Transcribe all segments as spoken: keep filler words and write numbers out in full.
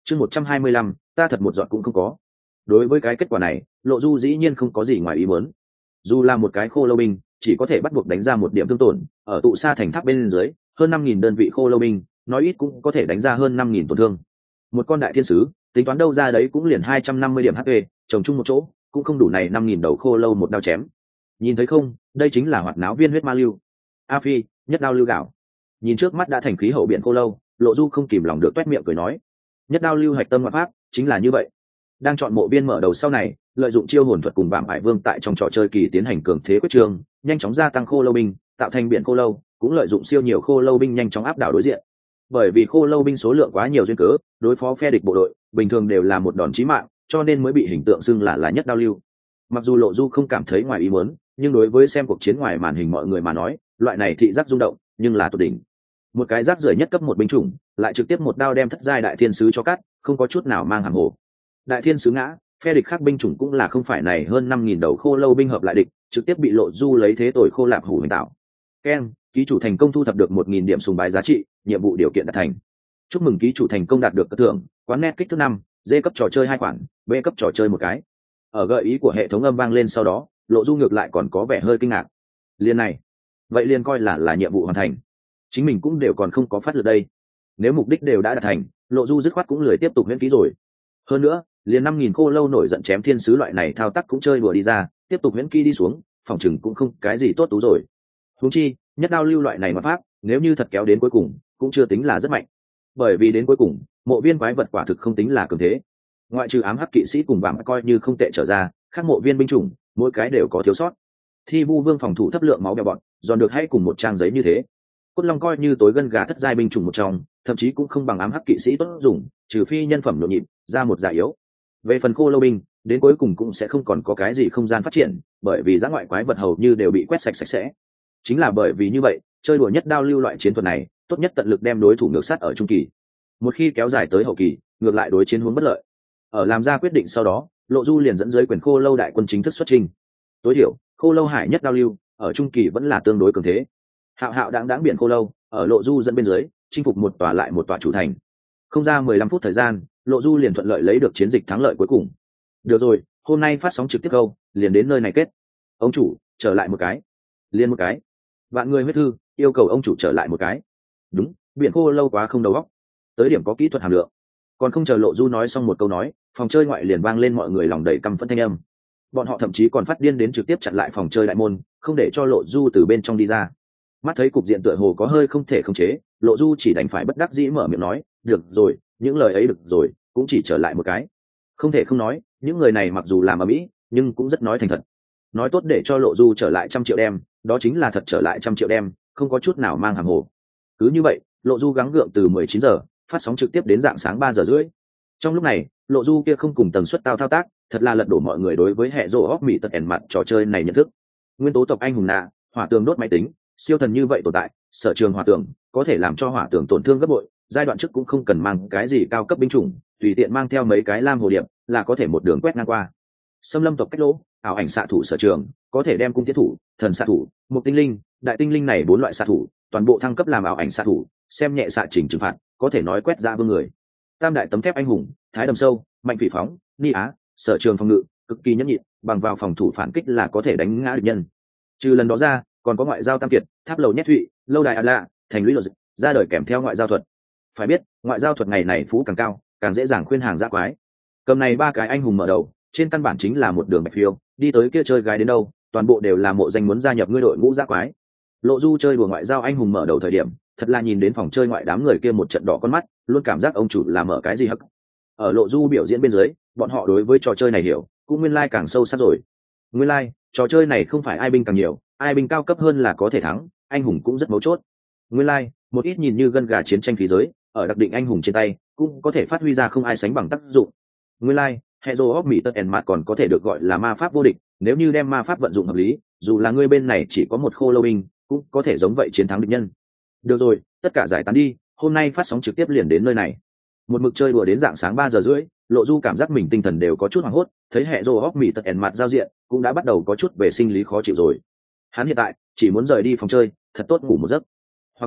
chương một trăm hai mươi lăm, ta thật một giọt cũng không có. Đối với cái kết quả này, Lộ Du dĩ nhiên không có gì ngoài ý muốn. Dù là một cái khô lâu binh, chỉ có thể bắt buộc đánh ra một điểm thương tổn, ở tụ xa thành tháp bên dưới, hơn năm nghìn đơn vị khô lâu binh, nói ít cũng có thể đánh ra hơn năm nghìn tổn thương. Một con đại thiên sứ, tính toán đâu ra đấy cũng liền hai trăm năm mươi điểm hát pê, chồng chung một chỗ, cũng không đủ này năm nghìn đầu khô lâu một đao chém. Nhìn thấy không, đây chính là hoạt náo viên huyết ma lưu. A Phi, nhất đao lưu gạo. Nhìn trước mắt đã thành khí hậu biển khô lâu, Lộ Du không kìm lòng được toét miệng cười nói, nhất đao lưu hạch tâm ngoại pháp, chính là như vậy. Đang chọn mộ viên mở đầu sau này, lợi dụng chiêu hồn thuật cùng vạm ải vương tại trong trò chơi kỳ tiến hành cường thế quyết trường, nhanh chóng gia tăng khô lâu binh, tạo thành biển khô lâu, cũng lợi dụng siêu nhiều khô lâu binh nhanh chóng áp đảo đối diện. Bởi vì khô lâu binh số lượng quá nhiều duyên cớ, đối phó phe địch bộ đội, bình thường đều là một đòn chí mạng, cho nên mới bị hình tượng xưng là là nhất đao lưu. Mặc dù Lộ Du không cảm thấy ngoài ý muốn, nhưng đối với xem cuộc chiến ngoài màn hình mọi người mà nói, loại này thị giác rung động, nhưng là tột đỉnh. Một cái rác rưởi nhất cấp một binh chủng, lại trực tiếp một đao đem thất giai đại thiên sứ cho cắt, không có chút nào mang hàm hồ. Đại thiên sứ ngã, phe địch khác binh chủng cũng là không phải này hơn năm nghìn đầu khô lâu binh hợp lại địch, trực tiếp bị Lộ Du lấy thế tội khô lạp hủ hình tạo. Ken, ký chủ thành công thu thập được một nghìn điểm sùng bái giá trị, nhiệm vụ điều kiện đạt thành. Chúc mừng ký chủ thành công đạt được cất thưởng, quán net kích thước năm, D cấp trò chơi hai khoản, B cấp trò chơi một cái. Ở gợi ý của hệ thống âm vang lên sau đó, Lộ Du ngược lại còn có vẻ hơi kinh ngạc. Liên này, vậy liền coi là là nhiệm vụ hoàn thành. Chính mình cũng đều còn không có phát lực đây. Nếu mục đích đều đã đạt thành, Lộ Du dứt khoát cũng lười tiếp tục miễn ký rồi. Hơn nữa, liền năm nghìn khô lâu nổi giận chém thiên sứ loại này thao tác cũng chơi đùa đi ra, tiếp tục miễn ký đi xuống, phòng chừng cũng không cái gì tốt tú rồi. Huống chi, nhất đao lưu loại này mà pháp, nếu như thật kéo đến cuối cùng, cũng chưa tính là rất mạnh. Bởi vì đến cuối cùng, mộ viên quái vật quả thực không tính là cường thế. Ngoại trừ ám hắc kỵ sĩ cùng vạm coi như không tệ trở ra, các mộ viên binh chủng, mỗi cái đều có thiếu sót. Thi vu vương phòng thủ thấp lượng máu bèo bọn, dọn được hay cùng một trang giấy như thế. Cốt long coi như tối gân gà thất giai binh chủng một trong, thậm chí cũng không bằng ám hắc kỵ sĩ tốt dùng, trừ phi nhân phẩm nhộn nhịp, ra một giả yếu. Về phần khô lâu binh, đến cuối cùng cũng sẽ không còn có cái gì không gian phát triển, bởi vì giã ngoại quái vật hầu như đều bị quét sạch sạch sẽ. Chính là bởi vì như vậy, chơi đùa nhất đao lưu loại chiến thuật này, tốt nhất tận lực đem đối thủ ngược sát ở trung kỳ. Một khi kéo dài tới hậu kỳ, ngược lại đối chiến hướng bất lợi. Ở làm ra quyết định sau đó, Lộ Du liền dẫn dưới quyền khô lâu đại quân chính thức xuất trình. Tối thiểu, khô lâu hải nhất đao lưu, ở trung kỳ vẫn là tương đối cường thế. Hạo hạo đáng đáng biển khô lâu, ở Lộ Du dẫn bên dưới, chinh phục một tòa lại một tòa chủ thành. Không ra mười lăm phút thời gian, Lộ Du liền thuận lợi lấy được chiến dịch thắng lợi cuối cùng. Được rồi, hôm nay phát sóng trực tiếp câu, liền đến nơi này kết. Ông chủ, trở lại một cái. Liên một cái. Vạn người huyết thư, yêu cầu ông chủ trở lại một cái. Đúng, biển khô lâu quá không đầu óc. Tới điểm có kỹ thuật hàm lượng. Còn không chờ Lộ Du nói xong một câu nói, phòng chơi ngoại liền vang lên mọi người lòng đầy căm phẫn thanh âm. Bọn họ thậm chí còn phát điên đến trực tiếp chặn lại phòng chơi đại môn, không để cho Lộ Du từ bên trong đi ra. Mắt thấy cục diện tựa hồ có hơi không thể khống chế, Lộ Du chỉ đành phải bất đắc dĩ mở miệng nói, được rồi, những lời ấy được rồi, cũng chỉ trở lại một cái. Không thể không nói, những người này mặc dù làm ở mỹ, nhưng cũng rất nói thành thật. Nói tốt để cho Lộ Du trở lại trăm triệu đem, đó chính là thật trở lại trăm triệu đem, không có chút nào mang hàm hồ. Cứ như vậy, Lộ Du gắng gượng từ mười chín giờ phát sóng trực tiếp đến dạng sáng ba giờ rưỡi. Trong lúc này, Lộ Du kia không cùng tần suất tao thao tác, thật là lật đổ mọi người đối với hệ rồ hóc mỹ tật ẻn mặt trò chơi này nhận thức. Nguyên tố tộc anh hùng nạ, hỏa tường đốt máy tính, siêu thần như vậy tồn tại, sở trường hỏa tường có thể làm cho hỏa tường tổn thương gấp bội, giai đoạn trước cũng không cần mang cái gì cao cấp binh chủng, tùy tiện mang theo mấy cái lam hồ điệp là có thể một đường quét ngang qua. Xâm lâm tộc cách lỗ, ảo ảnh xạ thủ sở trường có thể đem cung thiết thủ, thần xạ thủ, một tinh linh, đại tinh linh này bốn loại xạ thủ toàn bộ thăng cấp làm ảo ảnh xạ thủ, xem nhẹ xạ chỉnh trừng phạt, có thể nói quét ra vương người. Tam đại tấm thép anh hùng, thái đầm sâu, mạnh phỉ phóng, ni á, sở trường phòng ngự cực kỳ nhẫn nhịn, bằng vào phòng thủ phản kích là có thể đánh ngã địch nhân. Trừ lần đó ra, còn có ngoại giao tam kiệt, tháp lầu nhét thụy, lâu đài lạ, thành lũy luật ra đời kèm theo ngoại giao thuật. Phải biết, ngoại giao thuật ngày này phú càng cao, càng dễ dàng khuyên hàng giã quái. Cầm này ba cái anh hùng mở đầu, trên căn bản chính là một đường bạch phiêu, đi tới kia chơi gái đến đâu, toàn bộ đều là mộ danh muốn gia nhập ngươi đội ngũ giã quái. Lộ Du chơi đùa ngoại giao anh hùng mở đầu thời điểm, thật là nhìn đến phòng chơi ngoại đám người kia một trận đỏ con mắt, luôn cảm giác ông chủ là mở cái gì hắc. Ở Lộ Du biểu diễn bên dưới, bọn họ đối với trò chơi này hiểu, cũng nguyên lai like càng sâu sắc rồi. Nguyên lai, like, trò chơi này không phải ai binh càng nhiều, ai binh cao cấp hơn là có thể thắng, anh hùng cũng rất mấu chốt. Nguyên lai, like, một ít nhìn như gân gà chiến tranh khí giới, ở đặc định anh hùng trên tay, cũng có thể phát huy ra không ai sánh bằng tác dụng. Nguyên lai, like, Hero of Metal and Mart còn có thể được gọi là ma pháp vô địch, nếu như đem ma pháp vận dụng hợp lý, dù là người bên này chỉ có một khô lâu binh, cũng có thể giống vậy chiến thắng địch nhân. Được rồi, tất cả giải tán đi, hôm nay phát sóng trực tiếp liền đến nơi này. Một mực chơi đùa đến dạng sáng ba giờ rưỡi, Lộ Du cảm giác mình tinh thần đều có chút hoảng hốt, thấy Hero of Metal and Mart giao diện, cũng đã bắt đầu có chút về sinh lý khó chịu rồi. Hắn hiện tại chỉ muốn rời đi phòng chơi, thật tốt ngủ một giấc, hoặc là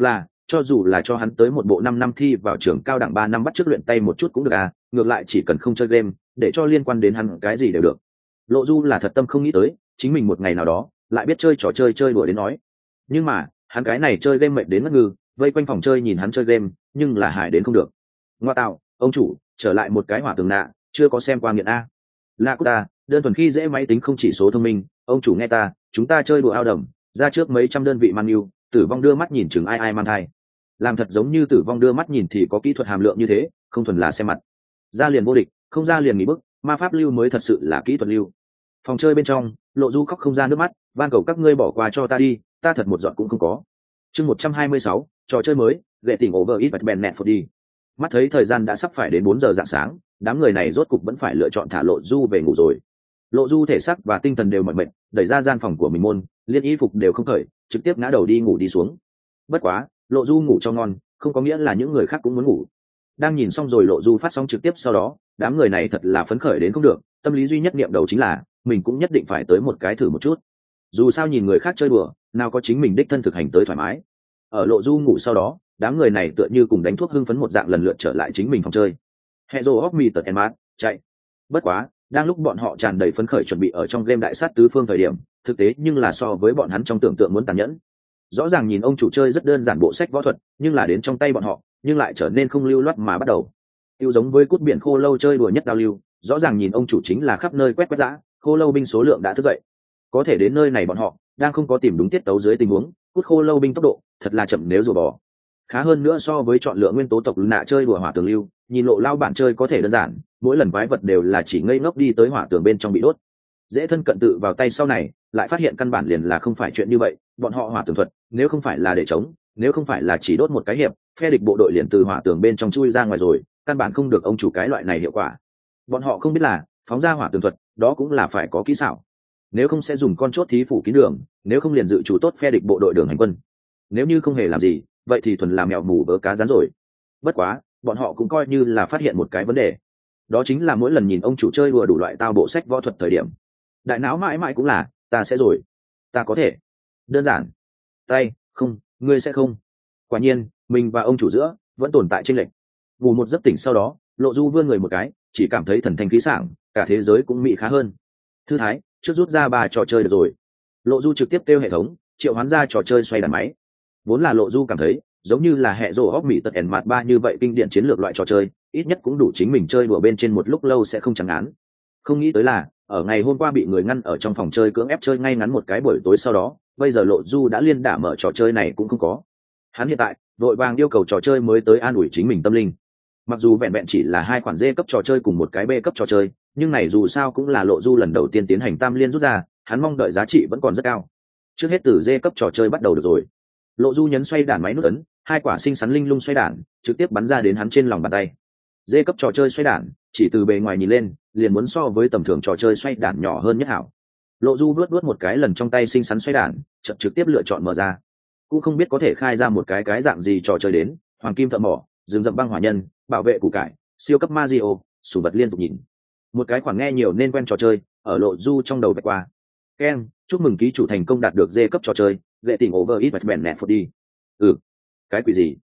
cho dù là cho hắn tới một bộ năm năm thi vào trường cao đẳng ba năm bắt chước luyện tay một chút cũng được à, ngược lại chỉ cần không chơi game để cho liên quan đến hắn cái gì đều được. Lộ Du là thật tâm không nghĩ tới chính mình một ngày nào đó lại biết chơi trò chơi chơi đùa đến nói. Nhưng mà hắn cái này chơi game mệt đến ngất ngư, vây quanh phòng chơi nhìn hắn chơi game nhưng là hại đến không được. Ngoa tạo, ông chủ trở lại một cái hỏa tường nạ, chưa có xem qua nghiện a. La Costa đơn thuần khi dễ máy tính không chỉ số thông minh, ông chủ nghe ta, chúng ta chơi đùa ao đầm ra trước mấy trăm đơn vị man yêu, Tử Vong đưa mắt nhìn chừng ai ai mang thai, làm thật giống như Tử Vong đưa mắt nhìn thì có kỹ thuật hàm lượng như thế, không thuần là xem mặt, ra liền vô địch, không ra liền nghỉ bức, ma pháp lưu mới thật sự là kỹ thuật lưu. Phòng chơi bên trong, Lộ Du khóc không ra nước mắt, van cầu các ngươi bỏ qua cho ta đi, ta thật một giọt cũng không có. Chương một trăm hai mươi sáu, trò chơi mới, gệ tỉnh over it bèn nẹt đi. Mắt thấy thời gian đã sắp phải đến bốn giờ rạng sáng, đám người này rốt cục vẫn phải lựa chọn thả Lộ Du về ngủ rồi. Lộ Du thể xác và tinh thần đều mỏi mệt, đẩy ra gian phòng của mình môn, liên y phục đều không cởi, trực tiếp ngã đầu đi ngủ đi xuống. Bất quá, Lộ Du ngủ cho ngon, không có nghĩa là những người khác cũng muốn ngủ. Đang nhìn xong rồi Lộ Du phát sóng trực tiếp sau đó, đám người này thật là phấn khởi đến không được, tâm lý duy nhất niệm đầu chính là mình cũng nhất định phải tới một cái thử một chút. Dù sao nhìn người khác chơi đùa, nào có chính mình đích thân thực hành tới thoải mái. Ở Lộ Du ngủ sau đó, đám người này tựa như cùng đánh thuốc hưng phấn một dạng lần lượt trở lại chính mình phòng chơi. Hero of Me tật Enmart, chạy. Bất quá, đang lúc bọn họ tràn đầy phấn khởi chuẩn bị ở trong game đại sát tứ phương thời điểm, thực tế nhưng là so với bọn hắn trong tưởng tượng muốn tàn nhẫn. Rõ ràng nhìn ông chủ chơi rất đơn giản bộ sách võ thuật, nhưng là đến trong tay bọn họ, nhưng lại trở nên không lưu loát mà bắt đầu. Tiêu giống với cút biển khô lâu chơi đùa nhất đao lưu, rõ ràng nhìn ông chủ chính là khắp nơi quét quét dã, khô lâu binh số lượng đã thức dậy. Có thể đến nơi này bọn họ đang không có tìm đúng tiết tấu dưới tình huống, cút khô lâu binh tốc độ thật là chậm nếu rùa bò. Khá hơn nữa so với chọn lựa nguyên tố tộc nạ chơi đùa hỏa tường lưu, nhìn Lộ lao bản chơi có thể đơn giản, mỗi lần quái vật đều là chỉ ngây ngốc đi tới hỏa tường bên trong bị đốt, dễ thân cận tự vào tay sau này lại phát hiện căn bản liền là không phải chuyện như vậy. Bọn họ hỏa tường thuật nếu không phải là để chống, nếu không phải là chỉ đốt một cái hiệp, phe địch bộ đội liền từ hỏa tường bên trong chui ra ngoài rồi, căn bản không được ông chủ cái loại này hiệu quả. Bọn họ không biết là phóng ra hỏa tường thuật đó cũng là phải có kỹ xảo, nếu không sẽ dùng con chốt thí phủ kín đường, nếu không liền dự chủ tốt phe địch bộ đội đường hành quân, nếu như không hề làm gì vậy thì thuần làm mèo mù vớ cá rán rồi. Bất quá bọn họ cũng coi như là phát hiện một cái vấn đề, đó chính là mỗi lần nhìn ông chủ chơi đùa đủ loại tao bộ sách võ thuật thời điểm, đại não mãi mãi cũng là ta sẽ rồi, ta có thể, đơn giản, tay không, ngươi sẽ không. Quả nhiên mình và ông chủ giữa vẫn tồn tại chênh lệch. Ngủ một giấc tỉnh sau đó, Lộ Du vươn người một cái, chỉ cảm thấy thần thanh khí sảng, cả thế giới cũng mị khá hơn. Thư thái trước rút ra ba trò chơi được rồi. Lộ Du trực tiếp kêu hệ thống triệu hoán ra trò chơi xoay đàn máy. Vốn là Lộ Du cảm thấy giống như là hệ rồ hóc mỹ tật ẻn mặt ba như vậy kinh điển chiến lược loại trò chơi, ít nhất cũng đủ chính mình chơi đùa bên trên một lúc lâu sẽ không chẳng án. Không nghĩ tới là ở ngày hôm qua bị người ngăn ở trong phòng chơi cưỡng ép chơi ngay ngắn một cái buổi tối sau đó, bây giờ Lộ Du đã liên đả mở trò chơi này cũng không có. Hắn hiện tại vội vàng yêu cầu trò chơi mới tới an ủi chính mình tâm linh. Mặc dù vẹn vẹn chỉ là hai khoản D cấp trò chơi cùng một cái B cấp trò chơi, nhưng này dù sao cũng là Lộ Du lần đầu tiên tiến hành tam liên rút ra, hắn mong đợi giá trị vẫn còn rất cao. Trước hết từ D cấp trò chơi bắt đầu được rồi. Lộ Du nhấn xoay đàn máy nút ấn, hai quả xinh xắn linh lung xoay đàn trực tiếp bắn ra đến hắn trên lòng bàn tay. D cấp trò chơi xoay đàn chỉ từ bề ngoài nhìn lên liền muốn so với tầm thường trò chơi xoay đàn nhỏ hơn nhất hảo. Lộ Du vuốt vuốt một cái lần trong tay xinh xắn xoay đàn, chợt trực tiếp lựa chọn mở ra. Cũng không biết có thể khai ra một cái cái dạng gì trò chơi đến, hoàng kim thợ mỏ, rừng rậm băng hỏa nhân, bảo vệ củ cải, siêu cấp Mario, sủ vật liên tục nhìn. Một cái khoản nghe nhiều nên quen trò chơi ở Lộ Du trong đầu vạch qua. Ken, chúc mừng ký chủ thành công đạt được D cấp trò chơi, lệ tỉnh over it bèn nẹt đi. Ừ, cái quỷ gì?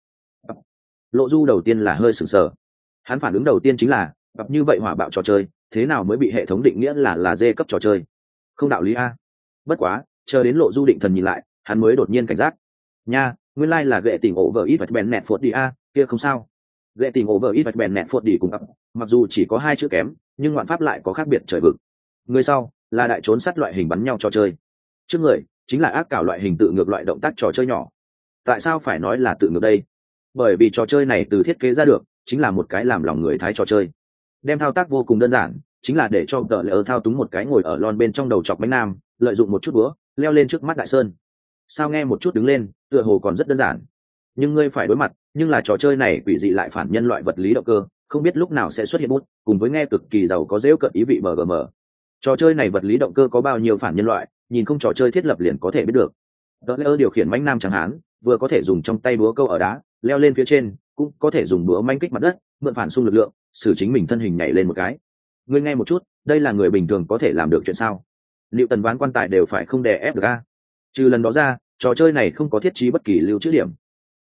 Lộ Du đầu tiên là hơi sửng sờ. Hắn phản ứng đầu tiên chính là gặp như vậy hỏa bạo trò chơi thế nào mới bị hệ thống định nghĩa là là D cấp trò chơi, không đạo lý a. Bất quá chờ đến Lộ Du định thần nhìn lại, hắn mới đột nhiên cảnh giác. Nha, nguyên lai like là gệ tỉnh over it bèn nẹt đi a, kia không sao. Gệ tỉnh over it bèn nẹt đi cùng ập, mặc dù chỉ có hai chữ kém nhưng ngoạn pháp lại có khác biệt trời vực. Người sau là đại trốn sát loại hình bắn nhau trò chơi, trước người chính là ác cảo loại hình tự ngược loại động tác trò chơi nhỏ. Tại sao phải nói là tự ngược đây? Bởi vì trò chơi này từ thiết kế ra được chính là một cái làm lòng người thái trò chơi, đem thao tác vô cùng đơn giản, chính là để cho tờ lỡ thao túng một cái ngồi ở lon bên trong đầu chọc bánh nam, lợi dụng một chút búa leo lên trước mắt đại sơn. Sao nghe một chút đứng lên tựa hồ còn rất đơn giản, nhưng ngươi phải đối mặt nhưng là trò chơi này quỷ dị lại phản nhân loại vật lý động cơ, không biết lúc nào sẽ xuất hiện bút cùng với nghe cực kỳ giàu có dễu cận ý vị bờ gm. Trò chơi này vật lý động cơ có bao nhiêu phản nhân loại, nhìn không trò chơi thiết lập liền có thể biết được. Tờ lỡ điều khiển bánh nam chẳng hạn, vừa có thể dùng trong tay búa câu ở đá leo lên phía trên, cũng có thể dùng búa manh kích mặt đất, mượn phản xung lực lượng xử chính mình thân hình nhảy lên một cái. Ngươi nghe một chút, đây là người bình thường có thể làm được chuyện sao? Liệu tần ván quan tài đều phải không đè ép được a? Trừ lần đó ra, trò chơi này không có thiết trí bất kỳ lưu trữ điểm.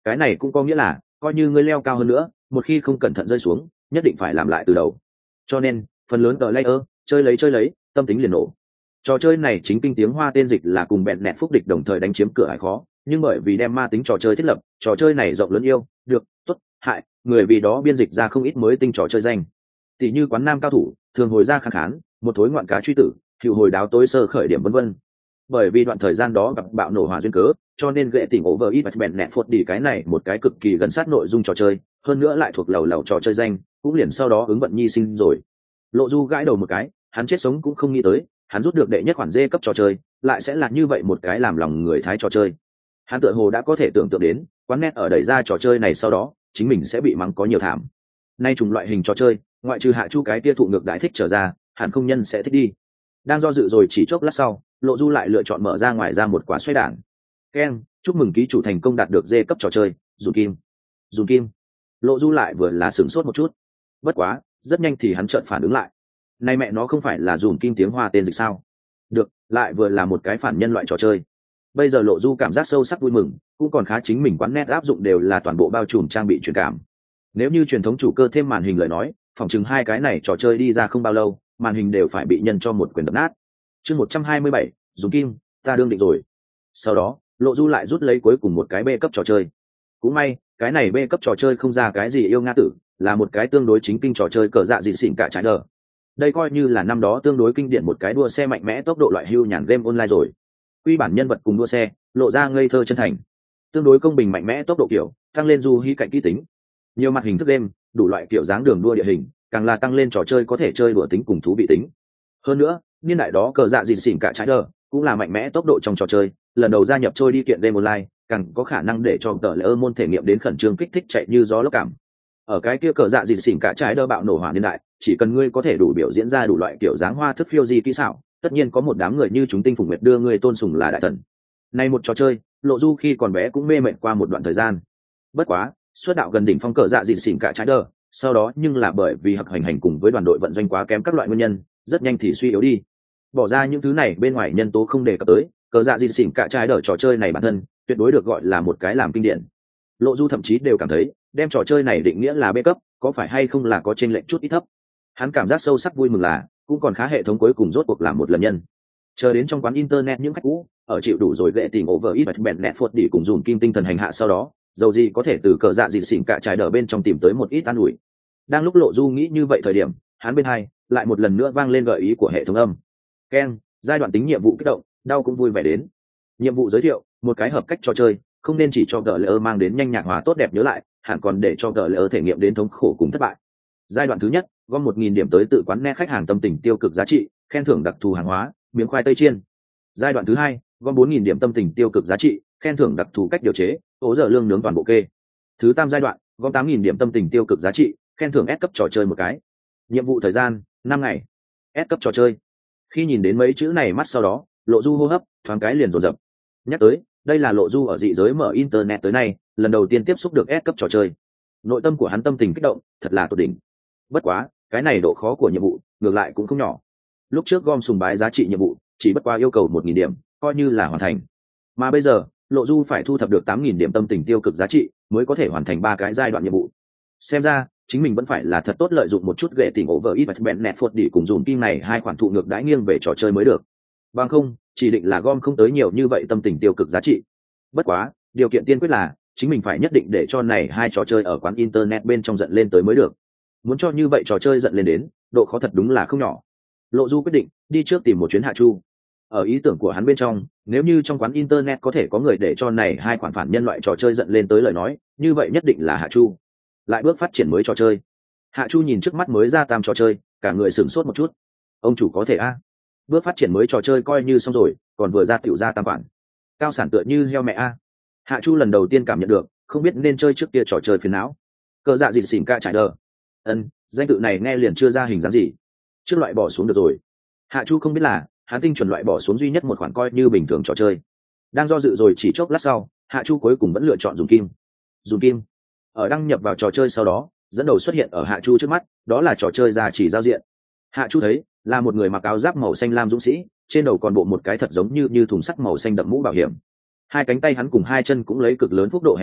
cái này cũng có nghĩa là coi như ngươi leo cao hơn nữa, một khi không cẩn thận rơi xuống nhất định phải làm lại từ đầu. Cho nên phần lớn tờ layer chơi lấy chơi lấy tâm tính liền nổ. Trò chơi này chính kinh tiếng Hoa tên dịch là cùng bẹn nẹt phúc địch đồng thời đánh chiếm cửa hải khó, nhưng bởi vì đem ma tính trò chơi thiết lập, trò chơi này rộng lớn yêu, được, tốt, hại, người vì đó biên dịch ra không ít mới tinh trò chơi danh. Tỷ như quán nam cao thủ, thường hồi ra kháng khán, một thối ngoạn cá truy tử, hiệu hồi đáo tối sơ khởi điểm vân vân. Bởi vì đoạn thời gian đó gặp bạo nổ hỏa duyên cớ, cho nên gệ tỉnh over it và bẹn nẹt phốt đi cái này một cái cực kỳ gần sát nội dung trò chơi, hơn nữa lại thuộc lầu lầu trò chơi danh, cũng liền sau đó ứng vận nhi sinh rồi. Lộ Du gãi đầu một cái, hắn chết sống cũng không nghĩ tới, hắn rút được đệ nhất khoản dê cấp trò chơi, lại sẽ là như vậy một cái làm lòng người thái trò chơi. Hắn tựa hồ đã có thể tưởng tượng đến, quán net ở đẩy ra trò chơi này sau đó, chính mình sẽ bị mắng có nhiều thảm. Nay trùng loại hình trò chơi, ngoại trừ Hạ Chu cái kia thụ ngược đại thích trở ra, hẳn không nhân sẽ thích đi. Đang do dự rồi chỉ chốc lát sau, Lộ Du lại lựa chọn mở ra ngoài ra một quả xoay đạn. Ken, chúc mừng ký chủ thành công đạt được dê cấp trò chơi, dùng kim. Dùng kim. Lộ Du lại vừa là sửng sốt một chút. Bất quá, rất nhanh thì hắn chợt phản ứng lại. Này mẹ nó không phải là dùng kim tiếng Hoa tên dịch sao? Được, lại vừa là một cái phản nhân loại trò chơi. Bây giờ Lộ Du cảm giác sâu sắc vui mừng, cũng còn khá chính mình quán net áp dụng đều là toàn bộ bao trùm trang bị truyền cảm. Nếu như truyền thống chủ cơ thêm màn hình lời nói, phòng chừng hai cái này trò chơi đi ra không bao lâu, màn hình đều phải bị nhân cho một quyền đập nát. Chương một trăm hai mươi bảy, dùng kim, ta đương định rồi. Sau đó, Lộ Du lại rút lấy cuối cùng một cái B cấp trò chơi. Cũng may, cái này B cấp trò chơi không ra cái gì yêu nga tử, là một cái tương đối chính kinh trò chơi cờ dạ dị xỉn cả trái đờ. Đây coi như là năm đó tương đối kinh điển một cái đua xe mạnh mẽ tốc độ loại hưu nhàn game online rồi. Quy bản nhân vật cùng đua xe, lộ ra ngây thơ chân thành. Tương đối công bình mạnh mẽ tốc độ kiểu, tăng lên du hí cạnh kỹ tính. Nhiều mặt hình thức game, đủ loại kiểu dáng đường đua địa hình, càng là tăng lên trò chơi có thể chơi đùa tính cùng thú vị tính. Hơn nữa, niên đại đó cờ dạ dị xỉn cả trái đờ, cũng là mạnh mẽ tốc độ trong trò chơi, lần đầu gia nhập trôi đi kiện game online, càng có khả năng để cho tờ layer môn thể nghiệm đến khẩn trương kích thích chạy như gió lốc cảm. Ở cái kia cờ dạ dị xỉn cả trái đờ bạo nổ hỏa niên đại, chỉ cần ngươi có thể đủ biểu diễn ra đủ loại kiểu dáng hoa thức phiêu di kỹ xảo, tất nhiên có một đám người như chúng tinh phùng nguyệt đưa ngươi tôn sùng là đại thần. Này một trò chơi, Lộ Du khi còn bé cũng mê mệt qua một đoạn thời gian. Bất quá, xuất đạo gần đỉnh phong cờ dạ dị xỉn cả trái đờ, sau đó nhưng là bởi vì học hành hành cùng với đoàn đội vận doanh quá kém các loại nguyên nhân, rất nhanh thì suy yếu đi. Bỏ ra những thứ này bên ngoài nhân tố không đề cập tới, cờ dạ dị xỉn cả trái đờ trò chơi này bản thân, tuyệt đối được gọi là một cái làm kinh điển. Lộ Du thậm chí đều cảm thấy, đem trò chơi này định nghĩa là B cấp, có phải hay không là có chênh lệch chút ít thấp. Hắn cảm giác sâu sắc vui mừng là, cũng còn khá hệ thống cuối cùng rốt cuộc làm một lần nhân. Chờ đến trong quán internet những khách cũ, ở chịu đủ rồi lệ tình over ít bẹn nẹt phốt đi cùng dùn kim tinh thần hành hạ sau đó, dầu gì có thể từ cờ dạ dị xỉn cả trái đờ bên trong tìm tới một ít an ủi. Đang lúc Lộ Du nghĩ như vậy thời điểm, hắn bên hai lại một lần nữa vang lên gợi ý của hệ thống âm. Ken, giai đoạn tính nhiệm vụ kích động, đau cũng vui vẻ đến. Nhiệm vụ giới thiệu, một cái hợp cách trò chơi, không nên chỉ cho gờ lỡ mang đến nhanh nhạc hóa tốt đẹp nhớ lại, hẳn còn để cho gờ lỡ thể nghiệm đến thống khổ cùng thất bại. Giai đoạn thứ nhất, gom một nghìn điểm tới tự quán net khách hàng tâm tình tiêu cực giá trị, khen thưởng đặc thù hàng hóa, miếng khoai tây chiên. Giai đoạn thứ hai, gom bốn nghìn điểm tâm tình tiêu cực giá trị, khen thưởng đặc thù cách điều chế, ố giờ lương nướng toàn bộ kê. Thứ tam giai đoạn, gom tám nghìn điểm tâm tình tiêu cực giá trị, khen thưởng S cấp trò chơi một cái. Nhiệm vụ thời gian, năm ngày. S cấp trò chơi. Khi nhìn đến mấy chữ này mắt sau đó, Lộ Du hô hấp thoáng cái liền dồn dập. Nhắc tới, đây là Lộ Du ở dị giới mở internet tới nay, lần đầu tiên tiếp xúc được S cấp trò chơi. Nội tâm của hắn tâm tình kích động, thật là tột đỉnh. Bất quá, cái này độ khó của nhiệm vụ ngược lại cũng không nhỏ. Lúc trước gom sùng bái giá trị nhiệm vụ chỉ bất quá yêu cầu một nghìn điểm, coi như là hoàn thành. Mà bây giờ, Lộ Du phải thu thập được tám nghìn điểm tâm tình tiêu cực giá trị mới có thể hoàn thành ba cái giai đoạn nhiệm vụ. Xem ra, chính mình vẫn phải là thật tốt lợi dụng một chút ghệ tình over ít và bẹn nẹt phốt đi cùng dùn kim này hai khoản thụ ngược đãi nghiêng về trò chơi mới được. Bằng không, chỉ định là gom không tới nhiều như vậy tâm tình tiêu cực giá trị. Bất quá, điều kiện tiên quyết là chính mình phải nhất định để cho này hai trò chơi ở quán internet bên trong giận lên tới mới được. Muốn cho như vậy trò chơi giận lên đến, độ khó thật đúng là không nhỏ. Lộ Du quyết định đi trước tìm một chuyến Hạ Chu. Ở ý tưởng của hắn bên trong, nếu như trong quán internet có thể có người để cho này hai khoản phản nhân loại trò chơi giận lên tới lời nói, như vậy nhất định là Hạ Chu. Lại bước phát triển mới trò chơi. Hạ Chu nhìn trước mắt mới ra tam trò chơi, cả người sửng sốt một chút. Ông chủ có thể a? Bước phát triển mới trò chơi coi như xong rồi, còn vừa ra tiểu ra tam bản. Cao sản tựa như heo mẹ a. Hạ Chu lần đầu tiên cảm nhận được, không biết nên chơi trước kia trò chơi phiền não. Cờ dạ dịt xỉn ca trải đờ. Ân, danh tự này nghe liền chưa ra hình dáng gì. Trước loại bỏ xuống được rồi. Hạ Chu không biết là, hắn tinh chuẩn loại bỏ xuống duy nhất một khoản coi như bình thường trò chơi. Đang do dự rồi chỉ chốc lát sau, Hạ Chu cuối cùng vẫn lựa chọn dùng kim. Dùng kim. Ở đăng nhập vào trò chơi sau đó, dẫn đầu xuất hiện ở Hạ Chu trước mắt, đó là trò chơi gia chỉ giao diện. Hạ Chu thấy là một người mặc áo giáp màu xanh lam dũng sĩ, trên đầu còn bộ một cái thật giống như như thùng sắt màu xanh đậm mũ bảo hiểm. Hai cánh tay hắn cùng hai chân cũng lấy cực lớn phúc độ hé ra,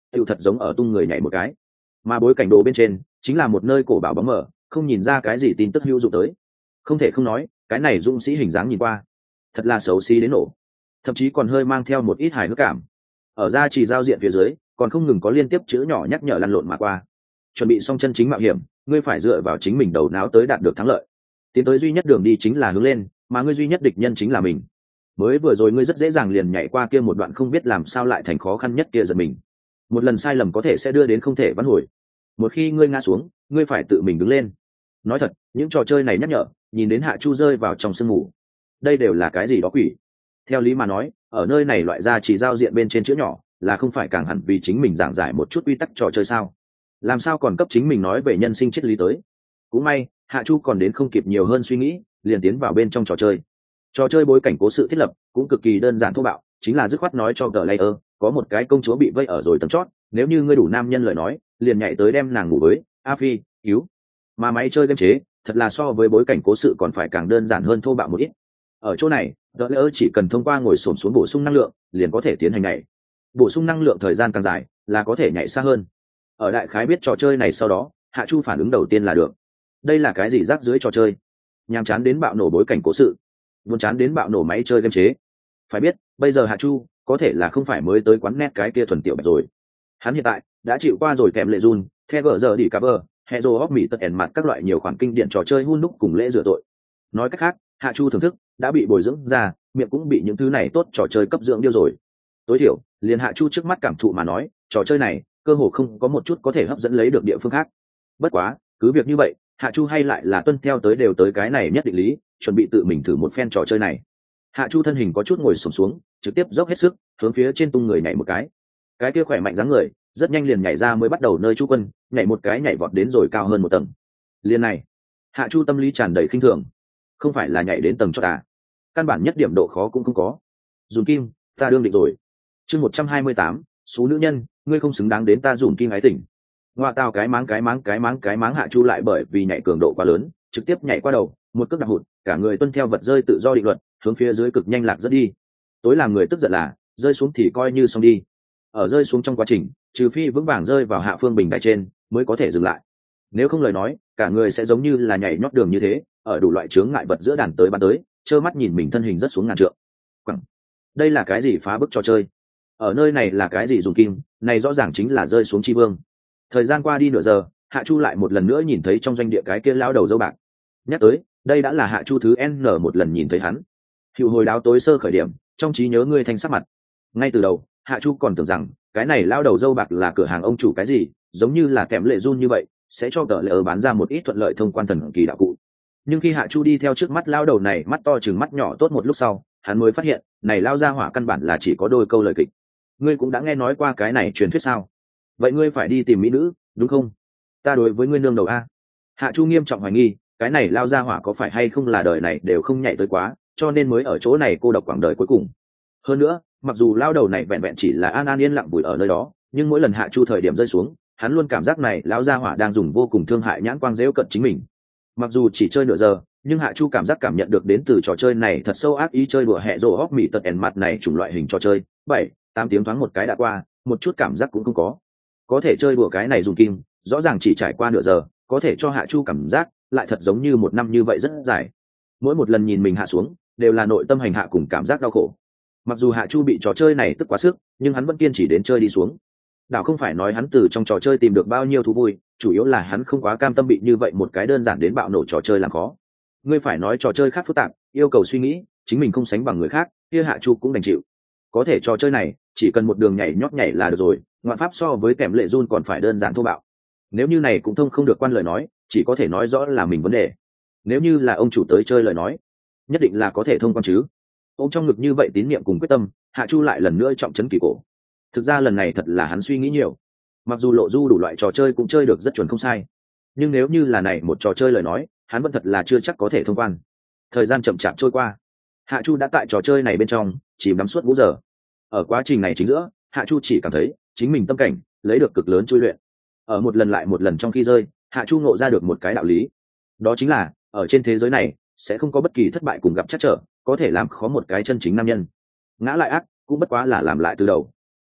tựu thật giống ở tung người nhảy một cái. Mà bối cảnh đồ bên trên chính là một nơi cổ bảo bóng mở, không nhìn ra cái gì tin tức hữu dụng tới. Không thể không nói, cái này dũng sĩ hình dáng nhìn qua thật là xấu xí đến nổ, thậm chí còn hơi mang theo một ít hài hước cảm. Ở ra chỉ giao diện phía dưới còn không ngừng có liên tiếp chữ nhỏ nhắc nhở lăn lộn mà qua. Chuẩn bị xong chân chính mạo hiểm, ngươi phải dựa vào chính mình đầu não tới đạt được thắng lợi. Tiến tới duy nhất đường đi chính là hướng lên, mà ngươi duy nhất địch nhân chính là mình. Mới vừa rồi ngươi rất dễ dàng liền nhảy qua kia một đoạn không biết làm sao lại thành khó khăn nhất kia giật mình. Một lần sai lầm có thể sẽ đưa đến không thể vãn hồi. Một khi ngươi ngã xuống, ngươi phải tự mình đứng lên. Nói thật, những trò chơi này nhắc nhở, nhìn đến Hạ Chu rơi vào trong sương mù. Đây đều là cái gì đó quỷ? Theo lý mà nói, ở nơi này loại ra chỉ giao diện bên trên chữ nhỏ, là không phải càng hẳn vì chính mình giảng giải một chút quy tắc trò chơi sao? Làm sao còn cấp chính mình nói về nhân sinh triết lý tới? Cũng may, Hạ Chu còn đến không kịp nhiều hơn suy nghĩ, liền tiến vào bên trong trò chơi. Trò chơi bối cảnh cố sự thiết lập cũng cực kỳ đơn giản thô bạo, chính là dứt khoát nói cho player, có một cái công chúa bị vây ở rồi tầng chót, nếu như ngươi đủ nam nhân lời nói, liền nhảy tới đem nàng ngủ với, a phi, cứu. Mà máy chơi game chế, thật là so với bối cảnh cố sự còn phải càng đơn giản hơn thô bạo một ít. Ở chỗ này, player chỉ cần thông qua ngồi xổm xuống bổ sung năng lượng, liền có thể tiến hành nhảy. Bổ sung năng lượng thời gian càng dài, là có thể nhảy xa hơn. Ở đại khái biết trò chơi này sau đó, Hạ Chu phản ứng đầu tiên là được. Đây là cái gì rác dưới trò chơi? Nhàm chán đến bạo nổ bối cảnh cố sự, muốn chán đến bạo nổ máy chơi game chế. Phải biết, bây giờ Hạ Chu có thể là không phải mới tới quán net cái kia thuần tiểu bạch rồi. Hắn hiện tại đã chịu qua rồi kèm lệ run, theo gỡ giờ đi cover, Hero of Me tật ẻn mặt các loại nhiều khoản kinh điển trò chơi hun đúc cùng lễ rửa tội. Nói cách khác, Hạ Chu thưởng thức đã bị bồi dưỡng ra, miệng cũng bị những thứ này tốt trò chơi cấp dưỡng điêu rồi. Tối thiểu, liền Hạ Chu trước mắt cảm thụ mà nói, trò chơi này cơ hồ không có một chút có thể hấp dẫn lấy được địa phương khác. Bất quá, cứ việc như vậy, Hạ Chu hay lại là tuân theo tới đều tới cái này nhất định lý, chuẩn bị tự mình thử một phen trò chơi này. Hạ Chu thân hình có chút ngồi xổm xuống, trực tiếp dốc hết sức, hướng phía trên tung người nhảy một cái. Cái kia khỏe mạnh dáng người, rất nhanh liền nhảy ra mới bắt đầu nơi Chu Quân, nhảy một cái nhảy vọt đến rồi cao hơn một tầng. Liên này, Hạ Chu tâm lý tràn đầy khinh thường, không phải là nhảy đến tầng cho ta, căn bản nhất điểm độ khó cũng không có. Dùng kim, ta đương định rồi. Chương một trăm hai mươi tám, số nữ nhân, ngươi không xứng đáng đến ta dùng kim ái tỉnh. Ngoa tao cái máng cái máng cái máng cái máng Hạ Chu lại bởi vì nhảy cường độ quá lớn, trực tiếp nhảy qua đầu, một cước đạp hụt, cả người tuân theo vật rơi tự do định luật, hướng phía dưới cực nhanh lạc rất đi. Tối làm người tức giận là, rơi xuống thì coi như xong đi. Ở rơi xuống trong quá trình, trừ phi vững vàng rơi vào hạ phương bình đài trên, mới có thể dừng lại. Nếu không lời nói, cả người sẽ giống như là nhảy nhót đường như thế, ở đủ loại chướng ngại vật giữa đàn tới bắn tới, trơ mắt nhìn mình thân hình rất xuống ngàn trượng. Quẳng. Đây là cái gì phá bức trò chơi? Ở nơi này là cái gì dùng kim, này rõ ràng chính là rơi xuống chi vương. Thời gian qua đi nửa giờ, Hạ Chu lại một lần nữa nhìn thấy trong doanh địa cái kia lão đầu dâu bạc. Nhắc tới, đây đã là Hạ Chu thứ N một lần nhìn thấy hắn. Hiệu hồi đáo tối sơ khởi điểm, trong trí nhớ ngươi thanh sắc mặt. Ngay từ đầu, Hạ Chu còn tưởng rằng cái này lão đầu dâu bạc là cửa hàng ông chủ cái gì, giống như là kèm lệ run như vậy, sẽ cho tờ lệ ở bán ra một ít thuận lợi thông quan thần kỳ đạo cụ. Nhưng khi Hạ Chu đi theo trước mắt lão đầu này, mắt to chừng mắt nhỏ tốt một lúc sau, hắn mới phát hiện, này lao ra hỏa căn bản là chỉ có đôi câu lời kịch. Ngươi cũng đã nghe nói qua cái này truyền thuyết sao? Vậy ngươi phải đi tìm mỹ nữ, đúng không? Ta đối với ngươi nương đầu a. Hạ Chu nghiêm trọng hoài nghi, cái này lao ra hỏa có phải hay không là đời này đều không nhảy tới quá, cho nên mới ở chỗ này cô độc quãng đời cuối cùng. Hơn nữa, mặc dù lao đầu này vẹn vẹn chỉ là an an yên lặng vùi ở nơi đó, nhưng mỗi lần Hạ Chu thời điểm rơi xuống, hắn luôn cảm giác này lão gia hỏa đang dùng vô cùng thương hại nhãn quang giễu cận chính mình. Mặc dù chỉ chơi nửa giờ, nhưng Hạ Chu cảm giác cảm nhận được đến từ trò chơi này thật sâu ác ý chơi đùa hẹ rồ hóc mị tật ẻn mặt này chủng loại hình trò chơi, bảy, tám tiếng thoáng một cái đã qua, một chút cảm giác cũng không có. Có thể chơi đùa cái này dùng kim, rõ ràng chỉ trải qua nửa giờ, có thể cho Hạ Chu cảm giác lại thật giống như một năm như vậy rất dài. Mỗi một lần nhìn mình hạ xuống, đều là nội tâm hành hạ cùng cảm giác đau khổ. Mặc dù Hạ Chu bị trò chơi này tức quá sức, nhưng hắn vẫn kiên trì đến chơi đi xuống. Đảo không phải nói hắn từ trong trò chơi tìm được bao nhiêu thú vui, chủ yếu là hắn không quá cam tâm bị như vậy một cái đơn giản đến bạo nổ trò chơi làm khó. Ngươi phải nói trò chơi khác phức tạp, yêu cầu suy nghĩ, chính mình không sánh bằng người khác, kia Hạ Chu cũng đành chịu. Có thể trò chơi này, chỉ cần một đường nhảy nhót nhảy là được rồi, ngoạn pháp so với kèm lệ run còn phải đơn giản thô bạo. Nếu như này cũng thông không được quan lời nói, chỉ có thể nói rõ là mình vấn đề. Nếu như là ông chủ tới chơi lời nói, nhất định là có thể thông quan chứ. Ông trong ngực như vậy tín niệm cùng quyết tâm, Hạ Chu lại lần nữa trọng trấn kỳ cổ. Thực ra lần này thật là hắn suy nghĩ nhiều. Mặc dù lộ du đủ loại trò chơi cũng chơi được rất chuẩn không sai, nhưng nếu như là này một trò chơi lời nói, hắn vẫn thật là chưa chắc có thể thông quan. Thời gian chậm chạp trôi qua, Hạ Chu đã tại trò chơi này bên trong chìm đắm suốt ngũ giờ. Ở quá trình này chính giữa, Hạ Chu chỉ cảm thấy chính mình tâm cảnh lấy được cực lớn chui luyện. Ở một lần lại một lần trong khi rơi, Hạ Chu ngộ ra được một cái đạo lý, đó chính là ở trên thế giới này sẽ không có bất kỳ thất bại cùng gặp trắc trở có thể làm khó một cái chân chính nam nhân. Ngã lại ác cũng bất quá là làm lại từ đầu.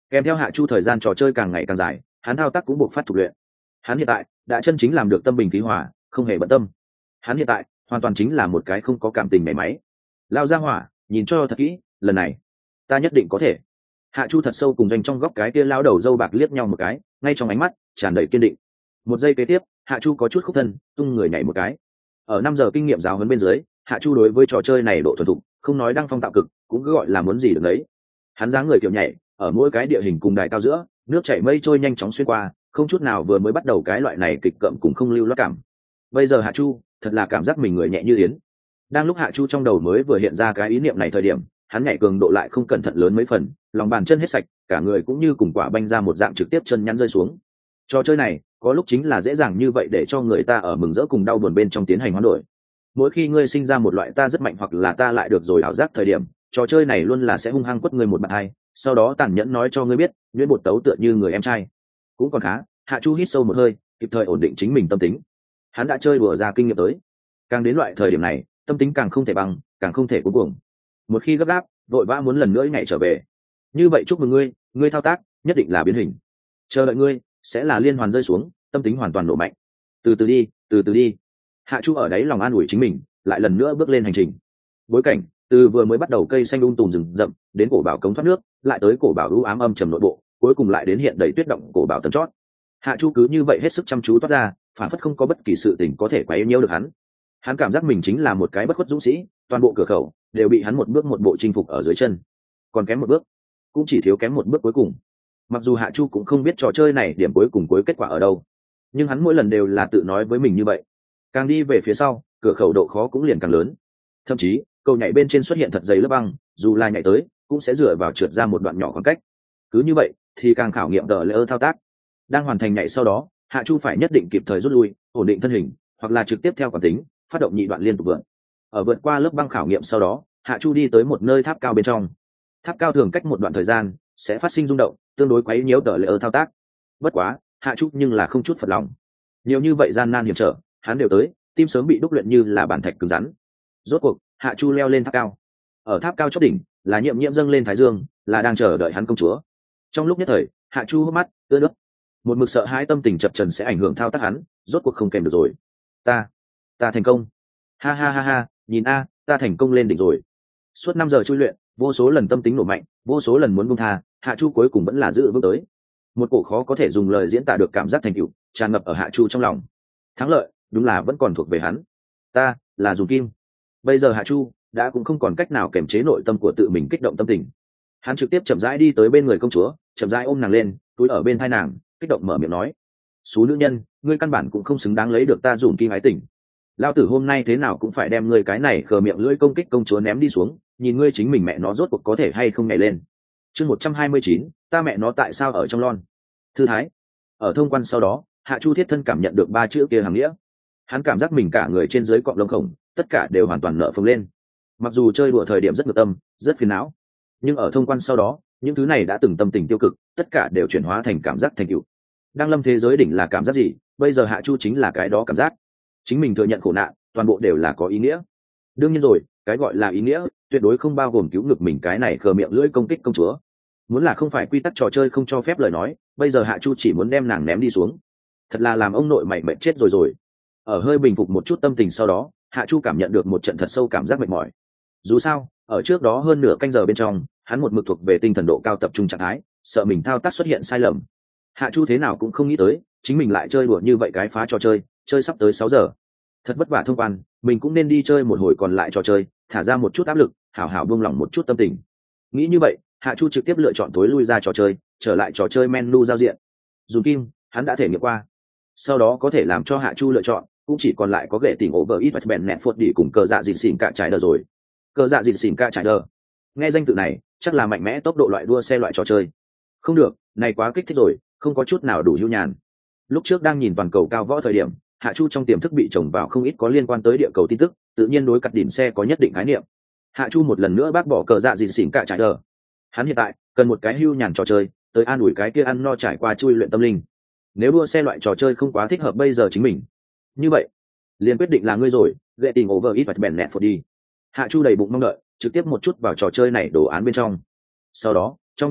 Kèm theo Hạ Chu thời gian trò chơi càng ngày càng dài, hắn thao tác cũng buộc phát thuộc luyện. Hắn hiện tại đã chân chính làm được tâm bình khí hòa, không hề bận tâm. Hắn hiện tại hoàn toàn chính là một cái không có cảm tình mảy máy. Lao ra hỏa, nhìn cho thật kỹ, lần này ta nhất định có thể. Hạ Chu thật sâu cùng doanh trong góc cái kia lao đầu dâu bạc liếc nhau một cái, ngay trong ánh mắt tràn đầy kiên định. Một giây kế tiếp, Hạ Chu có chút khúc thân, tung người nhảy một cái. Ở năm giờ kinh nghiệm giáo huấn bên dưới, Hạ Chu đối với trò chơi này độ thuần thục, không nói đăng phong tạo cực, cũng cứ gọi là muốn gì được đấy. Hắn dáng người kiểu nhảy, ở mỗi cái địa hình cùng đài cao giữa, nước chảy mây trôi nhanh chóng xuyên qua, không chút nào vừa mới bắt đầu cái loại này kịch cậm cũng không lưu loát cảm. Bây giờ Hạ Chu, thật là cảm giác mình người nhẹ như yến. Đang lúc Hạ Chu trong đầu mới vừa hiện ra cái ý niệm này thời điểm, hắn nhảy cường độ lại không cẩn thận lớn mấy phần, lòng bàn chân hết sạch, cả người cũng như cùng quả banh ra một dạng trực tiếp chân nhắn rơi xuống. Trò chơi này có lúc chính là dễ dàng như vậy để cho người ta ở mừng rỡ cùng đau buồn bên trong tiến hành hoán đổi. Mỗi khi ngươi sinh ra một loại ta rất mạnh hoặc là ta lại được rồi ảo giác thời điểm, trò chơi này luôn là sẽ hung hăng quất ngươi một bạn hai, sau đó tàn nhẫn nói cho ngươi biết nhuyễn bột tấu tựa như người em trai. Cũng còn khá, Hạ Chu hít sâu một hơi, kịp thời ổn định chính mình tâm tính. Hắn đã chơi đùa ra kinh nghiệm tới, càng đến loại thời điểm này, tâm tính càng không thể bằng, càng không thể cuống cuồng. Một khi gấp gáp, vội vã muốn lần nữa nhảy trở về. Như vậy chúc mừng ngươi, ngươi thao tác nhất định là biến hình. Chờ đợi ngươi sẽ là liên hoàn rơi xuống, tâm tính hoàn toàn nổ mạnh. Từ từ đi, từ từ đi. Hạ Chu ở đấy lòng an ủi chính mình, lại lần nữa bước lên hành trình. Bối cảnh từ vừa mới bắt đầu cây xanh um tùm rừng rậm, đến cổ bảo cống thoát nước, lại tới cổ bảo u ám âm trầm nội bộ, cuối cùng lại đến hiện đầy tuyết động cổ bảo tầng chót. Hạ Chu cứ như vậy hết sức chăm chú toát ra, phản phất không có bất kỳ sự tình có thể quấy nhiễu được hắn. Hắn cảm giác mình chính là một cái bất khuất dũng sĩ, toàn bộ cửa khẩu đều bị hắn một bước một bộ chinh phục ở dưới chân. Còn kém một bước, cũng chỉ thiếu kém một bước cuối cùng. Mặc dù Hạ Chu cũng không biết trò chơi này điểm cuối cùng cuối kết quả ở đâu, nhưng hắn mỗi lần đều là tự nói với mình như vậy. Càng đi về phía sau, cửa khẩu độ khó cũng liền càng lớn. Thậm chí cầu nhảy bên trên xuất hiện thật dày lớp băng, dù là nhảy tới cũng sẽ dựa vào trượt ra một đoạn nhỏ khoảng cách. Cứ như vậy thì càng khảo nghiệm đỡ lỡ thao tác. Đang hoàn thành nhảy sau đó, Hạ Chu phải nhất định kịp thời rút lui, ổn định thân hình, hoặc là trực tiếp theo quán tính phát động nhị đoạn liên tục vượt. Ở vượt qua lớp băng khảo nghiệm sau đó, Hạ Chu đi tới một nơi tháp cao bên trong. Tháp cao thường cách một đoạn thời gian sẽ phát sinh rung động, tương đối quấy nhiễu đỡ lỡ thao tác. Bất quá Hạ Chu nhưng là không chút phật lòng. Nhiều như vậy gian nan hiểm trở, hắn đều tới, tim sớm bị đúc luyện như là bản thạch cứng rắn. Rốt cuộc Hạ Chu leo lên tháp cao. Ở tháp cao chót đỉnh là nhiệm nhiệm dâng lên thái dương, là đang chờ đợi hắn công chúa. Trong lúc nhất thời, Hạ Chu hốc mắt ướt nước, một mực sợ hãi tâm tình chập trần sẽ ảnh hưởng thao tác hắn, rốt cuộc không kèm được rồi. Ta, ta thành công! Ha ha ha ha, nhìn a, ta thành công lên đỉnh rồi. Suốt năm giờ chui luyện, vô số lần tâm tính nổ mạnh, vô số lần muốn buông tha, Hạ Chu cuối cùng vẫn là giữ vững tới. Một cổ khó có thể dùng lời diễn tả được cảm giác thành tựu tràn ngập ở Hạ Chu trong lòng. Thắng lợi đúng là vẫn còn thuộc về hắn. Ta là Dùng Kim. Bây giờ Hạ Chu đã cũng không còn cách nào kiềm chế nội tâm của tự mình kích động tâm tình. Hắn trực tiếp chậm rãi đi tới bên người công chúa, chậm rãi ôm nàng lên, túi ở bên tai nàng, kích động mở miệng nói: "Xú nữ nhân, ngươi căn bản cũng không xứng đáng lấy được ta Dùng Kim ái tình. Lão tử hôm nay thế nào cũng phải đem ngươi cái này khờ miệng lưỡi công kích công chúa ném đi xuống, nhìn ngươi chính mình mẹ nó rốt cuộc có thể hay không nhảy lên." Chương một trăm hai mươi chín, ta mẹ nó tại sao ở trong lon. Thư thái. Ở thông quan sau đó, Hạ Chu thiết thân cảm nhận được ba chữ kia hàng nghĩa. Hắn cảm giác mình cả người trên dưới cọng lông khổng, tất cả đều hoàn toàn nợ phồng lên. Mặc dù chơi đùa thời điểm rất ngược tâm, rất phiền não, nhưng ở thông quan sau đó, những thứ này đã từng tâm tình tiêu cực, tất cả đều chuyển hóa thành cảm giác thành tựu. Đang lâm thế giới đỉnh là cảm giác gì, bây giờ Hạ Chu chính là cái đó cảm giác. Chính mình thừa nhận khổ nạn, toàn bộ đều là có ý nghĩa. Đương nhiên rồi, cái gọi là ý nghĩa, tuyệt đối không bao gồm cứu ngược mình cái này khờ miệng lưỡi công kích công chúa. Muốn là không phải quy tắc trò chơi không cho phép lời nói, bây giờ Hạ Chu chỉ muốn đem nàng ném đi xuống. Thật là làm ông nội mày mệt chết rồi rồi. Ở hơi bình phục một chút tâm tình sau đó, Hạ Chu cảm nhận được một trận thật sâu cảm giác mệt mỏi. Dù sao, ở trước đó hơn nửa canh giờ bên trong, hắn một mực thuộc về tinh thần độ cao tập trung trạng thái, sợ mình thao tác xuất hiện sai lầm. Hạ Chu thế nào cũng không nghĩ tới, chính mình lại chơi đùa như vậy cái phá trò chơi, chơi sắp tới sáu giờ. Thật vất vả thông quan, mình cũng nên đi chơi một hồi còn lại trò chơi, thả ra một chút áp lực, hảo hảo buông lỏng một chút tâm tình. Nghĩ như vậy, Hạ Chu trực tiếp lựa chọn tối lui ra trò chơi, trở lại trò chơi menu giao diện. Dùng Kim, hắn đã thể nghiệm qua. Sau đó có thể làm cho Hạ Chu lựa chọn, cũng chỉ còn lại có ghệ tỉnh over ít và bèn nẹt phốt đi cùng cờ dạ dịt xỉn cả trái đờ rồi. Cờ dạ dịt xỉn cả trái đờ. Nghe danh tự này, chắc là mạnh mẽ tốc độ loại đua xe loại trò chơi. Không được, này quá kích thích rồi, không có chút nào đủ hưu nhàn. Lúc trước đang nhìn toàn cầu cao võ thời điểm, Hạ Chu trong tiềm thức bị trồng vào không ít có liên quan tới địa cầu tin tức, tự nhiên đối cặt đỉnh xe có nhất định khái niệm. Hạ Chu một lần nữa bác bỏ cờ dạ dịt xỉn cả trái đờ. Hắn hiện tại cần một cái hưu nhàn trò chơi, tới an ủi cái kia ăn no trải qua chui luyện tâm linh. Nếu đua xe loại trò chơi không quá thích hợp bây giờ chính mình, như vậy liền quyết định là ngươi rồi, ghệ tình over ít và bèn nẹt phốt đi. Hạ Chu đầy bụng mong đợi, trực tiếp một chút vào trò chơi này đồ án bên trong. Sau đó, trong nháy mắt,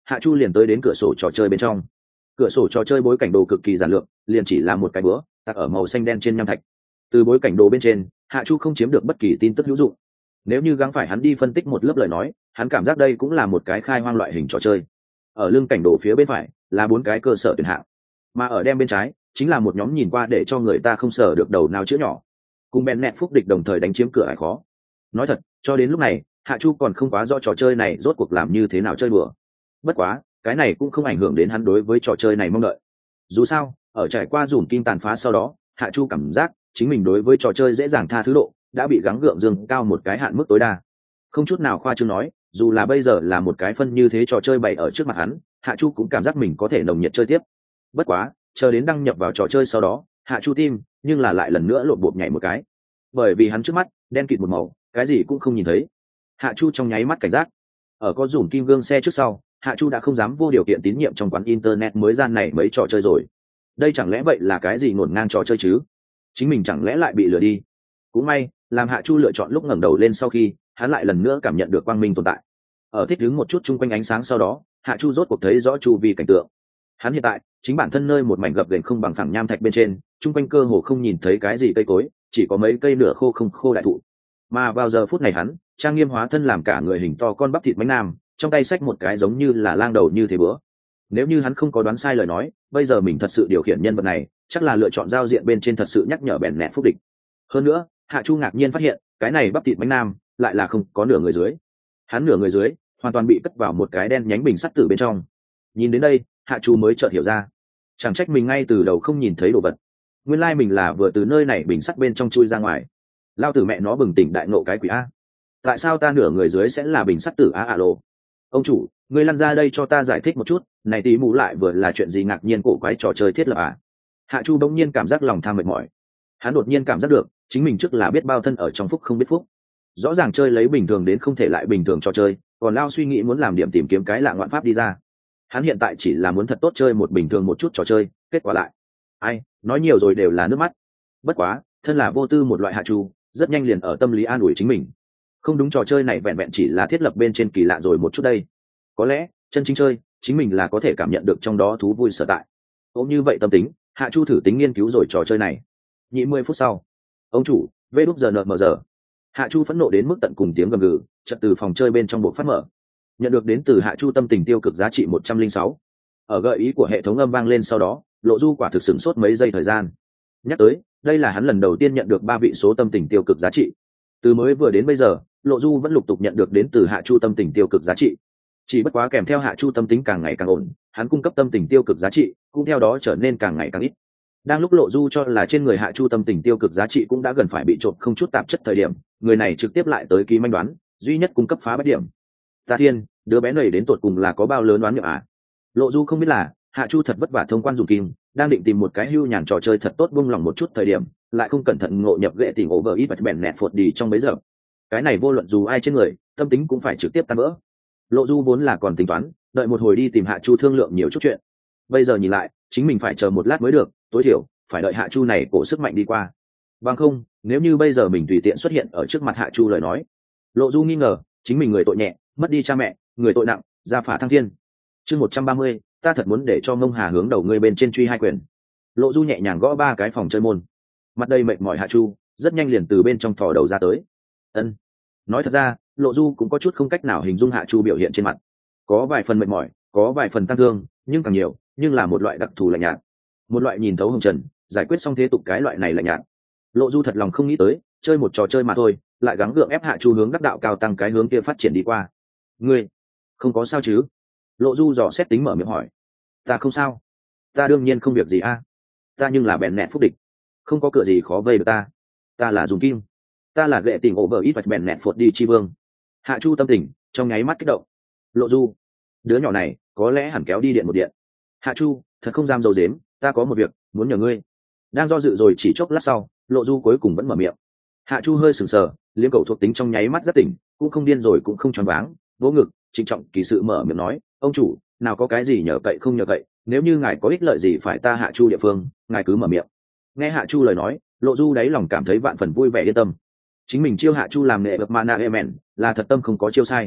hạ chu liền tới đến cửa sổ trò chơi bên trong. Cửa sổ trò chơi bối cảnh đồ cực kỳ giản lược, liền chỉ là một cái búa đặt ở màu xanh đen trên nham thạch. Từ bối cảnh đồ bên trên, hạ chu không chiếm được bất kỳ tin tức hữu dụng. Nếu như gắng phải hắn đi phân tích một lớp lời nói, hắn cảm giác đây cũng là một cái khai hoang loại hình trò chơi. Ở lưng cảnh đồ phía bên phải là bốn cái cơ sở tuyển hạng, mà ở đem bên trái chính là một nhóm nhìn qua để cho người ta không sở được đầu nào chữ nhỏ. Cùng bèn nẹt phúc địch đồng thời đánh chiếm cửa ải khó. Nói thật, cho đến lúc này hạ chu còn không quá rõ trò chơi này rốt cuộc làm như thế nào chơi đùa. Bất quá cái này cũng không ảnh hưởng đến hắn đối với trò chơi này mong đợi. Dù sao ở trải qua dùm kim tàn phá sau đó, hạ chu cảm giác chính mình đối với trò chơi dễ dàng tha thứ độ đã bị gắng gượng dương cao một cái hạn mức tối đa. Không chút nào khoa trương nói, dù là bây giờ là một cái phân như thế trò chơi bày ở trước mặt hắn, hạ chu cũng cảm giác mình có thể nồng nhiệt chơi tiếp. Bất quá chờ đến đăng nhập vào trò chơi sau đó, hạ chu tim nhưng là lại lần nữa lộn bột nhảy một cái, bởi vì hắn trước mắt đen kịt một màu, cái gì cũng không nhìn thấy. Hạ chu trong nháy mắt cảnh giác. Ở có dùm kim gương xe trước sau, hạ chu đã không dám vô điều kiện tín nhiệm trong quán internet mới gian này mấy trò chơi rồi. Đây chẳng lẽ vậy là cái gì ngổn ngang trò chơi chứ? Chính mình chẳng lẽ lại bị lừa đi? Cũng may làm hạ chu lựa chọn lúc ngẩng đầu lên sau khi hắn lại lần nữa cảm nhận được quang minh tồn tại. Ở thích đứng một chút chung quanh ánh sáng sau đó, hạ chu rốt cuộc thấy rõ chu vi cảnh tượng. Hắn hiện tại chính bản thân nơi một mảnh gập ghềnh không bằng phẳng nham thạch bên trên, chung quanh cơ hồ không nhìn thấy cái gì cây cối, chỉ có mấy cây nửa khô không khô đại thụ. Mà vào giờ phút này hắn trang nghiêm hóa thân làm cả người hình to con bắp thịt bánh nam, trong tay xách một cái giống như là lang đầu như thế bữa. Nếu như hắn không có đoán sai lời nói, bây giờ mình thật sự điều khiển nhân vật này chắc là lựa chọn giao diện bên trên thật sự nhắc nhở bèn nẹt phúc địch. Hơn nữa hạ chu ngạc nhiên phát hiện cái này bắp thịt bánh nam lại là không có nửa người dưới. Hắn nửa người dưới hoàn toàn bị cất vào một cái đen nhánh bình sắt tử bên trong. Nhìn đến đây hạ chu mới chợt hiểu ra, chẳng trách mình ngay từ đầu không nhìn thấy đồ vật, nguyên lai mình là vừa từ nơi này bình sắt bên trong chui ra ngoài. Lao tử mẹ nó bừng tỉnh đại nộ cái quỷ a, tại sao ta nửa người dưới sẽ là bình sắt tử a a lô. Ông chủ, ngươi lăn ra đây cho ta giải thích một chút, này tí mù lại vừa là chuyện gì ngạc nhiên cổ quái trò chơi thiết lập à? Hạ chu bỗng nhiên cảm giác lòng tham mệt mỏi. Hắn đột nhiên cảm giác được chính mình trước là biết bao thân ở trong phúc không biết phúc, rõ ràng chơi lấy bình thường đến không thể lại bình thường trò chơi, còn lao suy nghĩ muốn làm điểm tìm kiếm cái lạ ngoạn pháp đi ra. Hắn hiện tại chỉ là muốn thật tốt chơi một bình thường một chút trò chơi, kết quả lại ai nói nhiều rồi đều là nước mắt. Bất quá thân là vô tư một loại hạ chu rất nhanh liền ở tâm lý an ủi chính mình, không đúng, trò chơi này vẹn vẹn chỉ là thiết lập bên trên kỳ lạ rồi một chút đây, có lẽ chân chính chơi chính mình là có thể cảm nhận được trong đó thú vui sở tại. Ôm như vậy tâm tính, hạ chu thử tính nghiên cứu rồi trò chơi này. Nhị mươi phút sau, ông chủ vê đúp giờ nợ mờ giờ, hạ chu phẫn nộ đến mức tận cùng tiếng gầm gừ chợt từ phòng chơi bên trong bộ phát mở. Nhận được đến từ hạ chu tâm tình tiêu cực giá trị một trăm linh sáu. Ở gợi ý của hệ thống âm vang lên sau đó, lộ du quả thực sửng sốt mấy giây thời gian. Nhắc tới đây là hắn lần đầu tiên nhận được ba vị số tâm tình tiêu cực giá trị. Từ mới vừa đến bây giờ, lộ du vẫn lục tục nhận được đến từ hạ chu tâm tình tiêu cực giá trị. Chỉ bất quá kèm theo hạ chu tâm tính càng ngày càng ổn, hắn cung cấp tâm tình tiêu cực giá trị cũng theo đó trở nên càng ngày càng ít. Đang lúc lộ du cho là trên người hạ chu tâm tình tiêu cực giá trị cũng đã gần phải bị trộn không chút tạp chất thời điểm, người này trực tiếp lại tới ký manh đoán duy nhất cung cấp phá bất điểm. Ta thiên, đứa bé này đến tột cùng là có bao lớn đoán nghiệm à? Lộ du không biết là hạ chu thật vất vả thông quan dùng kim, đang định tìm một cái hưu nhàn trò chơi thật tốt buông lòng một chút thời điểm, lại không cẩn thận ngộ nhập ghệ tình over ít và bèn nẹt phột đi trong mấy giờ. Cái này vô luận dù ai trên người, tâm tính cũng phải trực tiếp tan vỡ. Lộ du vốn là còn tính toán đợi một hồi đi tìm hạ chu thương lượng nhiều chút chuyện, bây giờ nhìn lại chính mình phải chờ một lát mới được, tối thiểu phải đợi hạ chu này cổ sức mạnh đi qua. Bằng không nếu như bây giờ mình tùy tiện xuất hiện ở trước mặt hạ chu lời nói, lộ du nghi ngờ chính mình người tội nhẹ mất đi cha mẹ, người tội nặng gia phả thăng thiên. Chương một trăm ba mươi, ta thật muốn để cho mông hà hướng đầu ngươi bên trên truy hai quyền. Lộ du nhẹ nhàng gõ ba cái phòng chơi môn, mặt đây mệt mỏi hạ chu rất nhanh liền từ bên trong thò đầu ra tới. Ân, nói thật ra lộ du cũng có chút không cách nào hình dung hạ chu biểu hiện trên mặt, có vài phần mệt mỏi, có vài phần tăng thương, nhưng càng nhiều nhưng là một loại đặc thù lạnh nhạt, một loại nhìn thấu hồng trần giải quyết xong thế tục cái loại này lạnh nhạt. Lộ du thật lòng không nghĩ tới chơi một trò chơi mà thôi lại gắng gượng ép hạ chu hướng đắc đạo cao tăng cái hướng kia phát triển đi qua. Ngươi không có sao chứ? Lộ du dò xét tính mở miệng hỏi. Ta không sao, ta đương nhiên không việc gì a, ta nhưng là bèn nẹt phúc địch, không có cửa gì khó vây được ta, ta là dùng kim, ta là ghệ tình ổ vợ ít vạch bèn nẹt phột đi chi vương. Hạ chu tâm tình trong nháy mắt kích động. Lộ du, đứa nhỏ này có lẽ hẳn kéo đi điện một điện. Hạ chu thật không dám dầu dếm, ta có một việc muốn nhờ ngươi. Đang do dự rồi chỉ chốc lát sau, lộ du cuối cùng vẫn mở miệng. Hạ chu hơi sừng sờ, liếm cầu thuộc tính trong nháy mắt rất tỉnh, cũng không điên rồi cũng không choáng váng, vỗ ngực trịnh trọng kỳ sự mở miệng nói, ông chủ nào có cái gì nhờ cậy không nhờ cậy, nếu như ngài có ích lợi gì phải ta hạ chu địa phương, ngài cứ mở miệng. Nghe hạ chu lời nói, lộ du đáy lòng cảm thấy vạn phần vui vẻ yên tâm. Chính mình chiêu hạ chu làm nệ bậc mana emen là thật tâm không có chiêu sai.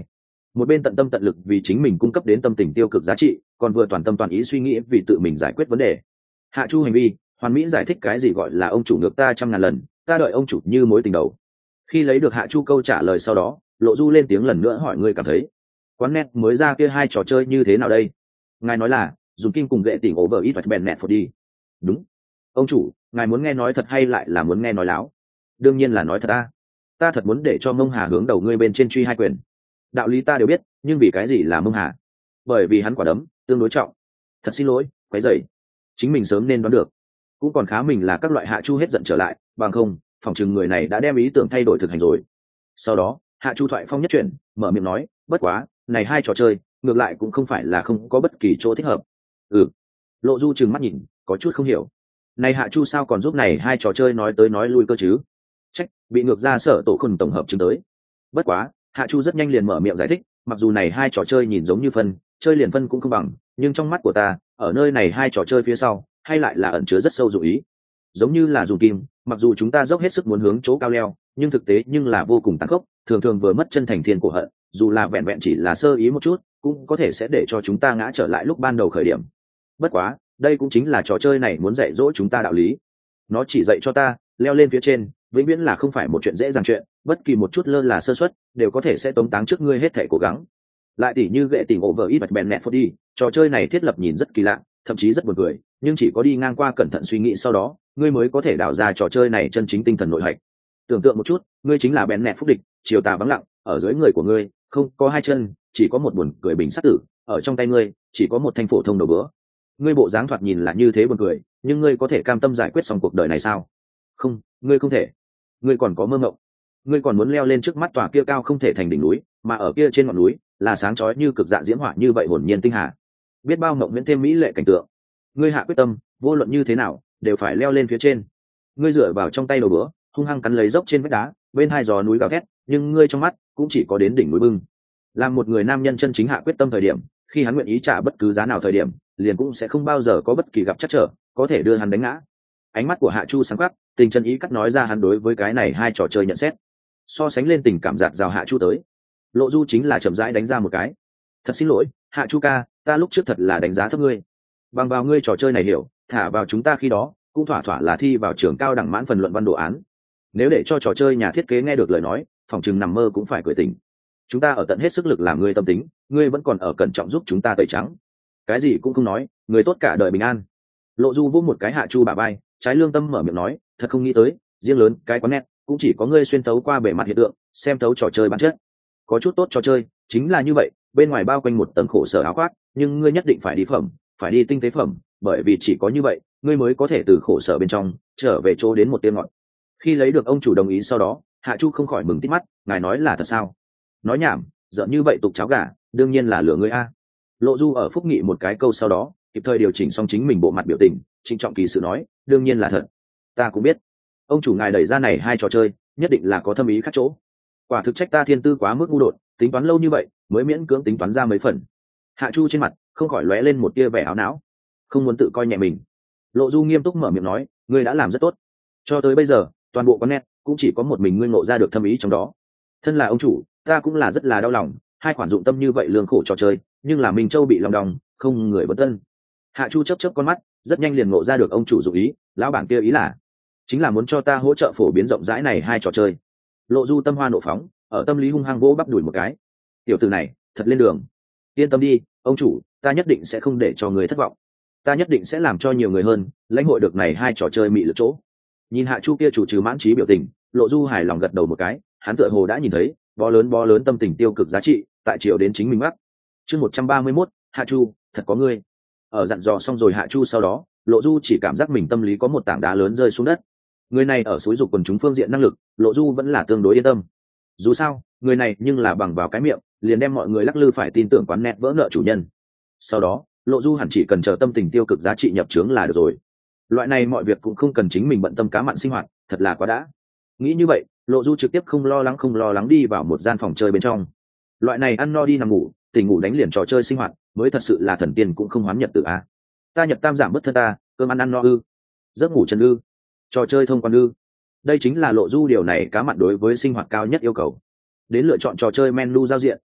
một bên tận tâm tận lực vì chính mình cung cấp đến tâm tình tiêu cực giá trị, còn vừa toàn tâm toàn ý suy nghĩ vì tự mình giải quyết vấn đề. Hạ Chu hành vi hoàn mỹ giải thích cái gì gọi là ông chủ ngược ta trăm ngàn lần, ta đợi ông chủ như mối tình đầu. Khi lấy được Hạ Chu câu trả lời sau đó, Lộ Du lên tiếng lần nữa hỏi, ngươi cảm thấy quán net mới ra kia hai trò chơi như thế nào đây? Ngài nói là dùng kim cùng gệ tỉnh over ít và bèn nẹt phột đi. Đúng. Ông chủ, ngài muốn nghe nói thật hay lại là muốn nghe nói láo? Đương nhiên là nói thật ta. Ta thật muốn để cho Mông Hà hướng đầu ngươi bên trên truy hai quyền. Đạo lý ta đều biết, nhưng vì cái gì là Mông Hà? Bởi vì hắn quả đấm tương đối trọng. Thật xin lỗi, quấy rầy. Chính mình sớm nên đoán được. Cũng còn khá mình là các loại Hạ Chu hết giận trở lại, bằng không phòng chừng người này đã đem ý tưởng thay đổi thực hành rồi. Sau đó Hạ Chu thoại phong nhất chuyển, mở miệng nói, bất quá này hai trò chơi ngược lại cũng không phải là không có bất kỳ chỗ thích hợp. Ừ. Lộ Du trừng mắt nhìn, có chút không hiểu, này Hạ Chu sao còn giúp này hai trò chơi nói tới nói lui cơ chứ? Trách bị ngược ra sở tổ khôn tổng hợp chứng tới. Bất quá Hạ Chu rất nhanh liền mở miệng giải thích, mặc dù này hai trò chơi nhìn giống như phân chơi liền phân cũng không bằng, nhưng trong mắt của ta ở nơi này hai trò chơi phía sau hay lại là ẩn chứa rất sâu dụng ý. Giống như là dùng kim, mặc dù chúng ta dốc hết sức muốn hướng chỗ cao leo, nhưng thực tế nhưng là vô cùng tàn khốc, thường thường vừa mất chân thành thiên cổ hận, dù là vẹn vẹn chỉ là sơ ý một chút cũng có thể sẽ để cho chúng ta ngã trở lại lúc ban đầu khởi điểm. Bất quá đây cũng chính là trò chơi này muốn dạy dỗ chúng ta đạo lý. Nó chỉ dạy cho ta leo lên phía trên vĩnh viễn là không phải một chuyện dễ dàng chuyện, bất kỳ một chút lơ là sơ suất đều có thể sẽ tống táng trước ngươi hết thể cố gắng. Lại tỉ như gệ tình over ít bạch bèn nẹt đi, trò chơi này thiết lập nhìn rất kỳ lạ, thậm chí rất buồn cười, nhưng chỉ có đi ngang qua cẩn thận suy nghĩ sau đó ngươi mới có thể đào ra trò chơi này chân chính tinh thần nội hạch. Tưởng tượng một chút, ngươi chính là bèn nẹt phúc địch, chiều tà vắng lặng, ở dưới người của ngươi không có hai chân, chỉ có một buồn cười bình sát tử, ở trong tay ngươi chỉ có một thanh phổ thông đầu bữa. Ngươi bộ dáng thoạt nhìn là như thế buồn cười, nhưng ngươi có thể cam tâm giải quyết xong cuộc đời này sao? Không, ngươi không thể. Ngươi còn có mơ mộng, ngươi còn muốn leo lên trước mắt tòa kia cao không thể thành đỉnh núi, mà ở kia trên ngọn núi là sáng chói như cực dạ diễm hỏa như vậy hồn nhiên tinh hà, biết bao mộng miễn thêm mỹ lệ cảnh tượng. Ngươi hạ quyết tâm vô luận như thế nào đều phải leo lên phía trên. Ngươi dựa vào trong tay đầu bữa hung hăng cắn lấy dốc trên vách đá, bên hai gió núi gào thét, nhưng ngươi trong mắt cũng chỉ có đến đỉnh núi bưng. Làm một người nam nhân chân chính hạ quyết tâm thời điểm, khi hắn nguyện ý trả bất cứ giá nào thời điểm, liền cũng sẽ không bao giờ có bất kỳ gặp chắc trở có thể đưa hắn đánh ngã. Ánh mắt của Hạ Chu sáng quắc, tình chân ý cắt nói ra hắn đối với cái này hai trò chơi nhận xét. So sánh lên tình cảm giạt rào Hạ Chu tới, Lộ Du chính là chậm rãi đánh ra một cái. Thật xin lỗi, Hạ Chu ca, ta lúc trước thật là đánh giá thấp ngươi. Bằng vào ngươi trò chơi này hiểu, thả vào chúng ta khi đó cũng thỏa thỏa là thi vào trường cao đẳng mãn phần luận văn đồ án. Nếu để cho trò chơi nhà thiết kế nghe được lời nói, phòng chừng nằm mơ cũng phải cười tỉnh. Chúng ta ở tận hết sức lực làm ngươi tâm tính, ngươi vẫn còn ở cẩn trọng giúp chúng ta tẩy trắng. Cái gì cũng không nói, người tốt cả đời bình an. Lộ Du vỗ một cái Hạ Chu bả vai, trái lương tâm mở miệng nói, thật không nghĩ tới, riêng lớn cái quán net cũng chỉ có ngươi xuyên tấu qua bề mặt hiện tượng, xem tấu trò chơi bản chất. Có chút tốt trò chơi chính là như vậy, bên ngoài bao quanh một tầng khổ sở áo khoác, nhưng ngươi nhất định phải đi phẩm, phải đi tinh tế phẩm, bởi vì chỉ có như vậy ngươi mới có thể từ khổ sở bên trong trở về chỗ đến một tiếng ngọt. Khi lấy được ông chủ đồng ý sau đó, Hạ Chu không khỏi mừng tít mắt, ngài nói là thật sao? Nói nhảm, giỡn như vậy tục cháo gà, đương nhiên là lừa ngươi a. Lộ Du ở phúc nghị một cái câu sau đó kịp thời điều chỉnh xong chính mình bộ mặt biểu tình, trịnh trọng kỳ sự nói, đương nhiên là thật. Ta cũng biết ông chủ ngài đẩy ra này hai trò chơi nhất định là có thâm ý khác chỗ. Quả thực trách ta thiên tư quá mức ngu đột, tính toán lâu như vậy mới miễn cưỡng tính toán ra mấy phần. Hạ Chu trên mặt không khỏi lóe lên một tia vẻ áo não, không muốn tự coi nhẹ mình. Lộ Du nghiêm túc mở miệng nói, ngươi đã làm rất tốt. Cho tới bây giờ toàn bộ con net cũng chỉ có một mình ngươi ngộ ra được thâm ý trong đó. Thân là ông chủ, ta cũng là rất là đau lòng, hai khoản dụng tâm như vậy lương khổ trò chơi, nhưng là Minh Châu bị lòng đong, không người bất tân. Hạ Chu chớp chớp con mắt, rất nhanh liền ngộ ra được ông chủ dụng ý, lão bản kia ý là chính là muốn cho ta hỗ trợ phổ biến rộng rãi này hai trò chơi. Lộ Du tâm hoa nộ phóng, ở tâm lý hung hăng vỗ bắp đuổi một cái. Tiểu tử này thật lên đường. Yên tâm đi, ông chủ, ta nhất định sẽ không để cho người thất vọng. Ta nhất định sẽ làm cho nhiều người hơn lãnh hội được này hai trò chơi mị lực chỗ. Nhìn Hạ Chu kia chủ trừ mãn trí biểu tình, Lộ Du hài lòng gật đầu một cái, hắn tựa hồ đã nhìn thấy bó lớn bó lớn tâm tình tiêu cực giá trị tại chiều đến chính mình mắc. Chương một trăm ba mươi mốt, Hạ Chu, thật có ngươi. Ở dặn dò xong rồi Hạ Chu sau đó, Lộ Du chỉ cảm giác mình tâm lý có một tảng đá lớn rơi xuống đất. Người này ở suối dục quần chúng phương diện năng lực, Lộ Du vẫn là tương đối yên tâm. Dù sao, người này nhưng là bằng vào cái miệng, liền đem mọi người lắc lư phải tin tưởng quán net vỡ nợ chủ nhân. Sau đó, Lộ Du hẳn chỉ cần chờ tâm tình tiêu cực giá trị nhập trướng là được rồi. Loại này mọi việc cũng không cần chính mình bận tâm cá mặn sinh hoạt, thật là quá đã. Nghĩ như vậy, Lộ Du trực tiếp không lo lắng không lo lắng đi vào một gian phòng chơi bên trong. Loại này ăn no đi nằm ngủ, tỉnh ngủ đánh liền trò chơi sinh hoạt, mới thật sự là thần tiên cũng không hoán nhật tự a. Ta nhật tam giảm bất thân ta, cơm ăn ăn no ư, giấc ngủ chân ư, trò chơi thông quan ư. Đây chính là Lộ Du điều này cá mặn đối với sinh hoạt cao nhất yêu cầu. Đến lựa chọn trò chơi menu giao diện,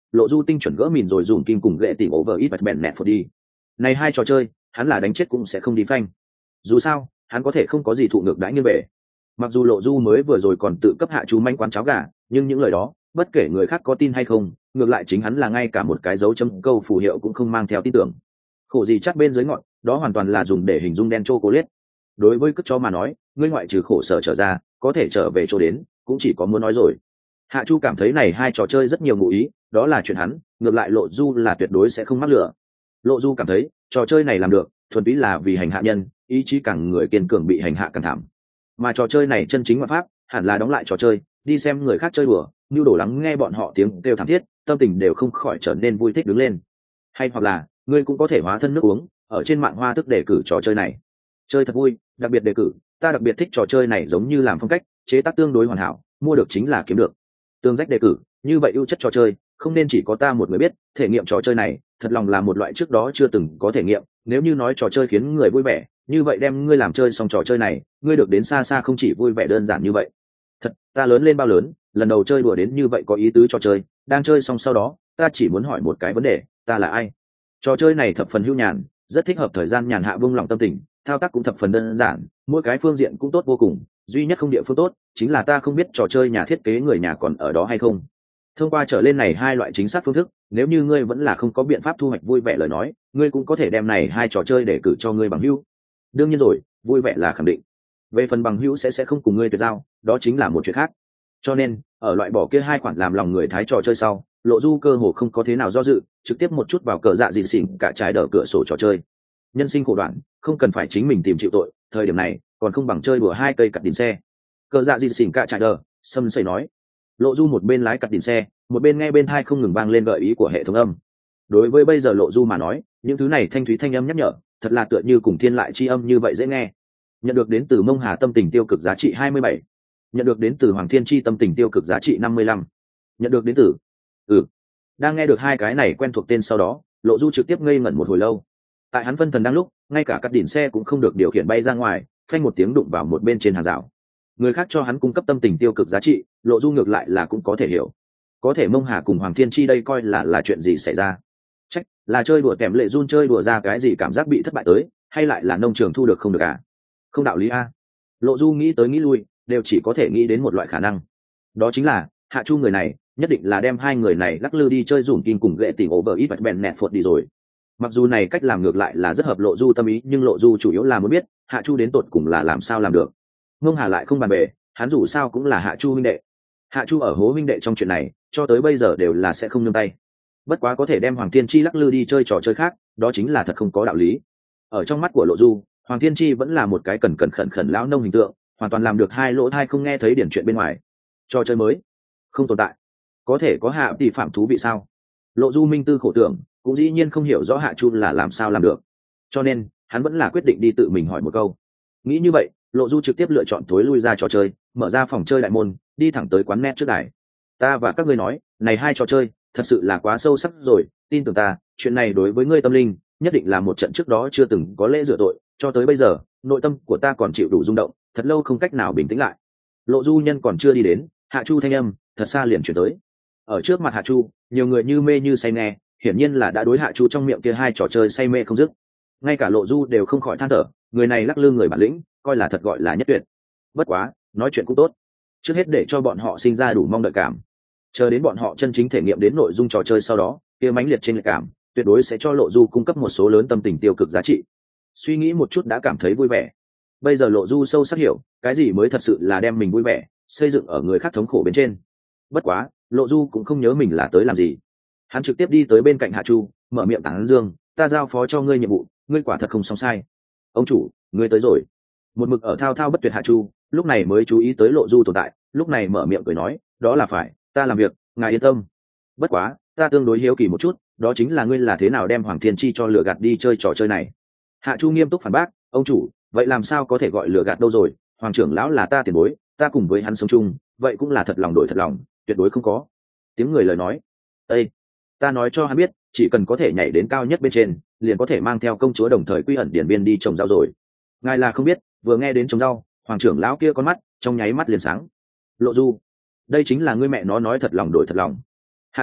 lộ du tinh chuẩn gỡ mìn rồi dùng kim cùng gệ tìm over ít bật bèn nẹt phột đi. Này hai trò chơi hắn là đánh chết cũng sẽ không đi phanh, dù sao hắn có thể không có gì thụ ngược đãi như vậy. Mặc dù lộ du mới vừa rồi còn tự cấp hạ chú manh quán cháo gà, nhưng những lời đó bất kể người khác có tin hay không, ngược lại chính hắn là ngay cả một cái dấu chấm câu phù hiệu cũng không mang theo tin tưởng. Khổ gì chắc bên dưới ngọn đó hoàn toàn là dùng để hình dung đen chocolate. Đối với cất chó mà nói, ngươi ngoại trừ khổ sở trở ra có thể trở về chỗ đến cũng chỉ có muốn nói rồi. Hạ chu cảm thấy này hai trò chơi rất nhiều ngụ ý, đó là chuyện hắn ngược lại lộ du là tuyệt đối sẽ không mắc lửa. Lộ du cảm thấy trò chơi này làm được thuần túy là vì hành hạ nhân, ý chí càng người kiên cường bị hành hạ càng thảm. Mà trò chơi này chân chính ngoại pháp hẳn là đóng lại trò chơi, đi xem người khác chơi đùa, nhu đổ lắng nghe bọn họ tiếng kêu thảm thiết, tâm tình đều không khỏi trở nên vui thích đứng lên. Hay hoặc là ngươi cũng có thể hóa thân nước uống, ở trên mạng hoa thức đề cử trò chơi này, chơi thật vui. Đặc biệt đề cử, ta đặc biệt thích trò chơi này, giống như làm phong cách chế tác tương đối hoàn hảo, mua được chính là kiếm được. Tương rách đề cử, như vậy ưu chất trò chơi không nên chỉ có ta một người biết, thể nghiệm trò chơi này thật lòng là một loại trước đó chưa từng có thể nghiệm. Nếu như nói trò chơi khiến người vui vẻ, như vậy đem ngươi làm chơi xong trò chơi này, ngươi được đến xa xa không chỉ vui vẻ đơn giản như vậy. Thật, ta lớn lên bao lớn, lần đầu chơi đùa đến như vậy có ý tứ trò chơi, đang chơi xong sau đó ta chỉ muốn hỏi một cái vấn đề, ta là ai? Trò chơi này thập phần hưu nhàn, rất thích hợp thời gian nhàn hạ buông lỏng tâm tình, thao tác cũng thập phần đơn giản, mỗi cái phương diện cũng tốt vô cùng, duy nhất không địa phương tốt chính là ta không biết trò chơi nhà thiết kế người nhà còn ở đó hay không. Thông qua trở lên này hai loại chính xác phương thức, nếu như ngươi vẫn là không có biện pháp thu hoạch vui vẻ lời nói, ngươi cũng có thể đem này hai trò chơi để cử cho ngươi bằng hữu. Đương nhiên rồi, vui vẻ là khẳng định. Về phần bằng hữu sẽ sẽ không cùng ngươi tuyệt giao, đó chính là một chuyện khác. Cho nên, ở loại bỏ kia hai khoản làm lòng người thái trò chơi sau, lộ du cơ hồ không có thế nào do dự, trực tiếp một chút vào cờ dạ dịt xỉn cả trái đỡ cửa sổ trò chơi. Nhân sinh khổ đoạn, không cần phải chính mình tìm chịu tội, thời điểm này còn không bằng chơi đùa hai cây cặt đỉnh xe. Cờ dạ dịt xỉn cả trái đỡ, sâm sẩy nói. Lộ du một bên lái cặt đỉnh xe, một bên nghe bên tai không ngừng vang lên gợi ý của hệ thống âm. Đối với bây giờ lộ du mà nói, những thứ này thanh thúy thanh âm nhắc nhở thật là tựa như cùng thiên lại chi âm như vậy dễ nghe. Nhận được đến từ Mông Hà tâm tình tiêu cực giá trị hai mươi bảy. Nhận được đến từ Hoàng Thiên Chi tâm tình tiêu cực giá trị năm mươi lăm. Nhận được đến từ ừ đang nghe được hai cái này quen thuộc tên sau đó, lộ du trực tiếp ngây ngẩn một hồi lâu. Tại hắn phân thần đang lúc, ngay cả cắt đỉnh xe cũng không được điều khiển bay ra ngoài, phanh một tiếng đụng vào một bên trên hàng rào. Người khác cho hắn cung cấp tâm tình tiêu cực giá trị, lộ du ngược lại là cũng có thể hiểu. Có thể Mông Hà cùng Hoàng Thiên Chi đây coi là là chuyện gì xảy ra? Trách là chơi đùa kèm lệ run chơi đùa ra cái gì cảm giác bị thất bại tới, hay lại là nông trường thu được không được à? Không đạo lý a. Lộ du nghĩ tới nghĩ lui, đều chỉ có thể nghĩ đến một loại khả năng, đó chính là hạ chu người này nhất định là đem hai người này lắc lư đi chơi dùm kim cùng gệ tìm over ít bạch bèn nẹt phột đi rồi. Mặc dù này cách làm ngược lại là rất hợp lộ du tâm ý, nhưng lộ du chủ yếu là muốn biết hạ chu đến tột cùng là làm sao làm được. Ngông Hà lại không bàn bề, hắn dù sao cũng là hạ chu huynh đệ. Hạ chu ở hố huynh đệ trong chuyện này cho tới bây giờ đều là sẽ không nương tay. Bất quá có thể đem Hoàng Thiên Chi lắc lư đi chơi trò chơi khác, đó chính là thật không có đạo lý. Ở trong mắt của lộ du, Hoàng Thiên Chi vẫn là một cái cẩn cẩn khẩn khẩn lão nông hình tượng, hoàn toàn làm được hai lỗ thai không nghe thấy điển chuyện bên ngoài. Trò chơi mới không tồn tại, có thể có hạ tỷ phạm thú vị sao? Lộ du minh tư khổ tưởng, cũng dĩ nhiên không hiểu rõ hạ chu là làm sao làm được, cho nên hắn vẫn là quyết định đi tự mình hỏi một câu. Nghĩ như vậy, lộ du trực tiếp lựa chọn thối lui ra trò chơi, mở ra phòng chơi đại môn, đi thẳng tới quán net trước đài. Ta và các ngươi nói, này hai trò chơi thật sự là quá sâu sắc rồi, tin tưởng ta, chuyện này đối với ngươi tâm linh nhất định là một trận trước đó chưa từng có lễ rửa tội. Cho tới bây giờ, nội tâm của ta còn chịu đủ rung động, thật lâu không cách nào bình tĩnh lại. Lộ du nhân còn chưa đi đến, hạ chu thanh âm thật xa liền chuyển tới. Ở trước mặt hạ chu, nhiều người như mê như say nghe, hiển nhiên là đã đối hạ chu trong miệng kia hai trò chơi say mê không dứt. Ngay cả lộ du đều không khỏi than thở, người này lắc lư người bản lĩnh, coi là thật gọi là nhất tuyệt. Bất quá, nói chuyện cũng tốt, trước hết để cho bọn họ sinh ra đủ mong đợi cảm, chờ đến bọn họ chân chính thể nghiệm đến nội dung trò chơi sau đó, kia mãnh liệt trên lệch cảm tuyệt đối sẽ cho lộ du cung cấp một số lớn tâm tình tiêu cực giá trị. Suy nghĩ một chút đã cảm thấy vui vẻ. Bây giờ lộ du sâu sắc hiểu cái gì mới thật sự là đem mình vui vẻ xây dựng ở người khác thống khổ bên trên. Bất quá, lộ du cũng không nhớ mình là tới làm gì, hắn trực tiếp đi tới bên cạnh hạ chu, mở miệng tán dương, ta giao phó cho ngươi nhiệm vụ, ngươi quả thật không xong sai. Ông chủ, ngươi tới rồi. Một mực ở thao thao bất tuyệt hạ chu lúc này mới chú ý tới lộ du tồn tại, lúc này mở miệng cười nói, đó là phải, ta làm việc ngài yên tâm. Bất quá, ta tương đối hiếu kỳ một chút, đó chính là ngươi là thế nào đem Hoàng Thiên Chi cho lừa gạt đi chơi trò chơi này? Hạ chu nghiêm túc phản bác, ông chủ, vậy làm sao có thể gọi lừa gạt đâu rồi, hoàng trưởng lão là ta tiền bối, ta cùng với hắn sống chung, vậy cũng là thật lòng đổi thật lòng, tuyệt đối không có. Tiếng người lời nói, ê, ta nói cho hắn biết, chỉ cần có thể nhảy đến cao nhất bên trên, liền có thể mang theo công chúa đồng thời quy ẩn điển biên đi trồng rau rồi. Ngài là không biết, vừa nghe đến trồng rau, hoàng trưởng lão kia con mắt trong nháy mắt liền sáng. Lộ du, đây chính là ngươi mẹ nó nói thật lòng đổi thật lòng. Hạ chu,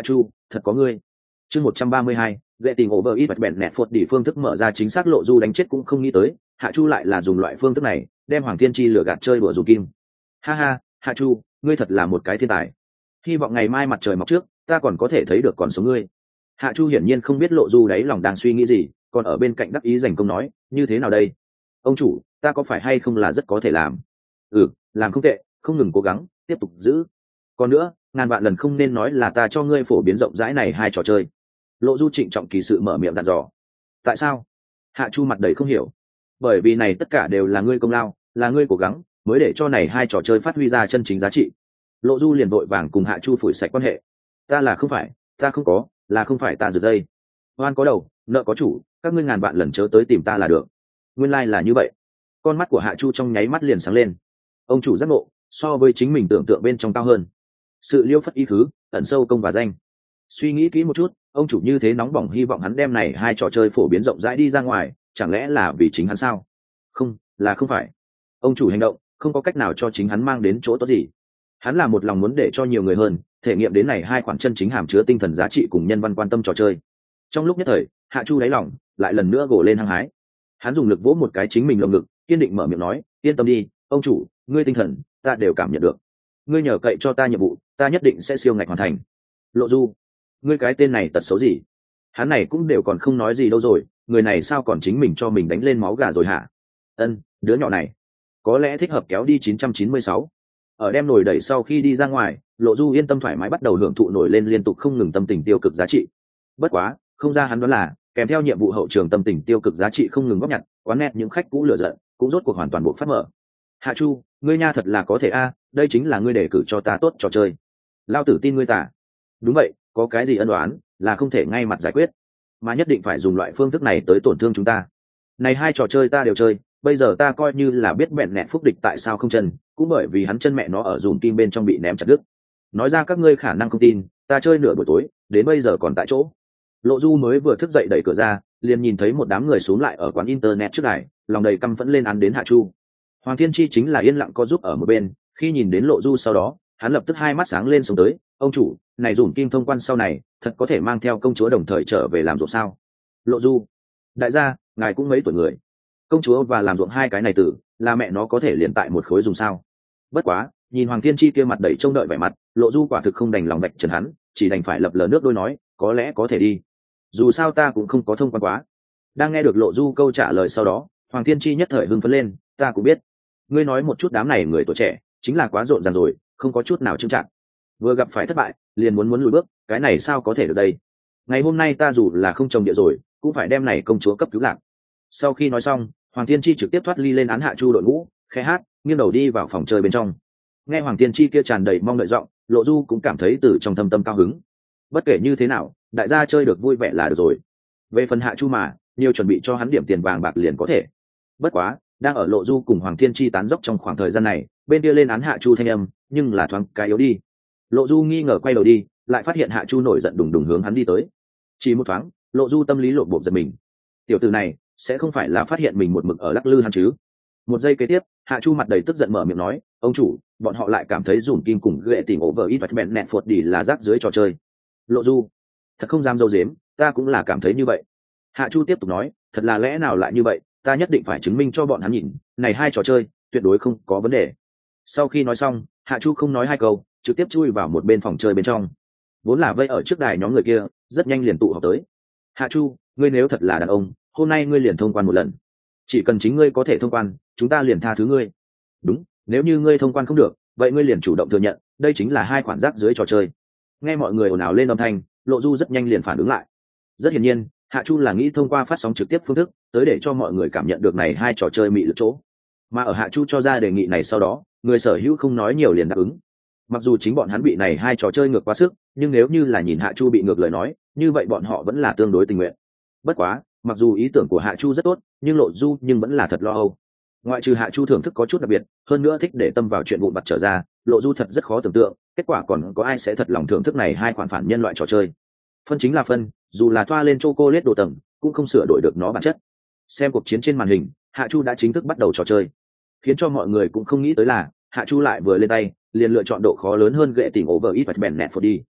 thật có ngươi. Chương một trăm ba mươi hai, gệ tình over ít bẹn nẹt phột đi phương thức mở ra chính xác lộ du đánh chết cũng không nghĩ tới, Hạ Chu lại là dùng loại phương thức này, đem Hoàng Thiên Chi lừa gạt chơi đùa dù kim. Ha ha, Hạ Chu, ngươi thật là một cái thiên tài. Hy vọng ngày mai mặt trời mọc trước, ta còn có thể thấy được còn sống ngươi. Hạ Chu hiển nhiên không biết lộ du đáy lòng đang suy nghĩ gì, còn ở bên cạnh đắc ý giành công nói, như thế nào đây? Ông chủ, ta có phải hay không là rất có thể làm? Ừ, làm không tệ, không ngừng cố gắng, tiếp tục giữ. Còn nữa, ngàn vạn lần không nên nói là ta cho ngươi phổ biến rộng rãi này hai trò chơi. Lộ du trịnh trọng kỳ sự mở miệng dặn dò. Tại sao? Hạ Chu mặt đầy không hiểu. Bởi vì này tất cả đều là ngươi công lao, là ngươi cố gắng mới để cho này hai trò chơi phát huy ra chân chính giá trị. Lộ du liền vội vàng cùng Hạ Chu phủi sạch quan hệ. Ta là không phải, ta không có, là không phải ta giật dây. Oan có đầu, nợ có chủ, các ngươi ngàn vạn lần chớ tới tìm ta là được. Nguyên lai like là như vậy. Con mắt của Hạ Chu trong nháy mắt liền sáng lên. Ông chủ giác ngộ, so với chính mình tưởng tượng bên trong cao hơn. Sự liêu phất ý thứ, ẩn sâu công và danh. Suy nghĩ kỹ một chút, ông chủ như thế nóng bỏng hy vọng hắn đem này hai trò chơi phổ biến rộng rãi đi ra ngoài, chẳng lẽ là vì chính hắn sao? Không, là không phải. Ông chủ hành động không có cách nào cho chính hắn mang đến chỗ tốt gì. Hắn là một lòng muốn để cho nhiều người hơn thể nghiệm đến này hai khoản chân chính hàm chứa tinh thần giá trị cùng nhân văn quan tâm trò chơi. Trong lúc nhất thời, Hạ Chu đáy lòng lại lần nữa gồ lên hăng hái. Hắn dùng lực vỗ một cái chính mình lồng ngực, kiên định mở miệng nói, yên tâm đi, ông chủ, ngươi tinh thần ta đều cảm nhận được. Ngươi nhờ cậy cho ta nhiệm vụ, ta nhất định sẽ siêu ngạch hoàn thành. Lộ du, ngươi cái tên này tật xấu gì? Hắn này cũng đều còn không nói gì đâu rồi, người này sao còn chính mình cho mình đánh lên máu gà rồi hả? Ân, đứa nhỏ này có lẽ thích hợp kéo đi chín trăm chín mươi sáu. Ở đem nổi đẩy sau khi đi ra ngoài, Lộ du yên tâm thoải mái bắt đầu hưởng thụ nổi lên liên tục không ngừng tâm tình tiêu cực giá trị. Bất quá, không ra hắn đoán là kèm theo nhiệm vụ hậu trường tâm tình tiêu cực giá trị không ngừng góp nhặt, quán nét những khách cũ lừa giận cũng rốt cuộc hoàn toàn bộ phát mở. Hạ Chu, ngươi nha thật là có thể a, đây chính là ngươi đề cử cho ta tốt trò chơi. Lao tử tin ngươi tả. Đúng vậy, có cái gì ân oán là không thể ngay mặt giải quyết, mà nhất định phải dùng loại phương thức này tới tổn thương chúng ta. Này hai trò chơi ta đều chơi, bây giờ ta coi như là biết bẹn nẹt phúc địch tại sao không chân, cũng bởi vì hắn chân mẹ nó ở dùm kim bên trong bị ném chặt đứt. Nói ra các ngươi khả năng không tin, ta chơi nửa buổi tối, đến bây giờ còn tại chỗ. Lộ du mới vừa thức dậy đẩy cửa ra, liền nhìn thấy một đám người xuống lại ở quán internet trước đài, lòng đầy căm phẫn lên án đến Hạ Chu. Hoàng Thiên Chi chính là yên lặng có giúp ở một bên, khi nhìn đến Lộ du sau đó, hắn lập tức hai mắt sáng lên xuống tới, ông chủ, này dùm kim thông quan sau này thật có thể mang theo công chúa đồng thời trở về làm ruộng sao? Lộ du, đại gia, ngài cũng mấy tuổi người, công chúa và làm ruộng hai cái này tử là mẹ nó có thể liền tại một khối dùng sao? Bất quá, nhìn Hoàng Thiên Chi kia mặt đầy trông đợi vẻ mặt, Lộ du quả thực không đành lòng vạch trần hắn, chỉ đành phải lập lờ nước đôi nói, có lẽ có thể đi, dù sao ta cũng không có thông quan quá. Đang nghe được Lộ du câu trả lời sau đó, Hoàng Thiên Chi nhất thời hưng phấn lên, ta cũng biết, ngươi nói một chút đám này người tuổi trẻ chính là quá rộn ràng rồi, không có chút nào chững chạc, vừa gặp phải thất bại liền muốn muốn lùi bước, cái này sao có thể được đây? Ngày hôm nay ta dù là không trồng địa rồi cũng phải đem này công chúa cấp cứu lạc. Sau khi nói xong, Hoàng Thiên Chi trực tiếp thoát ly lên án Hạ Chu đội ngũ, khẽ hát nghiêng đầu đi vào phòng chơi bên trong. Nghe Hoàng Thiên Chi kia tràn đầy mong đợi giọng, Lộ du cũng cảm thấy từ trong thâm tâm cao hứng. Bất kể như thế nào, đại gia chơi được vui vẻ là được rồi. Về phần Hạ Chu mà nhiều chuẩn bị cho hắn điểm tiền vàng bạc liền có thể. Bất quá, đang ở Lộ du cùng Hoàng Thiên Chi tán dốc trong khoảng thời gian này, bên kia lên án Hạ Chu thanh âm nhưng là thoáng cái yếu đi. Lộ du nghi ngờ quay đầu đi, lại phát hiện Hạ Chu nổi giận đùng đùng hướng hắn đi tới. Chỉ một thoáng, Lộ du tâm lý lộn bộp giật mình. Tiểu tử này sẽ không phải là phát hiện mình một mực ở lắc lư hắn chứ? Một giây kế tiếp, Hạ Chu mặt đầy tức giận mở miệng nói, ông chủ, bọn họ lại cảm thấy dùm kim cùng ghệ tình over ít bẹn nẹt phột đi là rác dưới trò chơi. Lộ du, thật không dám dâu dếm, ta cũng là cảm thấy như vậy. Hạ Chu tiếp tục nói, thật là lẽ nào lại như vậy, ta nhất định phải chứng minh cho bọn hắn nhìn, này hai trò chơi tuyệt đối không có vấn đề. Sau khi nói xong, Hạ Chu không nói hai câu, trực tiếp chui vào một bên phòng chơi bên trong. Vốn là vây ở trước đài nhóm người kia rất nhanh liền tụ họp tới. Hạ Chu, ngươi nếu thật là đàn ông, hôm nay ngươi liền thông quan một lần, chỉ cần chính ngươi có thể thông quan, chúng ta liền tha thứ ngươi. Đúng, nếu như ngươi thông quan không được, vậy ngươi liền chủ động thừa nhận, đây chính là hai khoản rác dưới trò chơi. Nghe mọi người ồn ào lên âm thanh, Lộ du rất nhanh liền phản ứng lại. Rất hiển nhiên, Hạ Chu là nghĩ thông qua phát sóng trực tiếp phương thức tới để cho mọi người cảm nhận được này hai trò chơi mị lực chỗ. Mà ở Hạ Chu cho ra đề nghị này sau đó, người sở hữu không nói nhiều liền đáp ứng. Mặc dù chính bọn hắn bị này hai trò chơi ngược quá sức, nhưng nếu như là nhìn Hạ Chu bị ngược lời nói, như vậy bọn họ vẫn là tương đối tình nguyện. Bất quá, mặc dù ý tưởng của Hạ Chu rất tốt, nhưng Lộ du nhưng vẫn là thật lo âu. Ngoại trừ Hạ Chu thưởng thức có chút đặc biệt, hơn nữa thích để tâm vào chuyện vụn vặt trở ra, Lộ du thật rất khó tưởng tượng, kết quả còn có ai sẽ thật lòng thưởng thức này hai khoản phản nhân loại trò chơi. Phân chính là phân, dù là thoa lên chocolate đồ tầng, cũng không sửa đổi được nó bản chất. Xem cuộc chiến trên màn hình, Hạ Chu đã chính thức bắt đầu trò chơi. Khiến cho mọi người cũng không nghĩ tới là, Hạ Chu lại vừa lên tay, liền lựa chọn độ khó lớn hơn ghệ tình over ít bẹn nẹt phột đi.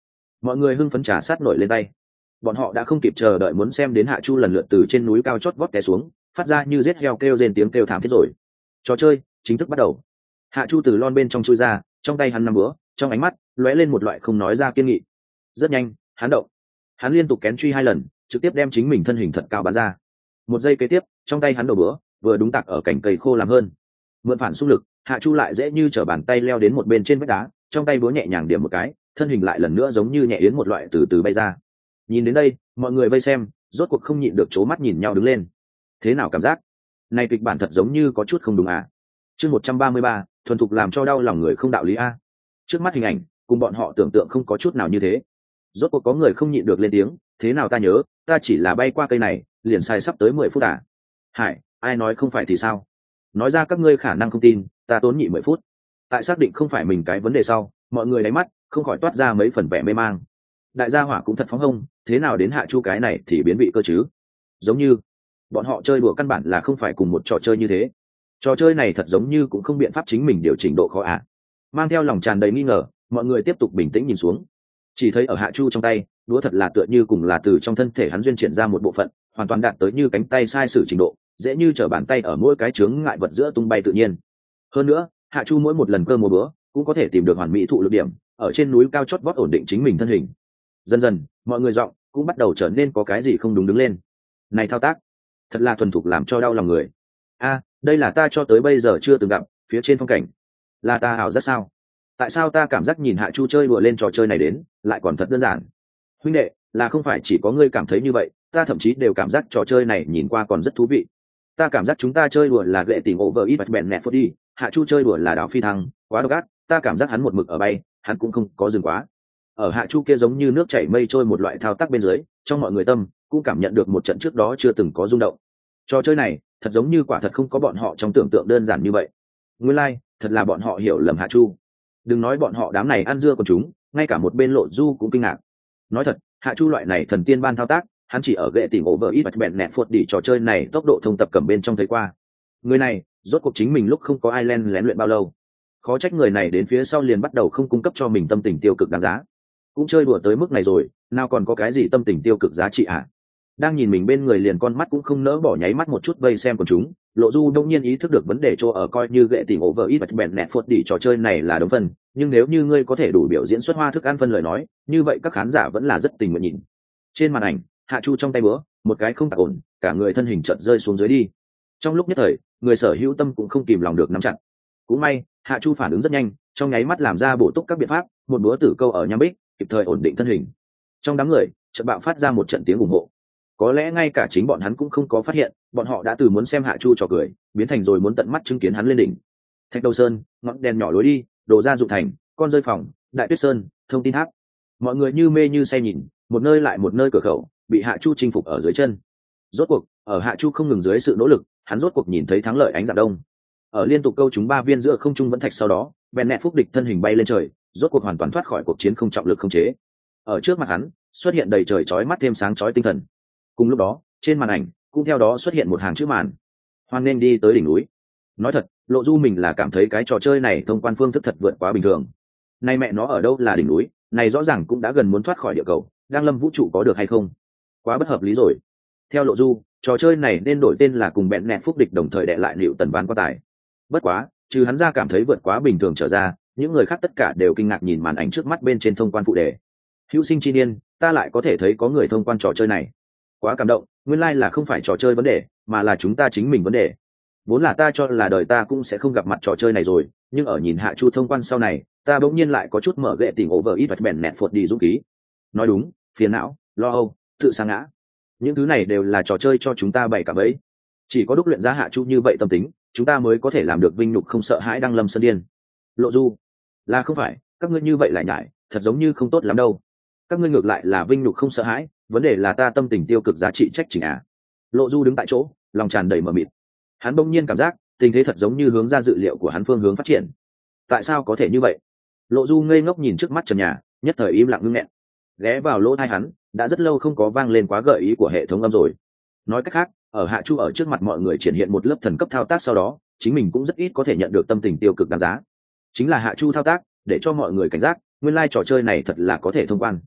mọi người hưng phấn trà sát nổi lên tay. Bọn họ đã không kịp chờ đợi muốn xem đến Hạ Chu lần lượt từ trên núi cao chót vót té xuống, phát ra như giết heo kêu rên tiếng kêu thảm thiết rồi. Trò chơi chính thức bắt đầu. Hạ Chu từ lon bên trong chui ra, trong tay hắn nắm búa, trong ánh mắt lóe lên một loại không nói ra kiên nghị. Rất nhanh, hắn động. Hắn liên tục kén truy hai lần, trực tiếp đem chính mình thân hình thật cao bắn ra. Một giây kế tiếp, trong tay hắn đầu búa vừa đúng tạc ở cành cây khô làm hơn. Mượn phản xung lực, Hạ Chu lại dễ như trở bàn tay leo đến một bên trên vách đá, trong tay búa nhẹ nhàng điểm một cái, thân hình lại lần nữa giống như nhẹ yến một loại từ từ bay ra. Nhìn đến đây, mọi người vây xem, rốt cuộc không nhịn được trố mắt nhìn nhau đứng lên. Thế nào cảm giác? Này kịch bản thật giống như có chút không đúng à? Chương một trăm ba mươi ba, thuần thục làm cho đau lòng người không đạo lý a. Trước mắt hình ảnh, cùng bọn họ tưởng tượng không có chút nào như thế. Rốt cuộc có người không nhịn được lên tiếng, thế nào ta nhớ, ta chỉ là bay qua cây này, liền sai sắp tới mười phút à? Hải, ai nói không phải thì sao? Nói ra các ngươi khả năng không tin, ta tốn nhị mười phút. Tại xác định không phải mình cái vấn đề sau, mọi người đáy mắt không khỏi toát ra mấy phần vẻ mê mang. Đại gia hỏa cũng thật phóng hông, thế nào đến Hạ Chu cái này thì biến vị cơ chứ? Giống như bọn họ chơi đùa căn bản là không phải cùng một trò chơi như thế. Trò chơi này thật giống như cũng không biện pháp chính mình điều chỉnh độ khó à. Mang theo lòng tràn đầy nghi ngờ, mọi người tiếp tục bình tĩnh nhìn xuống. Chỉ thấy ở Hạ Chu trong tay, đũa thật là tựa như cùng là từ trong thân thể hắn duyên triển ra một bộ phận, hoàn toàn đạt tới như cánh tay sai sử trình độ, dễ như trở bàn tay ở mỗi cái chướng ngại vật giữa tung bay tự nhiên. Hơn nữa, Hạ Chu mỗi một lần cơ múa búa cũng có thể tìm được hoàn mỹ thụ lực điểm, ở trên núi cao chót vót ổn định chính mình thân hình. Dần dần, mọi người giọng cũng bắt đầu trở nên có cái gì không đúng đứng lên. Này thao tác, thật là thuần thục làm cho đau lòng người. A, đây là ta cho tới bây giờ chưa từng gặp, phía trên phong cảnh. Là ta ảo giác sao? Tại sao ta cảm giác nhìn Hạ Chu chơi đùa lên trò chơi này đến, lại còn thật đơn giản. Huynh đệ, là không phải chỉ có ngươi cảm thấy như vậy, ta thậm chí đều cảm giác trò chơi này nhìn qua còn rất thú vị. Ta cảm giác chúng ta chơi đùa là gệ tình over ít bẹn nẹt phốt đi, Hạ Chu chơi đùa là đảo phi thăng, quá độc ác, ta cảm giác hắn một mực ở bay, hắn cũng không có dừng quá. Ở Hạ Chu kia giống như nước chảy mây trôi một loại thao tác bên dưới, trong mọi người tâm cũng cảm nhận được một trận trước đó chưa từng có rung động. Trò chơi này thật giống như quả thật không có bọn họ trong tưởng tượng đơn giản như vậy. Nguyên lai, like, thật là bọn họ hiểu lầm Hạ Chu. Đừng nói bọn họ đám này ăn dưa con chúng, ngay cả một bên Lộ Du cũng kinh ngạc. Nói thật, Hạ Chu loại này thần tiên ban thao tác, hắn chỉ ở gệ tìm over ít bẹn nẹt phốt đi trò chơi này tốc độ thông tập cầm bên trong thấy qua. Người này, rốt cuộc chính mình lúc không có ai len lén luyện bao lâu. Khó trách người này đến phía sau liền bắt đầu không cung cấp cho mình tâm tình tiêu cực đáng giá. Cũng chơi đùa tới mức này rồi, nào còn có cái gì tâm tình tiêu cực giá trị à? Đang nhìn mình bên người liền con mắt cũng không nỡ bỏ nháy mắt một chút vây xem của chúng, Lộ Du đông nhiên ý thức được vấn đề chỗ ở coi như gệ tìm over ít bẹn nẹt phốt đi trò chơi này là đống phân, nhưng nếu như ngươi có thể đủ biểu diễn xuất hoa thức ăn phân lời nói, như vậy các khán giả vẫn là rất tình nguyện nhìn. Trên màn ảnh, Hạ Chu trong tay búa, một cái không tạc ổn, cả người thân hình chợt rơi xuống dưới đi. Trong lúc nhất thời, người sở hữu tâm cũng không kìm lòng được nắm chặt. Cũng may, Hạ Chu phản ứng rất nhanh, trong nháy mắt làm ra bổ túc các biện pháp, một búa tử câu ở nham bích, kịp thời ổn định thân hình. Trong đám người, chợt bạo phát ra một trận tiếng ủng hộ. Có lẽ ngay cả chính bọn hắn cũng không có phát hiện, bọn họ đã từ muốn xem Hạ Chu trò cười, biến thành rồi muốn tận mắt chứng kiến hắn lên đỉnh. Thạch Đầu Sơn, ngọn đèn nhỏ lối đi, đồ gia dụng thành, con rơi phòng, Đại Tuyết Sơn, thông tin tháp. Mọi người như mê như say nhìn, một nơi lại một nơi cửa khẩu, bị Hạ Chu chinh phục ở dưới chân. Rốt cuộc, ở Hạ Chu không ngừng dưới sự nỗ lực, hắn rốt cuộc nhìn thấy thắng lợi ánh dạng đông. Ở liên tục câu chúng ba viên giữa không trung vẫn thạch sau đó, bèn nẹt phúc địch thân hình bay lên trời, rốt cuộc hoàn toàn thoát khỏi cuộc chiến không trọng lực không chế. Ở trước mặt hắn, xuất hiện đầy trời chói mắt thêm sáng chói tinh thần. Cùng lúc đó, trên màn ảnh cũng theo đó xuất hiện một hàng chữ màn: hoan nên đi tới đỉnh núi. Nói thật, Lộ Du mình là cảm thấy cái trò chơi này thông quan phương thức thật vượt quá bình thường. Nay mẹ nó ở đâu là đỉnh núi, này rõ ràng cũng đã gần muốn thoát khỏi địa cầu, đang lâm vũ trụ có được hay không? Quá bất hợp lý rồi. Theo Lộ Du, trò chơi này nên đổi tên là cùng bẹn nẹt phúc địch đồng thời đệ lại liệu tần ván quan tài. Bất quá, trừ hắn ra cảm thấy vượt quá bình thường trở ra, những người khác tất cả đều kinh ngạc nhìn màn ảnh trước mắt bên trên thông quan phụ đề. Hữu sinh chi niên, ta lại có thể thấy có người thông quan trò chơi này. Quá cảm động, nguyên lai like là không phải trò chơi vấn đề, mà là chúng ta chính mình vấn đề. Vốn là ta cho là đời ta cũng sẽ không gặp mặt trò chơi này rồi, nhưng ở nhìn Hạ Chu thông quan sau này, ta bỗng nhiên lại có chút mở ghệ tình over ít bẹn nẹt phột đi dũng khí. Nói đúng, phiền não, lo âu, tự sa ngã, những thứ này đều là trò chơi cho chúng ta bày cả bẫy. Chỉ có đúc luyện ra Hạ Chu như vậy tâm tính, chúng ta mới có thể làm được vinh nhục không sợ hãi đăng lâm sơn điên. Lộ Du, là không phải các ngươi như vậy lại nhải, thật giống như không tốt lắm đâu. Các ngươi ngược lại là vinh nhục không sợ hãi, vấn đề là ta tâm tình tiêu cực giá trị trách chỉnh à? Lộ Du đứng tại chỗ, lòng tràn đầy mờ mịt. Hắn bỗng nhiên cảm giác tình thế thật giống như hướng ra dự liệu của hắn phương hướng phát triển. Tại sao có thể như vậy? Lộ Du ngây ngốc nhìn trước mắt trần nhà, nhất thời im lặng ngưng nghẹn. Ghé vào lỗ tai hắn, đã rất lâu không có vang lên quá gợi ý của hệ thống âm rồi. Nói cách khác, ở Hạ Chu ở trước mặt mọi người triển hiện một lớp thần cấp thao tác sau đó, chính mình cũng rất ít có thể nhận được tâm tình tiêu cực đáng giá. Chính là Hạ Chu thao tác, để cho mọi người cảnh giác, nguyên lai trò chơi này thật là có thể thông quan.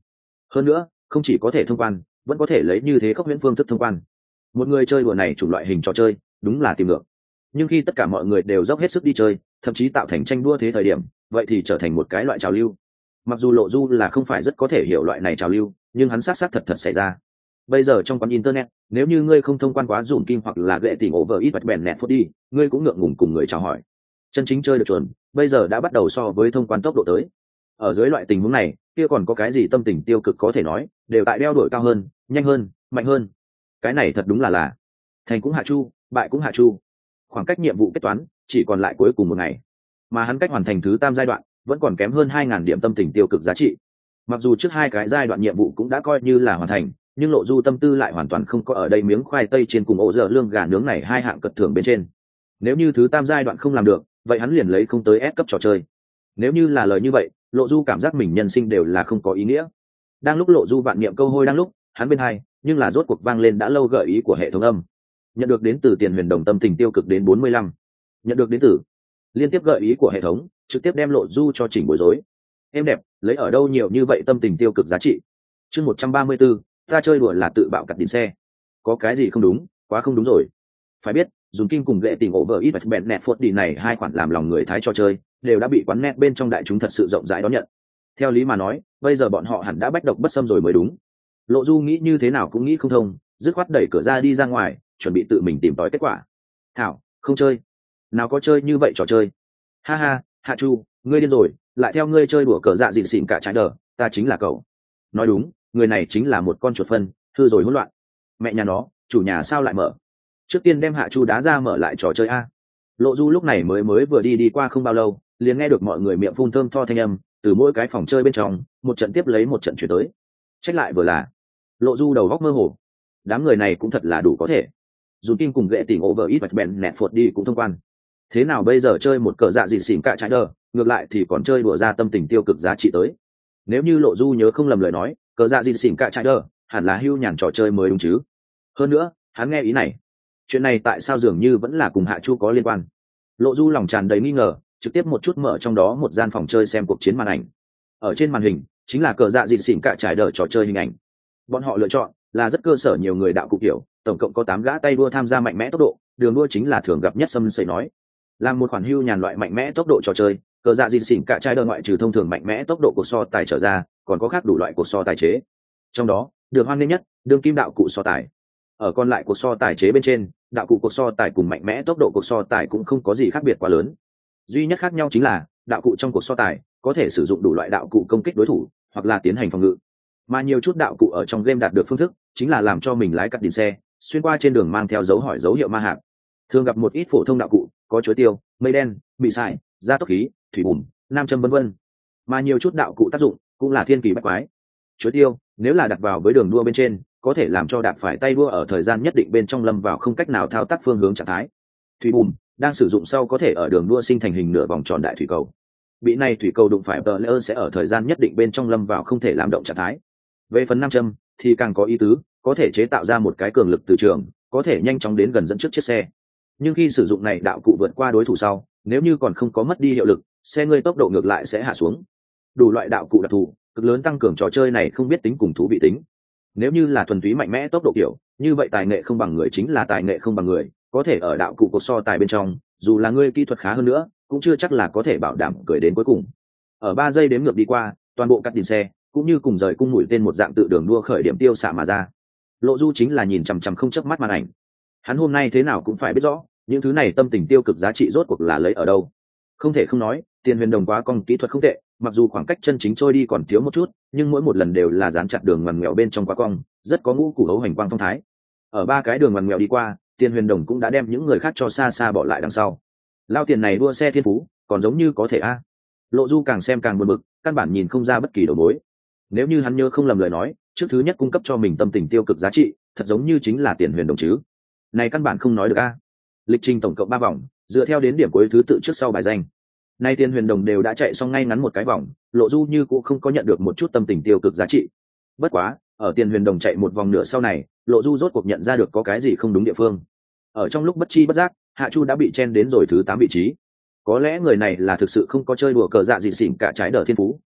hơn nữa không chỉ có thể thông quan, vẫn có thể lấy như thế khốc huyễn phương thức thông quan. Một người chơi đùa này chủng loại hình trò chơi đúng là tìm ngược. Nhưng khi tất cả mọi người đều dốc hết sức đi chơi, thậm chí tạo thành tranh đua thế thời điểm, vậy thì trở thành một cái loại trào lưu. Mặc dù Lộ Du là không phải rất có thể hiểu loại này trào lưu, nhưng hắn xác xác thật thật xảy ra. Bây giờ trong quán internet, nếu như ngươi không thông quan quá dùm kim hoặc là gệ tỉnh over ít vạch bèn nẹt phút đi, ngươi cũng ngượng ngùng cùng người chào hỏi. Chân chính chơi được chuẩn, bây giờ đã bắt đầu so với thông quan tốc độ tới. Ở dưới loại tình huống này, kia còn có cái gì tâm tình tiêu cực có thể nói, đều tại đeo đuổi cao hơn, nhanh hơn, mạnh hơn. Cái này thật đúng là là thành cũng hạ chu, bại cũng hạ chu. Khoảng cách nhiệm vụ kết toán chỉ còn lại cuối cùng một ngày, mà hắn cách hoàn thành thứ tam giai đoạn vẫn còn kém hơn hai ngàn điểm tâm tình tiêu cực giá trị. Mặc dù trước hai cái giai đoạn nhiệm vụ cũng đã coi như là hoàn thành, nhưng Lộ Du tâm tư lại hoàn toàn không có ở đây miếng khoai tây trên cùng ổ dở lương gà nướng này hai hạng cật thưởng bên trên. Nếu như thứ tam giai đoạn không làm được, vậy hắn liền lấy không tới S cấp trò chơi. Nếu như là lời như vậy, Lộ Du cảm giác mình nhân sinh đều là không có ý nghĩa. Đang lúc Lộ Du vạn niệm câu hôi đang lúc, hắn bên hai nhưng là rốt cuộc vang lên đã lâu gợi ý của hệ thống âm. Nhận được đến từ Tiền Huyền Đồng tâm tình tiêu cực đến bốn mươi lăm. Nhận được đến từ liên tiếp gợi ý của hệ thống, trực tiếp đem Lộ Du cho chỉnh bối rối. Em đẹp, lấy ở đâu nhiều như vậy tâm tình tiêu cực giá trị? Chương một trăm ba mươi tư, ta chơi đùa là tự bạo cặt điện xe. Có cái gì không đúng, quá không đúng rồi. Phải biết, dùng kim cùng gệ tình over ít bẹn nẹt phốt đi này hai khoản làm lòng người thái cho chơi, đều đã bị quán net bên trong đại chúng thật sự rộng rãi đón nhận. Theo lý mà nói, bây giờ bọn họ hẳn đã bách độc bất xâm rồi mới đúng. Lộ Du nghĩ như thế nào cũng nghĩ không thông, dứt khoát đẩy cửa ra đi ra ngoài, chuẩn bị tự mình tìm tòi kết quả. Thảo, không chơi. Nào có chơi như vậy trò chơi. Ha ha, Hạ Chu, ngươi điên rồi, lại theo ngươi chơi đùa cờ dạ gì xỉn cả trái đờ, ta chính là cậu. Nói đúng, người này chính là một con chuột phân, hư rồi hỗn loạn. Mẹ nhà nó, chủ nhà sao lại mở? Trước tiên đem Hạ Chu đá ra mở lại trò chơi a. Lộ Du lúc này mới mới vừa đi đi qua không bao lâu, liền nghe được mọi người miệng phun thơm tho thanh âm từ mỗi cái phòng chơi bên trong, một trận tiếp lấy một trận chuyển tới. Trách lại vừa là Lộ Du đầu góc mơ hồ. Đám người này cũng thật là đủ có thể. Dù kim cùng gệ tỉnh over ít vạch bèn nẹt phột đi cũng thông quan. Thế nào bây giờ chơi một cờ dạ gì xỉn cả trái đờ, ngược lại thì còn chơi đùa ra tâm tình tiêu cực giá trị tới. Nếu như Lộ Du nhớ không lầm lời nói, cờ dạ gì xỉn cả trái đờ hẳn là hưu nhàn trò chơi mới đúng chứ. Hơn nữa, hắn nghe ý này, chuyện này tại sao dường như vẫn là cùng Hạ Chu có liên quan. Lộ Du lòng tràn đầy nghi ngờ, trực tiếp một chút mở trong đó một gian phòng chơi xem cuộc chiến màn ảnh. Ở trên màn hình chính là cờ dạ gì xỉn cả trải đờ trò chơi hình ảnh. Bọn họ lựa chọn là rất cơ sở nhiều người đạo cụ kiểu, tổng cộng có tám gã tay đua tham gia mạnh mẽ tốc độ, đường đua chính là thường gặp nhất xâm sẩy nói. Làm một khoản hưu nhàn loại mạnh mẽ tốc độ trò chơi, cờ dạ gì xỉn cả trải đờ ngoại trừ thông thường mạnh mẽ tốc độ của so tài trở ra, còn có khác đủ loại của so tài chế. Trong đó, được hoan nghênh nhất, đương kim đạo cụ so tài. Ở còn lại cuộc so tài chế bên trên, đạo cụ cuộc so tài cùng mạnh mẽ tốc độ cuộc so tài cũng không có gì khác biệt quá lớn. Duy nhất khác nhau chính là đạo cụ trong cuộc so tài có thể sử dụng đủ loại đạo cụ công kích đối thủ hoặc là tiến hành phòng ngự, mà nhiều chút đạo cụ ở trong game đạt được phương thức chính là làm cho mình lái cắt điện xe xuyên qua trên đường mang theo dấu hỏi dấu hiệu ma hạp. Thường gặp một ít phổ thông đạo cụ có chuối tiêu, mây đen, bị sải, gia tốc khí, thủy bùn, nam châm vân vân, mà nhiều chút đạo cụ tác dụng cũng là thiên kỳ bách quái. Chuối tiêu nếu là đặt vào với đường đua bên trên, có thể làm cho đạp phải tay đua ở thời gian nhất định bên trong lâm vào không cách nào thao tác phương hướng trạng thái. Thủy bùn đang sử dụng sau có thể ở đường đua sinh thành hình nửa vòng tròn đại thủy cầu. Bị này thủy cầu đụng phải tờ lỡ sẽ ở thời gian nhất định bên trong lâm vào không thể làm động trạng thái. Về phần nam châm thì càng có ý tứ, có thể chế tạo ra một cái cường lực từ trường, có thể nhanh chóng đến gần dẫn trước chiếc xe. Nhưng khi sử dụng này đạo cụ vượt qua đối thủ sau, nếu như còn không có mất đi hiệu lực, xe ngươi tốc độ ngược lại sẽ hạ xuống. Đủ loại đạo cụ đặc thù, cực lớn tăng cường trò chơi này không biết tính cùng thú vị tính. Nếu như là thuần túy mạnh mẽ tốc độ kiểu, như vậy tài nghệ không bằng người chính là tài nghệ không bằng người, có thể ở đạo cụ cuộc so tài bên trong, dù là ngươi kỹ thuật khá hơn nữa, cũng chưa chắc là có thể bảo đảm cười đến cuối cùng. Ở ba giây đếm ngược đi qua, toàn bộ cắt điện xe cũng như cùng rời cung mũi tên một dạng tự đường đua khởi điểm tiêu xạ mà ra. Lộ Du chính là nhìn chằm chằm không chớp mắt màn ảnh. Hắn hôm nay thế nào cũng phải biết rõ, những thứ này tâm tình tiêu cực giá trị rốt cuộc là lấy ở đâu. Không thể không nói, Tiền Huyền Đồng quá cong kỹ thuật không tệ, mặc dù khoảng cách chân chính trôi đi còn thiếu một chút, nhưng mỗi một lần đều là dán chặt đường ngoằn ngoèo bên trong quá cong, rất có ngũ củ hấu hành quang phong thái. Ở ba cái đường ngoằn ngoèo đi qua, Tiền Huyền Đồng cũng đã đem những người khác cho xa xa bỏ lại đằng sau. Lao tiền này đua xe thiên phú, còn giống như có thể a. Lộ Du càng xem càng buồn bực, căn bản nhìn không ra bất kỳ đầu mối. Nếu như hắn nhớ không lầm lời nói, trước thứ nhất cung cấp cho mình tâm tình tiêu cực giá trị, thật giống như chính là Tiền Huyền Đồng chứ. Này căn bản không nói được a. Lịch trình tổng cộng ba vòng, dựa theo đến điểm cuối thứ tự trước sau bài danh. Nay Tiền Huyền Đồng đều đã chạy xong ngay ngắn một cái vòng, Lộ Du như cũng không có nhận được một chút tâm tình tiêu cực giá trị. Bất quá, ở Tiền Huyền Đồng chạy một vòng nửa sau này, Lộ Du rốt cuộc nhận ra được có cái gì không đúng địa phương. Ở trong lúc bất chi bất giác, Hạ Chu đã bị chen đến rồi thứ tám vị trí. Có lẽ người này là thực sự không có chơi đùa cờ dạ gì xỉn cả trái đờ thiên phú,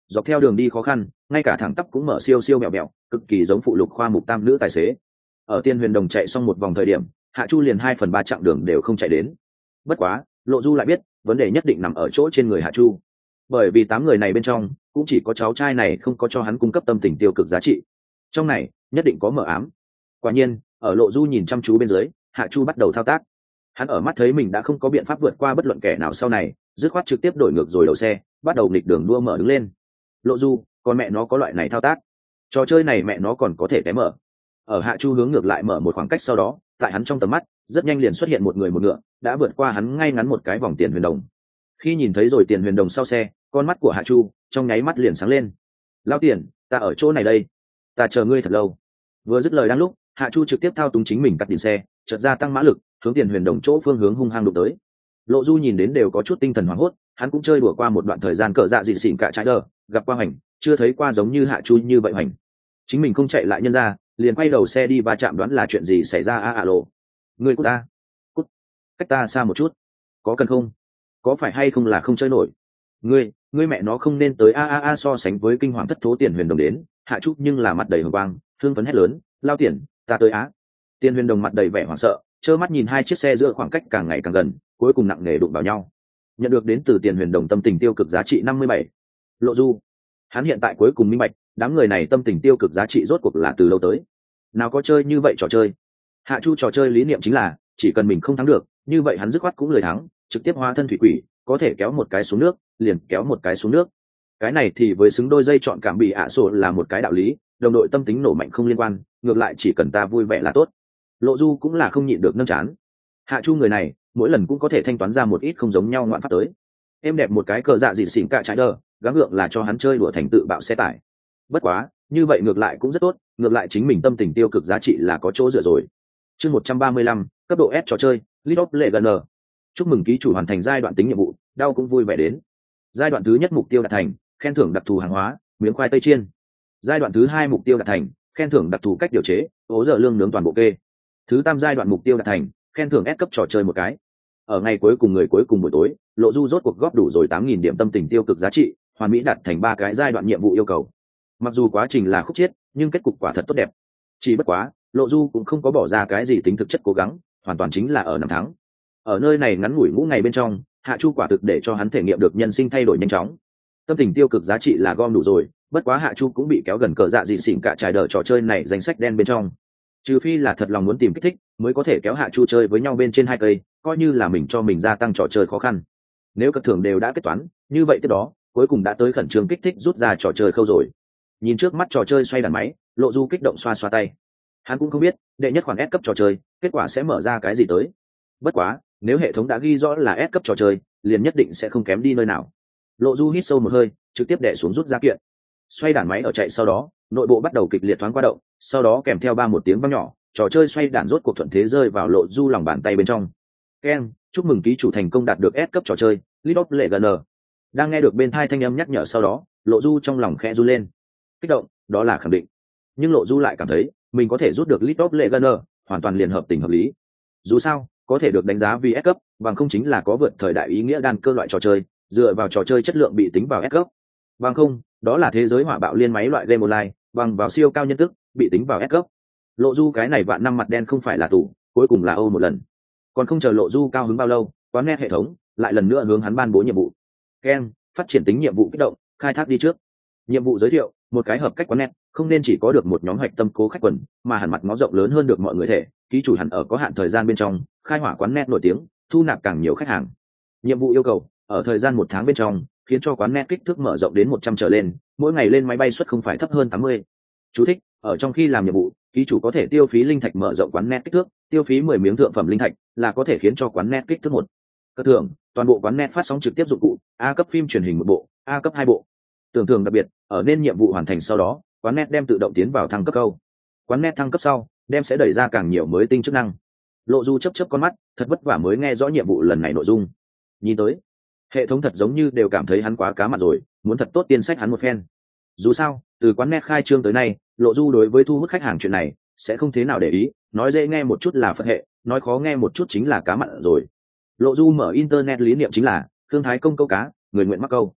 dọc theo đường đi khó khăn, ngay cả thẳng tắp cũng mở siêu siêu mẹo mẹo, cực kỳ giống phụ lục khoa mục tam nữ tài xế. Ở Tiên Huyền Đồng chạy xong một vòng thời điểm, Hạ Chu liền hai phần ba chặng đường đều không chạy đến. Bất quá, Lộ Du lại biết, vấn đề nhất định nằm ở chỗ trên người Hạ Chu. Bởi vì tám người này bên trong, cũng chỉ có cháu trai này không có cho hắn cung cấp tâm tình tiêu cực giá trị. Trong này, nhất định có mờ ám. Quả nhiên, ở Lộ Du nhìn chăm chú bên dưới, Hạ Chu bắt đầu thao tác. Hắn ở mắt thấy mình đã không có biện pháp vượt qua bất luận kẻ nào sau này, dứt khoát trực tiếp đổi ngược rồi đầu xe, bắt đầu nghịch đường đua mở đứng lên. Lộ Du, con mẹ nó có loại này thao tác. Trò chơi này mẹ nó còn có thể té mở. Ở Hạ Chu hướng ngược lại mở một khoảng cách sau đó, tại hắn trong tầm mắt, rất nhanh liền xuất hiện một người một ngựa, đã vượt qua hắn ngay ngắn một cái vòng Tiền Huyền Đồng. Khi nhìn thấy rồi Tiền Huyền Đồng sau xe, con mắt của Hạ Chu trong nháy mắt liền sáng lên. Lão Tiền, ta ở chỗ này đây, ta chờ ngươi thật lâu. Vừa dứt lời đang lúc, Hạ Chu trực tiếp thao túng chính mình cắt điện xe, chợt ra tăng mã lực, hướng Tiền Huyền Đồng chỗ phương hướng hung hăng đụng tới. Lộ Du nhìn đến đều có chút tinh thần hoảng hốt, hắn cũng chơi đùa qua một đoạn thời gian cỡ dạ dị xỉn cả trái đờ, gặp qua hành, chưa thấy qua giống như Hạ Chu như vậy hành. Chính mình không chạy lại nhân ra, liền quay đầu xe đi va chạm, đoán là chuyện gì xảy ra. A à, à lộ, ngươi cút ta, cút, cách ta xa một chút, có cần không? Có phải hay không là không chơi nổi? Ngươi, ngươi mẹ nó không nên tới a a a. So sánh với kinh hoàng thất thố Tiền Huyền Đồng đến, Hạ Chu nhưng là mặt đầy hồng quang, thương phấn hét lớn, lao tiền, ta tới á. Tiền Huyền Đồng mặt đầy vẻ hoảng sợ, trơ mắt nhìn hai chiếc xe giữa khoảng cách càng ngày càng gần, cuối cùng nặng nề đụng vào nhau. Nhận được đến từ Tiền Huyền Đồng tâm tình tiêu cực giá trị năm mươi bảy. Lộ Du, hắn hiện tại cuối cùng minh bạch, đám người này tâm tình tiêu cực giá trị rốt cuộc là từ lâu tới. Nào có chơi như vậy trò chơi. Hạ Chu trò chơi lý niệm chính là, chỉ cần mình không thắng được, như vậy hắn dứt khoát cũng lười thắng, trực tiếp hóa thân thủy quỷ, có thể kéo một cái xuống nước, liền kéo một cái xuống nước. Cái này thì với xứng đôi dây chọn cảm bị ạ sổ là một cái đạo lý, đồng đội tâm tính nổ mạnh không liên quan, ngược lại chỉ cần ta vui vẻ là tốt. Lộ Du cũng là không nhịn được nâng chán. Hạ Chu người này, mỗi lần cũng có thể thanh toán ra một ít không giống nhau ngoạn pháp tới. Em đẹp một cái cờ dạ dị xỉn cả trái đờ, gắng gượng là cho hắn chơi đùa thành tự bạo xe tải. Bất quá, như vậy ngược lại cũng rất tốt, ngược lại chính mình tâm tình tiêu cực giá trị là có chỗ dựa rồi. Chương một trăm ba mươi lăm, cấp độ S trò chơi, League of Legends. Chúc mừng ký chủ hoàn thành giai đoạn tính nhiệm vụ, đau cũng vui vẻ đến. Giai đoạn thứ nhất mục tiêu đạt thành, khen thưởng đặc thù hàng hóa, miếng khoai tây chiên. Giai đoạn thứ hai mục tiêu đạt thành, khen thưởng đặc thù cách điều chế, ố giờ lương nướng toàn bộ kê. Thứ tam giai đoạn mục tiêu đạt thành, khen thưởng S cấp trò chơi một cái. Ở ngày cuối cùng người cuối cùng buổi tối, Lộ Du rốt cuộc góp đủ rồi tám nghìn điểm tâm tình tiêu cực giá trị, hoàn mỹ đạt thành ba cái giai đoạn nhiệm vụ yêu cầu. Mặc dù quá trình là khúc chiết, nhưng kết cục quả thật tốt đẹp. Chỉ bất quá, Lộ Du cũng không có bỏ ra cái gì tính thực chất cố gắng, hoàn toàn chính là ở năm tháng. Ở nơi này ngắn ngủi ngũ ngày bên trong, Hạ Chu quả thực để cho hắn thể nghiệm được nhân sinh thay đổi nhanh chóng. Tâm tình tiêu cực giá trị là gom đủ rồi, bất quá Hạ Chu cũng bị kéo gần cờ dạ dị xỉn cả trải đờ trò chơi này danh sách đen bên trong. Trừ phi là thật lòng muốn tìm kích thích, mới có thể kéo Hạ Chu chơi với nhau bên trên hai cây, coi như là mình cho mình gia tăng trò chơi khó khăn. Nếu các thưởng đều đã kết toán, như vậy tiếp đó, cuối cùng đã tới khẩn trương kích thích rút ra trò chơi khâu rồi. Nhìn trước mắt trò chơi xoay đàn máy, Lộ Du kích động xoa xoa tay. Hắn cũng không biết, đệ nhất khoản S cấp trò chơi, kết quả sẽ mở ra cái gì tới. Bất quá, nếu hệ thống đã ghi rõ là S cấp trò chơi, liền nhất định sẽ không kém đi nơi nào. Lộ Du hít sâu một hơi, trực tiếp đè xuống rút ra kiện. Xoay đàn máy ở chạy sau đó, nội bộ bắt đầu kịch liệt thoáng qua động, sau đó kèm theo ba một tiếng vang nhỏ, trò chơi xoay đàn rốt cuộc thuận thế rơi vào Lộ Du lòng bàn tay bên trong. Ken, chúc mừng ký chủ thành công đạt được S cấp trò chơi, League of Legends. Đang nghe được bên tai thanh âm nhắc nhở sau đó, Lộ Du trong lòng khẽ run lên. Kích động, đó là khẳng định. Nhưng Lộ Du lại cảm thấy, mình có thể rút được League of Legends, hoàn toàn liền hợp tình hợp lý. Dù sao, có thể được đánh giá vì S cấp, bằng không chính là có vượt thời đại ý nghĩa đan cơ loại trò chơi, dựa vào trò chơi chất lượng bị tính vào S cấp. Bằng không, đó là thế giới hỏa bạo liên máy loại game online, bằng vào siêu cao nhân tức, bị tính vào S cấp. Lộ Du cái này vạn năm mặt đen không phải là tủ, cuối cùng là ô một lần. Còn không chờ Lộ Du cao hứng bao lâu, quán net hệ thống lại lần nữa hướng hắn ban bố nhiệm vụ. Ken, phát triển tính nhiệm vụ kích động, khai thác đi trước. Nhiệm vụ giới thiệu, một cái hợp cách quán net, không nên chỉ có được một nhóm hoạch tâm cố khách quần, mà hẳn mặt ngó rộng lớn hơn được mọi người thể, ký chủ hẳn ở có hạn thời gian bên trong, khai hỏa quán net nổi tiếng, thu nạp càng nhiều khách hàng. Nhiệm vụ yêu cầu, ở thời gian một tháng bên trong, khiến cho quán net kích thước mở rộng đến một trăm trở lên, mỗi ngày lên máy bay suất không phải thấp hơn tám mươi. Chú thích, ở trong khi làm nhiệm vụ, ký chủ có thể tiêu phí linh thạch mở rộng quán net kích thước, tiêu phí mười miếng thượng phẩm linh thạch, là có thể khiến cho quán net kích thước một. Cơ thưởng, toàn bộ quán net phát sóng trực tiếp dụng cụ, A cấp phim truyền hình một bộ, A cấp hai bộ. Tưởng thưởng đặc biệt, ở nên nhiệm vụ hoàn thành sau đó, quán net đem tự động tiến vào thăng cấp câu. Quán net thăng cấp sau, đem sẽ đẩy ra càng nhiều mới tinh chức năng. Lộ Du chớp chớp con mắt, thật vất vả mới nghe rõ nhiệm vụ lần này nội dung. Nhìn tới, hệ thống thật giống như đều cảm thấy hắn quá cá mặt rồi, muốn thật tốt tiên sách hắn một phen. Dù sao, từ quán net khai trương tới nay, Lộ Du đối với thu hút khách hàng chuyện này sẽ không thế nào để ý, nói dễ nghe một chút là phật hệ, nói khó nghe một chút chính là cá mặn rồi. Lộ Du mở internet lý niệm chính là thương thái công câu cá, người nguyện mắc câu.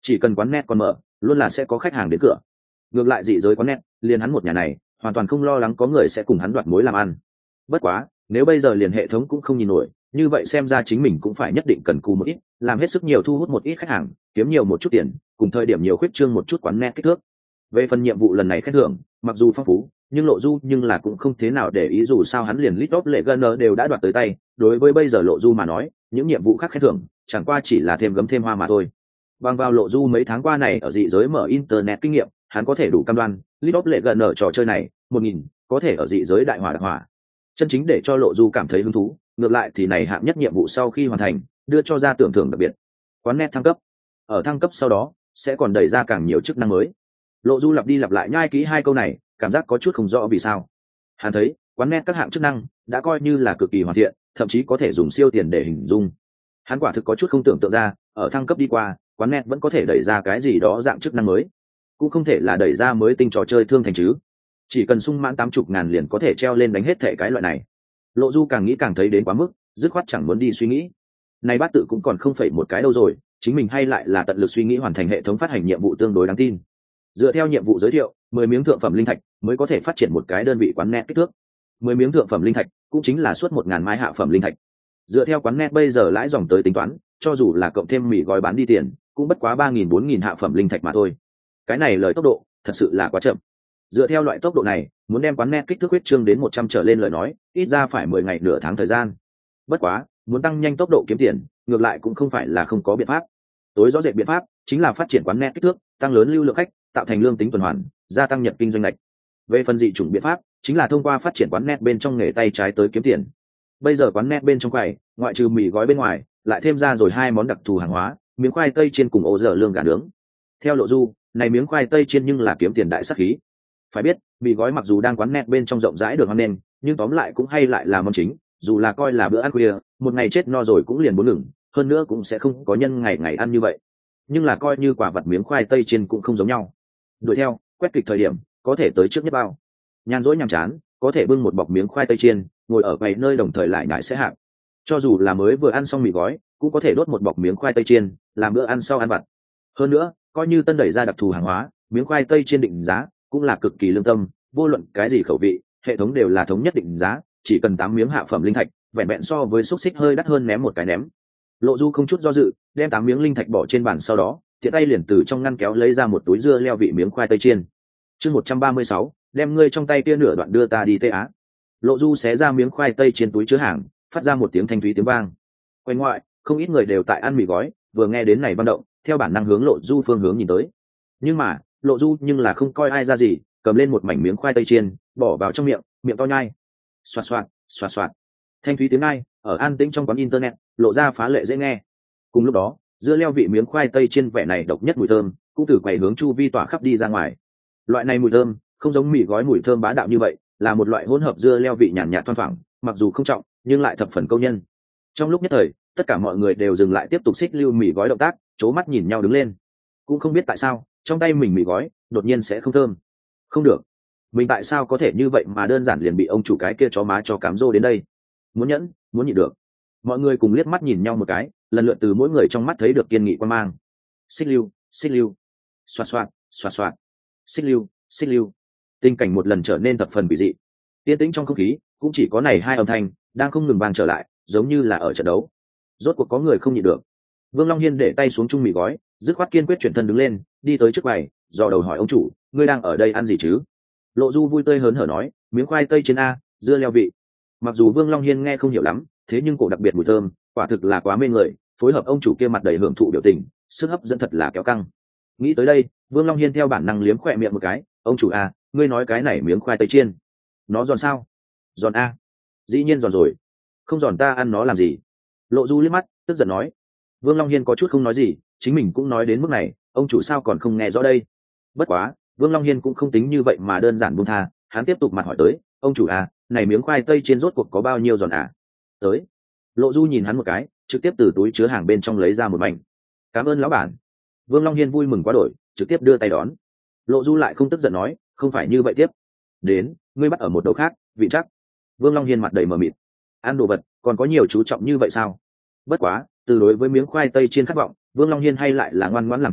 chỉ cần quán net còn mở luôn là sẽ có khách hàng đến cửa. Ngược lại dị giới quán net liền hắn một nhà này hoàn toàn không lo lắng có người sẽ cùng hắn đoạt mối làm ăn. Bất quá nếu bây giờ liền hệ thống cũng không nhìn nổi, như vậy xem ra chính mình cũng phải nhất định cần cù một ít, làm hết sức nhiều thu hút một ít khách hàng, kiếm nhiều một chút tiền, cùng thời điểm nhiều khuyết trương một chút quán net kích thước. Về phần nhiệm vụ lần này khen thưởng mặc dù phong phú nhưng Lộ Du nhưng là cũng không thế nào để ý, dù sao hắn liền League of Legends đều đã đoạt tới tay, đối với bây giờ Lộ Du mà nói những nhiệm vụ khác khen thưởng chẳng qua chỉ là thêm gấm thêm hoa mà thôi. Bằng vào Lộ Du mấy tháng qua này ở dị giới mở internet kinh nghiệm, hắn có thể đủ cam đoan League of Legends ở trò chơi này một nghìn có thể ở dị giới đại hỏa đặc hỏa. Chân chính để cho Lộ Du cảm thấy hứng thú ngược lại thì này hạng nhất nhiệm vụ sau khi hoàn thành đưa cho ra tưởng thưởng đặc biệt, quán net thăng cấp. Ở thăng cấp sau đó sẽ còn đẩy ra càng nhiều chức năng mới. Lộ Du lặp đi lặp lại nhai kỹ hai câu này, cảm giác có chút không rõ vì sao. Hắn thấy quán net các hạng chức năng đã coi như là cực kỳ hoàn thiện, thậm chí có thể dùng siêu tiền để hình dung. Hắn quả thực có chút không tưởng tượng ra ở thăng cấp đi qua quán net vẫn có thể đẩy ra cái gì đó dạng chức năng mới, cũng không thể là đẩy ra mới tinh trò chơi thương thành chứ. Chỉ cần sung mãn tám chục ngàn liền có thể treo lên đánh hết thể cái loại này. Lộ Du càng nghĩ càng thấy đến quá mức, dứt khoát chẳng muốn đi suy nghĩ. Này bát tự cũng còn không phải một cái đâu rồi, chính mình hay lại là tận lực suy nghĩ hoàn thành hệ thống phát hành nhiệm vụ tương đối đáng tin. Dựa theo nhiệm vụ giới thiệu, mười miếng thượng phẩm linh thạch mới có thể phát triển một cái đơn vị quán net kích thước. mười miếng thượng phẩm linh thạch cũng chính là suốt một ngàn mai hạ phẩm linh thạch. Dựa theo quán net bây giờ lãi dòng tới tính toán, cho dù là cộng thêm mì gói bán đi tiền, cũng bất quá ba nghìn bốn nghìn hạ phẩm linh thạch mà thôi. Cái này lời tốc độ thật sự là quá chậm. Dựa theo loại tốc độ này, muốn đem quán net kích thước huyết trương đến một trăm trở lên lời nói, ít ra phải mười ngày nửa tháng thời gian. Bất quá, muốn tăng nhanh tốc độ kiếm tiền, ngược lại cũng không phải là không có biện pháp. Tối rõ rệt biện pháp chính là phát triển quán net kích thước, tăng lớn lưu lượng khách, tạo thành lương tính tuần hoàn, gia tăng nhật kinh doanh lệch. Về phần dị chủng biện pháp, chính là thông qua phát triển quán net bên trong nghề tay trái tới kiếm tiền. Bây giờ quán net bên trong quầy, ngoại trừ mì gói bên ngoài, lại thêm ra rồi hai món đặc thù hàng hóa, miếng khoai tây chiên cùng ô dở lương gà nướng. Theo Lộ Du, này miếng khoai tây chiên nhưng là kiếm tiền đại sắc khí. Phải biết, mì gói mặc dù đang quán net bên trong rộng rãi được hoan nghênh, nhưng tóm lại cũng hay lại là món chính, dù là coi là bữa ăn khuya, một ngày chết no rồi cũng liền bốn ngừng, hơn nữa cũng sẽ không có nhân ngày ngày ăn như vậy. Nhưng là coi như quả vật miếng khoai tây chiên cũng không giống nhau. Đuổi theo, quét kịch thời điểm, có thể tới trước nhất bao. Nhàn rỗi nhàm chán, có thể bưng một bọc miếng khoai tây chiên, ngồi ở quầy nơi đồng thời lại nhại sẽ hạng. Cho dù là mới vừa ăn xong mì gói, cũng có thể đốt một bọc miếng khoai tây chiên, làm bữa ăn sau ăn vặt. Hơn nữa, coi như tân đẩy ra đặc thù hàng hóa, miếng khoai tây chiên định giá cũng là cực kỳ lương tâm, vô luận cái gì khẩu vị, hệ thống đều là thống nhất định giá, chỉ cần tám miếng hạ phẩm linh thạch, vẹn vẹn so với xúc xích hơi đắt hơn ném một cái ném. Lộ Du không chút do dự, đem tám miếng linh thạch bỏ trên bàn, sau đó tiện tay liền từ trong ngăn kéo lấy ra một túi dưa leo vị miếng khoai tây chiên. Chương một trăm ba mươi sáu, đem ngươi trong tay kia nửa đoạn đưa ta đi Tây Á. Lộ Du xé ra miếng khoai tây chiên túi chứa hàng, phát ra một tiếng thanh thúy tiếng vang. Quanh ngoại, không ít người đều tại ăn mì gói, vừa nghe đến này văn động, theo bản năng hướng Lộ Du phương hướng nhìn tới. Nhưng mà, Lộ Du nhưng là không coi ai ra gì, cầm lên một mảnh miếng khoai tây chiên, bỏ vào trong miệng, miệng to nhai. Xoạt xoạt, xoạt xoạt. Thanh thúy tiếng ai ở an tĩnh trong quán internet, lộ ra phá lệ dễ nghe. Cùng lúc đó, dưa leo vị miếng khoai tây chiên vẻ này độc nhất mùi thơm, cũng từ quầy hướng chu vi tỏa khắp đi ra ngoài. Loại này mùi thơm, không giống mì gói mùi thơm bá đạo như vậy, là một loại hỗn hợp dưa leo vị nhàn nhạt thoang thoảng, mặc dù không trọng, nhưng lại thập phần câu nhân. Trong lúc nhất thời, tất cả mọi người đều dừng lại tiếp tục xích lưu mì gói động tác, chố mắt nhìn nhau đứng lên. Cũng không biết tại sao, trong tay mình mì gói đột nhiên sẽ không thơm. Không được, mình tại sao có thể như vậy mà đơn giản liền bị ông chủ cái kia chó má cho cám dô đến đây. Muốn nhẫn, muốn nhịn được. Mọi người cùng liếc mắt nhìn nhau một cái, lần lượt từ mỗi người trong mắt thấy được kiên nghị quan mang. Xích lưu, xích lưu, xoạt xoạt, xoạt xoạt, xích lưu, xích lưu. Tình cảnh một lần trở nên thập phần kỳ dị. Yên tĩnh trong không khí, cũng chỉ có này hai âm thanh đang không ngừng vang trở lại, giống như là ở trận đấu. Rốt cuộc có người không nhịn được. Vương Long Hiên để tay xuống chung mì gói, dứt khoát kiên quyết chuyển thân đứng lên, đi tới trước quầy, dò đầu hỏi ông chủ, ngươi đang ở đây ăn gì chứ? Lộ Du vui tươi hớn hở nói, miếng khoai tây trên a, dưa leo vị. Mặc dù Vương Long Hiên nghe không hiểu lắm, thế nhưng cổ đặc biệt mùi thơm, quả thực là quá mê người, phối hợp ông chủ kia mặt đầy hưởng thụ biểu tình, sức hấp dẫn thật là kéo căng. Nghĩ tới đây, Vương Long Hiên theo bản năng liếm khỏe miệng một cái, ông chủ a, ngươi nói cái này miếng khoai tây chiên, nó giòn sao? Giòn a? Dĩ nhiên giòn rồi, không giòn ta ăn nó làm gì? Lộ Du liếc mắt, tức giận nói. Vương Long Hiên có chút không nói gì, chính mình cũng nói đến mức này, ông chủ sao còn không nghe rõ đây? Bất quá, Vương Long Hiên cũng không tính như vậy mà đơn giản buông tha, hắn tiếp tục mặt hỏi tới, ông chủ à, này miếng khoai tây trên rốt cuộc có bao nhiêu giòn à? Tới. Lộ Du nhìn hắn một cái, trực tiếp từ túi chứa hàng bên trong lấy ra một mảnh. Cảm ơn lão bản. Vương Long Hiên vui mừng quá đổi, trực tiếp đưa tay đón. Lộ Du lại không tức giận nói, không phải như vậy tiếp. Đến, ngươi bắt ở một đầu khác, vị chắc. Vương Long Hiên mặt đầy mờ mịt. Ăn đồ vật, còn có nhiều chú trọng như vậy sao? Bất quá, từ đối với miếng khoai tây chiên khát vọng, Vương Long Hiên hay lại là ngoan ngoãn làm theo,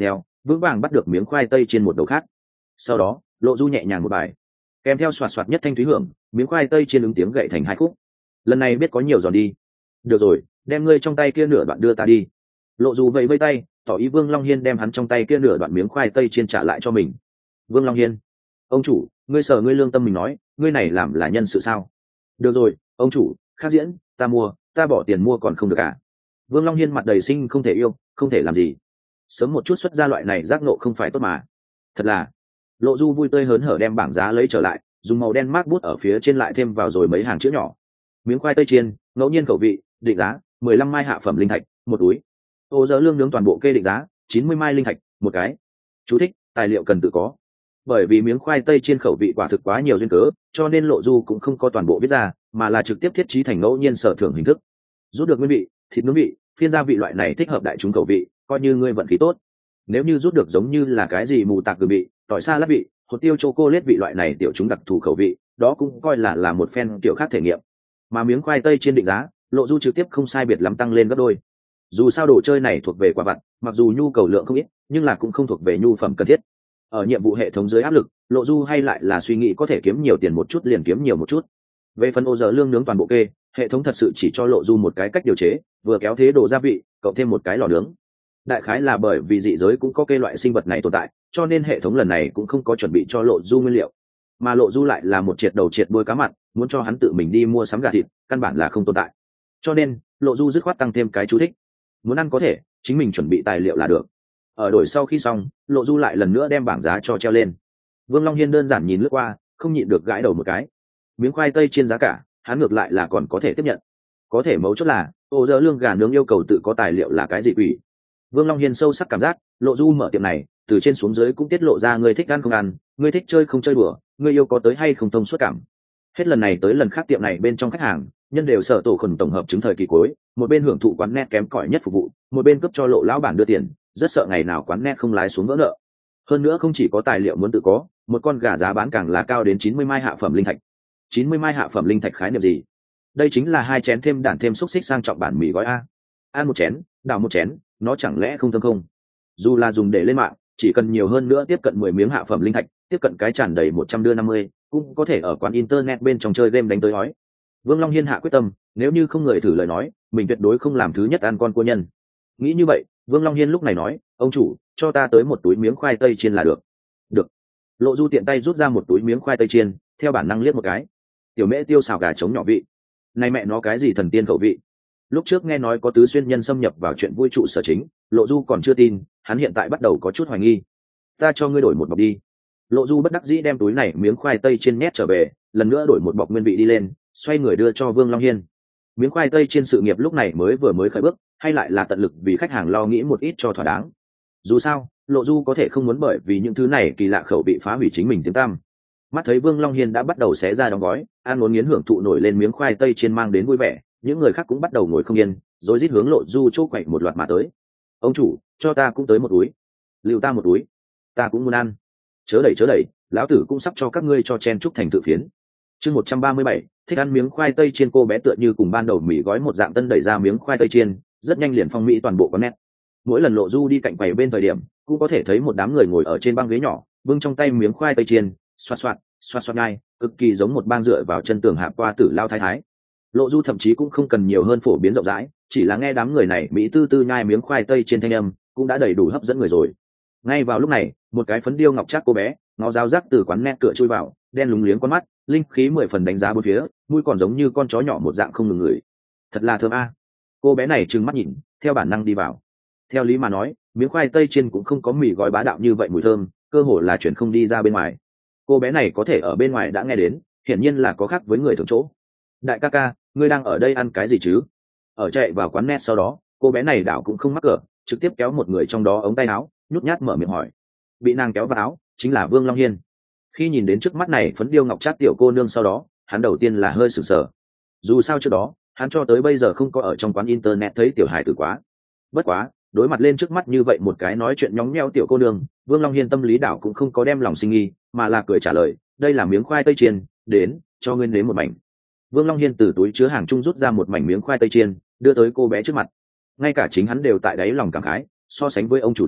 vững vàng bắt được miếng khoai tây trên một đầu khác. Sau đó lộ du nhẹ nhàng một bài, kèm theo xoạt xoạt nhất thanh thúy hưởng, miếng khoai tây trên ứng tiếng gậy thành hai khúc. Lần này biết có nhiều giòn đi. Được rồi, đem ngươi trong tay kia nửa đoạn đưa ta đi. Lộ du vẫy vẫy tay, tỏ ý Vương Long Hiên đem hắn trong tay kia nửa đoạn miếng khoai tây chiên trả lại cho mình. Vương Long Hiên, ông chủ, ngươi sợ ngươi lương tâm mình nói, ngươi này làm là nhân sự sao? Được rồi, ông chủ, khác diễn, ta mua, ta bỏ tiền mua còn không được à? Vương Long Hiên mặt đầy sinh không thể yêu, không thể làm gì. Sớm một chút xuất ra loại này giác ngộ không phải tốt mà. Thật là. Lộ du vui tươi hớn hở đem bảng giá lấy trở lại, dùng màu đen mác bút ở phía trên lại thêm vào rồi mấy hàng chữ nhỏ. Miếng khoai tây chiên, ngẫu nhiên khẩu vị, định giá mười lăm mai hạ phẩm linh thạch, một túi. Ô giờ lương nướng toàn bộ kê định giá chín mươi mai linh thạch, một cái. Chú thích, tài liệu cần tự có. Bởi vì miếng khoai tây chiên khẩu vị quả thực quá nhiều duyên cớ, cho nên Lộ du cũng không có toàn bộ viết ra, mà là trực tiếp thiết trí thành ngẫu nhiên sở thưởng hình thức. Rút được nguyên vị, thịt nướng vị, phiên gia vị loại này thích hợp đại chúng khẩu vị, coi như ngươi vận khí tốt. Nếu như rút được giống như là cái gì mù tạc cử vị, tỏi xa lát vị, hột tiêu chocolate vị loại này tiểu chúng đặc thù khẩu vị, đó cũng coi là là một phen kiểu khác thể nghiệm. Mà miếng khoai tây trên định giá, Lộ du trực tiếp không sai biệt lắm tăng lên gấp đôi. Dù sao đồ chơi này thuộc về quà vặt, mặc dù nhu cầu lượng không ít, nhưng là cũng không thuộc về nhu phẩm cần thiết. Ở nhiệm vụ hệ thống dưới áp lực, Lộ du hay lại là suy nghĩ có thể kiếm nhiều tiền một chút liền kiếm nhiều một chút. Về phần ô giờ lương nướng toàn bộ kê, hệ thống thật sự chỉ cho Lộ du một cái cách điều chế, vừa kéo thế đồ gia vị, cộng thêm một cái lò nướng. Đại khái là bởi vì dị giới cũng có kê loại sinh vật này tồn tại, cho nên hệ thống lần này cũng không có chuẩn bị cho Lộ du nguyên liệu. Mà Lộ du lại là một triệt đầu triệt đuôi cá mặn, muốn cho hắn tự mình đi mua sắm gà thịt, căn bản là không tồn tại. Cho nên Lộ du dứt khoát tăng thêm cái chú thích, muốn ăn có thể chính mình chuẩn bị tài liệu là được. Ở đổi sau khi xong, Lộ du lại lần nữa đem bảng giá cho treo lên. Vương Long Hiên đơn giản nhìn lướt qua, không nhịn được gãi đầu một cái. Miếng khoai tây trên giá cả, hắn ngược lại là còn có thể tiếp nhận. Có thể mấu chốt là ô giờ lương gà nướng yêu cầu tự có tài liệu là cái gì quỷ. Vương Long Hiên sâu sắc cảm giác Lộ du mở tiệm này từ trên xuống dưới cũng tiết lộ ra ngươi thích ăn không ăn, ngươi thích chơi không chơi đùa, ngươi yêu có tới hay không thông suốt cảm. Hết lần này tới lần khác tiệm này bên trong khách hàng nhân đều sở tổ khẩn tổng hợp chứng thời kỳ cuối, một bên hưởng thụ quán net kém cỏi nhất phục vụ, một bên cấp cho Lộ lão bản đưa tiền, rất sợ ngày nào quán net không lái xuống vỡ nợ. Hơn nữa không chỉ có tài liệu muốn tự có, một con gà giá bán càng là cao đến chín mươi mai hạ phẩm linh thạch. chín mươi mai hạ phẩm linh thạch khái niệm gì? Đây chính là hai chén thêm đản thêm xúc xích sang trọng bản mì gói a. Ăn một chén, đào một chén, nó chẳng lẽ không thơm không? Dù là dùng để lên mạng, chỉ cần nhiều hơn nữa tiếp cận mười miếng hạ phẩm linh thạch, tiếp cận cái tràn đầy một trăm đưa năm mươi, cũng có thể ở quán internet bên trong chơi game đánh tới hói. Vương Long Hiên hạ quyết tâm, nếu như không người thử lời nói, mình tuyệt đối không làm thứ nhất ăn con cua nhân. Nghĩ như vậy, Vương Long Hiên lúc này nói, ông chủ, cho ta tới một túi miếng khoai tây chiên là được. Được. Lộ du tiện tay rút ra một túi miếng khoai tây chiên, theo bản năng liếc một cái. Tiểu mễ tiêu xào gà trống nhỏ vị. Này mẹ nó cái gì thần tiên khẩu vị. Lúc trước nghe nói có tứ xuyên nhân xâm nhập vào chuyện vui trụ sở chính, Lộ du còn chưa tin, hắn hiện tại bắt đầu có chút hoài nghi. Ta cho ngươi đổi một bọc đi. Lộ du bất đắc dĩ đem túi này miếng khoai tây chiên nhét trở về, lần nữa đổi một bọc nguyên vị đi lên, xoay người đưa cho Vương Long Hiên. Miếng khoai tây trên sự nghiệp lúc này mới vừa mới khởi bước, hay lại là tận lực vì khách hàng lo nghĩ một ít cho thỏa đáng. Dù sao, Lộ du có thể không muốn bởi vì những thứ này kỳ lạ khẩu bị phá hủy chính mình tiếng tăm. Mắt thấy Vương Long Hiên đã bắt đầu xé ra đóng gói, ăn muốn nghiến hưởng thụ nổi lên miếng khoai tây trên mang đến vui vẻ, những người khác cũng bắt đầu ngồi không yên, rồi rít hướng Lộ du chốt quậy một loạt mà tới. Ông chủ, cho ta cũng tới một túi. Lưu ta một túi. Ta cũng muốn ăn. Chớ đẩy chớ đẩy, lão tử cũng sắp cho các ngươi cho chen chúc thành tự phiến. Chương một trăm ba mươi bảy, thích ăn miếng khoai tây chiên. Cô bé tựa như cùng ban đầu mì gói một dạng tân đẩy ra miếng khoai tây chiên, rất nhanh liền phong mỹ toàn bộ có nét. Mỗi lần Lộ du đi cạnh quầy bên thời điểm, cũng có thể thấy một đám người ngồi ở trên băng ghế nhỏ, bưng trong tay miếng khoai tây chiên, xoạt xoạt, xoạt xoạt ngay, cực kỳ giống một bang dựa vào chân tường hạ qua tử lao thái thái. Lộ du thậm chí cũng không cần nhiều hơn phổ biến rộng rãi, chỉ là nghe đám người này mỹ tư tư nhai miếng khoai tây trên thanh âm, cũng đã đầy đủ hấp dẫn người rồi. Ngay vào lúc này, một cái phấn điêu ngọc trác cô bé, nó ráo rác từ quán net cửa chui vào, đen lúng liếng con mắt, linh khí mười phần đánh giá bốn phía, mũi còn giống như con chó nhỏ một dạng không ngừng ngửi. Thật là thơm a. Cô bé này trừng mắt nhìn, theo bản năng đi vào. Theo lý mà nói, miếng khoai tây chiên cũng không có mì gói bá đạo như vậy mùi thơm, cơ hồ là chuyển không đi ra bên ngoài. Cô bé này có thể ở bên ngoài đã nghe đến, hiển nhiên là có khác với người thường chỗ. Đại ca ca, ngươi đang ở đây ăn cái gì chứ? Ở chạy vào quán net sau đó, cô bé này đảo cũng không mắc cỡ, trực tiếp kéo một người trong đó ống tay áo, nhút nhát mở miệng hỏi. Bị nàng kéo vào áo chính là Vương Long Hiên. Khi nhìn đến trước mắt này phấn điêu ngọc trác tiểu cô nương sau đó, hắn đầu tiên là hơi sửng sờ. Dù sao trước đó, hắn cho tới bây giờ không có ở trong quán internet thấy tiểu hài tử quá. Bất quá, đối mặt lên trước mắt như vậy một cái nói chuyện nhóng nhẽo tiểu cô nương, Vương Long Hiên tâm lý đảo cũng không có đem lòng sinh nghi, mà là cười trả lời, đây là miếng khoai tây chiên, đến, cho ngươi nếm một mảnh. Vương Long Hiên từ túi chứa hàng trung rút ra một mảnh miếng khoai tây chiên, đưa tới cô bé trước mặt. Ngay cả chính hắn đều tại đáy lòng cảm khái, so sánh với ông chủ đến,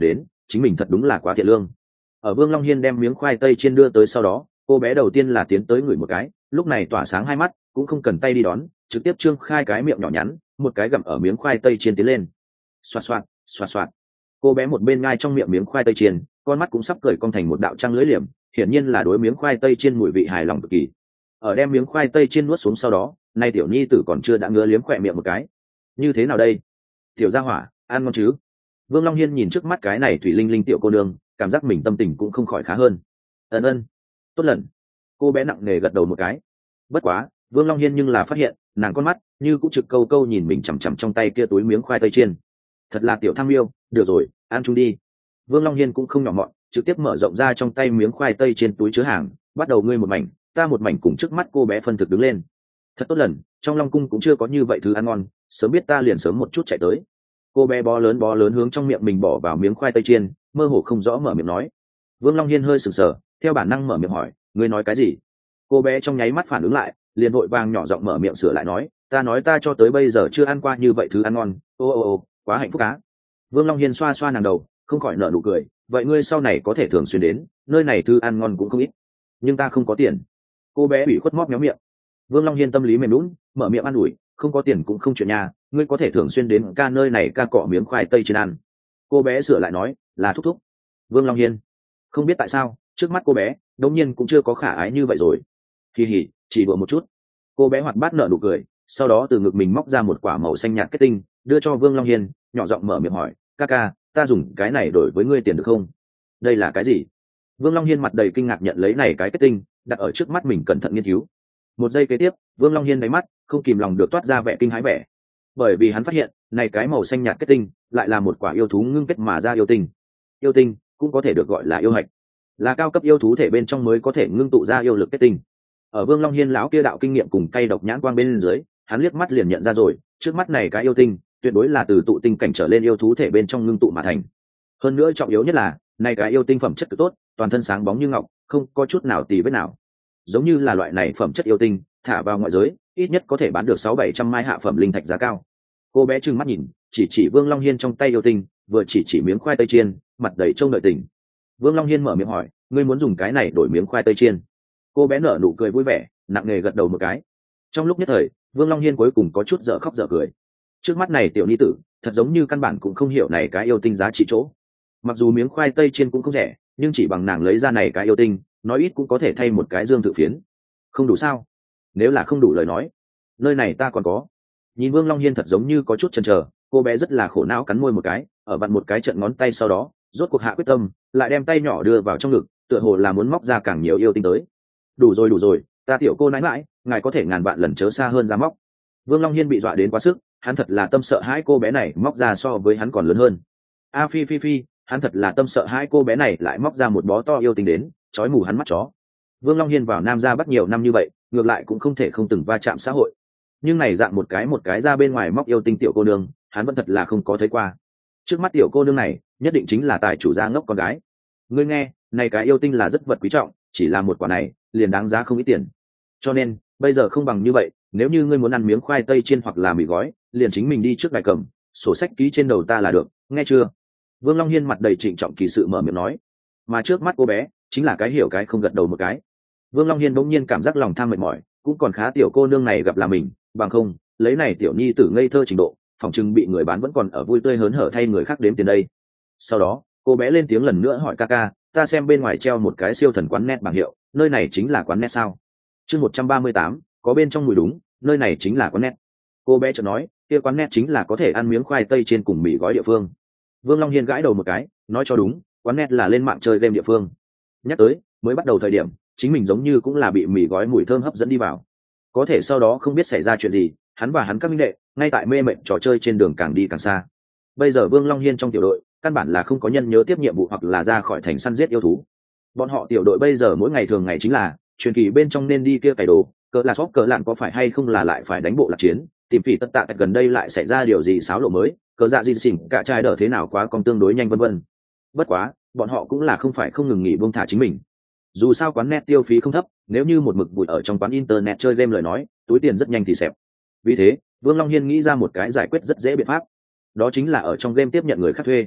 chính mình thật đúng là quá thiện lương. Ở Vương Long Hiên đem miếng khoai tây chiên đưa tới sau đó, cô bé đầu tiên là tiến tới ngửi một cái, lúc này tỏa sáng hai mắt, cũng không cần tay đi đón, trực tiếp trương khai cái miệng nhỏ nhắn, một cái gặm ở miếng khoai tây chiên tiến lên. Xoạt xoạt, xoạt xoạt. Cô bé một bên ngai trong miệng miếng khoai tây chiên, con mắt cũng sắp cười cong thành một đạo trăng lưỡi liềm, hiển nhiên là đối miếng khoai tây chiên mùi vị hài lòng cực kỳ. Ở đem miếng khoai tây chiên nuốt xuống sau đó, nay tiểu nhi tử còn chưa đã ngứa liếm khỏe miệng một cái. Như thế nào đây? Tiểu gia hỏa, ăn ngon chứ? Vương Long Hiên nhìn trước mắt cái này thủy linh linh tiểu cô nương, cảm giác mình tâm tình cũng không khỏi khá hơn. Ân ân, tốt lần. Cô bé nặng nề gật đầu một cái. Bất quá, Vương Long Hiên nhưng là phát hiện, nàng con mắt như cũng trực câu câu nhìn mình chằm chằm trong tay kia túi miếng khoai tây chiên. Thật là tiểu tham yêu, được rồi, ăn chung đi. Vương Long Hiên cũng không nhỏ mọn, trực tiếp mở rộng ra trong tay miếng khoai tây trên túi chứa hàng, bắt đầu ngươi một mảnh, ta một mảnh, cùng trước mắt cô bé phân thực đứng lên. Thật tốt lần, trong Long cung cũng chưa có như vậy thứ ăn ngon, sớm biết ta liền sớm một chút chạy tới. Cô bé bó lớn bó lớn hướng trong miệng mình bỏ vào miếng khoai tây chiên, mơ hồ không rõ mở miệng nói. Vương Long Hiên hơi sừng sờ, theo bản năng mở miệng hỏi, ngươi nói cái gì? Cô bé trong nháy mắt phản ứng lại, liền vội vàng nhỏ giọng mở miệng sửa lại nói, ta nói ta cho tới bây giờ chưa ăn qua như vậy thứ ăn ngon. Ô ô ô, quá hạnh phúc á. Vương Long Hiên xoa xoa nàng đầu, không khỏi nở nụ cười, vậy ngươi sau này có thể thường xuyên đến, nơi này thứ ăn ngon cũng không ít. Nhưng ta không có tiền. Cô bé ủy khuất móc méo miệng. Vương Long Hiên tâm lý mềm lún, mở miệng an ủi, không có tiền cũng không chuyện nhà, ngươi có thể thường xuyên đến ca nơi này ca cọ miếng khoai tây trên ăn. Cô bé sửa lại nói, là thúc thúc. Vương Long Hiên không biết tại sao trước mắt cô bé đống nhiên cũng chưa có khả ái như vậy rồi. Kỳ hỉ, chỉ đùa một chút. Cô bé hoạt bát nở nụ cười, sau đó từ ngực mình móc ra một quả màu xanh nhạt kết tinh, đưa cho Vương Long Hiên, nhỏ giọng mở miệng hỏi, ca ca, ta dùng cái này đổi với ngươi tiền được không? Đây là cái gì? Vương Long Hiên mặt đầy kinh ngạc nhận lấy này cái kết tinh, đặt ở trước mắt mình cẩn thận nghiên cứu. Một giây kế tiếp, Vương Long Hiên đáy mắt không kìm lòng được toát ra vẻ kinh hãi vẻ, bởi vì hắn phát hiện này cái màu xanh nhạt kết tinh lại là một quả yêu thú ngưng kết mà ra yêu tinh. Yêu tinh cũng có thể được gọi là yêu hạch, là cao cấp yêu thú thể bên trong mới có thể ngưng tụ ra yêu lực kết tinh. Ở Vương Long Hiên lão kia đạo kinh nghiệm cùng cay độc nhãn quang bên dưới, hắn liếc mắt liền nhận ra rồi, trước mắt này cái yêu tinh tuyệt đối là từ tụ tinh cảnh trở lên yêu thú thể bên trong ngưng tụ mà thành. Hơn nữa trọng yếu nhất là, này cái yêu tinh phẩm chất cực tốt, toàn thân sáng bóng như ngọc, không có chút nào tì vết nào. Giống như là loại này phẩm chất yêu tinh, thả vào ngoại giới, ít nhất có thể bán được sáu bảy trăm mai hạ phẩm linh thạch giá cao. Cô bé trừng mắt nhìn, chỉ chỉ Vương Long Hiên trong tay yêu tinh, vừa chỉ chỉ miếng khoai tây chiên, mặt đầy trông đợi tình. Vương Long Hiên mở miệng hỏi, ngươi muốn dùng cái này đổi miếng khoai tây chiên? Cô bé nở nụ cười vui vẻ, nặng nề gật đầu một cái. Trong lúc nhất thời, Vương Long Hiên cuối cùng có chút dở khóc dở cười. Trước mắt này tiểu nhi tử, thật giống như căn bản cũng không hiểu này cái yêu tinh giá trị chỗ. Mặc dù miếng khoai tây chiên cũng không rẻ, nhưng chỉ bằng nàng lấy ra này cái yêu tinh, nói ít cũng có thể thay một cái dương tự phiến. Không đủ sao? Nếu là không đủ lời nói, nơi này ta còn có. Nhìn Vương Long Hiên thật giống như có chút chần chờ, cô bé rất là khổ não cắn môi một cái, ở vặn một cái trận ngón tay sau đó, rốt cuộc hạ quyết tâm, lại đem tay nhỏ đưa vào trong ngực, tựa hồ là muốn móc ra càng nhiều yêu tinh tới. Đủ rồi đủ rồi, ta tiểu cô nãi mãi, ngài có thể ngàn vạn lần chớ xa hơn ra móc. Vương Long Hiên bị dọa đến quá sức, hắn thật là tâm sợ hãi cô bé này móc ra so với hắn còn lớn hơn. A phi phi phi, hắn thật là tâm sợ hãi cô bé này lại móc ra một bó to yêu tinh đến, chói mù hắn mắt chó. Vương Long Hiên vào Nam gia bắt nhiều năm như vậy, ngược lại cũng không thể không từng va chạm xã hội, nhưng này dạng một cái một cái ra bên ngoài móc yêu tinh tiểu cô nương, hắn vẫn thật là không có thấy qua. Trước mắt tiểu cô nương này nhất định chính là tài chủ gia ngốc con gái. Ngươi nghe, này cái yêu tinh là rất vật quý trọng, chỉ là một quả này liền đáng giá không ít tiền. Cho nên bây giờ không bằng như vậy, nếu như ngươi muốn ăn miếng khoai tây chiên hoặc là mì gói, liền chính mình đi trước đài cầm, sổ sách ký trên đầu ta là được, nghe chưa? Vương Long Hiên mặt đầy trịnh trọng kỳ sự mở miệng nói, mà trước mắt cô bé chính là cái hiểu cái không gật đầu một cái. Vương Long Hiên bỗng nhiên cảm giác lòng tham mệt mỏi, cũng còn khá tiểu cô nương này gặp là mình, bằng không lấy này tiểu nhi tử ngây thơ trình độ, phòng chừng bị người bán vẫn còn ở vui tươi hớn hở thay người khác đếm tiền đây. Sau đó cô bé lên tiếng lần nữa hỏi, ca ca, ta xem bên ngoài treo một cái siêu thần quán net bảng hiệu, nơi này chính là quán net sao? Chương một trăm ba mươi tám, có bên trong mùi đúng, nơi này chính là quán net. Cô bé chợt nói, kia quán net chính là có thể ăn miếng khoai tây trên cùng mì gói địa phương. Vương Long Hiên gãi đầu một cái, nói cho đúng, quán net là lên mạng chơi game địa phương. Nhắc tới mới bắt đầu thời điểm, chính mình giống như cũng là bị mì gói mùi thơm hấp dẫn đi vào, có thể sau đó không biết xảy ra chuyện gì, hắn và hắn các minh đệ ngay tại mê mệt trò chơi trên đường càng đi càng xa. Bây giờ Vương Long Hiên trong tiểu đội căn bản là không có nhân nhớ tiếp nhiệm vụ hoặc là ra khỏi thành săn giết yêu thú. Bọn họ tiểu đội bây giờ mỗi ngày thường ngày chính là truyền kỳ bên trong nên đi kia cày đồ, cỡ là sóc cỡ lạn có phải hay không là lại phải đánh bộ lạc chiến, tìm phỉ tất tạ gần đây lại xảy ra điều gì xáo lộ mới, cỡ dạ gì xỉn cả trai đỡ thế nào quá con tương đối nhanh vân vân. Bất quá bọn họ cũng là không phải không ngừng nghỉ buông thả chính mình. Dù sao quán net tiêu phí không thấp, nếu như một mực bụi ở trong quán internet chơi game lời nói, túi tiền rất nhanh thì xẹp. Vì thế Vương Long Hiên nghĩ ra một cái giải quyết rất dễ biện pháp, đó chính là ở trong game tiếp nhận người khác thuê.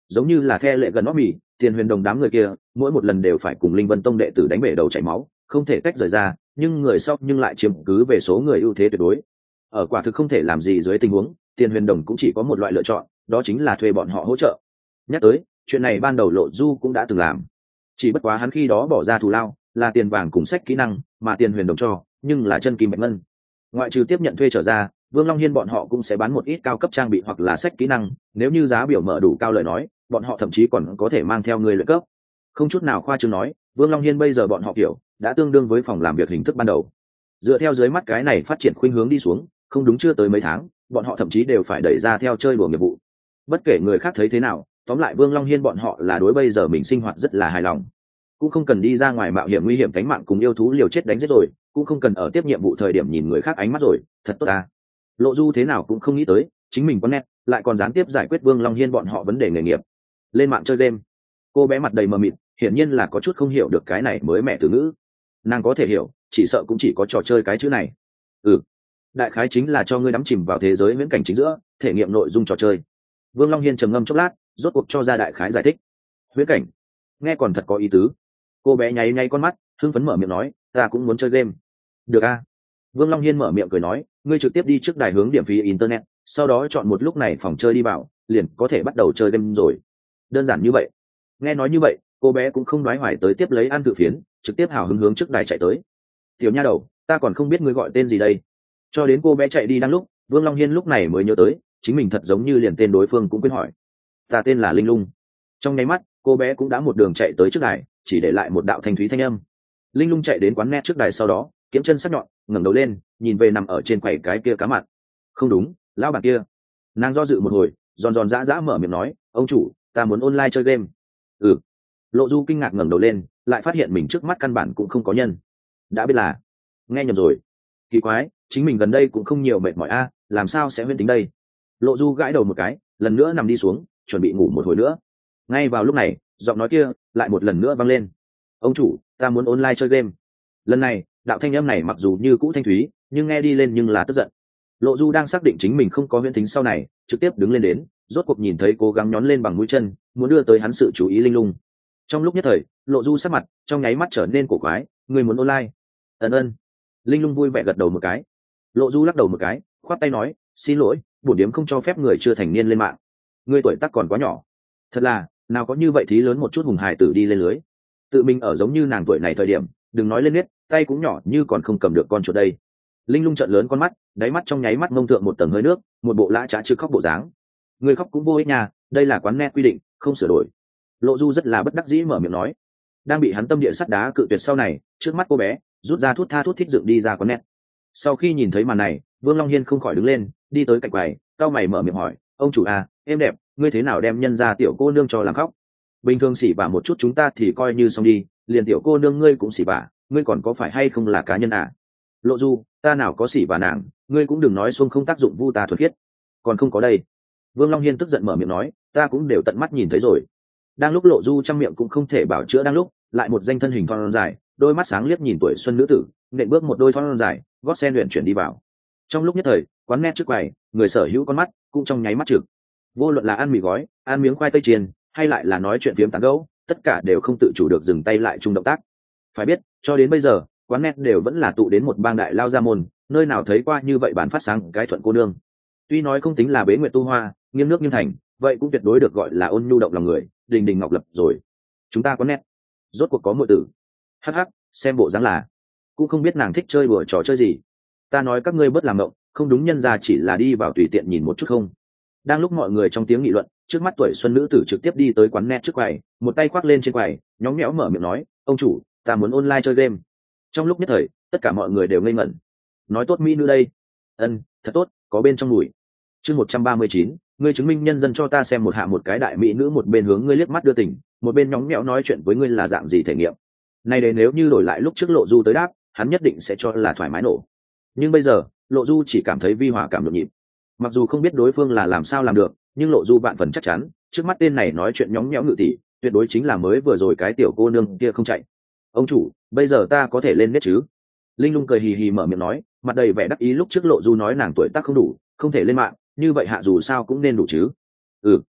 giống như là the lệ gần óc mì, Tiền Huyền Đồng đám người kia mỗi một lần đều phải cùng Linh Vân Tông đệ tử đánh bể đầu chảy máu, không thể tách rời ra, nhưng người sau nhưng lại chiếm cứ về số người ưu thế tuyệt đối. Ở quả thực không thể làm gì dưới tình huống, Tiền Huyền Đồng cũng chỉ có một loại lựa chọn, đó chính là thuê bọn họ hỗ trợ. Nhắc tới chuyện này, ban đầu Lộ Du cũng đã từng làm, chỉ bất quá hắn khi đó bỏ ra thù lao là tiền vàng cùng sách kỹ năng, mà Tiền Huyền Đồng cho nhưng là chân kim bạch ngân. Ngoại trừ tiếp nhận thuê trở ra, Vương Long Hiên bọn họ cũng sẽ bán một ít cao cấp trang bị hoặc là sách kỹ năng, nếu như giá biểu mở đủ cao lời nói, bọn họ thậm chí còn có thể mang theo người luyện cấp. Không chút nào khoa trương nói, Vương Long Hiên bây giờ bọn họ kiểu đã tương đương với phòng làm việc hình thức ban đầu. Dựa theo dưới mắt cái này phát triển khuynh hướng đi xuống, không đúng chưa tới mấy tháng, bọn họ thậm chí đều phải đẩy ra theo chơi đùa nghiệp vụ. Bất kể người khác thấy thế nào, tóm lại Vương Long Hiên bọn họ là đối bây giờ mình sinh hoạt rất là hài lòng, cũng không cần đi ra ngoài mạo hiểm nguy hiểm cánh mạng cùng yêu thú liều chết đánh giết rồi, cũng không cần ở tiếp nhiệm vụ thời điểm nhìn người khác ánh mắt rồi, thật tốt ta. Lộ Du thế nào cũng không nghĩ tới, chính mình có nét lại còn gián tiếp giải quyết Vương Long Hiên bọn họ vấn đề nghề nghiệp. Lên mạng chơi game. Cô bé mặt đầy mờ mịt, hiển nhiên là có chút không hiểu được cái này mới mẹ từ ngữ. Nàng có thể hiểu, chỉ sợ cũng chỉ có trò chơi cái chữ này. Ừ, đại khái chính là cho ngươi đắm chìm vào thế giới viễn cảnh chính giữa, thể nghiệm nội dung trò chơi. Vương Long Hiên trầm ngâm chốc lát, rốt cuộc cho ra đại khái giải thích. Viễn cảnh, nghe còn thật có ý tứ. Cô bé nháy nháy con mắt, hưng phấn mở miệng nói, ta cũng muốn chơi game. Được a. Vương Long Hiên mở miệng cười nói, ngươi trực tiếp đi trước đài hướng điểm phí internet, sau đó chọn một lúc này phòng chơi đi vào, liền có thể bắt đầu chơi game rồi. Đơn giản như vậy. Nghe nói như vậy, cô bé cũng không đoái hoài tới tiếp lấy ăn tự phiến, trực tiếp hào hứng hướng trước đài chạy tới. Tiểu nha đầu, ta còn không biết ngươi gọi tên gì đây. Cho đến cô bé chạy đi đang lúc, Vương Long Hiên lúc này mới nhớ tới, chính mình thật giống như liền tên đối phương cũng quên hỏi. Ta tên là Linh Lung. Trong nháy mắt, cô bé cũng đã một đường chạy tới trước đài, chỉ để lại một đạo thanh thúy thanh âm. Linh Lung chạy đến quán net trước đài, sau đó kiếm chân sắc nhọn ngẩng đầu lên, nhìn về nằm ở trên quầy cái kia cá mặn. Không đúng, lão bản kia. Nàng do dự một hồi, giòn giòn dã dã mở miệng nói, ông chủ, ta muốn online chơi game. Ừ. Lộ Du kinh ngạc ngẩng đầu lên, lại phát hiện mình trước mắt căn bản cũng không có nhân. Đã biết là nghe nhầm rồi. Kỳ quái, chính mình gần đây cũng không nhiều mệt mỏi a, làm sao sẽ huyễn tính đây. Lộ Du gãi đầu một cái, lần nữa nằm đi xuống, chuẩn bị ngủ một hồi nữa. Ngay vào lúc này, giọng nói kia lại một lần nữa vang lên, ông chủ, ta muốn online chơi game. Lần này đạo thanh âm này mặc dù như cũ thanh thúy, nhưng nghe đi lên nhưng là tức giận. Lộ Du đang xác định chính mình không có huyễn tính sau này, trực tiếp đứng lên đến, rốt cuộc nhìn thấy cố gắng nhón lên bằng mũi chân, muốn đưa tới hắn sự chú ý Linh Lung. Trong lúc nhất thời, Lộ Du sắc mặt trong nháy mắt trở nên cổ quái, người muốn online? Ấn ơn. Linh Lung vui vẻ gật đầu một cái. Lộ Du lắc đầu một cái, khoát tay nói, xin lỗi, bổn điếm không cho phép người chưa thành niên lên mạng. Ngươi tuổi tác còn quá nhỏ. Thật là, nào có như vậy thí lớn một chút hùng hài tử đi lên lưới. Tự mình ở giống như nàng tuổi này thời điểm, đừng nói lên nết, tay cũng nhỏ như còn không cầm được con chuột đây. Linh Lung trợn lớn con mắt, đáy mắt trong nháy mắt mông thượng một tầng hơi nước, một bộ lã trá chưa khóc bộ dáng. Người khóc cũng vô ích nha, đây là quán net quy định, không sửa đổi. Lộ Du rất là bất đắc dĩ mở miệng nói. Đang bị hắn tâm địa sắt đá cự tuyệt sau này, trước mắt cô bé rút ra thút tha thút thích dựng đi ra quán net. Sau khi nhìn thấy màn này, Vương Long Hiên không khỏi đứng lên, đi tới cạnh quầy, cau mày mở miệng hỏi, ông chủ à, em đẹp, ngươi thế nào đem nhân ra tiểu cô nương cho làm khóc? Bình thường xỉ vả một chút chúng ta thì coi như xong đi, liền tiểu cô nương ngươi cũng xỉ vả, ngươi còn có phải hay không là cá nhân à? Lộ Du, ta nào có xỉ vả nàng, ngươi cũng đừng nói xuông không tác dụng vu tà thuật khiết. Còn không có đây. Vương Long Hiên tức giận mở miệng nói, ta cũng đều tận mắt nhìn thấy rồi. Đang lúc Lộ Du trong miệng cũng không thể bảo chữa đang lúc, lại một danh thân hình thon dài, đôi mắt sáng liếc nhìn tuổi xuân nữ tử, nện bước một đôi thon dài, gót sen luyện chuyển đi vào. Trong lúc nhất thời, quán net trước quầy, người sở hữu con mắt cũng trong nháy mắt trực. Vô luận là ăn mì gói, ăn miếng khoai tây chiên, hay lại là nói chuyện phiếm tán gẫu, tất cả đều không tự chủ được dừng tay lại chung động tác. Phải biết, cho đến bây giờ, quán net đều vẫn là tụ đến một bang đại lao ra môn, nơi nào thấy qua như vậy bản phát sáng cái thuận cô nương. Tuy nói không tính là bế nguyệt tu hoa, nghiêng nước nghiêng thành, vậy cũng tuyệt đối được gọi là ôn nhu động lòng người, đình đình ngọc lập rồi. Chúng ta quán net, rốt cuộc có muội tử. Hắc hắc, xem bộ dáng là, cũng không biết nàng thích chơi đùa trò chơi gì. Ta nói các ngươi bớt làm mộng, không đúng nhân ra chỉ là đi vào tùy tiện nhìn một chút không. Đang lúc mọi người trong tiếng nghị luận, trước mắt tuổi xuân nữ tử trực tiếp đi tới quán net trước quầy, một tay khoác lên trên quầy, nhóng nhẽo mở miệng nói, ông chủ, ta muốn online chơi game. Trong lúc nhất thời, tất cả mọi người đều ngây ngẩn. Nói tốt mỹ nữ đây. Ân, thật tốt, có bên trong mùi. Chương một trăm ba mươi chín, ngươi chứng minh nhân dân cho ta xem một hạ một cái đại mỹ nữ, một bên hướng ngươi liếc mắt đưa tình, một bên nhóng nhẽo nói chuyện với ngươi là dạng gì thể nghiệm. Này đấy, nếu như đổi lại lúc trước Lộ Du tới đáp, hắn nhất định sẽ cho là thoải mái nổ. Nhưng bây giờ, Lộ Du chỉ cảm thấy vi hòa cảm nhộn nhịp. Mặc dù không biết đối phương là làm sao làm được, nhưng Lộ Du vạn phần chắc chắn, trước mắt tên này nói chuyện nhóng nhẽo ngự tỷ, tuyệt đối chính là mới vừa rồi cái tiểu cô nương kia không chạy. Ông chủ, bây giờ ta có thể lên nét chứ? Linh Lung cười hì hì mở miệng nói, mặt đầy vẻ đắc ý. Lúc trước Lộ Du nói nàng tuổi tác không đủ, không thể lên mạng, như vậy hạ dù sao cũng nên đủ chứ? Ừ.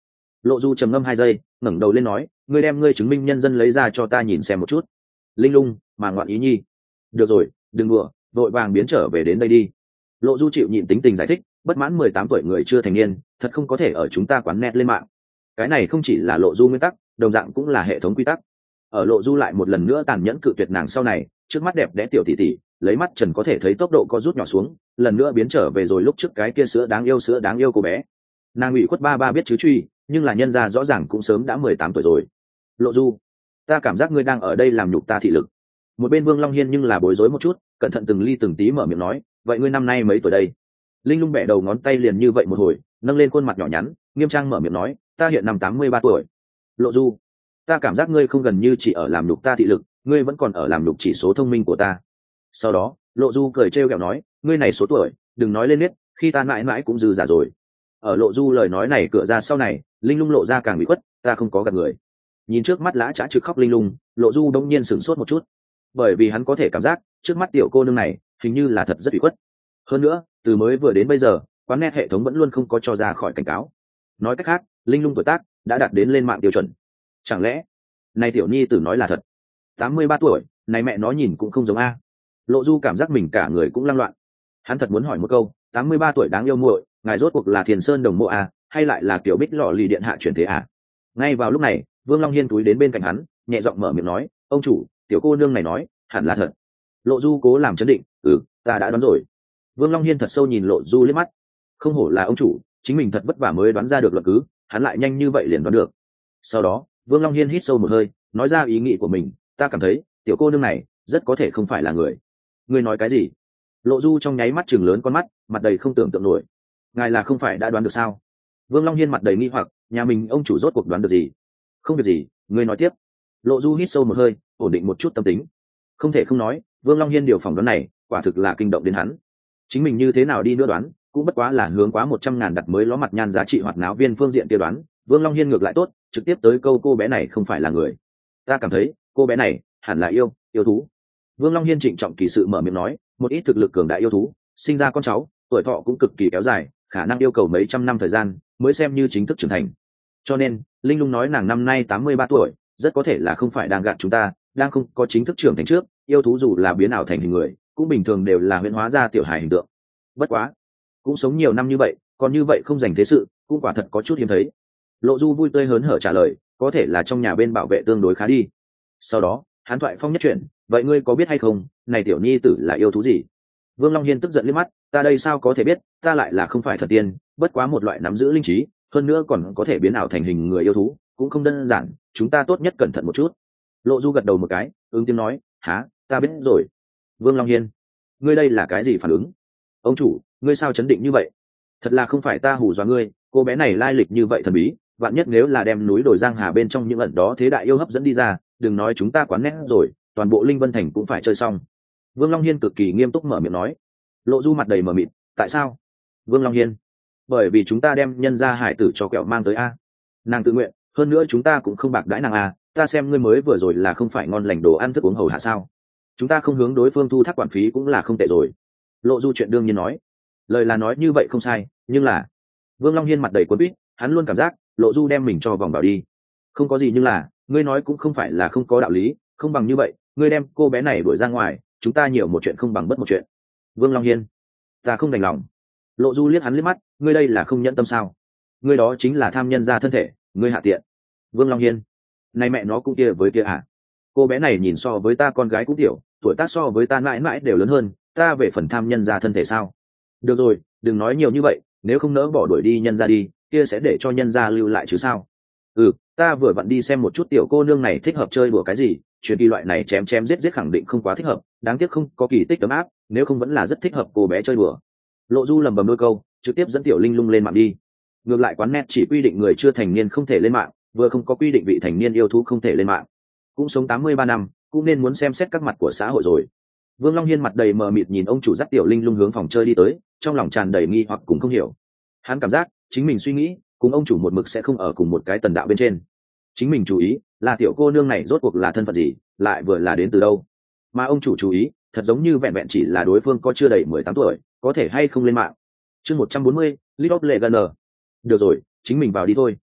Lộ Du trầm ngâm hai giây, ngẩng đầu lên nói, ngươi đem ngươi chứng minh nhân dân lấy ra cho ta nhìn xem một chút. Linh lung mà ngoạn ý nhi. Được rồi, đừng đùa, vội vàng biến trở về đến đây đi. Lộ Du chịu nhịn tính tình giải thích, bất mãn mười tám tuổi người chưa thành niên thật không có thể ở chúng ta quán net lên mạng. Cái này không chỉ là Lộ Du nguyên tắc, đồng dạng cũng là hệ thống quy tắc. Ở Lộ Du lại một lần nữa tàn nhẫn cự tuyệt nàng sau này, trước mắt đẹp đẽ tiểu tỷ tỷ lấy mắt trần có thể thấy tốc độ có rút nhỏ xuống, lần nữa biến trở về rồi lúc trước cái kia sữa đáng yêu sữa đáng yêu cô bé. Nàng ủy khuất ba ba biết chứ truy, nhưng là nhân gia rõ ràng cũng sớm đã mười tám tuổi rồi. Lộ Du, ta cảm giác ngươi đang ở đây làm nhục ta thị lực. Một bên Vương Long Hiên nhưng là bối rối một chút, cẩn thận từng ly từng tí mở miệng nói, vậy ngươi năm nay mấy tuổi đây? Linh lung bẻ đầu ngón tay liền như vậy một hồi, nâng lên khuôn mặt nhỏ nhắn, nghiêm trang mở miệng nói, ta hiện năm tám mươi ba tuổi. Lộ Du, ta cảm giác ngươi không gần như chỉ ở làm nhục ta thị lực, ngươi vẫn còn ở làm nhục chỉ số thông minh của ta. Sau đó Lộ Du cười trêu ghẹo nói, ngươi này số tuổi đừng nói lên nết, khi ta mãi mãi cũng dư giả rồi. Ở Lộ Du lời nói này cửa ra sau này, Linh lung lộ ra càng bị khuất, ta không có gạt người. Nhìn trước mắt lã chã trực khóc Linh lung, Lộ Du đông nhiên sửng sốt một chút, bởi vì hắn có thể cảm giác trước mắt tiểu cô nương này hình như là thật rất bị khuất. Hơn nữa từ mới vừa đến bây giờ, quán net hệ thống vẫn luôn không có cho ra khỏi cảnh cáo. Nói cách khác, Linh lung tuổi tác đã đạt đến lên mạng tiêu chuẩn. Chẳng lẽ này tiểu nhi tử nói là thật? Tám mươi ba tuổi, này mẹ nó nhìn cũng không giống a. Lộ Du cảm giác mình cả người cũng lăng loạn. Hắn thật muốn hỏi một câu, tám mươi ba tuổi đáng yêu muội, ngài rốt cuộc là Thiền Sơn đồng mộ a, hay lại là kiểu Bích Lọ Lì điện hạ chuyển thế à? Ngay vào lúc này, Vương Long Hiên túi đến bên cạnh hắn, nhẹ giọng mở miệng nói, ông chủ, tiểu cô nương này nói hẳn là thật. Lộ Du cố làm chấn định, ừ, ta đã đoán rồi. Vương Long Hiên thật sâu nhìn Lộ Du liếc mắt, không hổ là ông chủ, chính mình thật vất vả mới đoán ra được luật cứ, hắn lại nhanh như vậy liền đoán được. Sau đó Vương Long Hiên hít sâu một hơi, nói ra ý nghĩ của mình, ta cảm thấy tiểu cô nương này rất có thể không phải là người. Ngươi nói cái gì? Lộ Du trong nháy mắt chừng lớn con mắt, mặt đầy không tưởng tượng nổi. Ngài là không phải đã đoán được sao? Vương Long Hiên mặt đầy nghi hoặc, nhà mình ông chủ rốt cuộc đoán được gì? Không việc gì, ngươi nói tiếp. Lộ Du hít sâu một hơi, ổn định một chút tâm tính. Không thể không nói, Vương Long Hiên điều phỏng đoán này quả thực là kinh động đến hắn. Chính mình như thế nào đi nữa đoán cũng bất quá là hướng quá một trăm ngàn đặt mới ló mặt nhan giá trị hoạt náo viên phương diện kia đoán. Vương Long Hiên ngược lại tốt, trực tiếp tới câu cô bé này không phải là người. Ta cảm thấy cô bé này hẳn là yêu yêu thú. Vương Long Hiên trịnh trọng kỳ sự mở miệng nói, một ít thực lực cường đại yêu thú sinh ra con cháu, tuổi thọ cũng cực kỳ kéo dài, khả năng yêu cầu mấy trăm năm thời gian mới xem như chính thức trưởng thành. Cho nên Linh lung nói nàng năm nay tám mươi ba tuổi, rất có thể là không phải đang gạt chúng ta, đang không có chính thức trưởng thành trước, yêu thú dù là biến ảo thành hình người cũng bình thường đều là huyễn hóa ra tiểu hài hình tượng. Bất quá cũng sống nhiều năm như vậy, còn như vậy không dành thế sự, cũng quả thật có chút hiếm thấy. Lộ Du vui tươi hớn hở trả lời, có thể là trong nhà bên bảo vệ tương đối khá đi. Sau đó hắn thoại phong nhất chuyển, vậy ngươi có biết hay không, này tiểu nhi tử là yêu thú gì? Vương Long Hiên tức giận liếc mắt, ta đây sao có thể biết, ta lại là không phải thần tiên, bất quá một loại nắm giữ linh trí, hơn nữa còn có thể biến ảo thành hình người yêu thú, cũng không đơn giản, chúng ta tốt nhất cẩn thận một chút. Lộ Du gật đầu một cái, ứng tiếng nói, há, ta biết rồi. Vương Long Hiên, ngươi đây là cái gì phản ứng? Ông chủ, ngươi sao chấn định như vậy? Thật là không phải ta hù dọa ngươi, cô bé này lai lịch như vậy thần bí, vạn nhất nếu là đem núi đồi giang hà bên trong những ẩn đó thế đại yêu hấp dẫn đi ra, đừng nói chúng ta quán nét rồi, toàn bộ Linh Vân Thành cũng phải chơi xong. Vương Long Hiên cực kỳ nghiêm túc mở miệng nói. Lộ Du mặt đầy mờ mịt, tại sao? Vương Long Hiên, bởi vì chúng ta đem nhân gia hải tử cho kẹo mang tới a. Nàng tự nguyện, hơn nữa chúng ta cũng không bạc đãi nàng a, ta xem ngươi mới vừa rồi là không phải ngon lành đồ ăn thức uống hầu hạ sao? Chúng ta không hướng đối phương thu thác quản phí cũng là không tệ rồi. Lộ Du chuyện đương nhiên nói, lời là nói như vậy không sai, nhưng là Vương Long Hiên mặt đầy cuốn quýt, hắn luôn cảm giác Lộ Du đem mình cho vòng vào đi. Không có gì, nhưng là ngươi nói cũng không phải là không có đạo lý, không bằng như vậy, ngươi đem cô bé này đuổi ra ngoài, chúng ta nhiều một chuyện không bằng bất một chuyện. Vương Long Hiên, ta không đành lòng. Lộ Du liếc hắn liếc mắt, ngươi đây là không nhẫn tâm sao? Ngươi đó chính là tham nhân ra thân thể, ngươi hạ tiện. Vương Long Hiên, này mẹ nó cũng kia với kia à? Cô bé này nhìn so với ta con gái cũng tiểu, tuổi tác so với ta mãi mãi đều lớn hơn, ta về phần tham nhân ra thân thể sao? Được rồi, đừng nói nhiều như vậy, nếu không nỡ bỏ đuổi đi nhân ra đi, kia sẽ để cho nhân ra lưu lại chứ sao? Ừ, ta vừa vặn đi xem một chút tiểu cô nương này thích hợp chơi đùa cái gì, chuyện kỳ loại này chém chém giết giết khẳng định không quá thích hợp, đáng tiếc không có kỳ tích ấm áp, nếu không vẫn là rất thích hợp cô bé chơi đùa. Lộ Du lầm bầm đôi câu, trực tiếp dẫn tiểu Linh Lung lên mạng đi. Ngược lại quán net chỉ quy định người chưa thành niên không thể lên mạng, vừa không có quy định vị thành niên yêu thú không thể lên mạng. Cũng sống tám mươi ba năm, cũng nên muốn xem xét các mặt của xã hội rồi. Vương Long Hiên mặt đầy mờ mịt nhìn ông chủ dắt tiểu Linh Lung hướng phòng chơi đi tới, trong lòng tràn đầy nghi hoặc cùng không hiểu. Hắn cảm giác chính mình suy nghĩ cùng ông chủ một mực sẽ không ở cùng một cái tần đạo bên trên. Chính mình chú ý là tiểu cô nương này rốt cuộc là thân phận gì, lại vừa là đến từ đâu, mà ông chủ chú ý thật giống như vẹn vẹn chỉ là đối phương có chưa đầy mười tám tuổi, có thể hay không lên mạng. Chương một trăm bốn mươi, League of Legends. Được rồi, chính mình vào đi thôi.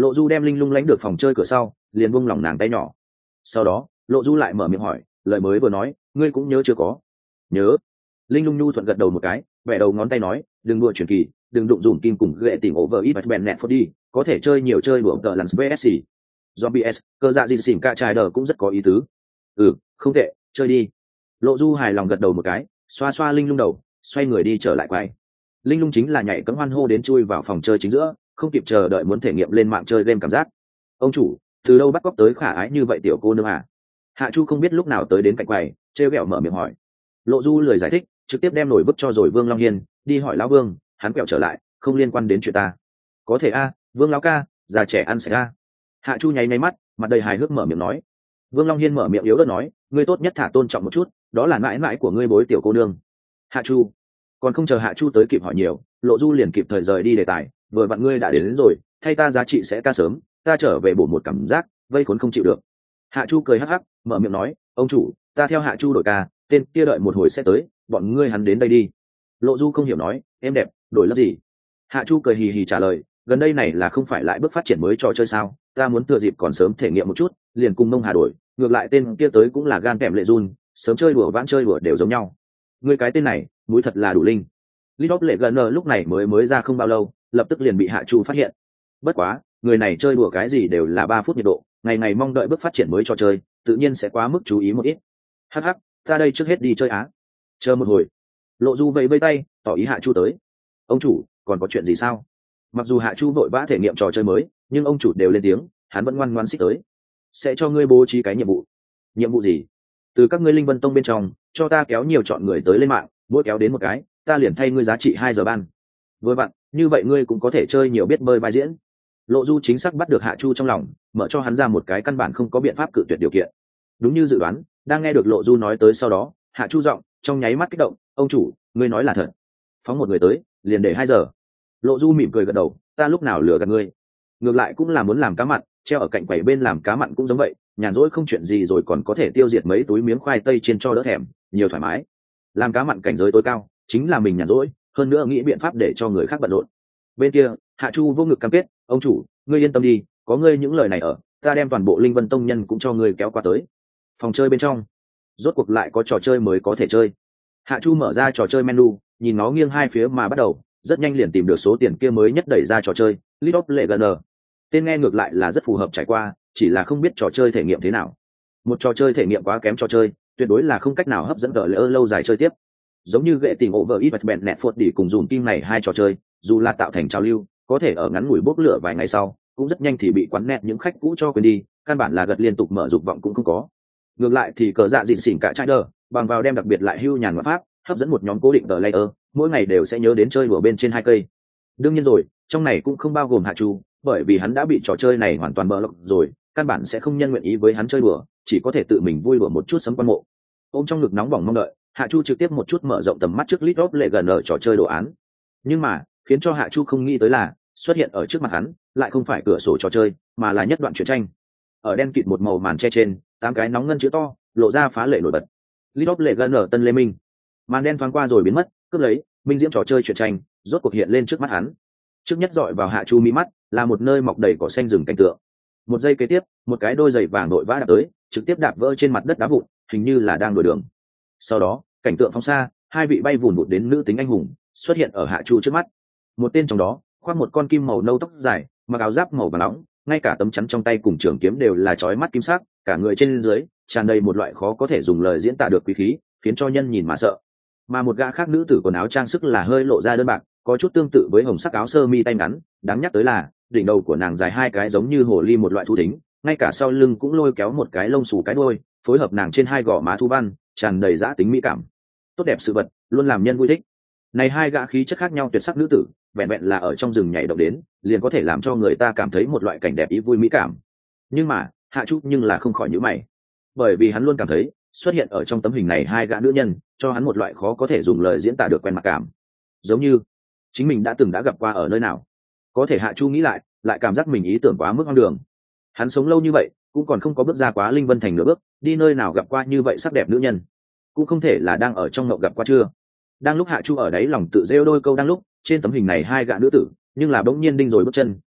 Lộ Du đem linh lung lãnh được phòng chơi cửa sau, liền buông lỏng nàng tay nhỏ. Sau đó Lộ Du lại mở miệng hỏi, lời mới vừa nói ngươi cũng nhớ chưa có? Nhớ. Linh lung nhu thuận gật đầu một cái, vẽ đầu ngón tay nói, đừng đùa chuyển kỳ, đừng đụng dùm kim cùng ghệ tỉnh over ít bèn nẹt đi, có thể chơi nhiều chơi đùa tờ lặn vê ét xê. Zombie S, cơ dạ gì xỉn cả trai đờ cũng rất có ý tứ. Ừ, không tệ, chơi đi. Lộ Du hài lòng gật đầu một cái, xoa xoa linh lung đầu, xoay người đi trở lại quầy. Linh lung chính là nhảy cẫng hoan hô đến chui vào phòng chơi chính giữa, không kịp chờ đợi muốn thể nghiệm lên mạng chơi game cảm giác. Ông chủ, từ đâu bắt cóc tới khả ái như vậy tiểu cô nương à? Hạ Chu không biết lúc nào tới đến cạnh quầy, trêu ghẹo mở miệng hỏi. Lộ Du lười giải thích, trực tiếp đem nổi vứt cho rồi Vương Long Hiên, đi hỏi lão Vương, hắn quẹo trở lại, không liên quan đến chuyện ta. Có thể a, Vương lão ca, già trẻ ăn sạch a. Hạ Chu nháy nháy mắt, mặt đầy hài hước mở miệng nói. Vương Long Hiên mở miệng yếu ớt nói, ngươi tốt nhất thả tôn trọng một chút, đó là mãi mãi của ngươi bối tiểu cô nương. Hạ Chu. Còn không chờ Hạ Chu tới kịp hỏi nhiều, Lộ Du liền kịp thời rời đi đề tài, vừa vặn ngươi đã đến, đến rồi, thay ta giá trị sẽ ca sớm, ta trở về bổ một cảm giác vây khốn không chịu được. Hạ Chu cười hắc hắc, mở miệng nói, ông chủ, ta theo Hạ Chu đổi ca, tên kia đợi một hồi sẽ tới, bọn ngươi hắn đến đây đi. Lộ Du không hiểu nói, em đẹp, đổi lớp gì? Hạ Chu cười hì hì trả lời, gần đây này là không phải lại bước phát triển mới trò chơi sao, ta muốn thừa dịp còn sớm thể nghiệm một chút, liền cùng Mông Hà đổi, ngược lại tên kia tới cũng là gan kèm lệ run, sớm chơi đùa vãn chơi đùa đều giống nhau. Ngươi cái tên này, mũi thật là đủ linh. Lidop lệ gần lúc này mới mới ra không bao lâu, lập tức liền bị Hạ Chu phát hiện. Bất quá, người này chơi đùa cái gì đều là ba phút nhiệt độ, ngày ngày mong đợi bước phát triển mới trò chơi, tự nhiên sẽ quá mức chú ý một ít. Hắc hắc, ta đây trước hết đi chơi á. Chờ một hồi. Lộ Du vẫy vẫy tay, tỏ ý Hạ Chu tới. Ông chủ, còn có chuyện gì sao? Mặc dù Hạ Chu vội vã thể nghiệm trò chơi mới, nhưng ông chủ đều lên tiếng, hắn vẫn ngoan ngoãn xích tới. Sẽ cho ngươi bố trí cái nhiệm vụ. Nhiệm vụ gì? Từ các ngươi Linh Vân Tông bên trong, cho ta kéo nhiều chọn người tới lên mạng, mỗi kéo đến một cái, ta liền thay ngươi giá trị hai giờ ban. Vừa vặn, như vậy ngươi cũng có thể chơi nhiều biết bơi vai diễn. Lộ Du chính xác bắt được Hạ Chu trong lòng, mở cho hắn ra một cái căn bản không có biện pháp cự tuyệt điều kiện. Đúng như dự đoán, đang nghe được Lộ Du nói tới sau đó, Hạ Chu giọng trong nháy mắt kích động, ông chủ, ngươi nói là thật? Phóng một người tới, liền để hai giờ. Lộ Du mỉm cười gật đầu, ta lúc nào lừa gạt ngươi? Ngược lại cũng là muốn làm cá mặn, treo ở cạnh quầy bên làm cá mặn cũng giống vậy, nhàn rỗi không chuyện gì rồi còn có thể tiêu diệt mấy túi miếng khoai tây chiên cho đỡ thèm, nhiều thoải mái. Làm cá mặn cảnh giới tối cao, chính là mình nhàn rỗi, hơn nữa nghĩ biện pháp để cho người khác bận rộn. Bên kia, Hạ Chu vô ngực cam kết, ông chủ, ngươi yên tâm đi, có ngươi những lời này ở, ta đem toàn bộ Linh Vân Tông nhân cũng cho ngươi kéo qua tới. Phòng chơi bên trong, rốt cuộc lại có trò chơi mới có thể chơi. Hạ Chu mở ra trò chơi menu, nhìn nó nghiêng hai phía mà bắt đầu, rất nhanh liền tìm được số tiền kia mới nhất đẩy ra trò chơi, League of Legends. Tên nghe ngược lại là rất phù hợp trải qua, chỉ là không biết trò chơi thể nghiệm thế nào. Một trò chơi thể nghiệm quá kém trò chơi, tuyệt đối là không cách nào hấp dẫn gỡ lỡ lâu dài chơi tiếp. Giống như gệ tình over ít bẹn nẹt phốt đi cùng dùng kim này hai trò chơi, dù là tạo thành trào lưu, có thể ở ngắn ngủi bốc lửa vài ngày sau, cũng rất nhanh thì bị quán nẹt những khách cũ cho quên đi, căn bản là gật liên tục mở dục vọng cũng không có. Ngược lại thì cờ dạ dịn xỉn cả trai đờ, bằng vào đem đặc biệt lại hưu nhàn và pháp, hấp dẫn một nhóm cố định tờ layer, mỗi ngày đều sẽ nhớ đến chơi đùa bên trên hai cây. Đương nhiên rồi, trong này cũng không bao gồm Hạ Chu, bởi vì hắn đã bị trò chơi này hoàn toàn bờ lọc rồi, căn bản sẽ không nhân nguyện ý với hắn chơi đùa, chỉ có thể tự mình vui đùa một chút sấm quan mộ. Ôm trong ngực nóng bỏng mong đợi, Hạ Chu trực tiếp một chút mở rộng tầm mắt trước League of Legends ở trò chơi đồ án. Nhưng mà, khiến cho Hạ Chu không nghĩ tới là, xuất hiện ở trước mặt hắn, lại không phải cửa sổ trò chơi, mà là nhất đoạn truyện tranh. Ở đen kịt một màu màn che trên, tám cái nóng ngân chữ to, lộ ra phá lệ nổi bật. League of Legends ở Tân Lê Minh. Màn đen thoáng qua rồi biến mất, cướp lấy, minh diễm trò chơi truyện tranh, rốt cuộc hiện lên trước mắt hắn. Trước nhất dọi vào Hạ Chu mí mắt, là một nơi mọc đầy cỏ xanh rừng cảnh tượng. Một giây kế tiếp, một cái đôi giày vàng đội vã đạp tới, trực tiếp đạp vỡ trên mặt đất đá vụn, hình như là đang đổi đường. Sau đó, cảnh tượng phóng xa, hai vị bay vùn vụt đến nữ tính anh hùng xuất hiện ở Hạ Chu trước mắt. Một tên trong đó khoác một con kim màu nâu tóc dài, mặc áo giáp màu vàng nóng, ngay cả tấm chắn trong tay cùng trường kiếm đều là chói mắt kim sắc, cả người trên dưới tràn đầy một loại khó có thể dùng lời diễn tả được quý khí, khiến cho nhân nhìn mà sợ. Mà một gã khác nữ tử quần áo trang sức là hơi lộ ra đơn bạc, có chút tương tự với hồng sắc áo sơ mi tay ngắn, đáng nhắc tới là đỉnh đầu của nàng dài hai cái giống như hồ ly một loại thú thính, ngay cả sau lưng cũng lôi kéo một cái lông xù cái đuôi, phối hợp nàng trên hai gò má thu văn, tràn đầy dã tính mỹ cảm. Tốt đẹp sự vật, luôn làm nhân vui thích. Này hai gã khí chất khác nhau tuyệt sắc nữ tử, vẹn vẹn là ở trong rừng nhảy động đến, liền có thể làm cho người ta cảm thấy một loại cảnh đẹp ý vui mỹ cảm. Nhưng mà, Hạ Chu nhưng là không khỏi nhíu mày, bởi vì hắn luôn cảm thấy xuất hiện ở trong tấm hình này hai gã nữ nhân, cho hắn một loại khó có thể dùng lời diễn tả được quen mặt cảm, giống như chính mình đã từng đã gặp qua ở nơi nào. Có thể Hạ Chu nghĩ lại, lại cảm giác mình ý tưởng quá mức hoang đường. Hắn sống lâu như vậy, cũng còn không có bước ra quá Linh Vân Thành nửa bước, đi nơi nào gặp qua như vậy sắc đẹp nữ nhân, cũng không thể là đang ở trong mộng gặp qua chưa. Đang lúc Hạ Chu ở đấy lòng tự rêu đôi câu đang lúc, trên tấm hình này hai gã nữ tử, nhưng là bỗng nhiên đinh rồi bước chân,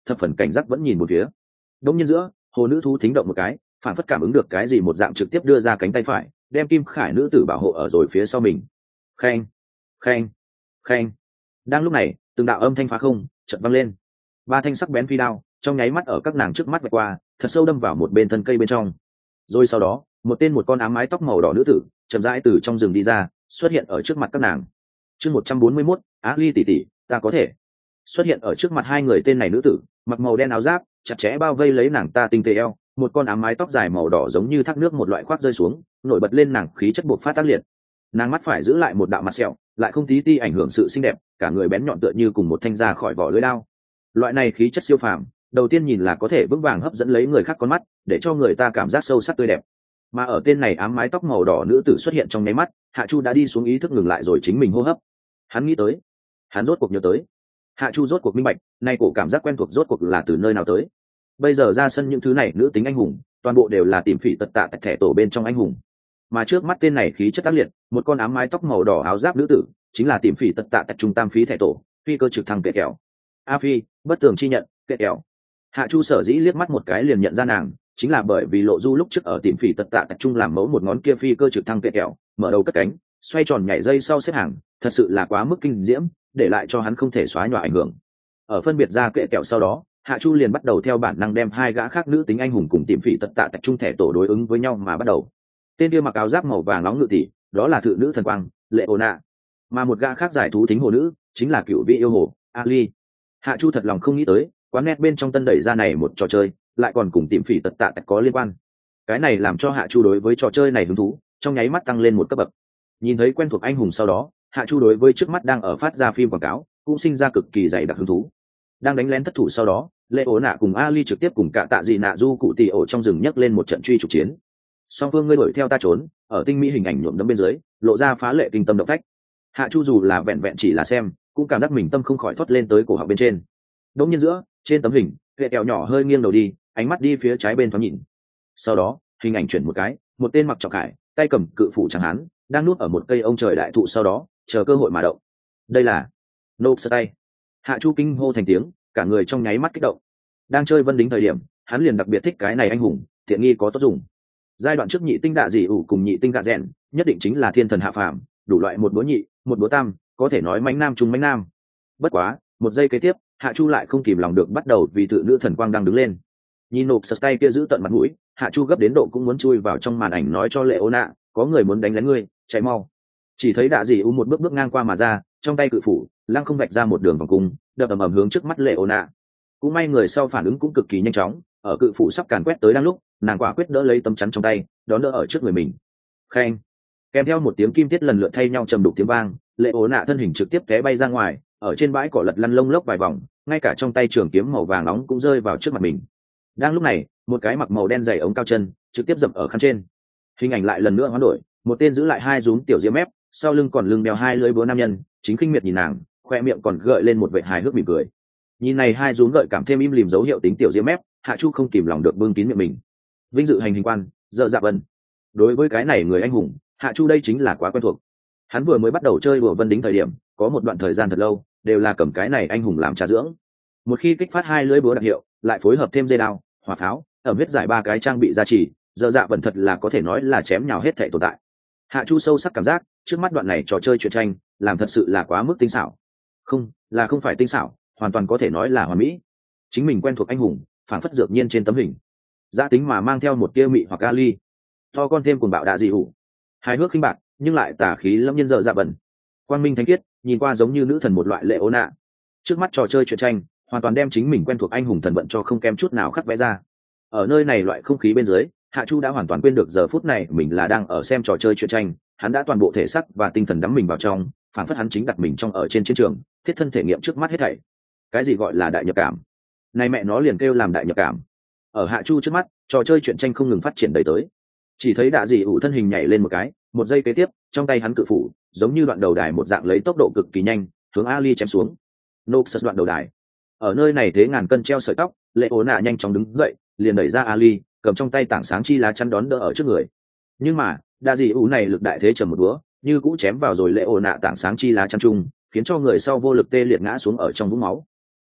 thập phần cảnh giác vẫn nhìn một phía. Đông nhiên giữa hồ nữ thú thính động một cái, phản phất cảm ứng được cái gì một dạng trực tiếp đưa ra cánh tay phải, đem kim khải nữ tử bảo hộ ở rồi phía sau mình. Khen, khen, khen. Đang lúc này từng đạo âm thanh phá không chợt vang lên, ba thanh sắc bén phi đao trong nháy mắt ở các nàng trước mắt vạch qua, thật sâu đâm vào một bên thân cây bên trong. Rồi sau đó một tên một con ám mái tóc màu đỏ nữ tử chậm rãi từ trong rừng đi ra, xuất hiện ở trước mặt các nàng. Chương một trăm bốn mươi mốt, Á Ly tỷ tỷ, ta có thể. Xuất hiện ở trước mặt hai người tên này nữ tử, mặc màu đen áo giáp, chặt chẽ bao vây lấy nàng ta tinh tế eo, một con ám mái tóc dài màu đỏ giống như thác nước một loại khoác rơi xuống, nổi bật lên nàng khí chất buộc phát tác liệt. Nàng mắt phải giữ lại một đạo mặt sẹo, lại không tí ti ảnh hưởng sự xinh đẹp, cả người bén nhọn tựa như cùng một thanh ra khỏi vỏ lưỡi đao. Loại này khí chất siêu phàm, đầu tiên nhìn là có thể vững vàng hấp dẫn lấy người khác con mắt, để cho người ta cảm giác sâu sắc tươi đẹp. Mà ở tên này ám mái tóc màu đỏ nữ tử xuất hiện trong nháy mắt, Hạ Chu đã đi xuống ý thức ngừng lại rồi chính mình hô hấp. Hắn nghĩ tới, hắn rốt cuộc nhớ tới. Hạ Chu rốt cuộc minh bạch, nay cổ cảm giác quen thuộc rốt cuộc là từ nơi nào tới. Bây giờ ra sân những thứ này nữ tính anh hùng, toàn bộ đều là tìm phỉ tật tạ thẻ tổ bên trong anh hùng. Mà trước mắt tên này khí chất tác liệt, một con ám mái tóc màu đỏ áo giáp nữ tử, chính là tìm phỉ tật tạ trung tam phí thẻ tổ, phi cơ trực thăng kệ kẹo. A Phi, bất tường chi nhận, kệ kẹo. Hạ Chu sở dĩ liếc mắt một cái liền nhận ra nàng, chính là bởi vì Lộ Du lúc trước ở tìm phỉ tật tạ trung làm mẫu một ngón kia phi cơ trực thăng kệ kẹo, mở đầu cất cánh, xoay tròn nhảy dây sau xếp hàng, thật sự là quá mức kinh diễm, để lại cho hắn không thể xóa nhòa ảnh hưởng. Ở phân biệt ra kệ kẹo sau đó, Hạ Chu liền bắt đầu theo bản năng đem hai gã khác nữ tính anh hùng cùng tìm phỉ tật tạ trung thẻ tổ đối ứng với nhau mà bắt đầu. Tên kia mặc áo giáp màu vàng nóng ngự tỷ, đó là thự nữ thần quang Leona, mà một gã khác giải thú thính hồ nữ chính là cựu vị yêu hồ Ali. Hạ Chu thật lòng không nghĩ tới, quán net bên trong tân đẩy ra này một trò chơi lại còn cùng tìm phỉ tật tạ có liên quan. Cái này làm cho Hạ Chu đối với trò chơi này hứng thú trong nháy mắt tăng lên một cấp bậc. Nhìn thấy quen thuộc anh hùng sau đó, Hạ Chu đối với trước mắt đang ở phát ra phim quảng cáo cũng sinh ra cực kỳ dày đặc hứng thú. Đang đánh lén thất thủ sau đó, Leona cùng Ali trực tiếp cùng cả tạ dị nạ du cụ tỷ ổ trong rừng nhấc lên một trận truy trục chiến. Song phương ngươi đuổi theo ta trốn, ở tinh mỹ hình ảnh nhuộm đẫm bên dưới, lộ ra phá lệ kinh tâm động phách. Hạ Chu dù là vẹn vẹn chỉ là xem, cũng cảm giác mình tâm không khỏi thoát lên tới cổ họng bên trên. Đống nhiên giữa, trên tấm hình, kệ kẹo nhỏ hơi nghiêng đầu đi, ánh mắt đi phía trái bên thoáng nhìn. Sau đó, hình ảnh chuyển một cái, một tên mặc trọng khải, tay cầm cự phủ trắng hán, đang nuốt ở một cây ông trời đại thụ sau đó, chờ cơ hội mà động. Đây là Nộp Sơ Tay. Hạ Chu kinh hô thành tiếng, cả người trong nháy mắt kích động. Đang chơi Vân Đính thời điểm, hắn liền đặc biệt thích cái này anh hùng, tiện nghi có tốt dùng. Giai đoạn trước nhị tinh đạ dị ủ cùng nhị tinh gạ rèn, nhất định chính là thiên thần hạ phàm, đủ loại một búa nhị, một búa tam, có thể nói mãnh nam trung mãnh nam. Bất quá, một giây kế tiếp, Hạ Chu lại không kìm lòng được bắt đầu vì tự nữ thần quang đang đứng lên. Nhìn Nộp Sơ Tay kia giữ tận mặt mũi, Hạ Chu gấp đến độ cũng muốn chui vào trong màn ảnh nói cho Leona, có người muốn đánh lén ngươi, chạy mau. Chỉ thấy đạ dị ủ một bước bước ngang qua mà ra, trong tay cự phủ, lăng không vạch ra một đường vòng cung, đập ầm ầm hướng trước mắt Leona. Cũng may người sau phản ứng cũng cực kỳ nhanh chóng, ở cự phủ sắp càn quét tới đang lúc, nàng quả quyết đỡ lấy tấm chắn trong tay, đón đỡ ở trước người mình. Khen. Kèm theo một tiếng kim tiết lần lượt thay nhau trầm đục tiếng vang, Leona thân hình trực tiếp té bay ra ngoài, ở trên bãi cỏ lật lăn lông lốc vài vòng, ngay cả trong tay trường kiếm màu vàng nóng cũng rơi vào trước mặt mình. Đang lúc này, một cái mặc màu đen dày ống cao chân, trực tiếp dậm ở khăn trên. Hình ảnh lại lần nữa hoán đổi, một tên giữ lại hai rúm tiểu diêm mép, sau lưng còn lưng đeo hai lưỡi búa nam nhân, chính khinh miệt nhìn nàng, khoe miệng còn gợi lên một vệt hài hước mỉm cười. Nhìn này hai rúm gợi cảm thêm im lìm dấu hiệu tính tiểu diêm mép, Hạ Chu không kìm lòng được bưng kín miệng mình. Vinh dự hành hình quan, Dở Dạ Vân. Đối với cái này người anh hùng, Hạ Chu đây chính là quá quen thuộc. Hắn vừa mới bắt đầu chơi đùa Vân Đính thời điểm, có một đoạn thời gian thật lâu, đều là cầm cái này anh hùng làm trà dưỡng. Một khi kích phát hai lưỡi búa đặc hiệu, lại phối hợp thêm dây đao, hỏa pháo, ở huyết giải ba cái trang bị gia trì, Dở Dạ Vân thật là có thể nói là chém nhào hết thảy tồn tại. Hạ Chu sâu sắc cảm giác, trước mắt đoạn này trò chơi truyện tranh, làm thật sự là quá mức tinh xảo. Không, là không phải tinh xảo, hoàn toàn có thể nói là hoàn mỹ. Chính mình quen thuộc anh hùng, phản phất dược nhiên trên tấm hình, giá tính mà mang theo một tia mị hoặc ali, to con thêm cuồng bạo đạ dị hủ, hài hước khinh bạc nhưng lại tà khí lâm nhân Dở Dạ Vân, quang minh thánh khiết, nhìn qua giống như nữ thần một loại Leona. Trước mắt trò chơi truyện tranh, hoàn toàn đem chính mình quen thuộc anh hùng thần vận cho không kém chút nào khắc vẽ ra. Ở nơi này loại không khí bên dưới, Hạ Chu đã hoàn toàn quên được giờ phút này mình là đang ở xem trò chơi truyện tranh, hắn đã toàn bộ thể xác và tinh thần đắm mình vào trong, phản phất hắn chính đặt mình trong ở trên chiến trường, thiết thân thể nghiệm trước mắt hết thảy. Cái gì gọi là đại nhập cảm? Này mẹ nó liền kêu làm đại nhập cảm. Ở Hạ Chu trước mắt, trò chơi truyện tranh không ngừng phát triển đẩy tới. Chỉ thấy đạ dị ủ thân hình nhảy lên một cái, một giây kế tiếp, trong tay hắn cự phủ, giống như đoạn đầu đài một dạng lấy tốc độ cực kỳ nhanh, hướng Ali chém xuống. Nộp Sơ đoạn đầu đài. Ở nơi này thế ngàn cân treo sợi tóc, Leona nhanh chóng đứng dậy, liền đẩy ra Ali, cầm trong tay tảng sáng chi lá chắn đón đỡ ở trước người. Nhưng mà, đạ dị ủ này lực đại thế trầm một búa, như cũ chém vào rồi Leona tảng sáng chi lá chắn chung, khiến cho người sau vô lực tê liệt ngã xuống ở trong vũng máu.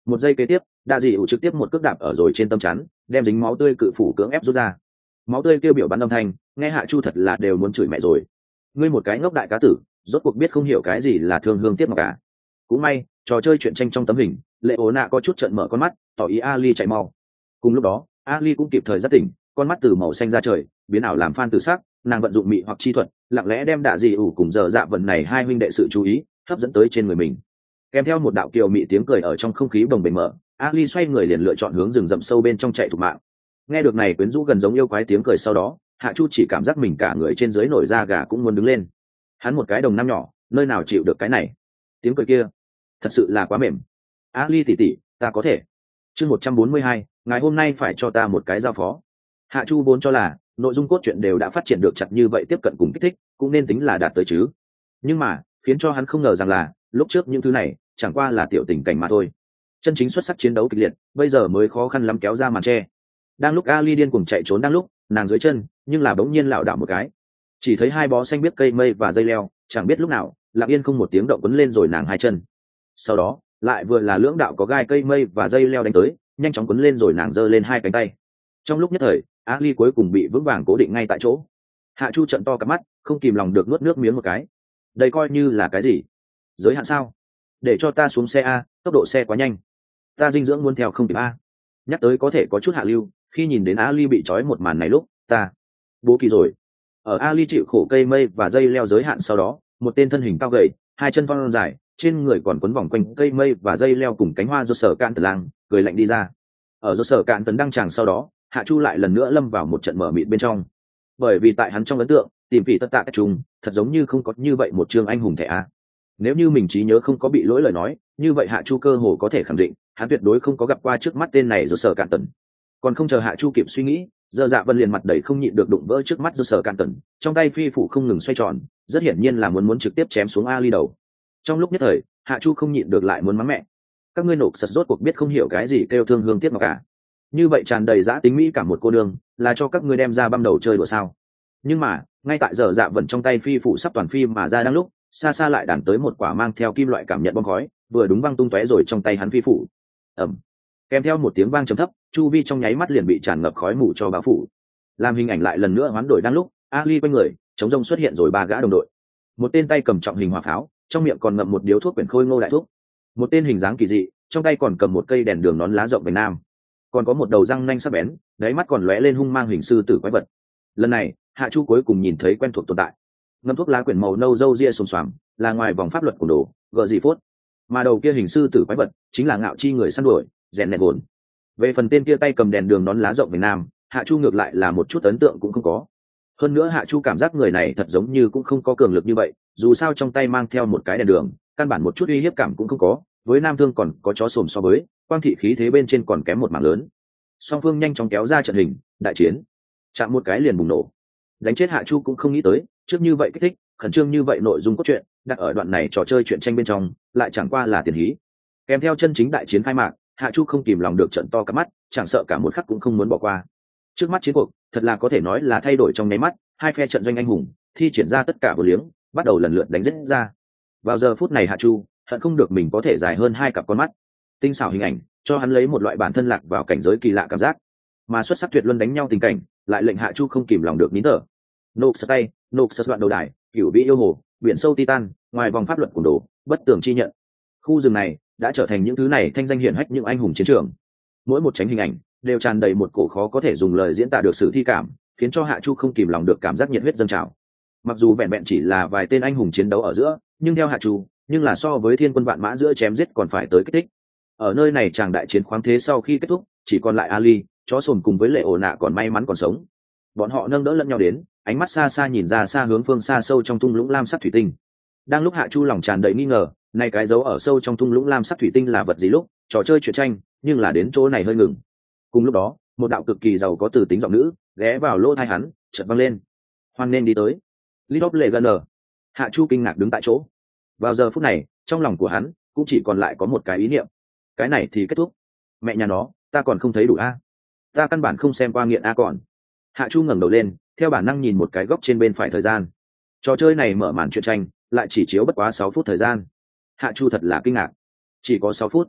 Một giây kế tiếp, đạ dị ủ trực tiếp một cước đạp ở rồi trên tâm chắn, đem dính máu tươi cự phủ cưỡng ép rút ra. Máu tươi kêu biểu bắn âm thanh, nghe Hạ Chu thật là đều muốn chửi mẹ rồi. Ngươi một cái ngốc đại cá tử, rốt cuộc biết không hiểu cái gì là thương hương tiếc ngọc cả. Cũng may, trò chơi chuyện tranh trong tấm hình, Lệ Ố Nạ có chút trợn mở con mắt, tỏ ý Ali chạy mau. Cùng lúc đó, Ali cũng kịp thời giác tỉnh, con mắt từ màu xanh ra trời, biến ảo làm phan tử sắc, nàng vận dụng mị hoặc chi thuật, lặng lẽ đem đạ dị ủ cùng giờ dạ vận này hai huynh đệ sự chú ý hấp dẫn tới trên người mình. Kèm theo một đạo kiều mị tiếng cười ở trong không khí bồng bềnh mở, Ali xoay người liền lựa chọn hướng rừng rậm sâu bên trong chạy thục mạng. Nghe được này quyến rũ gần giống yêu quái tiếng cười sau đó, Hạ Chu chỉ cảm giác mình cả người trên dưới nổi da gà cũng muốn đứng lên. Hắn một cái đồng nam nhỏ, nơi nào chịu được cái này? Tiếng cười kia, thật sự là quá mềm. Ali tỷ tỷ, ta có thể. Chương một trăm bốn mươi hai, ngày hôm nay phải cho ta một cái giao phó. Hạ Chu vốn cho là nội dung cốt truyện đều đã phát triển được chặt như vậy, tiếp cận cùng kích thích, cũng nên tính là đạt tới chứ. Nhưng mà, khiến cho hắn không ngờ rằng là, lúc trước những thứ này chẳng qua là tiểu tình cảnh mà thôi. Chân chính xuất sắc chiến đấu kịch liệt, bây giờ mới khó khăn lắm kéo ra màn che. Đang lúc Ali điên cuồng chạy trốn đang lúc, nàng dưới chân, nhưng là bỗng nhiên lảo đảo một cái. Chỉ thấy hai bó xanh biết cây mây và dây leo, chẳng biết lúc nào, lặng yên không một tiếng động quấn lên rồi nàng hai chân. Sau đó, lại vừa là lưỡng đạo có gai cây mây và dây leo đánh tới, nhanh chóng quấn lên rồi nàng giơ lên hai cánh tay. Trong lúc nhất thời, Ali cuối cùng bị vững vàng cố định ngay tại chỗ. Hạ Chu trợn to cặp mắt, không kìm lòng được nuốt nước miếng một cái. Đây coi như là cái gì? Giới hạn sao? Để cho ta xuống xe a, tốc độ xe quá nhanh. Ta dinh dưỡng muốn theo không kịp a. Nhắc tới có thể có chút hạ lưu, khi nhìn đến Ali bị trói một màn này lúc, ta bố kỳ rồi. Ở Ali chịu khổ cây mây và dây leo giới hạn sau đó, một tên thân hình cao gầy, hai chân thon dài, trên người còn quấn vòng quanh cây mây và dây leo cùng cánh hoa do sở cạn tần lang, cười lạnh đi ra. Ở do sở cạn tần đăng tràng sau đó, Hạ Chu lại lần nữa lâm vào một trận mở mịt bên trong. Bởi vì tại hắn trong ấn tượng, tìm vị tất tạ cái trùng, thật giống như không có như vậy một chương anh hùng thẻ a. Nếu như mình trí nhớ không có bị lỗi lời nói, như vậy Hạ Chu cơ hồ có thể khẳng định, hắn tuyệt đối không có gặp qua trước mắt tên này do sở cạn tần. Còn không chờ Hạ Chu kịp suy nghĩ, giờ dạ vân liền mặt đầy không nhịn được đụng vỡ trước mắt do sở cạn tần, trong tay phi phủ không ngừng xoay tròn, rất hiển nhiên là muốn muốn trực tiếp chém xuống Ali đầu. Trong lúc nhất thời, Hạ Chu không nhịn được lại muốn mắng mẹ. Các ngươi nộp sật rốt cuộc biết không hiểu cái gì kêu thương hương tiếc ngọc cả. Như vậy tràn đầy dã tính mỹ cả một cô đường, là cho các ngươi đem ra băm đầu chơi đùa sao? Nhưng mà, ngay tại giờ dạ vân trong tay phi phủ sắp toàn phi mà ra đang lúc, xa xa lại đản tới một quả mang theo kim loại cảm nhận bom khói, vừa đúng văng tung tóe rồi trong tay hắn phi phủ. Ầm. Kèm theo một tiếng vang trầm thấp, chu vi trong nháy mắt liền bị tràn ngập khói mù cho bao phủ. Làm hình ảnh lại lần nữa hoán đổi đang lúc, Ali quanh người, chống rông xuất hiện rồi ba gã đồng đội. Một tên tay cầm trọng hình hỏa pháo, trong miệng còn ngậm một điếu thuốc quyển khôi ngô đại thuốc. Một tên hình dáng kỳ dị, trong tay còn cầm một cây đèn đường nón lá rộng vành nam. Còn có một đầu răng nanh sắc bén, đáy mắt còn lóe lên hung mang hình sư tử quái vật. Lần này, Hạ Chu cuối cùng nhìn thấy quen thuộc tồn tại. Ngâm thuốc lá quyển màu nâu râu ria xồm xoàm, là ngoài vòng pháp luật của đồ, gợ gì phốt. Mà đầu kia hình sư tử quái vật, chính là ngạo chi người săn đuổi, rèn nẹt hồn. Về phần tên kia tay cầm đèn đường nón lá rộng vành nam, Hạ Chu ngược lại là một chút ấn tượng cũng không có. Hơn nữa Hạ Chu cảm giác người này thật giống như cũng không có cường lực như vậy, dù sao trong tay mang theo một cái đèn đường, căn bản một chút uy hiếp cảm cũng không có, với nam thương còn có chó sồm so với, quang thị khí thế bên trên còn kém một mảng lớn. Song phương nhanh chóng kéo ra trận hình, đại chiến. Chạm một cái liền bùng nổ. Đánh chết Hạ Chu cũng không nghĩ tới, trước như vậy kích thích, khẩn trương như vậy nội dung cốt truyện, đặt ở đoạn này trò chơi chuyện tranh bên trong, lại chẳng qua là tiền hí. Kèm theo chân chính đại chiến khai mạc, Hạ Chu không kìm lòng được trận to cả mắt, chẳng sợ cả một khắc cũng không muốn bỏ qua. Trước mắt chiến cuộc, thật là có thể nói là thay đổi trong nháy mắt, hai phe trận doanh anh hùng, thi triển ra tất cả vô liếng, bắt đầu lần lượt đánh giết ra. Vào giờ phút này Hạ Chu, hận không được mình có thể dài hơn hai cặp con mắt. Tinh xảo hình ảnh, cho hắn lấy một loại bản thân lạc vào cảnh giới kỳ lạ cảm giác. Mà xuất sắc tuyệt luân đánh nhau tình cảnh, lại lệnh Hạ Chu không kìm lòng được nín thở. Nộp sờ tay, nộp sờ đoạn đầu đài, cửu vĩ yêu hồ, biển sâu titan, ngoài vòng pháp luật cùng đồ, bất tường chi nhận. Khu rừng này đã trở thành những thứ này thanh danh hiển hách những anh hùng chiến trường. Mỗi một tránh hình ảnh đều tràn đầy một cổ khó có thể dùng lời diễn tả được sự thi cảm, khiến cho Hạ Chu không kìm lòng được cảm giác nhiệt huyết dâng trào. Mặc dù vẹn vẹn chỉ là vài tên anh hùng chiến đấu ở giữa, nhưng theo Hạ Chu, nhưng là so với thiên quân vạn mã giữa chém giết còn phải tới kích thích. Ở nơi này chàng đại chiến khoáng thế sau khi kết thúc, chỉ còn lại Ali, chó sồn cùng với Lệ Ổ Nạ còn may mắn còn sống. Bọn họ nâng đỡ lẫn nhau đến, ánh mắt xa xa nhìn ra xa hướng phương xa sâu trong thung lũng lam sắc thủy tinh. Đang lúc Hạ Chu lòng tràn đầy nghi ngờ, này cái dấu ở sâu trong thung lũng lam sắc thủy tinh là vật gì lúc, trò chơi truyện tranh, nhưng là đến chỗ này hơi ngừng. Cùng lúc đó, một đạo cực kỳ giàu có từ tính giọng nữ ghé vào lỗ tai hắn, chợt vang lên. Hoan nên đi tới. League of Legends. Hạ Chu kinh ngạc đứng tại chỗ. Vào giờ phút này, trong lòng của hắn cũng chỉ còn lại có một cái ý niệm. Cái này thì kết thúc. Mẹ nhà nó, ta còn không thấy đủ a. Ta căn bản không xem qua nghiện a còn. Hạ Chu ngẩng đầu lên, theo bản năng nhìn một cái góc trên bên phải thời gian. Trò chơi này mở màn truyện tranh, lại chỉ chiếu bất quá sáu phút thời gian. Hạ Chu thật là kinh ngạc. Chỉ có sáu phút.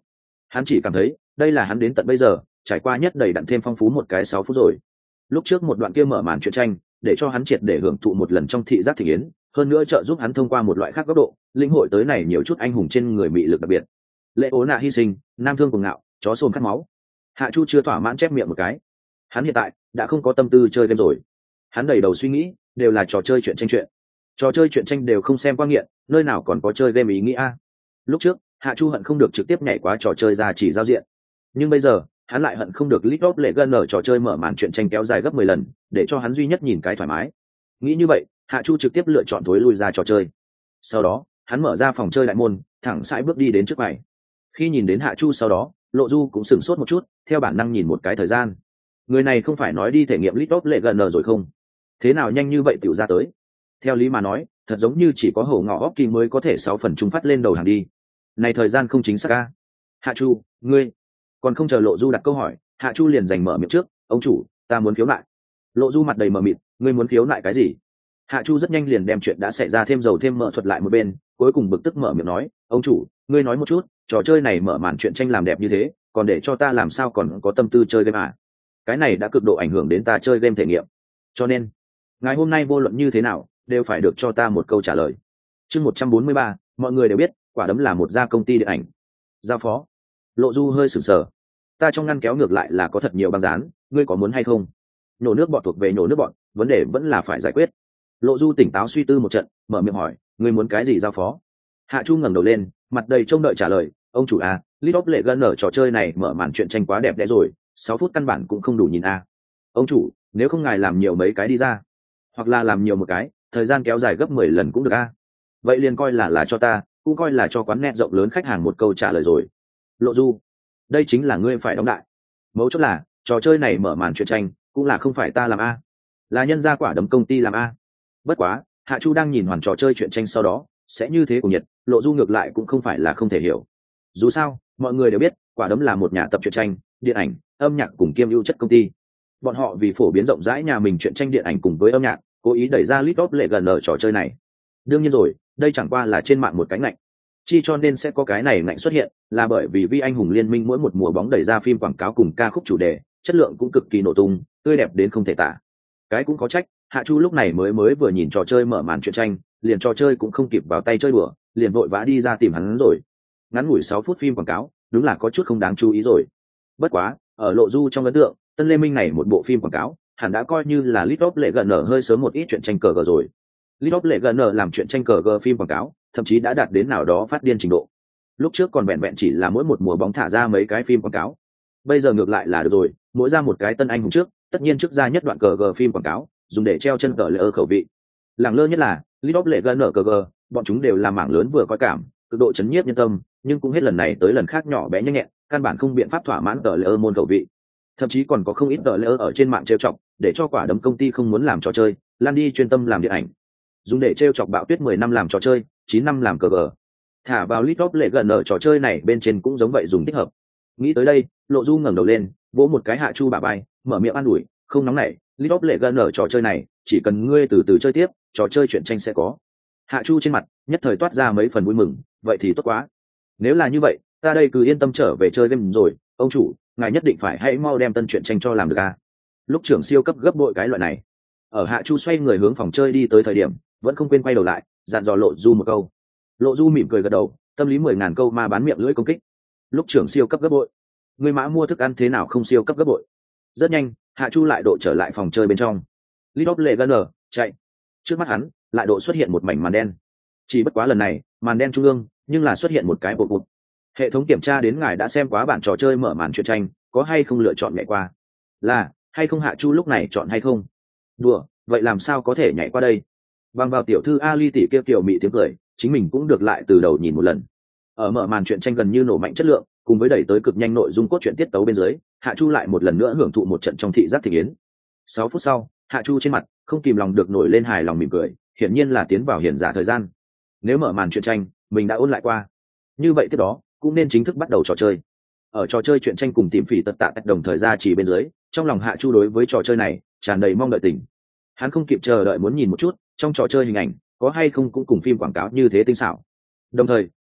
Hắn chỉ cảm thấy đây là hắn đến tận bây giờ trải qua nhất đầy đặn thêm phong phú một cái sáu phút rồi. Lúc trước một đoạn kia mở màn truyện tranh để cho hắn triệt để hưởng thụ một lần trong thị giác thị yến, hơn nữa trợ giúp hắn thông qua một loại khác góc độ linh hội tới này nhiều chút anh hùng trên người mị lực đặc biệt. Lệ ố nạ hy sinh, nam thương cuồng ngạo, chó xôn khát máu. Hạ Chu chưa thỏa mãn chép miệng một cái. Hắn hiện tại đã không có tâm tư chơi game rồi. Hắn đầy đầu suy nghĩ đều là trò chơi chuyện tranh chuyện. Trò chơi chuyện tranh đều không xem qua nghiện, nơi nào còn có chơi game ý nghĩ a. Lúc trước, Hạ Chu hận không được trực tiếp nhảy qua trò chơi ra chỉ giao diện. Nhưng bây giờ, hắn lại hận không được League of Legends ở trò chơi mở màn chuyện tranh kéo dài gấp mười lần, để cho hắn duy nhất nhìn cái thoải mái. Nghĩ như vậy, Hạ Chu trực tiếp lựa chọn thối lui ra trò chơi. Sau đó, hắn mở ra phòng chơi đại môn, thẳng sải bước đi đến trước quầy. Khi nhìn đến Hạ Chu sau đó, Lộ Du cũng sửng sốt một chút, theo bản năng nhìn một cái thời gian. Người này không phải nói đi thể nghiệm League of Legends rồi không? Thế nào nhanh như vậy tiểu ra tới? Theo lý mà nói, thật giống như chỉ có hổ ngọ Hockey mới có thể sáu phần trung phát lên đầu hàng đi. Này thời gian không chính xác a. Hạ Chu, ngươi còn không chờ Lộ Du đặt câu hỏi, Hạ Chu liền giành mở miệng trước, ông chủ, ta muốn khiếu nại. Lộ Du mặt đầy mờ mịt, ngươi muốn khiếu nại cái gì? Hạ Chu rất nhanh liền đem chuyện đã xảy ra thêm dầu thêm mỡ thuật lại một bên, cuối cùng bực tức mở miệng nói, ông chủ, ngươi nói một chút, trò chơi này mở màn chuyện tranh làm đẹp như thế, còn để cho ta làm sao còn có tâm tư chơi game à? Cái này đã cực độ ảnh hưởng đến ta chơi game thể nghiệm. Cho nên, ngày hôm nay vô luận như thế nào, đều phải được cho ta một câu trả lời. Chương một trăm bốn mươi ba, mọi người đều biết, quả đấm là một gia công ty điện ảnh. Giao phó. Lộ Du hơi sửng sờ. Ta trong ngăn kéo ngược lại là có thật nhiều băng dán, ngươi có muốn hay không? Nhổ nước bọt thuộc về nhổ nước bọt, vấn đề vẫn là phải giải quyết. Lộ Du tỉnh táo suy tư một trận, mở miệng hỏi, ngươi muốn cái gì giao phó? Hạ Chu ngẩng đầu lên, mặt đầy trông đợi trả lời, ông chủ à, League of Legends ở trò chơi này mở màn chuyện tranh quá đẹp đẽ rồi, sáu phút căn bản cũng không đủ nhìn à. Ông chủ, nếu không ngài làm nhiều mấy cái đi ra, hoặc là làm nhiều một cái, thời gian kéo dài gấp mười lần cũng được à. Vậy liền coi là là cho ta, cũng coi là cho quán net rộng lớn khách hàng một câu trả lời rồi. Lộ Du, đây chính là ngươi phải đóng đại. Mấu chốt là, trò chơi này mở màn chuyện tranh, cũng là không phải ta làm a, là nhân gia quả đấm công ty làm a. Bất quá, Hạ Chu đang nhìn hoàn trò chơi chuyện tranh sau đó, sẽ như thế của nhiệt, Lộ Du ngược lại cũng không phải là không thể hiểu. Dù sao, mọi người đều biết, quả đấm là một nhà tập truyện tranh, điện ảnh, âm nhạc cùng kiêm ưu chất công ty. Bọn họ vì phổ biến rộng rãi nhà mình truyện tranh điện ảnh cùng với âm nhạc, cố ý đẩy ra League of Legends ở trò chơi này. Đương nhiên rồi, đây chẳng qua là trên mạng một cái ngạnh. Chi cho nên sẽ có cái này ngạnh xuất hiện, là bởi vì Vi anh hùng liên minh mỗi một mùa bóng đẩy ra phim quảng cáo cùng ca khúc chủ đề, chất lượng cũng cực kỳ nổ tung, tươi đẹp đến không thể tả. Cái cũng có trách, Hạ Chu lúc này mới mới vừa nhìn trò chơi mở màn truyện tranh, liền trò chơi cũng không kịp vào tay chơi đùa, liền vội vã đi ra tìm hắn rồi. Ngắn ngủi sáu phút phim quảng cáo, đúng là có chút không đáng chú ý rồi. Bất quá, ở Lộ Du trong ấn tượng, Tân Lê Minh này một bộ phim quảng cáo, hẳn đã coi như là League of Legends hơi sớm một ít chuyện tranh cờ gờ rồi. League of Legends làm chuyện tranh cờ gờ phim quảng cáo, thậm chí đã đạt đến nào đó phát điên trình độ. Lúc trước còn vẹn vẹn chỉ là mỗi một mùa bóng thả ra mấy cái phim quảng cáo. Bây giờ ngược lại là được rồi, mỗi ra một cái tân anh hùng trước, tất nhiên trước ra nhất đoạn cờ gờ phim quảng cáo, dùng để treo chân cờ lệ ơ khẩu vị. Làng lơ nhất là, League of Legends cờ gờ, bọn chúng đều là mảng lớn vừa coi cảm, cực độ chấn nhiếp nhân tâm, nhưng cũng hết lần này tới lần khác nhỏ bé nhanh nhẹn, căn bản không biện pháp thỏa mãn cờ lệ ơ môn khẩu vị. Thậm chí còn có không ít cờ lệ ơ ở trên mạng trêu chọc, để cho quả đấm công ty không muốn làm trò chơi, lan đi chuyên tâm làm điện ảnh. Dùng để trêu chọc Bạo Tuyết mười năm làm trò chơi, chín năm làm cờ gờ. Thả vào League of Legends ở trò chơi này bên trên cũng giống vậy dùng thích hợp. Nghĩ tới đây, Lộ Du ngẩng đầu lên, vỗ một cái Hạ Chu bả vai, mở miệng an ủi, không nóng nảy, League of Legends ở trò chơi này, chỉ cần ngươi từ từ chơi tiếp, trò chơi chuyện tranh sẽ có. Hạ Chu trên mặt nhất thời toát ra mấy phần vui mừng, vậy thì tốt quá. Nếu là như vậy, ta đây cứ yên tâm trở về chơi game rồi, ông chủ, ngài nhất định phải hãy mau đem tân chuyện tranh cho làm được a. Lúc trưởng siêu cấp gấp bội cái loại này. Ở Hạ Chu xoay người hướng phòng chơi đi tới thời điểm, vẫn không quên quay đầu lại, dặn dò Lộ Du một câu. Lộ Du mỉm cười gật đầu, tâm lý mười ngàn câu ma bán miệng lưỡi công kích. Lúc trưởng siêu cấp gấp bội, người mã mua thức ăn thế nào không siêu cấp gấp bội. Rất nhanh, Hạ Chu lại độ trở lại phòng chơi bên trong. League of Legends chạy. Trước mắt hắn, lại độ xuất hiện một mảnh màn đen. Chỉ bất quá lần này, màn đen trung ương, nhưng là xuất hiện một cái bộ bụt. Hệ thống kiểm tra đến ngài đã xem quá bản trò chơi mở màn truyện tranh, có hay không lựa chọn nhảy qua? Là, hay không Hạ Chu lúc này chọn hay không? Đùa, vậy làm sao có thể nhảy qua đây? Bằng vào tiểu thư Ali tỷ kia kiểu mị tiếng cười, chính mình cũng được lại từ đầu nhìn một lần. Ở mở màn truyện tranh gần như nổ mạnh chất lượng, cùng với đẩy tới cực nhanh nội dung cốt truyện tiết tấu bên dưới, Hạ Chu lại một lần nữa hưởng thụ một trận trong thị giác thị yến. Sáu phút sau, Hạ Chu trên mặt không kìm lòng được nổi lên hài lòng mỉm cười, hiển nhiên là tiến vào hiển giả thời gian. Nếu mở màn truyện tranh, mình đã ôn lại qua. Như vậy tiếp đó, cũng nên chính thức bắt đầu trò chơi. Ở trò chơi truyện tranh cùng tìm phỉ tật tạ đồng thời ra chỉ bên dưới, trong lòng Hạ Chu đối với trò chơi này tràn đầy mong đợi tình. Hắn không kịp chờ đợi muốn nhìn một chút trong trò chơi hình ảnh có hay không cũng cùng phim quảng cáo như thế tinh xảo. Đồng thời,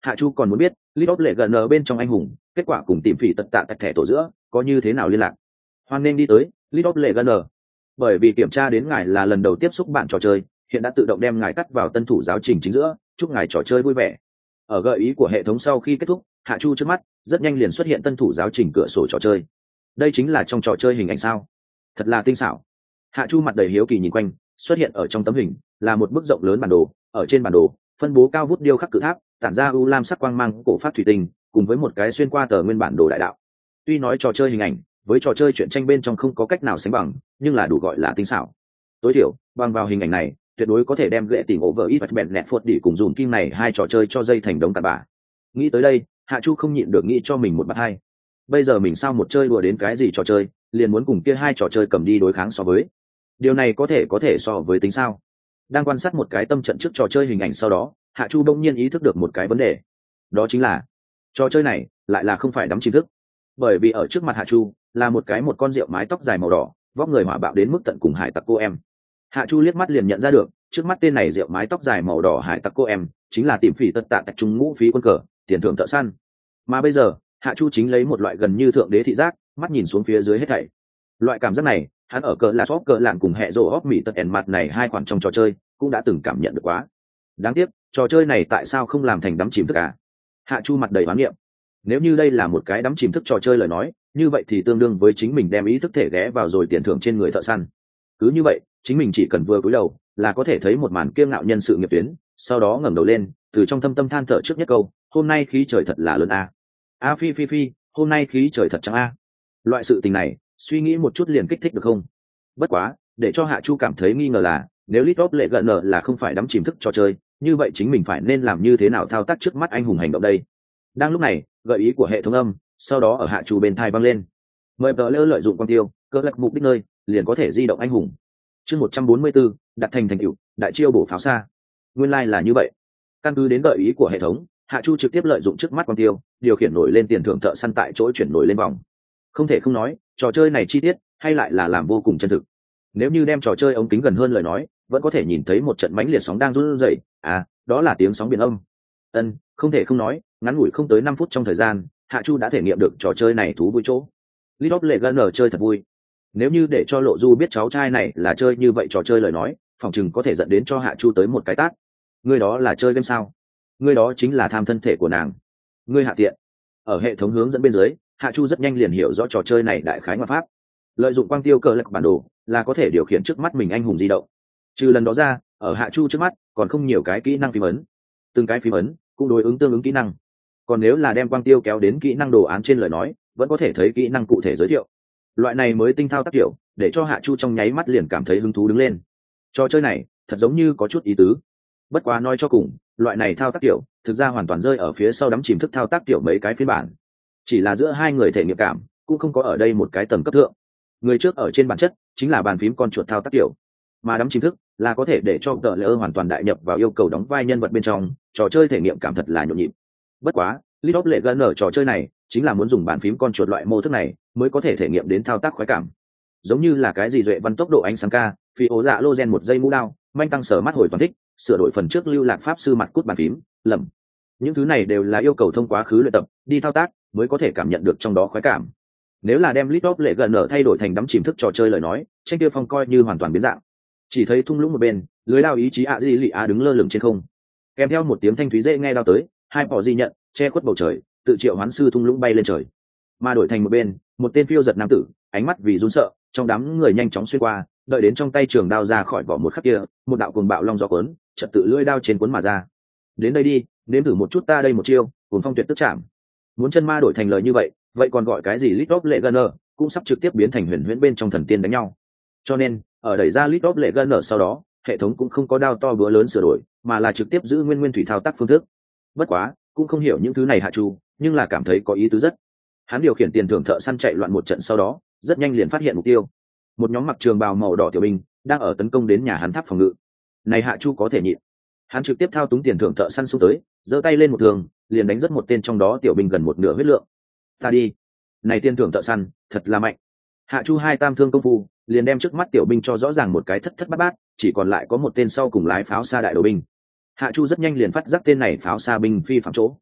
Hạ Chu còn muốn biết League of Legends bên trong anh hùng kết quả cùng tìm phỉ tật tạ tạch thẻ tổ giữa có như thế nào liên lạc. Hoan nên đi tới League of Legends. Bởi vì kiểm tra đến ngài là lần đầu tiếp xúc bạn trò chơi, hiện đã tự động đem ngài cắt vào tân thủ giáo trình chính giữa, chúc ngài trò chơi vui vẻ. Ở gợi ý của hệ thống sau khi kết thúc, Hạ Chu trước mắt rất nhanh liền xuất hiện tân thủ giáo trình cửa sổ trò chơi. Đây chính là trong trò chơi hình ảnh sao? Thật là tinh xảo. Hạ Chu mặt đầy hiếu kỳ nhìn quanh, xuất hiện ở trong tấm hình là một bức rộng lớn bản đồ, ở trên bản đồ phân bố cao vút điêu khắc cự tháp, tản ra u lam sắc quang mang cổ phát thủy tinh, cùng với một cái xuyên qua tờ nguyên bản đồ đại đạo. Tuy nói trò chơi hình ảnh với trò chơi truyện tranh bên trong không có cách nào sánh bằng, nhưng là đủ gọi là tinh xảo. Tối thiểu bằng vào hình ảnh này tuyệt đối có thể đem ghệ tìm over ít và bẹn nẹt phốt đi cùng dùm kim này hai trò chơi cho dây thành đống tạt bã. Nghĩ tới đây, Hạ Chu không nhịn được nghĩ cho mình một bát hai. Bây giờ mình sao một chơi đùa đến cái gì trò chơi, liền muốn cùng kia hai trò chơi cầm đi đối kháng so với. Điều này có thể có thể so với tính sao? Đang quan sát một cái tâm trận trước trò chơi hình ảnh sau đó, Hạ Chu bỗng nhiên ý thức được một cái vấn đề. Đó chính là trò chơi này lại là không phải đắm chìm thức. Bởi vì ở trước mặt Hạ Chu là một cái một con rượu mái tóc dài màu đỏ, vóc người hỏa bạo đến mức tận cùng hải tặc cô em. Hạ Chu liếc mắt liền nhận ra được, trước mắt tên này rượu mái tóc dài màu đỏ hải tặc cô em chính là tìm phỉ tất tạ tại trung ngũ phí quân cờ, tiền thưởng thợ săn. Mà bây giờ, Hạ Chu chính lấy một loại gần như thượng đế thị giác, mắt nhìn xuống phía dưới hết thảy. Loại cảm giác này, hắn ở cờ là shop cờ lạn cùng hệ rồ óp mỹ tật ẻn mặt này hai khoản trong trò chơi cũng đã từng cảm nhận được quá. Đáng tiếc, trò chơi này tại sao không làm thành đắm chìm thức cả? Hạ Chu mặt đầy hoán niệm. Nếu như đây là một cái đắm chìm thức trò chơi lời nói, như vậy thì tương đương với chính mình đem ý thức thể ghé vào rồi tiền thưởng trên người thợ săn. Cứ như vậy, chính mình chỉ cần vừa cúi đầu là có thể thấy một màn kiêu ngạo nhân sự nghiệp tuyến, sau đó ngẩng đầu lên, từ trong thâm tâm than thở trước nhất câu, hôm nay khí trời thật là lớn a. A phi phi phi, hôm nay khí trời thật trắng a. Loại sự tình này, suy nghĩ một chút liền kích thích được không? Bất quá, để cho Hạ Chu cảm thấy nghi ngờ là, nếu League of Legends là không phải đắm chìm thức trò chơi, như vậy chính mình phải nên làm như thế nào thao tác trước mắt anh hùng hành động đây? Đang lúc này, gợi ý của hệ thống âm, sau đó ở Hạ Chu bên tai vang lên. Mời tờ lỡ lợi dụng quan tiêu, cơ lạc mục đích nơi, liền có thể di động anh hùng. Chương một trăm bốn mươi tư, đặt thành thành tựu, đại chiêu bổ pháo xa. Nguyên lai like là như vậy. Căn cứ đến gợi ý của hệ thống, Hạ Chu trực tiếp lợi dụng trước mắt quan tiêu, điều khiển nổi lên tiền thưởng thợ săn tại chỗ chuyển nổi lên vòng. Không thể không nói, trò chơi này chi tiết hay lại là làm vô cùng chân thực. Nếu như đem trò chơi ống kính gần hơn lời nói, vẫn có thể nhìn thấy một trận mãnh liệt sóng đang rung rẩy, à, đó là tiếng sóng biển âm. Ân, không thể không nói, ngắn ngủi không tới năm phút trong thời gian, Hạ Chu đã thể nghiệm được trò chơi này thú vui chỗ. League of Legends chơi thật vui. Nếu như để cho Lộ Du biết cháu trai này là chơi như vậy trò chơi lời nói, phòng chừng có thể dẫn đến cho Hạ Chu tới một cái tát. Ngươi đó là chơi game sao? Ngươi đó chính là tham thân thể của nàng. Ngươi hạ tiện. Ở hệ thống hướng dẫn bên dưới, Hạ Chu rất nhanh liền hiểu rõ trò chơi này đại khái ngoại pháp. Lợi dụng quang tiêu cờ lật bản đồ là có thể điều khiển trước mắt mình anh hùng di động. Trừ lần đó ra, ở Hạ Chu trước mắt còn không nhiều cái kỹ năng phím ấn. Từng cái phím ấn cũng đối ứng tương ứng kỹ năng. Còn nếu là đem quang tiêu kéo đến kỹ năng đồ án trên lời nói, vẫn có thể thấy kỹ năng cụ thể giới thiệu. Loại này mới tinh thao tác kiểu, để cho Hạ Chu trong nháy mắt liền cảm thấy hứng thú đứng lên. Trò chơi này thật giống như có chút ý tứ. Bất quá nói cho cùng, loại này thao tác kiểu thực ra hoàn toàn rơi ở phía sau đắm chìm thức thao tác kiểu mấy cái phiên bản. Chỉ là giữa hai người thể nghiệm cảm cũng không có ở đây một cái tầm cấp thượng. Người trước ở trên bản chất chính là bàn phím con chuột thao tác kiểu, mà đắm chìm thức là có thể để cho tờ lỡ hoàn toàn đại nhập vào yêu cầu đóng vai nhân vật bên trong, trò chơi thể nghiệm cảm thật là nhộn nhịp. Bất quá, League of Legends ở trò chơi này chính là muốn dùng bàn phím con chuột loại mô thức này mới có thể thể nghiệm đến thao tác khoái cảm. Giống như là cái gì duệ văn tốc độ ánh sáng ca, phi ố dạ lô gen một giây mũ đao, manh tăng sở mắt hồi toàn thích, sửa đổi phần trước lưu lạc pháp sư mặt cút bàn phím, lầm. Những thứ này đều là yêu cầu thông qua khứ luyện tập, đi thao tác mới có thể cảm nhận được trong đó khoái cảm. Nếu là đem League of Legends thay đổi thành đắm chìm thức trò chơi lời nói, tranh kia phong coi như hoàn toàn biến dạng. Chỉ thấy thung lũng một bên, lưới đao ý chí ạ di lị á đứng lơ lửng trên không, kèm theo một tiếng thanh thúy dễ nghe đao tới, hai bỏ di nhận che khuất bầu trời, tự triệu hoán sư thung lũng bay lên trời. Mà đổi thành một bên, một tên phiêu giật nam tử, ánh mắt vì run sợ, trong đám người nhanh chóng xuyên qua, đợi đến trong tay trường đao ra khỏi vỏ một khắc kia, một đạo cuồng bạo long gió cuốn, chợt tự lưỡi đao trên cuốn mà ra. Đến đây đi, nếm thử một chút ta đây một chiêu, cuồng phong tuyệt tức chạm. Muốn chân ma đổi thành lời như vậy, vậy còn gọi cái gì League of Legends, cũng sắp trực tiếp biến thành huyền huyễn bên trong thần tiên đánh nhau. Cho nên, ở đẩy ra League of Legends sau đó, hệ thống cũng không có đao to búa lớn sửa đổi, mà là trực tiếp giữ nguyên nguyên thủy thao tác phương thức. Bất quá, cũng không hiểu những thứ này Hạ Chu, nhưng là cảm thấy có ý tứ rất. Hắn điều khiển tiền thưởng thợ săn chạy loạn một trận sau đó, rất nhanh liền phát hiện mục tiêu. Một nhóm mặc trường bào màu đỏ tiểu binh đang ở tấn công đến nhà hắn tháp phòng ngự. Này Hạ Chu có thể nhịn. Hắn trực tiếp thao túng tiền thưởng thợ săn xuống tới, giơ tay lên một thường, liền đánh rất một tên trong đó tiểu binh gần một nửa huyết lượng. Ta đi. Này tiền thưởng thợ săn, thật là mạnh. Hạ Chu hai tam thương công phu, liền đem trước mắt tiểu binh cho rõ ràng một cái thất thất bát bát, chỉ còn lại có một tên sau cùng lái pháo xa đại đầu binh. Hạ Chu rất nhanh liền phát giác tên này pháo xa binh phi phạm chỗ,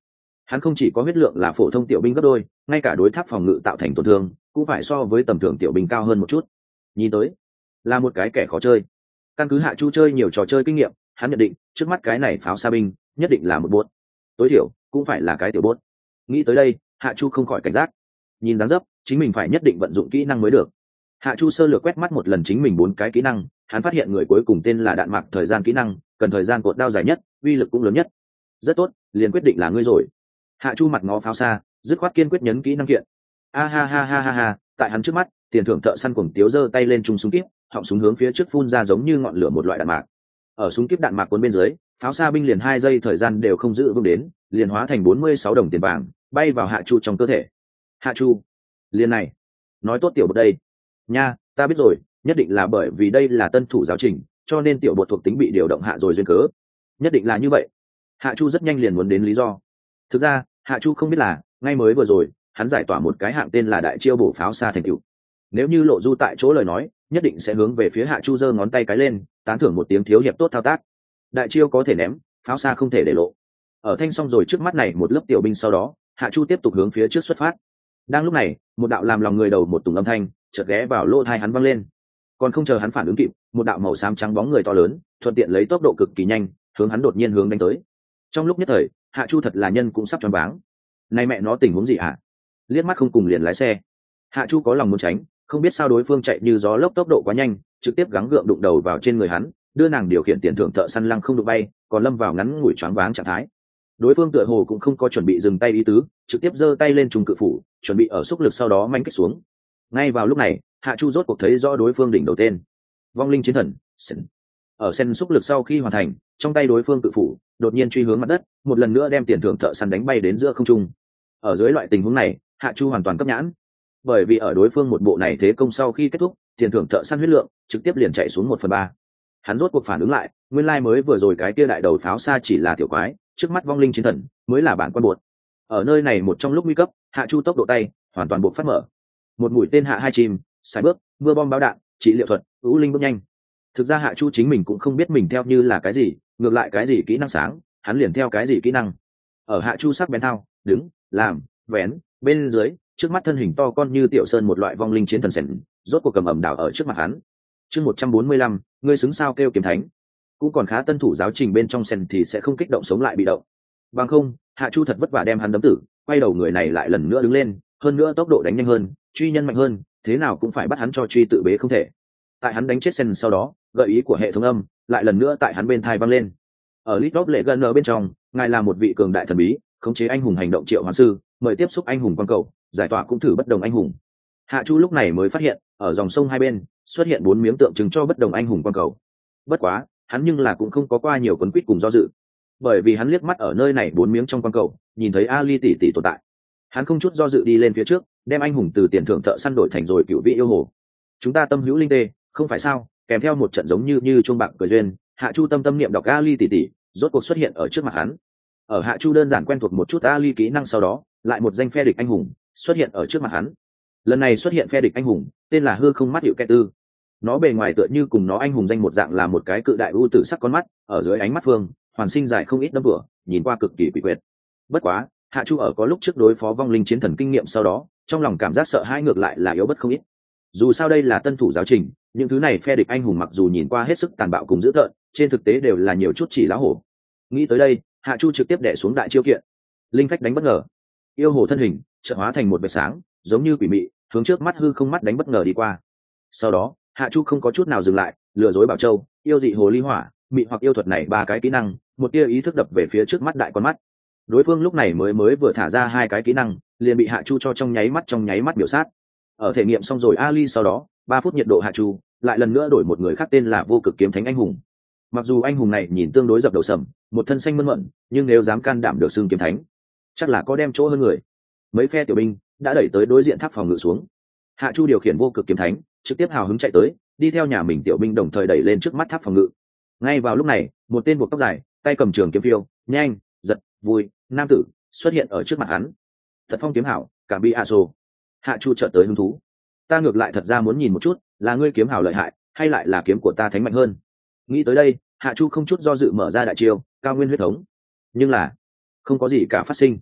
Hắn không chỉ có huyết lượng là phổ thông tiểu binh gấp đôi, ngay cả đối tháp phòng ngự tạo thành tổn thương cũng phải so với tầm thường tiểu binh cao hơn một chút. Nhìn tới là một cái kẻ khó chơi. Căn cứ Hạ Chu chơi nhiều trò chơi kinh nghiệm, hắn nhận định trước mắt cái này pháo xa binh nhất định là một bốt, tối thiểu cũng phải là cái tiểu bốt. Nghĩ tới đây, Hạ Chu không khỏi cảnh giác. Nhìn dáng dấp chính mình phải nhất định vận dụng kỹ năng mới được. Hạ Chu sơ lược quét mắt một lần chính mình bốn cái kỹ năng, hắn phát hiện người cuối cùng tên là đạn mạc thời gian kỹ năng, cần thời gian cột đao dài nhất, uy lực cũng lớn nhất. Rất tốt, liền quyết định là ngươi rồi. Hạ Chu mặt ngó pháo xa, dứt khoát kiên quyết nhấn kỹ năng kiện. A ha ha ha ha ha, tại hắn trước mắt, tiền thưởng thợ săn cuồng tiếu giơ tay lên trung súng kíp, họng súng hướng phía trước phun ra giống như ngọn lửa một loại đạn mạc. Ở súng kíp đạn mạc cuốn bên dưới, pháo xa binh liền hai giây thời gian đều không giữ vững đến, liền hóa thành bốn mươi sáu đồng tiền vàng, bay vào Hạ Chu trong cơ thể. Hạ Chu, liền này, nói tốt tiểu bột đây. Nha, ta biết rồi, nhất định là bởi vì đây là tân thủ giáo trình, cho nên tiểu bột thuộc tính bị điều động hạ rồi duyên cớ. Nhất định là như vậy. Hạ Chu rất nhanh liền muốn đến lý do. Thực ra, Hạ Chu không biết là, ngay mới vừa rồi, hắn giải tỏa một cái hạng tên là đại chiêu bổ pháo xa thành tựu. Nếu như Lộ Du tại chỗ lời nói, nhất định sẽ hướng về phía Hạ Chu giơ ngón tay cái lên, tán thưởng một tiếng thiếu hiệp tốt thao tác. Đại chiêu có thể ném, pháo xa không thể để lộ. Ở thanh xong rồi trước mắt này một lớp tiểu binh sau đó, Hạ Chu tiếp tục hướng phía trước xuất phát. Đang lúc này, một đạo làm lòng người đầu một tùng âm thanh chợt ghé vào lỗ tai hắn vang lên. Còn không chờ hắn phản ứng kịp, một đạo màu xám trắng bóng người to lớn, thuận tiện lấy tốc độ cực kỳ nhanh, hướng hắn đột nhiên hướng đánh tới. Trong lúc nhất thời, Hạ Chu thật là nhân cũng sắp choáng váng. Này mẹ nó tình huống gì hả? Liếc mắt không cùng liền lái xe. Hạ Chu có lòng muốn tránh, không biết sao đối phương chạy như gió lốc tốc độ quá nhanh, trực tiếp gắng gượng đụng đầu vào trên người hắn, đưa nàng điều khiển tiền thưởng thợ săn lăng không đụng bay, còn lâm vào ngắn ngủi choáng váng trạng thái. Đối phương tựa hồ cũng không có chuẩn bị dừng tay ý tứ, trực tiếp giơ tay lên trùng cự phủ, chuẩn bị ở xúc lực sau đó manh kích xuống. Ngay vào lúc này, Hạ Chu rốt cuộc thấy rõ đối phương đỉnh đầu tên. Vong linh chiến thần, Sen. Ở sen xúc lực sau khi hoàn thành, trong tay đối phương cự phủ đột nhiên truy hướng mặt đất, một lần nữa đem tiền thưởng thợ săn đánh bay đến giữa không trung. Ở dưới loại tình huống này, Hạ Chu hoàn toàn cấp nhãn, bởi vì ở đối phương một bộ này thế công sau khi kết thúc, tiền thưởng thợ săn huyết lượng trực tiếp liền chạy xuống một phần ba. Hắn rốt cuộc phản ứng lại, nguyên lai mới vừa rồi cái kia đại đầu pháo xa chỉ là tiểu quái, trước mắt vong linh chiến thần mới là bản quan buột. Ở nơi này một trong lúc nguy cấp, Hạ Chu tốc độ tay hoàn toàn buộc phát mở. Một mũi tên hạ hai chim, sai bước, mưa bom báo đạn, trị liệu thuật, ưu linh bước nhanh. Thực ra Hạ Chu chính mình cũng không biết mình theo như là cái gì, ngược lại cái gì kỹ năng sáng, hắn liền theo cái gì kỹ năng. Ở Hạ Chu sắc bén thao, đứng, làm, vén, bên dưới, trước mắt thân hình to con như tiểu sơn một loại vong linh chiến thần sển, rốt cuộc cầm ẩm đảo ở trước mặt hắn. Chương một trăm bốn mươi lăm, ngươi xứng sao kêu kiếm thánh. Cũng còn khá tân thủ giáo trình bên trong sen thì sẽ không kích động sống lại bị động. Bằng không, Hạ Chu thật vất vả đem hắn đấm tử, quay đầu người này lại lần nữa đứng lên, hơn nữa tốc độ đánh nhanh hơn, truy nhân mạnh hơn, thế nào cũng phải bắt hắn cho truy tự bế không thể. Tại hắn đánh chết sen sau đó, gợi ý của hệ thống âm lại lần nữa tại hắn bên thai vang lên. Ở League of Legends bên trong, ngài là một vị cường đại thần bí, khống chế anh hùng hành động triệu hoán sư, mời tiếp xúc anh hùng quan cầu, giải tỏa cũng thử bất đồng anh hùng. Hạ Chu lúc này mới phát hiện, ở dòng sông hai bên xuất hiện bốn miếng tượng trưng cho bất đồng anh hùng quan cầu. Bất quá, hắn nhưng là cũng không có qua nhiều quấn quýt cùng do dự, bởi vì hắn liếc mắt ở nơi này bốn miếng trong quan cầu, nhìn thấy Ali tỷ tỷ tồn tại. Hắn không chút do dự đi lên phía trước, đem anh hùng từ tiền thưởng thợ săn đổi thành rồi cựu vị yêu hồ. Chúng ta tâm hữu linh tê, không phải sao? Kèm theo một trận giống như như chuông bạc cười duyên, Hạ Chu tâm tâm niệm đọc Ali tỷ tỷ, rốt cuộc xuất hiện ở trước mặt hắn. Ở Hạ Chu đơn giản quen thuộc một chút Ali kỹ năng sau đó, lại một danh phe địch anh hùng xuất hiện ở trước mặt hắn. Lần này xuất hiện phe địch anh hùng, tên là Hư Không Mắt Hiệu Kẻ Tư. Nó bề ngoài tựa như cùng nó anh hùng danh một dạng là một cái cự đại u tử sắc con mắt, ở dưới ánh mắt phương, hoàn sinh dài không ít đâm bửa, nhìn qua cực kỳ quỷ quyệt. Bất quá, Hạ Chu ở có lúc trước đối phó vong linh chiến thần kinh nghiệm sau đó, trong lòng cảm giác sợ hãi ngược lại là yếu bất không ít. Dù sao đây là tân thủ giáo trình, những thứ này phe địch anh hùng mặc dù nhìn qua hết sức tàn bạo cùng dữ tợn, trên thực tế đều là nhiều chút chỉ lá hổ. Nghĩ tới đây, Hạ Chu trực tiếp đè xuống đại chiêu kiện. Linh phách đánh bất ngờ. Yêu hồ thân hình chợt hóa thành một vệt sáng, giống như quỷ mị, hướng trước mắt hư không mắt đánh bất ngờ đi qua. Sau đó, Hạ Chu không có chút nào dừng lại, lừa dối bảo châu, yêu dị hồ ly hỏa, mị hoặc yêu thuật này ba cái kỹ năng, một tia ý thức đập về phía trước mắt đại con mắt. Đối phương lúc này mới mới vừa thả ra hai cái kỹ năng, liền bị Hạ Chu cho trong nháy mắt trong nháy mắt biểu sát. Ở thể nghiệm xong rồi Ali sau đó, ba phút nhiệt độ Hạ Chu lại lần nữa đổi một người khác tên là Vô Cực Kiếm Thánh anh hùng. Mặc dù anh hùng này nhìn tương đối dập đầu sầm, một thân xanh mơn mận, nhưng nếu dám can đảm được xưng kiếm thánh, chắc là có đem chỗ hơn người. Mấy phe tiểu binh đã đẩy tới đối diện tháp phòng ngự xuống. Hạ Chu điều khiển Vô Cực Kiếm Thánh, trực tiếp hào hứng chạy tới, đi theo nhà mình tiểu binh đồng thời đẩy lên trước mắt tháp phòng ngự. Ngay vào lúc này, một tên buộc tóc dài, tay cầm trường kiếm phiêu, nhanh, giật, vui, nam tử xuất hiện ở trước mặt hắn. Thật phong kiếm hảo, cả bi aso. Hạ Chu chợt tới hứng thú. Ta ngược lại thật ra muốn nhìn một chút, là ngươi kiếm hảo lợi hại, hay lại là kiếm của ta thánh mạnh hơn. Nghĩ tới đây, Hạ Chu không chút do dự mở ra đại chiêu, cao nguyên huyết thống. Nhưng là, không có gì cả phát sinh.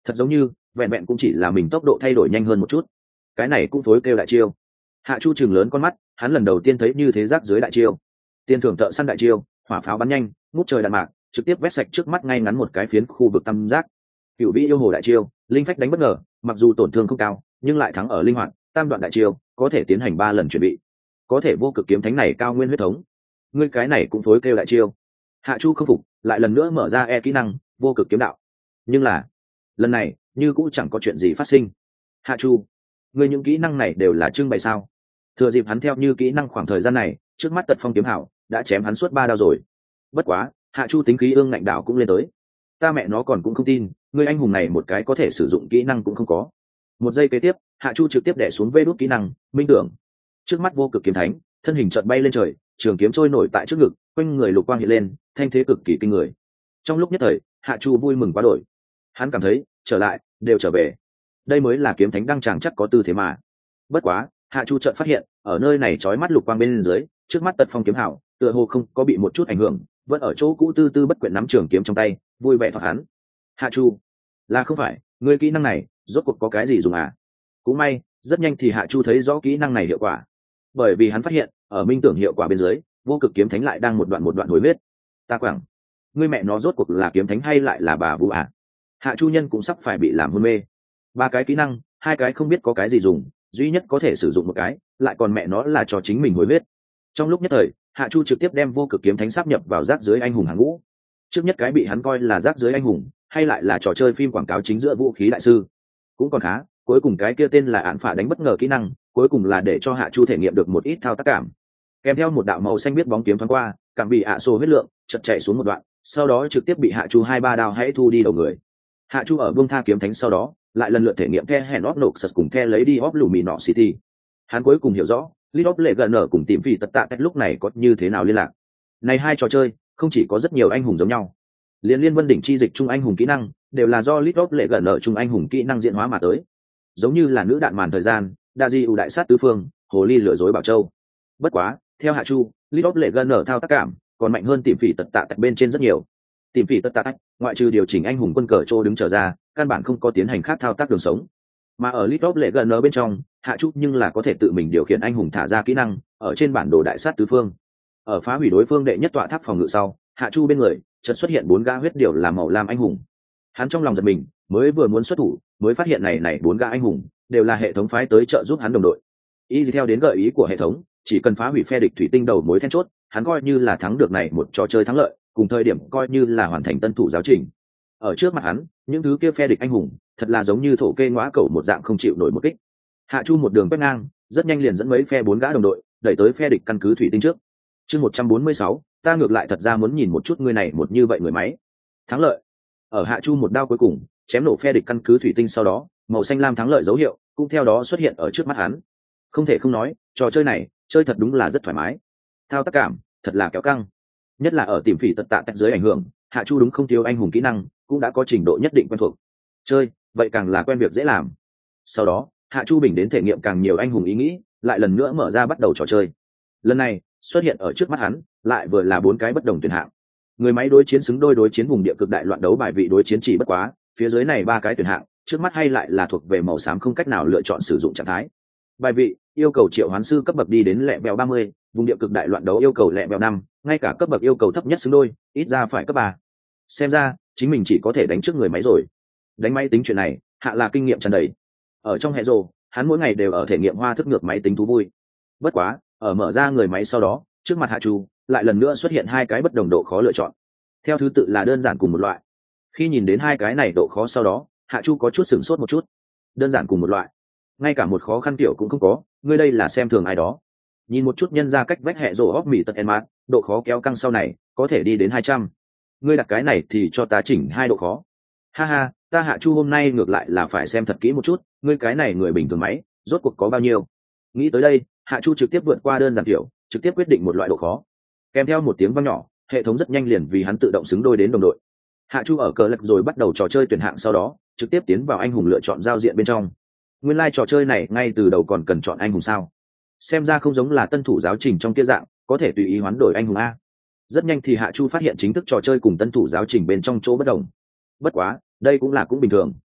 thật giống như vẹn vẹn cũng chỉ là mình tốc độ thay đổi nhanh hơn một chút, cái này cũng phối kêu đại chiêu. Hạ Chu chừng lớn con mắt, hắn lần đầu tiên thấy như thế rác dưới đại chiêu. Tiền thưởng thợ săn đại chiêu, hỏa pháo bắn nhanh, ngút trời đạn mạc, trực tiếp vét sạch trước mắt ngay ngắn một cái phiến khu vực tam giác. Cựu vĩ yêu hồ đại chiêu, linh phách đánh bất ngờ, mặc dù tổn thương không cao nhưng lại thắng ở linh hoạt. Tam đoạn đại chiêu có thể tiến hành ba lần chuẩn bị, có thể vô cực kiếm thánh này cao nguyên huyết thống, ngươi cái này cũng phối kêu đại chiêu. Hạ Chu không phục, lại lần nữa mở ra e kỹ năng vô cực kiếm đạo, nhưng là lần này như cũng chẳng có chuyện gì phát sinh. Hạ Chu, ngươi những kỹ năng này đều là trưng bày sao? Thừa dịp hắn theo như kỹ năng khoảng thời gian này, trước mắt tật phong kiếm hảo đã chém hắn suốt ba đao rồi. Bất quá Hạ Chu tính khí ương ngạnh đạo cũng lên tới, ta mẹ nó còn cũng không tin ngươi anh hùng này một cái có thể sử dụng kỹ năng cũng không có. Một giây kế tiếp, Hạ Chu trực tiếp đè xuống vê đốt kỹ năng minh tưởng. Trước mắt vô cực kiếm thánh thân hình chợt bay lên trời, trường kiếm trôi nổi tại trước ngực, quanh người lục quang hiện lên, thanh thế cực kỳ kinh người. Trong lúc nhất thời, Hạ Chu vui mừng quá đổi. Hắn cảm thấy trở lại đều trở về, đây mới là kiếm thánh đăng tràng chắc có tư thế mà. Bất quá Hạ Chu chợt phát hiện ở nơi này chói mắt lục quang bên dưới, trước mắt tật phong kiếm hảo tựa hồ không có bị một chút ảnh hưởng, vẫn ở chỗ cũ tư tư bất quyện nắm trường kiếm trong tay, vui vẻ thoát hắn. Hạ Chu, là không phải ngươi kỹ năng này rốt cuộc có cái gì dùng à? Cũng may rất nhanh thì Hạ Chu thấy rõ kỹ năng này hiệu quả, bởi vì hắn phát hiện ở minh tưởng hiệu quả bên dưới, vô cực kiếm thánh lại đang một đoạn một đoạn hồi huyết. Ta quẳng, ngươi mẹ nó rốt cuộc là kiếm thánh hay lại là bà vũ à? Hạ Chu nhân cũng sắp phải bị làm hôn mê. Ba cái kỹ năng, hai cái không biết có cái gì dùng, duy nhất có thể sử dụng một cái, lại còn mẹ nó là cho chính mình hồi huyết. Trong lúc nhất thời, Hạ Chu trực tiếp đem vô cực kiếm thánh sáp nhập vào rác dưới anh hùng hàng ngũ. Trước nhất cái bị hắn coi là rác dưới anh hùng, hay lại là trò chơi phim quảng cáo chính giữa vũ khí đại sư, cũng còn khá. Cuối cùng cái kia tên là án phả đánh bất ngờ kỹ năng, cuối cùng là để cho Hạ Chu thể nghiệm được một ít thao tác cảm, kèm theo một đạo màu xanh biết bóng kiếm thoáng qua, cảm bị ạ xô huyết lượng chật chạy xuống một đoạn, sau đó trực tiếp bị Hạ Chu hai ba đao hãy thu đi đầu người. Hạ Chu ở buông tha kiếm thánh sau đó, lại lần lượt thể nghiệm the hẹn óc nộp sật cùng the lấy đi óc lù mì nọ city. Hắn cuối cùng hiểu rõ League of Legends cùng tìm vì tật tạ cách lúc này có như thế nào liên lạc. Này hai trò chơi không chỉ có rất nhiều anh hùng giống nhau, liên liên vân đỉnh chi dịch trung anh hùng kỹ năng đều là do League of Legends trung anh hùng kỹ năng diễn hóa mà tới, giống như là nữ đạn màn thời gian, đa di ưu đại sát tứ phương, hồ ly lừa dối bảo châu. Bất quá theo Hạ Chu, League of Legends thao tác cảm còn mạnh hơn tìm phỉ tật tạ cách bên trên rất nhiều. Tìm phỉ tật tạ cách ngoại trừ điều chỉnh anh hùng quân cờ trô đứng trở ra, căn bản không có tiến hành khác thao tác đường sống. Mà ở League of Legends bên trong, Hạ Chu nhưng là có thể tự mình điều khiển anh hùng thả ra kỹ năng ở trên bản đồ đại sát tứ phương. Ở phá hủy đối phương đệ nhất tọa tháp phòng ngự sau, Hạ Chu bên người chợt xuất hiện bốn gã huyết điểu làm màu lam anh hùng. Hắn trong lòng giật mình, mới vừa muốn xuất thủ, mới phát hiện này này bốn gã anh hùng đều là hệ thống phái tới trợ giúp hắn đồng đội. Y theo đến gợi ý của hệ thống, chỉ cần phá hủy phe địch thủy tinh đầu mối then chốt, hắn coi như là thắng được này một trò chơi thắng lợi, cùng thời điểm coi như là hoàn thành tân thủ giáo trình. Ở trước mặt hắn, những thứ kia phe địch anh hùng thật là giống như thổ kê ngõa cẩu một dạng không chịu nổi một kích. Hạ Chu một đường quét ngang, rất nhanh liền dẫn mấy phe bốn gã đồng đội đẩy tới phe địch căn cứ thủy tinh trước. Chương một trăm bốn mươi sáu, ta ngược lại thật ra muốn nhìn một chút người này một như vậy người máy. Thắng lợi. Ở Hạ Chu một đao cuối cùng chém nổ phe địch căn cứ thủy tinh sau đó, màu xanh lam thắng lợi dấu hiệu cũng theo đó xuất hiện ở trước mắt hắn. Không thể không nói, trò chơi này chơi thật đúng là rất thoải mái. Thao tác cảm thật là kéo căng, nhất là ở tìm phỉ tật tạ cách dưới ảnh hưởng, Hạ Chu đúng không thiếu anh hùng kỹ năng, cũng đã có trình độ nhất định quen thuộc. Chơi, vậy càng là quen việc dễ làm. Sau đó, Hạ Chu bình đến thể nghiệm càng nhiều anh hùng ý nghĩ, lại lần nữa mở ra bắt đầu trò chơi. Lần này, xuất hiện ở trước mắt hắn, lại vừa là bốn cái bất đồng tuyển hạng. Người máy đối chiến xứng đôi đối chiến vùng địa cực đại loạn đấu bài vị đối chiến chỉ bất quá, phía dưới này ba cái tuyển hạng, trước mắt hay lại là thuộc về màu xám không cách nào lựa chọn sử dụng trạng thái. Bài vị yêu cầu triệu hoán sư cấp bậc đi đến lẹ bèo ba mươi, vùng địa cực đại loạn đấu yêu cầu lẹ bèo năm, ngay cả cấp bậc yêu cầu thấp nhất xứng đôi, ít ra phải cấp ba. Xem ra, chính mình chỉ có thể đánh trước người máy rồi. Đánh máy tính chuyện này, Hạ là kinh nghiệm tràn đầy. Ở trong hệ rồ, hắn mỗi ngày đều ở thể nghiệm hoa thức ngược máy tính thú vui. Bất quá, ở mở ra người máy sau đó, trước mặt Hạ Chu lại lần nữa xuất hiện hai cái bất đồng độ khó lựa chọn, theo thứ tự là đơn giản cùng một loại. Khi nhìn đến hai cái này độ khó sau đó, Hạ Chu có chút sửng sốt một chút. Đơn giản cùng một loại, ngay cả một khó khăn tiểu cũng không có, ngươi đây là xem thường ai đó. Nhìn một chút nhân ra cách vách hệ rồ óc mỉ tật en mát, độ khó kéo căng sau này có thể đi đến hai trăm. Ngươi đặt cái này thì cho ta chỉnh hai độ khó. Ha ha, ta Hạ Chu hôm nay ngược lại là phải xem thật kỹ một chút, ngươi cái này người bình thường máy rốt cuộc có bao nhiêu. Nghĩ tới đây, Hạ Chu trực tiếp vượt qua đơn giản kiểu, trực tiếp quyết định một loại độ khó. Kèm theo một tiếng vang nhỏ, hệ thống rất nhanh liền vì hắn tự động xứng đôi đến đồng đội. Hạ Chu ở cờ lật rồi bắt đầu trò chơi tuyển hạng, sau đó trực tiếp tiến vào anh hùng lựa chọn giao diện bên trong. Nguyên lai like trò chơi này ngay từ đầu còn cần chọn anh hùng sao? Xem ra không giống là tân thủ giáo trình trong kia dạng, có thể tùy ý hoán đổi anh hùng a. Rất nhanh thì Hạ Chu phát hiện chính thức trò chơi cùng tân thủ giáo trình bên trong chỗ bất đồng. Bất quá, đây cũng là cũng bình thường.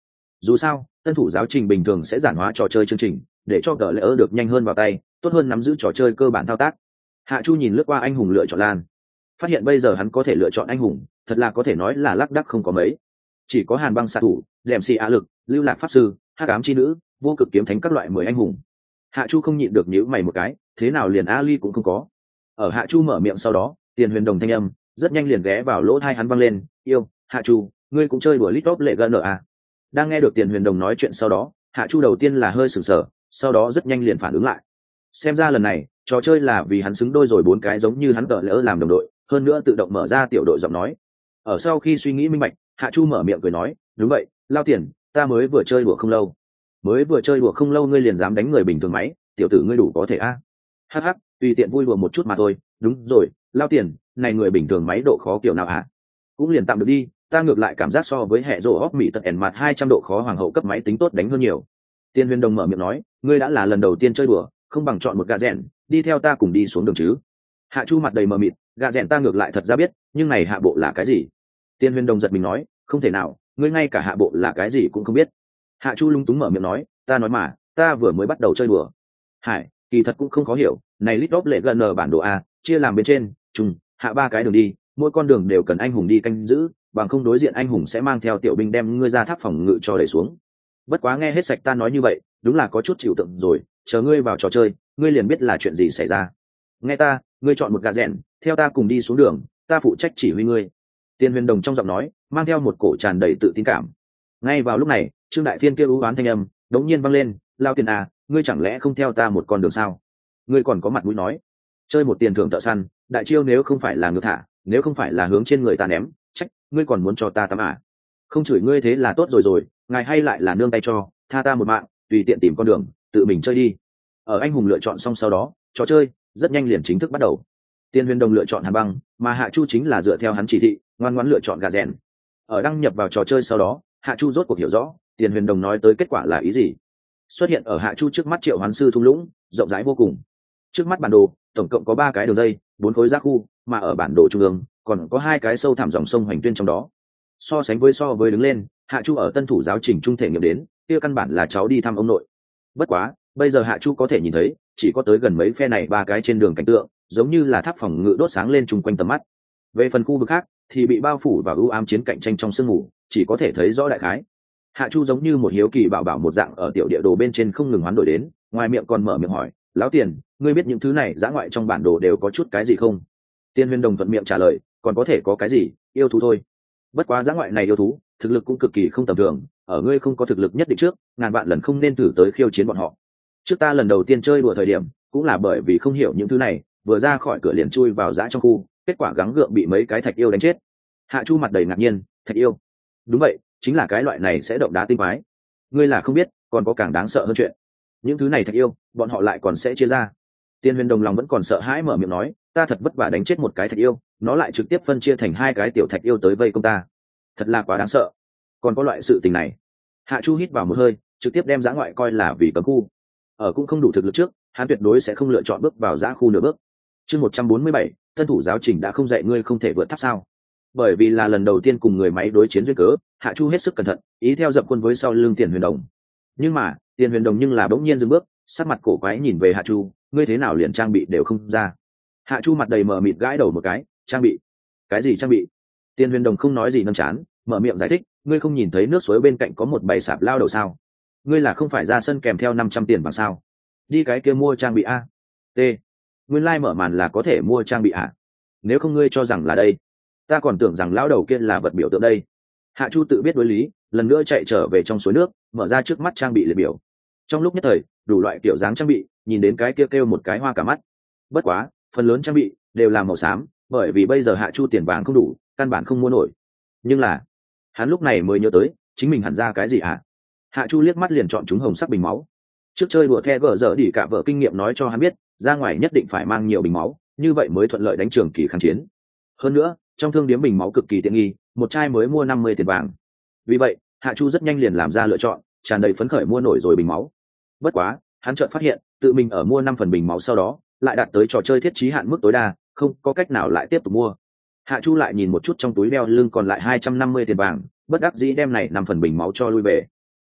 Dù sao tân thủ giáo trình bình thường sẽ giản hóa trò chơi chương trình để cho gỡ lẽ ớ được nhanh hơn vào tay, tốt hơn nắm giữ trò chơi cơ bản thao tác. Hạ Chu nhìn lướt qua anh hùng lựa chọn lan, phát hiện bây giờ hắn có thể lựa chọn anh hùng thật là có thể nói là lác đắc không có mấy, chỉ có hàn băng xạ thủ, đệm xì á lực, lưu lạc pháp sư, hắc ám chi nữ, vô cực kiếm thánh các loại mười anh hùng. Hạ Chu không nhịn được nhíu mày một cái, thế nào liền Ali cũng không có. Ở Hạ Chu mở miệng sau đó, Tiền Huyền Đồng thanh âm rất nhanh liền ghé vào lỗ tai hắn vang lên, "Yêu, Hạ Chu, ngươi cũng chơi đùa lít top lệ gần à?" Đang nghe được Tiền Huyền Đồng nói chuyện sau đó, Hạ Chu đầu tiên là hơi sửng sở, sau đó rất nhanh liền phản ứng lại. Xem ra lần này, trò chơi là vì hắn xứng đôi rồi bốn cái giống như hắn tợ lỡ làm đồng đội, hơn nữa tự động mở ra tiểu đội giọng nói. Ở sau khi suy nghĩ minh bạch, Hạ Chu mở miệng cười nói, "Đúng vậy, Lao Tiền, ta mới vừa chơi đùa không lâu." "Mới vừa chơi đùa không lâu ngươi liền dám đánh người bình thường máy, tiểu tử ngươi đủ có thể a." À? Hắc hắc, tùy tiện vui đùa một chút mà thôi, đúng rồi, Lao Tiền, này người bình thường máy độ khó kiểu nào hả? Cũng liền tạm được đi, ta ngược lại cảm giác so với hệ rồ óc mỹ tật ẻn mặt hai trăm độ khó hoàng hậu cấp máy tính tốt đánh hơn nhiều. Tiên Huyền Đồng mở miệng nói, ngươi đã là lần đầu tiên chơi đùa, không bằng chọn một gà rèn, đi theo ta cùng đi xuống đường chứ. Hạ Chu mặt đầy mờ mịt, gà rèn ta ngược lại thật ra biết, nhưng này hạ bộ là cái gì? Tiên Huyền Đồng giật mình nói, không thể nào, ngươi ngay cả hạ bộ là cái gì cũng không biết. Hạ Chu lung túng mở miệng nói, ta nói mà, ta vừa mới bắt đầu chơi đùa. Hải, kỳ thật cũng không khó hiểu, này lít đốp lệ gần n bản đồ a, chia làm bên trên, trung, hạ ba cái đường đi, mỗi con đường đều cần anh hùng đi canh giữ, bằng không đối diện anh hùng sẽ mang theo tiểu binh đem ngươi ra tháp phòng ngự cho đẩy xuống. Bất quá nghe hết sạch ta nói như vậy, đúng là có chút chịu tượng rồi, chờ ngươi vào trò chơi, ngươi liền biết là chuyện gì xảy ra. Nghe ta, ngươi chọn một gà rèn, theo ta cùng đi xuống đường, ta phụ trách chỉ huy ngươi. Tiên Huyền Đồng trong giọng nói mang theo một cổ tràn đầy tự tin cảm. Ngay vào lúc này, Trương Đại Thiên kêu ú oán thanh âm đống nhiên vang lên, Lao Tiền à, ngươi chẳng lẽ không theo ta một con đường sao? Ngươi còn có mặt mũi nói, chơi một tiền thưởng thợ săn, đại chiêu nếu không phải là ngược thả, nếu không phải là hướng trên người ta ném, trách, ngươi còn muốn cho ta tắm à? Không chửi ngươi thế là tốt rồi rồi, ngài hay lại là nương tay cho, tha ta một mạng, tùy tiện tìm con đường, tự mình chơi đi. Ở anh hùng lựa chọn xong sau đó, trò chơi rất nhanh liền chính thức bắt đầu. Tiên Huyền Đồng lựa chọn Hàn Băng, mà Hạ Chu chính là dựa theo hắn chỉ thị, ngoan ngoãn lựa chọn gà rèn. Ở đăng nhập vào trò chơi sau đó, Hạ Chu rốt cuộc hiểu rõ, Tiền Huyền Đồng nói tới kết quả là ý gì. Xuất hiện ở Hạ Chu trước mắt Triệu Hoán sư thung lũng, rộng rãi vô cùng. Trước mắt bản đồ, tổng cộng có ba cái đường dây, bốn khối giác khu, mà ở bản đồ trung ương, còn có hai cái sâu thẳm dòng sông hoành tuyên trong đó. So sánh với so với đứng lên, Hạ Chu ở tân thủ giáo trình trung thể nghiệm đến, kia căn bản là cháu đi thăm ông nội. Bất quá, bây giờ Hạ Chu có thể nhìn thấy, chỉ có tới gần mấy phe này ba cái trên đường cảnh tượng, giống như là tháp phòng ngự đốt sáng lên chung quanh tầm mắt. Về phần khu vực khác, thì bị bao phủ và ưu ám chiến cạnh tranh trong sương mù, chỉ có thể thấy rõ đại khái. Hạ Chu giống như một hiếu kỳ bảo bảo một dạng ở tiểu địa đồ bên trên không ngừng hoán đổi đến, ngoài miệng còn mở miệng hỏi, Lão Tiền, ngươi biết những thứ này dã ngoại trong bản đồ đều có chút cái gì không? Tiên Huyền Đồng thuận miệng trả lời, còn có thể có cái gì, yêu thú thôi. Bất quá dã ngoại này yêu thú, thực lực cũng cực kỳ không tầm thường, ở ngươi không có thực lực nhất định trước, ngàn vạn lần không nên thử tới khiêu chiến bọn họ. Trước ta lần đầu tiên chơi đùa thời điểm, cũng là bởi vì không hiểu những thứ này, vừa ra khỏi cửa liền chui vào dã trong khu, kết quả gắng gượng bị mấy cái thạch yêu đánh chết. Hạ Chu mặt đầy ngạc nhiên, thạch yêu? Đúng vậy, chính là cái loại này sẽ động đá tinh quái. Ngươi là không biết, còn có càng đáng sợ hơn chuyện. Những thứ này thạch yêu, bọn họ lại còn sẽ chia ra. Tiên Huyền Đồng lòng vẫn còn sợ hãi mở miệng nói, ta thật vất vả đánh chết một cái thạch yêu, nó lại trực tiếp phân chia thành hai cái tiểu thạch yêu tới vây công ta. Thật là quá đáng sợ. Còn có loại sự tình này. Hạ Chu hít vào một hơi, trực tiếp đem dã ngoại coi là vì cấm khu. Ở cũng không đủ thực lực trước, hắn tuyệt đối sẽ không lựa chọn bước vào dã khu nửa bước. Chương một trăm bốn mươi bảy, tân thủ giáo trình đã không dạy ngươi không thể vượt tháp sao? Bởi vì là lần đầu tiên cùng người máy đối chiến duyên cớ, Hạ Chu hết sức cẩn thận, ý theo dập quân với sau lưng Tiền Huyền Đồng. Nhưng mà, Tiền Huyền Đồng nhưng là bỗng nhiên dừng bước, sắc mặt cổ quái nhìn về Hạ Chu, ngươi thế nào liền trang bị đều không ra? Hạ Chu mặt đầy mờ mịt gãi đầu một cái, trang bị? Cái gì trang bị? Tiền Huyền Đồng không nói gì nâng chán, mở miệng giải thích, ngươi không nhìn thấy nước suối bên cạnh có một bầy sạp lao đầu sao? Ngươi là không phải ra sân kèm theo năm trăm tiền bằng sao? Đi cái kia mua trang bị a. T. Nguyên lai like mở màn là có thể mua trang bị à? Nếu không ngươi cho rằng là đây, ta còn tưởng rằng lão đầu kia là vật biểu tượng đây. Hạ Chu tự biết đối lý, lần nữa chạy trở về trong suối nước, mở ra trước mắt trang bị liệt biểu. Trong lúc nhất thời, đủ loại kiểu dáng trang bị, nhìn đến cái kia kêu, kêu một cái hoa cả mắt. Bất quá, phần lớn trang bị đều là màu xám, bởi vì bây giờ Hạ Chu tiền vàng không đủ, căn bản không mua nổi. Nhưng là, hắn lúc này mới nhớ tới, chính mình hẳn ra cái gì hả? Hạ Chu liếc mắt liền chọn chúng hồng sắc bình máu. Trước chơi đùa the gở dở đỉ cả vợ kinh nghiệm nói cho hắn biết, ra ngoài nhất định phải mang nhiều bình máu, như vậy mới thuận lợi đánh trường kỳ kháng chiến. Hơn nữa, trong thương điếm bình máu cực kỳ tiện nghi, một chai mới mua năm mươi tiền vàng. Vì vậy, Hạ Chu rất nhanh liền làm ra lựa chọn, tràn đầy phấn khởi mua nổi rồi bình máu. Bất quá, hắn chợt phát hiện, tự mình ở mua năm phần bình máu sau đó, lại đạt tới trò chơi thiết trí hạn mức tối đa, không có cách nào lại tiếp tục mua. Hạ Chu lại nhìn một chút trong túi đeo lưng còn lại hai trăm năm mươi tiền vàng, bất đắc dĩ đem này năm phần bình máu cho lui về.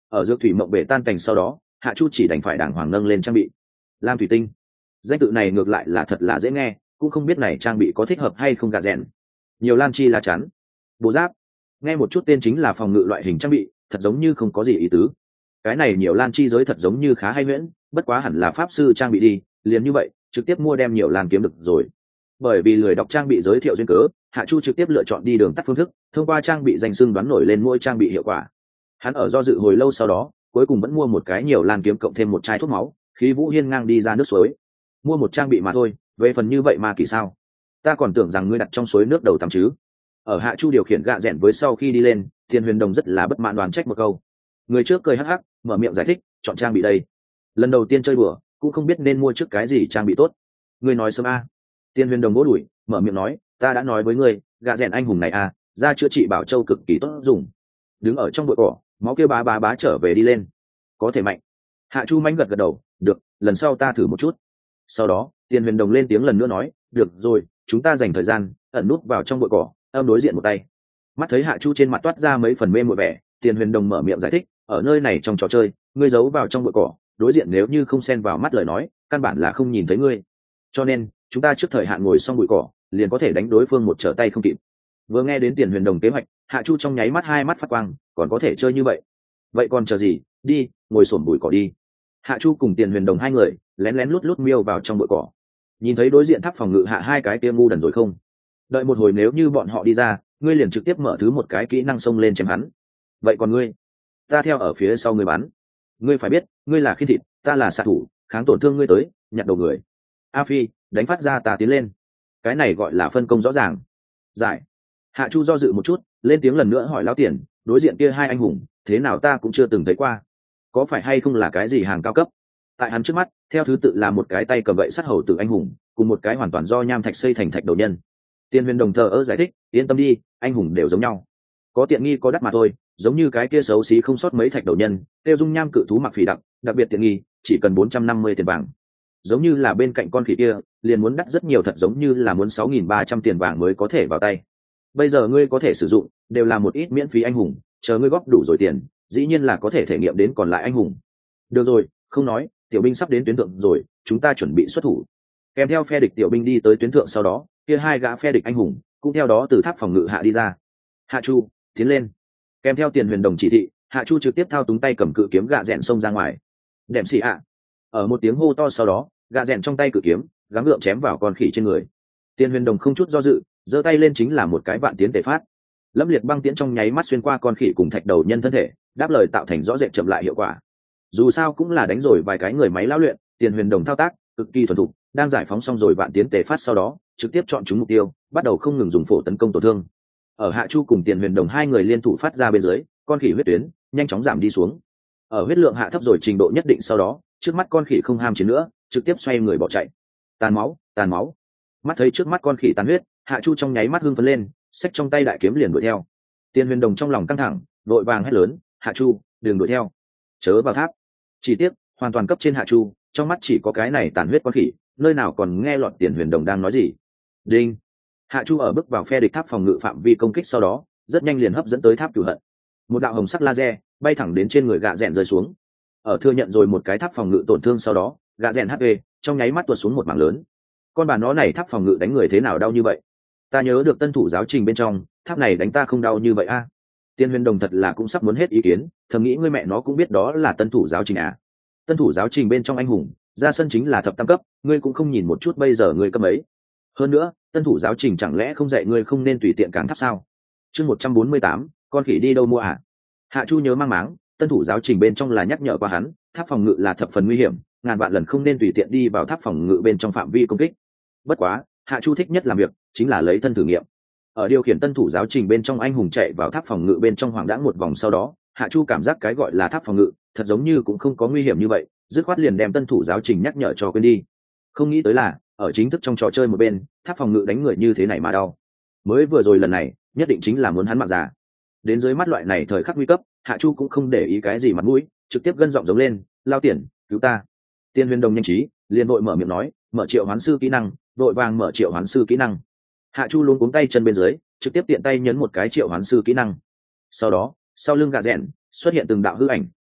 ở dược thủy mộng bể tan cảnh sau đó, Hạ Chu chỉ đành phải đàng hoàng nâng lên trang bị lam thủy tinh. Danh tự này ngược lại là thật là dễ nghe, cũng không biết này trang bị có thích hợp hay không. Gạ rẽn nhiều lam chi lá chắn bộ giáp, nghe một chút tên chính là phòng ngự loại hình trang bị, thật giống như không có gì ý tứ. Cái này nhiều lan chi giới thật giống như khá hay huyễn, bất quá hẳn là pháp sư trang bị đi, liền như vậy trực tiếp mua đem nhiều lan kiếm được rồi. Bởi vì lười đọc trang bị giới thiệu duyên cớ, Hạ Chu trực tiếp lựa chọn đi đường tắt phương thức, thông qua trang bị danh xưng đoán nổi lên mỗi trang bị hiệu quả. Hắn ở do dự hồi lâu sau đó, cuối cùng vẫn mua một cái nhiều lan kiếm cộng thêm một chai thuốc máu, khí vũ hiên ngang đi ra nước suối. Mua một trang bị mà thôi, về phần như vậy mà kỳ sao? Ta còn tưởng rằng ngươi đặt trong suối nước đầu tắm chứ. Ở Hạ Chu điều khiển gạ rẽn với sau khi đi lên, Tiền Huyền Đồng rất là bất mãn đoán trách một câu. Người trước cười hắc hắc, mở miệng giải thích, chọn trang bị đây. Lần đầu tiên chơi bừa, cũng không biết nên mua trước cái gì trang bị tốt. Ngươi nói sớm a. Tiền Huyền Đồng vỗ đùi, mở miệng nói, ta đã nói với ngươi, gạ rẽn anh hùng này a, ra chữa trị bảo châu cực kỳ tốt dùng. Đứng ở trong bụi cỏ, máu kia bá bá bá trở về đi lên. Có thể mạnh. Hạ Chu mánh gật gật đầu, được, lần sau ta thử một chút. Sau đó, Tiền Huyền Đồng lên tiếng lần nữa nói, được rồi, chúng ta dành thời gian, ẩn nút vào trong bụi cỏ, âm đối diện một tay. Mắt thấy Hạ Chu trên mặt toát ra mấy phần mê muội vẻ, Tiền Huyền Đồng mở miệng giải thích, ở nơi này trong trò chơi, ngươi giấu vào trong bụi cỏ, đối diện nếu như không xen vào mắt lời nói, căn bản là không nhìn thấy ngươi. Cho nên, chúng ta trước thời hạn ngồi xong bụi cỏ, liền có thể đánh đối phương một trở tay không kịp. Vừa nghe đến Tiền Huyền Đồng kế hoạch, Hạ Chu trong nháy mắt hai mắt phát quang, còn có thể chơi như vậy. Vậy còn chờ gì, đi, ngồi xổm bụi cỏ đi. Hạ Chu cùng Tiền Huyền Đồng hai người, lén lén lút lút miêu vào trong bụi cỏ. Nhìn thấy đối diện tháp phòng ngự hạ hai cái kia ngu đần rồi không? Đợi một hồi nếu như bọn họ đi ra, ngươi liền trực tiếp mở thứ một cái kỹ năng xông lên chém hắn. Vậy còn ngươi? Ta theo ở phía sau ngươi bắn. Ngươi phải biết, ngươi là khiên thịt, ta là xạ thủ, kháng tổn thương ngươi tới, nhặt đầu người. A Phi, đánh phát ra ta tiến lên. Cái này gọi là phân công rõ ràng. Giải. Hạ Chu do dự một chút, lên tiếng lần nữa hỏi lão Tiền, đối diện kia hai anh hùng, thế nào ta cũng chưa từng thấy qua. Có phải hay không là cái gì hàng cao cấp? Tại hắn trước mắt, theo thứ tự là một cái tay cầm gậy sắt hầu tử anh hùng, cùng một cái hoàn toàn do nham thạch xây thành thạch đầu nhân. Tiên Huyền Đồng thờ ơ giải thích, yên tâm đi, anh hùng đều giống nhau, có tiện nghi có đắt mà thôi, giống như cái kia xấu xí không sót mấy thạch đầu nhân, tiêu dung nham cự thú mặc phỉ đặc, đặc biệt tiện nghi, chỉ cần bốn trăm năm mươi tiền vàng. Giống như là bên cạnh con khỉ kia, liền muốn đắt rất nhiều, thật giống như là muốn sáu nghìn ba trăm tiền vàng mới có thể vào tay. Bây giờ ngươi có thể sử dụng, đều là một ít miễn phí anh hùng, chờ ngươi góp đủ rồi tiền, dĩ nhiên là có thể thể nghiệm đến còn lại anh hùng. Được rồi, không nói, tiểu binh sắp đến tuyến thượng rồi, chúng ta chuẩn bị xuất thủ. Kèm theo phe địch tiểu binh đi tới tuyến thượng sau đó, kia hai gã phe địch anh hùng cũng theo đó từ tháp phòng ngự hạ đi ra. Hạ Chu, tiến lên. Kèm theo Tiền Huyền Đồng chỉ thị, Hạ Chu trực tiếp thao túng tay cầm cự kiếm gạ rẽn xông ra ngoài. Đệm xì ạ. Ở một tiếng hô to sau đó, gạ rẽn trong tay cự kiếm gắng gượng chém vào con khỉ trên người. Tiền Huyền Đồng không chút do dự, giơ tay lên chính là một cái vạn tiến tề phát. Lâm liệt băng tiễn trong nháy mắt xuyên qua con khỉ cùng thạch đầu nhân thân thể, đáp lời tạo thành rõ rệt chậm lại hiệu quả. Dù sao cũng là đánh rồi vài cái người máy lão luyện, Tiền Huyền Đồng thao tác cực kỳ thuần thục, đang giải phóng xong rồi vạn tiến tề phát sau đó, trực tiếp chọn chúng mục tiêu, bắt đầu không ngừng dùng phổ tấn công tổn thương. Ở Hạ Chu cùng Tiền Huyền Đồng hai người liên thủ phát ra bên dưới, con khỉ huyết tuyến nhanh chóng giảm đi xuống. Ở huyết lượng hạ thấp rồi trình độ nhất định sau đó, trước mắt con khỉ không ham chiến nữa, trực tiếp xoay người bỏ chạy. Tàn máu, tàn máu. Mắt thấy trước mắt con khỉ tàn huyết, Hạ Chu trong nháy mắt hưng phấn lên, xách trong tay đại kiếm liền đuổi theo. Tiền Huyền Đồng trong lòng căng thẳng, vội vàng hét lớn, "Hạ Chu, đừng đuổi theo, chớ vào tháp." Chỉ tiếc, hoàn toàn cấp trên Hạ Chu, trong mắt chỉ có cái này tàn huyết con khỉ, nơi nào còn nghe lọt Tiền Huyền Đồng đang nói gì. Đinh. Hạ Chu ở bước vào phe địch tháp phòng ngự phạm vi công kích sau đó, rất nhanh liền hấp dẫn tới tháp cửu hận. Một đạo hồng sắc laser bay thẳng đến trên người gạ rẽn rơi xuống. Ở thừa nhận rồi một cái tháp phòng ngự tổn thương sau đó, gạ rẽn hát pê trong nháy mắt tuột xuống một mảng lớn. Con bà nó này tháp phòng ngự đánh người thế nào đau như vậy? Ta nhớ được tân thủ giáo trình bên trong, tháp này đánh ta không đau như vậy a. À? Tiên Huyền Đồng thật là cũng sắp muốn hết ý kiến, thầm nghĩ ngươi mẹ nó cũng biết đó là tân thủ giáo trình à? Tân thủ giáo trình bên trong anh hùng, ra sân chính là thập tam cấp, ngươi cũng không nhìn một chút bây giờ ngươi cấp ấy. Hơn nữa, tân thủ giáo trình chẳng lẽ không dạy ngươi không nên tùy tiện cáng tháp sao? Chương một trăm bốn mươi tám, con khỉ đi đâu mua à? Hạ Chu nhớ mang máng, tân thủ giáo trình bên trong là nhắc nhở qua hắn, tháp phòng ngự là thập phần nguy hiểm, ngàn vạn lần không nên tùy tiện đi vào tháp phòng ngự bên trong phạm vi công kích. Bất quá, Hạ Chu thích nhất làm việc chính là lấy thân thử nghiệm. Ở điều khiển tân thủ giáo trình bên trong anh hùng chạy vào tháp phòng ngự bên trong hoàng đãng một vòng sau đó, Hạ Chu cảm giác cái gọi là tháp phòng ngự, thật giống như cũng không có nguy hiểm như vậy, dứt khoát liền đem tân thủ giáo trình nhắc nhở cho quên đi. Không nghĩ tới là, ở chính thức trong trò chơi một bên, tháp phòng ngự đánh người như thế này mà đau. Mới vừa rồi lần này, nhất định chính là muốn hắn mạng già. Đến dưới mắt loại này thời khắc nguy cấp, Hạ Chu cũng không để ý cái gì mặt mũi, trực tiếp gân giọng giống lên, "Lao Tiền, cứu ta!" Tiên Huyền Đồng nhanh trí, liền vội mở miệng nói, "Mở triệu hoán sư kỹ năng, vội vàng mở triệu hoán sư kỹ năng." Hạ Chu luống cuống tay chân bên dưới, trực tiếp tiện tay nhấn một cái triệu hoán sư kỹ năng. Sau đó, sau lưng gạ rẽn xuất hiện từng đạo hư ảnh,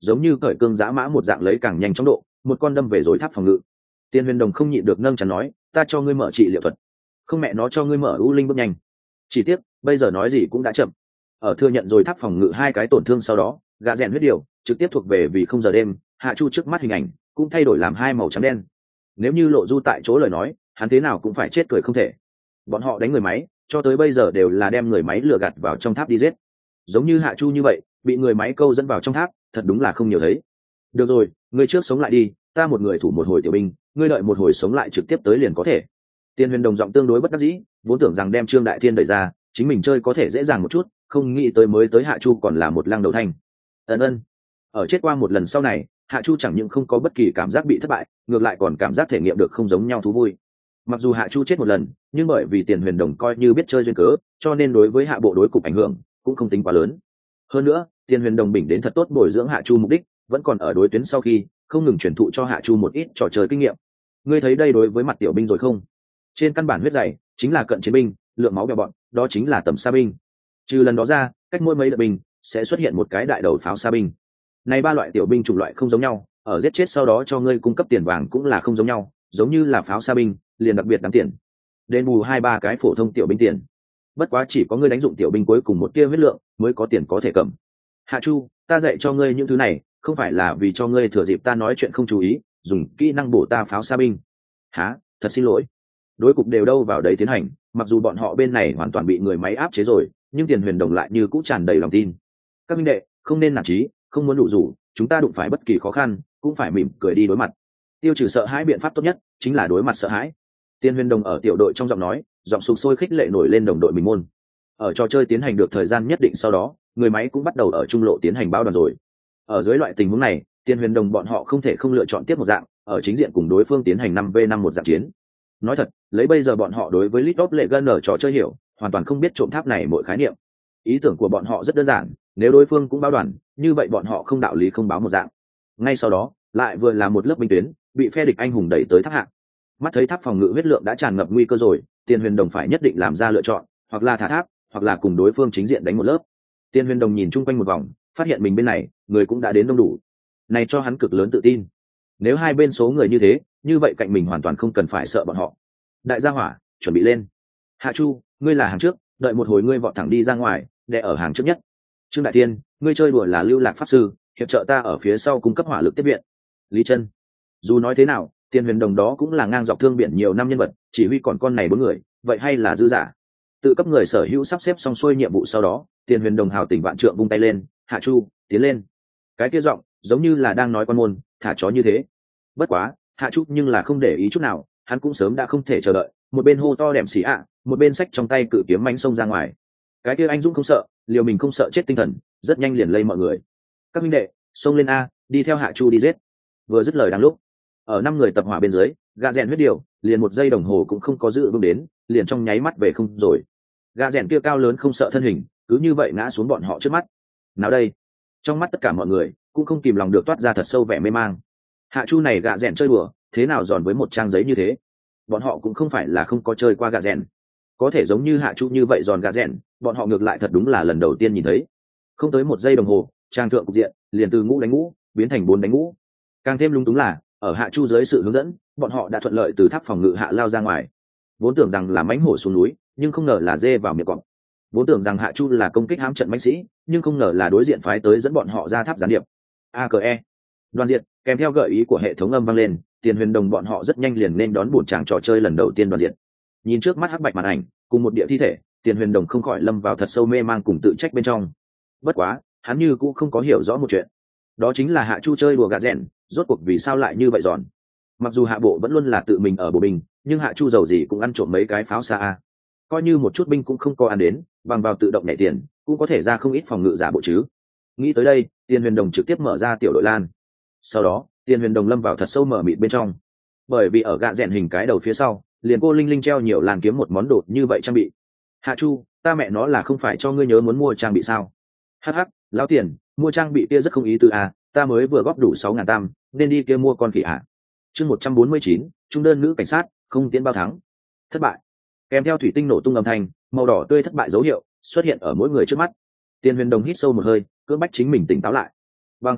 giống như cởi cương giã mã một dạng lấy càng nhanh chóng độ một con đâm về rồi tháp phòng ngự. Tiền Huyền Đồng không nhịn được nâng chắn nói, ta cho ngươi mở trị liệu thuật, không mẹ nó cho ngươi mở u linh bước nhanh. Chỉ tiếc bây giờ nói gì cũng đã chậm. Ở thừa nhận rồi tháp phòng ngự hai cái tổn thương sau đó, gã rèn huyết điều trực tiếp thuộc về vì không giờ đêm. Hạ Chu trước mắt hình ảnh cũng thay đổi làm hai màu trắng đen. Nếu như Lộ Du tại chỗ lời nói, hắn thế nào cũng phải chết cười không thể. Bọn họ đánh người máy cho tới bây giờ đều là đem người máy lừa gạt vào trong tháp đi giết, giống như Hạ Chu như vậy bị người máy câu dẫn vào trong tháp thật đúng là không nhiều thấy. Được rồi, ngươi trước sống lại đi, ta một người thủ một hồi tiểu binh, ngươi đợi một hồi sống lại trực tiếp tới liền có thể. Tiền Huyền Đồng giọng tương đối bất đắc dĩ, vốn tưởng rằng đem Trương Đại Thiên đẩy ra chính mình chơi có thể dễ dàng một chút, không nghĩ tới mới tới Hạ Chu còn là một lăng đầu thanh. ân ân Ở chết qua một lần sau này, Hạ Chu chẳng những không có bất kỳ cảm giác bị thất bại, ngược lại còn cảm giác thể nghiệm được không giống nhau thú vui. Mặc dù Hạ Chu chết một lần, nhưng bởi vì Tiền Huyền Đồng coi như biết chơi duyên cớ, cho nên đối với hạ bộ đối cục ảnh hưởng cũng không tính quá lớn. Hơn nữa, Tiền Huyền Đồng bình đến thật tốt bồi dưỡng Hạ Chu mục đích vẫn còn ở đối tuyến sau khi không ngừng truyền thụ cho Hạ Chu một ít trò chơi kinh nghiệm. Ngươi thấy đây đối với mặt tiểu binh rồi không? Trên căn bản huyết dày chính là cận chiến binh, lượng máu bèo bọn, đó chính là tầm xa binh. Trừ lần đó ra, cách mỗi mấy đợt binh sẽ xuất hiện một cái đại đầu pháo xa binh. Này ba loại tiểu binh chủng loại không giống nhau, ở giết chết sau đó cho ngươi cung cấp tiền vàng cũng là không giống nhau, giống như là pháo xa binh liền đặc biệt đáng tiền, đền bù hai ba cái phổ thông tiểu binh tiền. Bất quá chỉ có ngươi đánh dụng tiểu binh cuối cùng một tia huyết lượng mới có tiền có thể cầm. Hạ Chu, ta dạy cho ngươi những thứ này không phải là vì cho ngươi thừa dịp ta nói chuyện không chú ý dùng kỹ năng bổ ta pháo xa binh. Hả? Thật xin lỗi. Đối cục đều đâu vào đấy tiến hành, mặc dù bọn họ bên này hoàn toàn bị người máy áp chế rồi, nhưng Tiền Huyền Đồng lại như cũ tràn đầy lòng tin. Các minh đệ không nên nản chí, không muốn đủ rủ, chúng ta đụng phải bất kỳ khó khăn cũng phải mỉm cười đi đối mặt. Tiêu trừ sợ hãi biện pháp tốt nhất chính là đối mặt sợ hãi. Tiền Huyền Đồng ở tiểu đội trong giọng nói, giọng sục sôi khích lệ nổi lên đồng đội mình môn. Ở trò chơi tiến hành được thời gian nhất định sau đó, người máy cũng bắt đầu ở trung lộ tiến hành bao đoàn rồi. Ở dưới loại tình huống này, Tiền Huyền Đồng bọn họ không thể không lựa chọn tiếp một dạng, ở chính diện cùng đối phương tiến hành năm v năm một dạng chiến. Nói thật, lấy bây giờ bọn họ đối với League of Legends ở trò chơi hiểu, hoàn toàn không biết trộm tháp này mỗi khái niệm. Ý tưởng của bọn họ rất đơn giản, nếu đối phương cũng báo đoàn, như vậy bọn họ không đạo lý không báo một dạng. Ngay sau đó, lại vừa là một lớp binh tuyến, bị phe địch anh hùng đẩy tới tháp hạng. Mắt thấy tháp phòng ngự huyết lượng đã tràn ngập nguy cơ rồi, Tiền Huyền Đồng phải nhất định làm ra lựa chọn, hoặc là thả tháp, hoặc là cùng đối phương chính diện đánh một lớp. Tiền Huyền Đồng nhìn chung quanh một vòng, phát hiện mình bên này người cũng đã đến đông đủ, này cho hắn cực lớn tự tin. Nếu hai bên số người như thế, như vậy cạnh mình hoàn toàn không cần phải sợ bọn họ. Đại gia hỏa, chuẩn bị lên. Hạ Chu, ngươi là hàng trước, đợi một hồi ngươi vọt thẳng đi ra ngoài, để ở hàng trước nhất. Trương Đại Tiên, ngươi chơi đùa là lưu lạc pháp sư, hiệp trợ ta ở phía sau cung cấp hỏa lực tiếp viện. Lý Chân, dù nói thế nào, Tiền Huyền Đồng đó cũng là ngang dọc thương biển nhiều năm nhân vật, chỉ huy còn con này bốn người, vậy hay là dư giả. Tự cấp người sở hữu sắp xếp xong xuôi nhiệm vụ sau đó, Tiền Huyền Đồng hào tình vạn trượng vung tay lên, Hạ Chu, tiến lên. Cái kia giọng giống như là đang nói con môn, thả chó như thế. Bất quá, Hạ Chu nhưng là không để ý chút nào, hắn cũng sớm đã không thể chờ đợi, một bên hô to đệm xỉ ạ, một bên xách trong tay cự kiếm mãnh xông ra ngoài. Cái kia anh dũng không sợ, liều mình không sợ chết tinh thần, rất nhanh liền lây mọi người. Các huynh đệ, xông lên a, đi theo Hạ Chu đi giết. Vừa dứt lời đang lúc, ở năm người tập hỏa bên dưới, gã rèn huyết điều liền một giây đồng hồ cũng không có dự vững đến, liền trong nháy mắt về không rồi. Gã rèn kia cao lớn không sợ thân hình, cứ như vậy ngã xuống bọn họ trước mắt. Nào đây, trong mắt tất cả mọi người cũng không kìm lòng được toát ra thật sâu vẻ mê mang. Hạ Chu này gã rèn chơi đùa, thế nào giòn với một trang giấy như thế? Bọn họ cũng không phải là không có chơi qua gã rèn, có thể giống như Hạ Chu như vậy giòn gã rèn, bọn họ ngược lại thật đúng là lần đầu tiên nhìn thấy. Không tới một giây đồng hồ, trang thượng cục diện liền từ ngũ đánh ngũ biến thành bốn đánh ngũ. Càng thêm lung túng là, ở Hạ Chu dưới sự hướng dẫn, bọn họ đã thuận lợi từ tháp phòng ngự hạ lao ra ngoài. Vốn tưởng rằng là mãnh hổ xuống núi, nhưng không ngờ là dê vào miệng cọp. Vốn tưởng rằng Hạ Chu là công kích hãm trận mãnh sĩ, nhưng không ngờ là đối diện phái tới dẫn bọn họ ra tháp gián điệp. a cờ e Đoàn diện kèm theo gợi ý của hệ thống âm vang lên, Tiền Huyền Đồng bọn họ rất nhanh liền nên đón buổi tràng trò chơi lần đầu tiên đoàn diện. Nhìn trước mắt hắc bạch màn ảnh cùng một địa thi thể, Tiền Huyền Đồng không khỏi lâm vào thật sâu mê mang cùng tự trách bên trong. Bất quá, hắn như cũng không có hiểu rõ một chuyện, đó chính là Hạ Chu chơi đùa gà rèn, rốt cuộc vì sao lại như vậy giòn. Mặc dù Hạ Bộ vẫn luôn là tự mình ở bộ binh, nhưng Hạ Chu giàu gì cũng ăn trộm mấy cái pháo xa a, coi như một chút binh cũng không có ăn đến, bằng vào tự động nhảy tiền cũng có thể ra không ít phòng ngự giả bộ chứ. Nghĩ tới đây, Tiền Huyền Đồng trực tiếp mở ra tiểu đội lan. Sau đó, Tiền Huyền Đồng lâm vào thật sâu mở mịt bên trong, bởi vì ở gạ rèn hình cái đầu phía sau liền cô linh linh treo nhiều làn kiếm một món đồ như vậy trang bị. Hạ Chu, ta mẹ nó là không phải cho ngươi nhớ muốn mua trang bị sao? Hắc hắc, lão Tiền, mua trang bị kia rất không ý tứ à, ta mới vừa góp đủ sáu ngàn tam, nên đi kia mua con khỉ à. Chương một trăm bốn mươi chín, trung đơn nữ cảnh sát, không tiến bao thắng. Thất bại. Kèm theo thủy tinh nổ tung âm thanh, màu đỏ tươi thất bại dấu hiệu xuất hiện ở mỗi người trước mắt. Tiền Huyền Đồng hít sâu một hơi, cưỡng bách chính mình tỉnh táo lại. Bằng không,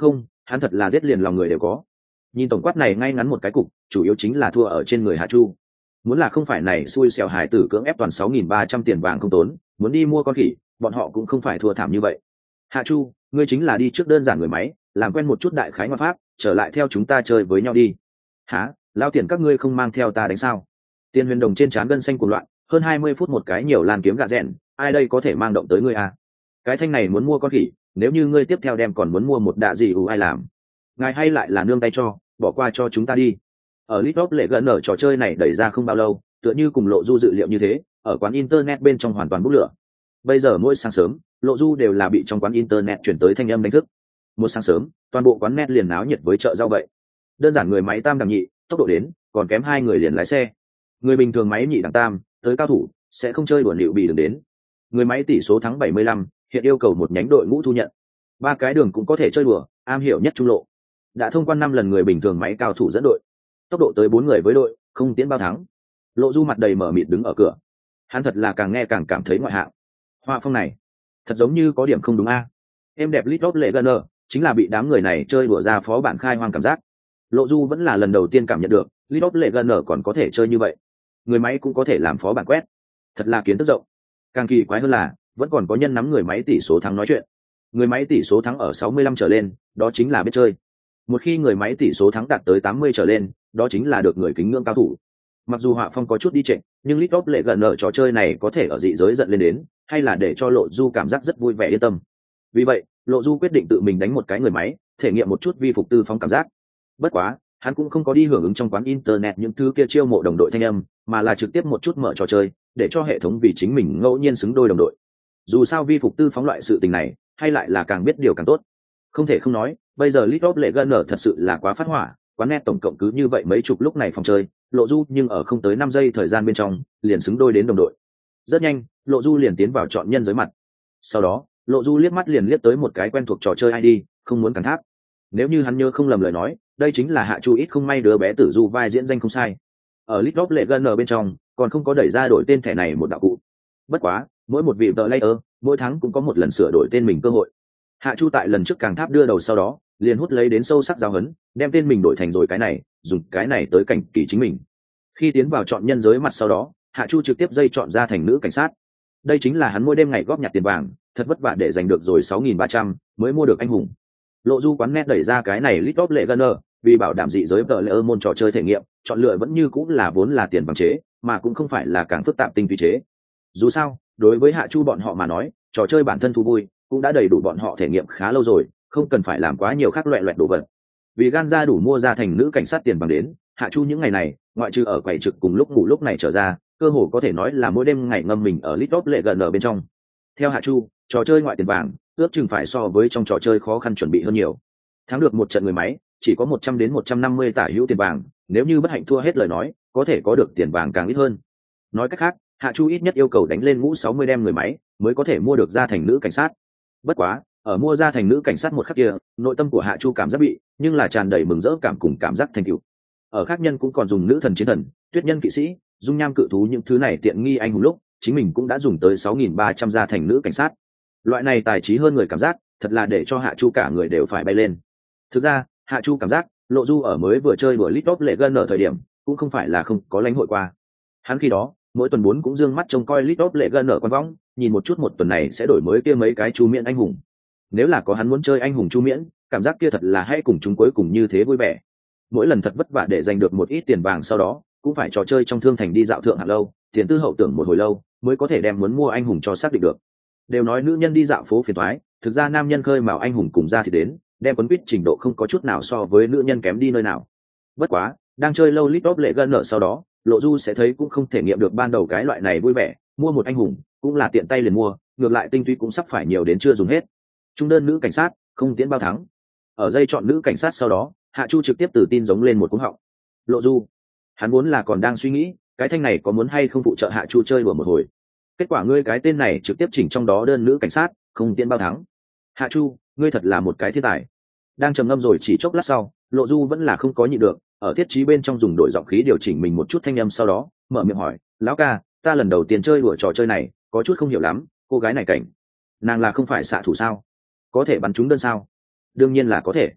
hắn thật là giết liền lòng người đều có. Nhìn tổng quát này ngay ngắn một cái cục, chủ yếu chính là thua ở trên người Hạ Chu. Muốn là không phải này xui xẻo hải tử cưỡng ép toàn sáu nghìn ba trăm tiền vàng không tốn, muốn đi mua con khỉ, bọn họ cũng không phải thua thảm như vậy. Hạ Chu, ngươi chính là đi trước đơn giản người máy, làm quen một chút đại khái ngoại pháp, trở lại theo chúng ta chơi với nhau đi. Hả? Lao tiền các ngươi không mang theo ta đánh sao? Tiền Huyền Đồng trên trán gân xanh cuồng loạn, hơn hai mươi phút một cái nhiều lan kiếm gạ rèn, ai đây có thể mang động tới ngươi à? Cái thanh này muốn mua con khỉ, nếu như ngươi tiếp theo đem còn muốn mua một đạ gì ủ ai làm? Ngài hay lại là nương tay cho, bỏ qua cho chúng ta đi. Ở Litop lệ gần ở trò chơi này đẩy ra không bao lâu, tựa như cùng Lộ Du dự liệu như thế, ở quán internet bên trong hoàn toàn bốc lửa. Bây giờ mỗi sáng sớm, Lộ Du đều là bị trong quán internet chuyển tới thanh âm đánh thức. Một sáng sớm, toàn bộ quán net liền náo nhiệt với chợ rau vậy. Đơn giản người máy tam đẳng nhị, tốc độ đến, còn kém hai người liền lái xe. Người bình thường máy nhị đẳng tam, tới cao thủ, sẽ không chơi đùa liệu bị đường đến. Người máy tỷ số thắng bảy mươi lăm, hiện yêu cầu một nhánh đội ngũ thu nhận. Ba cái đường cũng có thể chơi đùa, am hiểu nhất trung lộ. Đã thông quan năm lần người bình thường máy cao thủ dẫn đội. Tốc độ tới bốn người với đội, không tiến bao thắng. Lộ Du mặt đầy mở mịt đứng ở cửa. Hắn thật là càng nghe càng cảm thấy ngoại hạng. Họa phong này, thật giống như có điểm không đúng a. Em đẹp Litop lệ gần chính là bị đám người này chơi đùa ra phó bản khai hoang cảm giác. Lộ Du vẫn là lần đầu tiên cảm nhận được Litop lệ gần còn có thể chơi như vậy. Người máy cũng có thể làm phó bản quét, thật là kiến thức rộng. Càng kỳ quái hơn là vẫn còn có nhân nắm người máy tỷ số thắng nói chuyện. Người máy tỷ số thắng ở sáu mươi lăm trở lên, đó chính là biết chơi. Một khi người máy tỷ số thắng đạt tới tám mươi trở lên, đó chính là được người kính ngưỡng cao thủ. Mặc dù họa phong có chút đi trệ, nhưng Litop lệ gần ở trò chơi này có thể ở dị giới dẫn lên đến, hay là để cho Lộ Du cảm giác rất vui vẻ yên tâm. Vì vậy, Lộ Du quyết định tự mình đánh một cái người máy, thể nghiệm một chút vi phục tư phóng cảm giác. Bất quá, hắn cũng không có đi hưởng ứng trong quán internet những thứ kia chiêu mộ đồng đội thanh âm, mà là trực tiếp một chút mở trò chơi, để cho hệ thống vì chính mình ngẫu nhiên xứng đôi đồng đội. Dù sao vi phục tư phóng loại sự tình này, hay lại là càng biết điều càng tốt. Không thể không nói, bây giờ Litop lệ gần ở thật sự là quá phát hỏa, quán net tổng cộng cứ như vậy mấy chục lúc này phòng chơi, Lộ Du nhưng ở không tới năm giây thời gian bên trong, liền xứng đôi đến đồng đội. Rất nhanh, Lộ Du liền tiến vào chọn nhân giới mặt. Sau đó, Lộ Du liếc mắt liền liếc tới một cái quen thuộc trò chơi i đê, không muốn cắn tháp. Nếu như hắn nhớ không lầm lời nói, đây chính là Hạ Chu ít không may đứa bé tử du vai diễn danh không sai. Ở Litop lệ gần ở bên trong, còn không có đẩy ra đổi tên thẻ này một đạo cụ. Bất quá, mỗi một vị player, mỗi tháng cũng có một lần sửa đổi tên mình cơ hội. Hạ Chu tại lần trước càng tháp đưa đầu sau đó, liền hút lấy đến sâu sắc giáo hấn, đem tên mình đổi thành rồi cái này, dùng cái này tới cảnh kỳ chính mình. Khi tiến vào chọn nhân giới mặt sau đó, Hạ Chu trực tiếp dây chọn ra thành nữ cảnh sát. Đây chính là hắn mỗi đêm ngày góp nhặt tiền vàng, thật vất vả để giành được rồi sáu nghìn ba trăm mới mua được anh hùng. Lộ Du quán net đẩy ra cái này Litop lệ gần ở, vì bảo đảm dị giới vợ lệ môn trò chơi thể nghiệm, chọn lựa vẫn như cũng là vốn là tiền bằng chế, mà cũng không phải là càng phức tạp tinh vi chế. Dù sao, đối với Hạ Chu bọn họ mà nói, trò chơi bản thân thú vui cũng đã đầy đủ bọn họ thể nghiệm khá lâu rồi, không cần phải làm quá nhiều khác loẹ loẹt đồ vật. Vì gan ra đủ mua ra thành nữ cảnh sát tiền bằng đến, Hạ Chu những ngày này, ngoại trừ ở quầy trực cùng lúc ngủ lúc này trở ra, cơ hồ có thể nói là mỗi đêm ngày ngâm mình ở Litop lệ gần ở bên trong. Theo Hạ Chu, trò chơi ngoại tiền vàng, ước chừng phải so với trong trò chơi khó khăn chuẩn bị hơn nhiều. Thắng được một trận người máy, chỉ có một trăm đến một trăm năm mươi tả hữu tiền vàng, nếu như bất hạnh thua hết lời nói, có thể có được tiền vàng càng ít hơn. Nói cách khác, Hạ Chu ít nhất yêu cầu đánh lên ngũ sáu mươi đem người máy, mới có thể mua được ra thành nữ cảnh sát. Bất quá, ở mua ra thành nữ cảnh sát một khắc kia, nội tâm của Hạ Chu cảm giác bị, nhưng là tràn đầy mừng rỡ cảm cùng cảm giác thành tựu. Ở khác nhân cũng còn dùng nữ thần chiến thần, tuyết nhân kỵ sĩ, dung nham cự thú những thứ này tiện nghi anh hùng lúc, chính mình cũng đã dùng tới sáu nghìn ba trăm ra thành nữ cảnh sát. Loại này tài trí hơn người cảm giác, thật là để cho Hạ Chu cả người đều phải bay lên. Thực ra, Hạ Chu cảm giác, Lộ Du ở mới vừa chơi đùa Litop lệ gần ở thời điểm, cũng không phải là không có lãnh hội qua. Hắn khi đó, mỗi tuần bốn cũng dương mắt trông coi Litop lệ gần ở quan võng, nhìn một chút một tuần này sẽ đổi mới kia mấy cái chu miễn anh hùng. Nếu là có hắn muốn chơi anh hùng chu miễn, cảm giác kia thật là hay cùng chúng cuối cùng như thế vui vẻ. Mỗi lần thật vất vả để giành được một ít tiền vàng sau đó, cũng phải trò chơi trong thương thành đi dạo thượng hạng lâu, tiền tư hậu tưởng một hồi lâu, mới có thể đem muốn mua anh hùng cho xác định được. Đều nói nữ nhân đi dạo phố phiền toái, thực ra nam nhân khơi mào anh hùng cùng ra thì đến, đem quấn quýt trình độ không có chút nào so với nữ nhân kém đi nơi nào. Bất quá, đang chơi lâu Litop lệ gần ở sau đó, Lộ Du sẽ thấy cũng không thể nghiệm được ban đầu cái loại này vui vẻ, mua một anh hùng cũng là tiện tay liền mua, ngược lại tinh túy cũng sắp phải nhiều đến chưa dùng hết. Trung đơn nữ cảnh sát, không tiến bao thắng. Ở dây chọn nữ cảnh sát sau đó, Hạ Chu trực tiếp từ tin giống lên một cú họng. Lộ Du, hắn vốn là còn đang suy nghĩ, cái thanh này có muốn hay không phụ trợ Hạ Chu chơi đùa một hồi. Kết quả ngươi cái tên này trực tiếp chỉnh trong đó đơn nữ cảnh sát, không tiến bao thắng. Hạ Chu, ngươi thật là một cái thiên tài. Đang trầm ngâm rồi chỉ chốc lát sau, Lộ Du vẫn là không có nhịn được, ở thiết trí bên trong dùng đổi giọng khí điều chỉnh mình một chút thanh âm sau đó, mở miệng hỏi, lão ca, ta lần đầu tiên chơi đùa trò chơi này, có chút không hiểu lắm, cô gái này cảnh, nàng là không phải xạ thủ sao? Có thể bắn trúng đơn sao? Đương nhiên là có thể.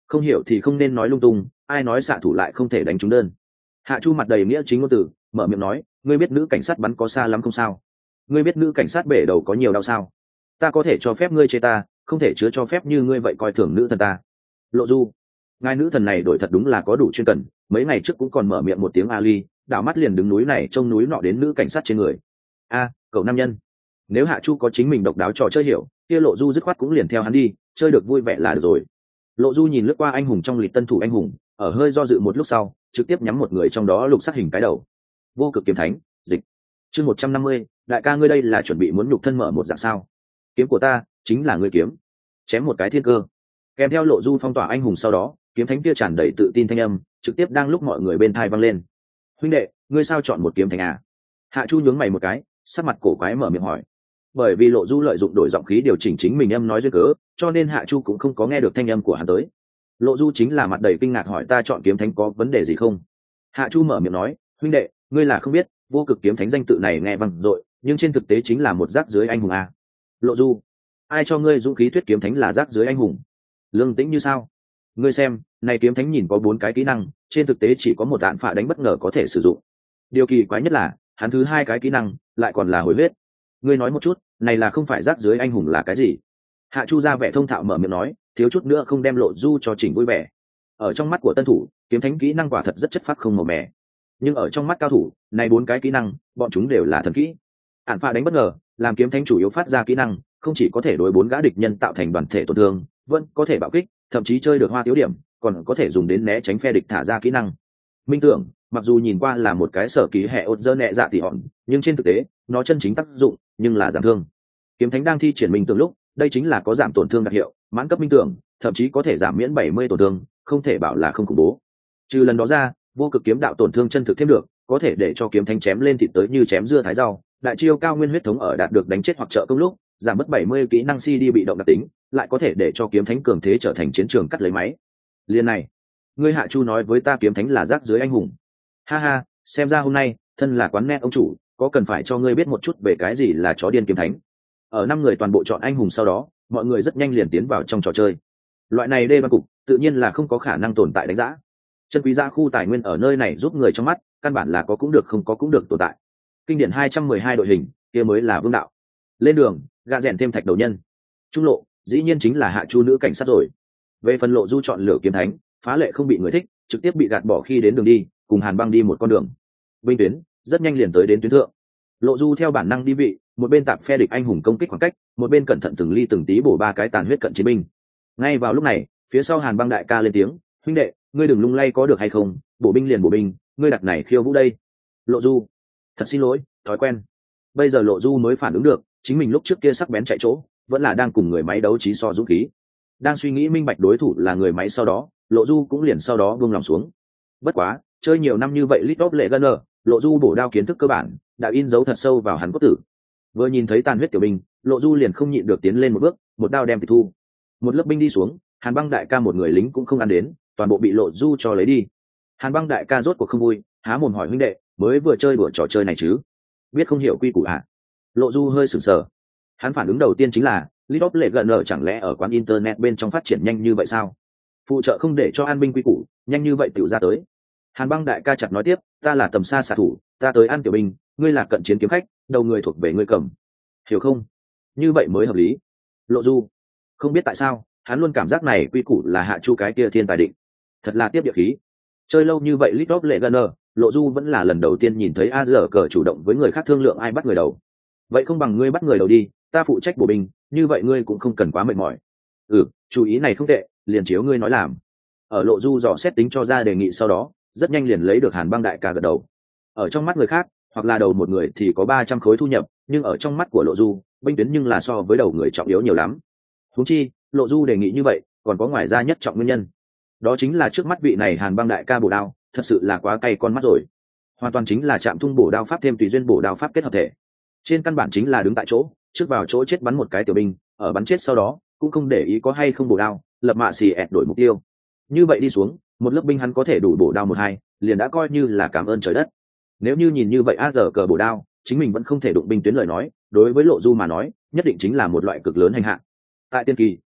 không hiểu thì không nên nói lung tung, ai nói xạ thủ lại không thể đánh trúng đơn. Hạ Chu mặt đầy nghĩa chính ngôn từ, mở miệng nói, ngươi biết nữ cảnh sát bắn có xa lắm không sao? Ngươi biết nữ cảnh sát bể đầu có nhiều đau sao? Ta có thể cho phép ngươi chê ta, không thể chứa cho phép như ngươi vậy coi thường nữ thần ta. Lộ Du, ngài nữ thần này đổi thật đúng là có đủ chuyên cần, mấy ngày trước cũng còn mở miệng một tiếng Ali, đảo mắt liền đứng núi này trông núi nọ đến nữ cảnh sát trên người. A, cậu nam nhân, nếu Hạ Chu có chính mình độc đáo trò chơi hiểu, kia Lộ Du dứt khoát cũng liền theo hắn đi, chơi được vui vẻ là được rồi. Lộ Du nhìn lướt qua anh hùng trong lịch tân thủ anh hùng, ở hơi do dự một lúc sau, trực tiếp nhắm một người trong đó lục sắc hình cái đầu. Vô cực kiếm thánh, dịch. Chương một trăm năm mươi, đại ca ngươi đây là chuẩn bị muốn nhục thân mở một dạng sao? Kiếm của ta chính là ngươi kiếm. Chém một cái thiên cơ. Kèm theo Lộ Du phong tỏa anh hùng sau đó, kiếm thánh kia tràn đầy tự tin thanh âm, trực tiếp đang lúc mọi người bên tai vang lên. Huynh đệ, ngươi sao chọn một kiếm thánh à? Hạ Chu nhướng mày một cái, sắc mặt cổ quái mở miệng hỏi. Bởi vì Lộ Du lợi dụng đổi giọng khí điều chỉnh chính mình âm nói duyên cớ, cho nên Hạ Chu cũng không có nghe được thanh âm của hắn tới. Lộ Du chính là mặt đầy kinh ngạc hỏi ta chọn kiếm thánh có vấn đề gì không? Hạ Chu mở miệng nói, huynh đệ, ngươi là không biết, vô cực kiếm thánh danh tự này nghe vang dội, nhưng trên thực tế chính là một rác dưới anh hùng a. Lộ Du, ai cho ngươi dũng khí thuyết kiếm thánh là rác dưới anh hùng? Lương Tĩnh như sao? Ngươi xem, này kiếm thánh nhìn có bốn cái kỹ năng, trên thực tế chỉ có một đạn phạ đánh bất ngờ có thể sử dụng. Điều kỳ quái nhất là, hắn thứ hai cái kỹ năng lại còn là hồi huyết. Ngươi nói một chút, này là không phải rác dưới anh hùng là cái gì? Hạ Chu ra vẻ thông thạo mở miệng nói, thiếu chút nữa không đem Lộ Du cho chỉnh vui vẻ. Ở trong mắt của tân thủ, kiếm thánh kỹ năng quả thật rất chất phác không màu mè, nhưng ở trong mắt cao thủ, này bốn cái kỹ năng, bọn chúng đều là thần kỹ. Ản phạ đánh bất ngờ, làm kiếm thánh chủ yếu phát ra kỹ năng, không chỉ có thể đối bốn gã địch nhân tạo thành đoàn thể tổn thương, vẫn có thể bạo kích, thậm chí chơi được hoa tiêu điểm, còn có thể dùng đến né tránh phe địch thả ra kỹ năng. Minh tưởng, mặc dù nhìn qua là một cái sở ký hệ ôn dơ nhẹ dạ tỉ hòn, nhưng trên thực tế, nó chân chính tác dụng, nhưng là giảm thương. Kiếm thánh đang thi triển minh tưởng lúc, đây chính là có giảm tổn thương đặc hiệu, mãn cấp minh tưởng, thậm chí có thể giảm miễn bảy mươi tổn thương, không thể bảo là không khủng bố. Trừ lần đó ra, vô cực kiếm đạo tổn thương chân thực thêm được, có thể để cho kiếm thánh chém lên thịt tới như chém dưa thái rau, đại chiêu cao nguyên huyết thống ở đạt được đánh chết hoặc trợ công lúc, giảm mất bảy mươi kỹ năng xê đê bị động đặc tính, lại có thể để cho kiếm thánh cường thế trở thành chiến trường cắt lấy máy. Liên này, ngươi Hạ Chu nói với ta kiếm thánh là rác dưới anh hùng. Ha ha, xem ra hôm nay, thân là quán net ông chủ, có cần phải cho ngươi biết một chút về cái gì là chó điên kiếm thánh. Ở năm người toàn bộ chọn anh hùng sau đó, mọi người rất nhanh liền tiến vào trong trò chơi. Loại này đê ban cục, tự nhiên là không có khả năng tồn tại đánh giá. Chân quý gia khu tài nguyên ở nơi này giúp người trong mắt, căn bản là có cũng được không có cũng được tồn tại. Kinh điển hai trăm mười hai đội hình, kia mới là vương đạo. Lên đường, gạ rèn thêm thạch đầu nhân. Trung lộ, dĩ nhiên chính là Hạ Chu nữ cảnh sát rồi. Về phần Lộ Du chọn lửa kiếm thánh, phá lệ không bị người thích, trực tiếp bị gạt bỏ khi đến đường đi, cùng Hàn Băng đi một con đường. Binh tuyến, rất nhanh liền tới đến tuyến thượng. Lộ Du theo bản năng đi vị, một bên tạp phe địch anh hùng công kích khoảng cách, một bên cẩn thận từng ly từng tí bổ ba cái tàn huyết cận chiến binh. Ngay vào lúc này, phía sau Hàn Băng đại ca lên tiếng, huynh đệ, ngươi đừng lung lay có được hay không, bổ binh liền bổ binh, ngươi đặt này khiêu vũ đây. Lộ Du, thật xin lỗi, thói quen. Bây giờ Lộ Du mới phản ứng được, chính mình lúc trước kia sắc bén chạy chỗ, vẫn là đang cùng người máy đấu trí so dũng khí. Đang suy nghĩ minh bạch đối thủ là người máy sau đó, Lộ Du cũng liền sau đó buông lòng xuống. Bất quá, chơi nhiều năm như vậy League of Legends, Lộ Du bổ đao kiến thức cơ bản, đã in dấu thật sâu vào hắn cốt tử. Vừa nhìn thấy tàn huyết tiểu binh, Lộ Du liền không nhịn được tiến lên một bước, một đao đem tịch thu. Một lớp binh đi xuống, Hàn Băng đại ca một người lính cũng không ăn đến, toàn bộ bị Lộ Du cho lấy đi. Hàn Băng đại ca rốt cuộc không vui, há mồm hỏi huynh đệ, mới vừa chơi đùa trò chơi này chứ? Biết không hiểu quy củ à? Lộ Du hơi sửng sờ. Hắn phản ứng đầu tiên chính là, League of Legends chẳng lẽ ở quán internet bên trong phát triển nhanh như vậy sao? Phụ trợ không để cho an binh quy củ, nhanh như vậy tiểu ra tới. Hàn Băng đại ca chặt nói tiếp, ta là tầm xa xạ thủ, ta tới ăn tiểu binh, ngươi là cận chiến kiếm khách, đầu người thuộc về ngươi cầm. Hiểu không? Như vậy mới hợp lý. Lộ Du, không biết tại sao, hắn luôn cảm giác này quy củ là Hạ Chu cái kia thiên tài định. Thật là tiếp địa khí. Chơi lâu như vậy League of Legends, Lộ Du vẫn là lần đầu tiên nhìn thấy a giờ cờ chủ động với người khác thương lượng ai bắt người đầu. Vậy không bằng ngươi bắt người đầu đi, ta phụ trách bổ binh, như vậy ngươi cũng không cần quá mệt mỏi. Ừ, chú ý này không tệ, liền chiếu ngươi nói làm. Ở Lộ Du dò xét tính cho ra đề nghị sau đó, rất nhanh liền lấy được Hàn Băng đại ca gật đầu. Ở trong mắt người khác, hoặc là đầu một người thì có ba trăm khối thu nhập, nhưng ở trong mắt của Lộ Du, binh tuyến nhưng là so với đầu người trọng yếu nhiều lắm. Huống chi, Lộ Du đề nghị như vậy, còn có ngoài ra nhất trọng nguyên nhân. Đó chính là trước mắt vị này Hàn Băng đại ca bổ đao, thật sự là quá cay con mắt rồi. Hoàn toàn chính là chạm thung bổ đao pháp thêm tùy duyên bổ đao pháp kết hợp thể. Trên căn bản chính là đứng tại chỗ, trước vào chỗ chết bắn một cái tiểu binh, ở bắn chết sau đó, cũng không để ý có hay không bổ đao, lập mạ xì ẹt đổi mục tiêu. Như vậy đi xuống, một lớp binh hắn có thể đủ bổ đao một hai, liền đã coi như là cảm ơn trời đất. Nếu như nhìn như vậy a giờ cờ bổ đao, chính mình vẫn không thể đụng binh tuyến lời nói, đối với Lộ Du mà nói, nhất định chính là một loại cực lớn hành hạ. Tại tiên kỳ,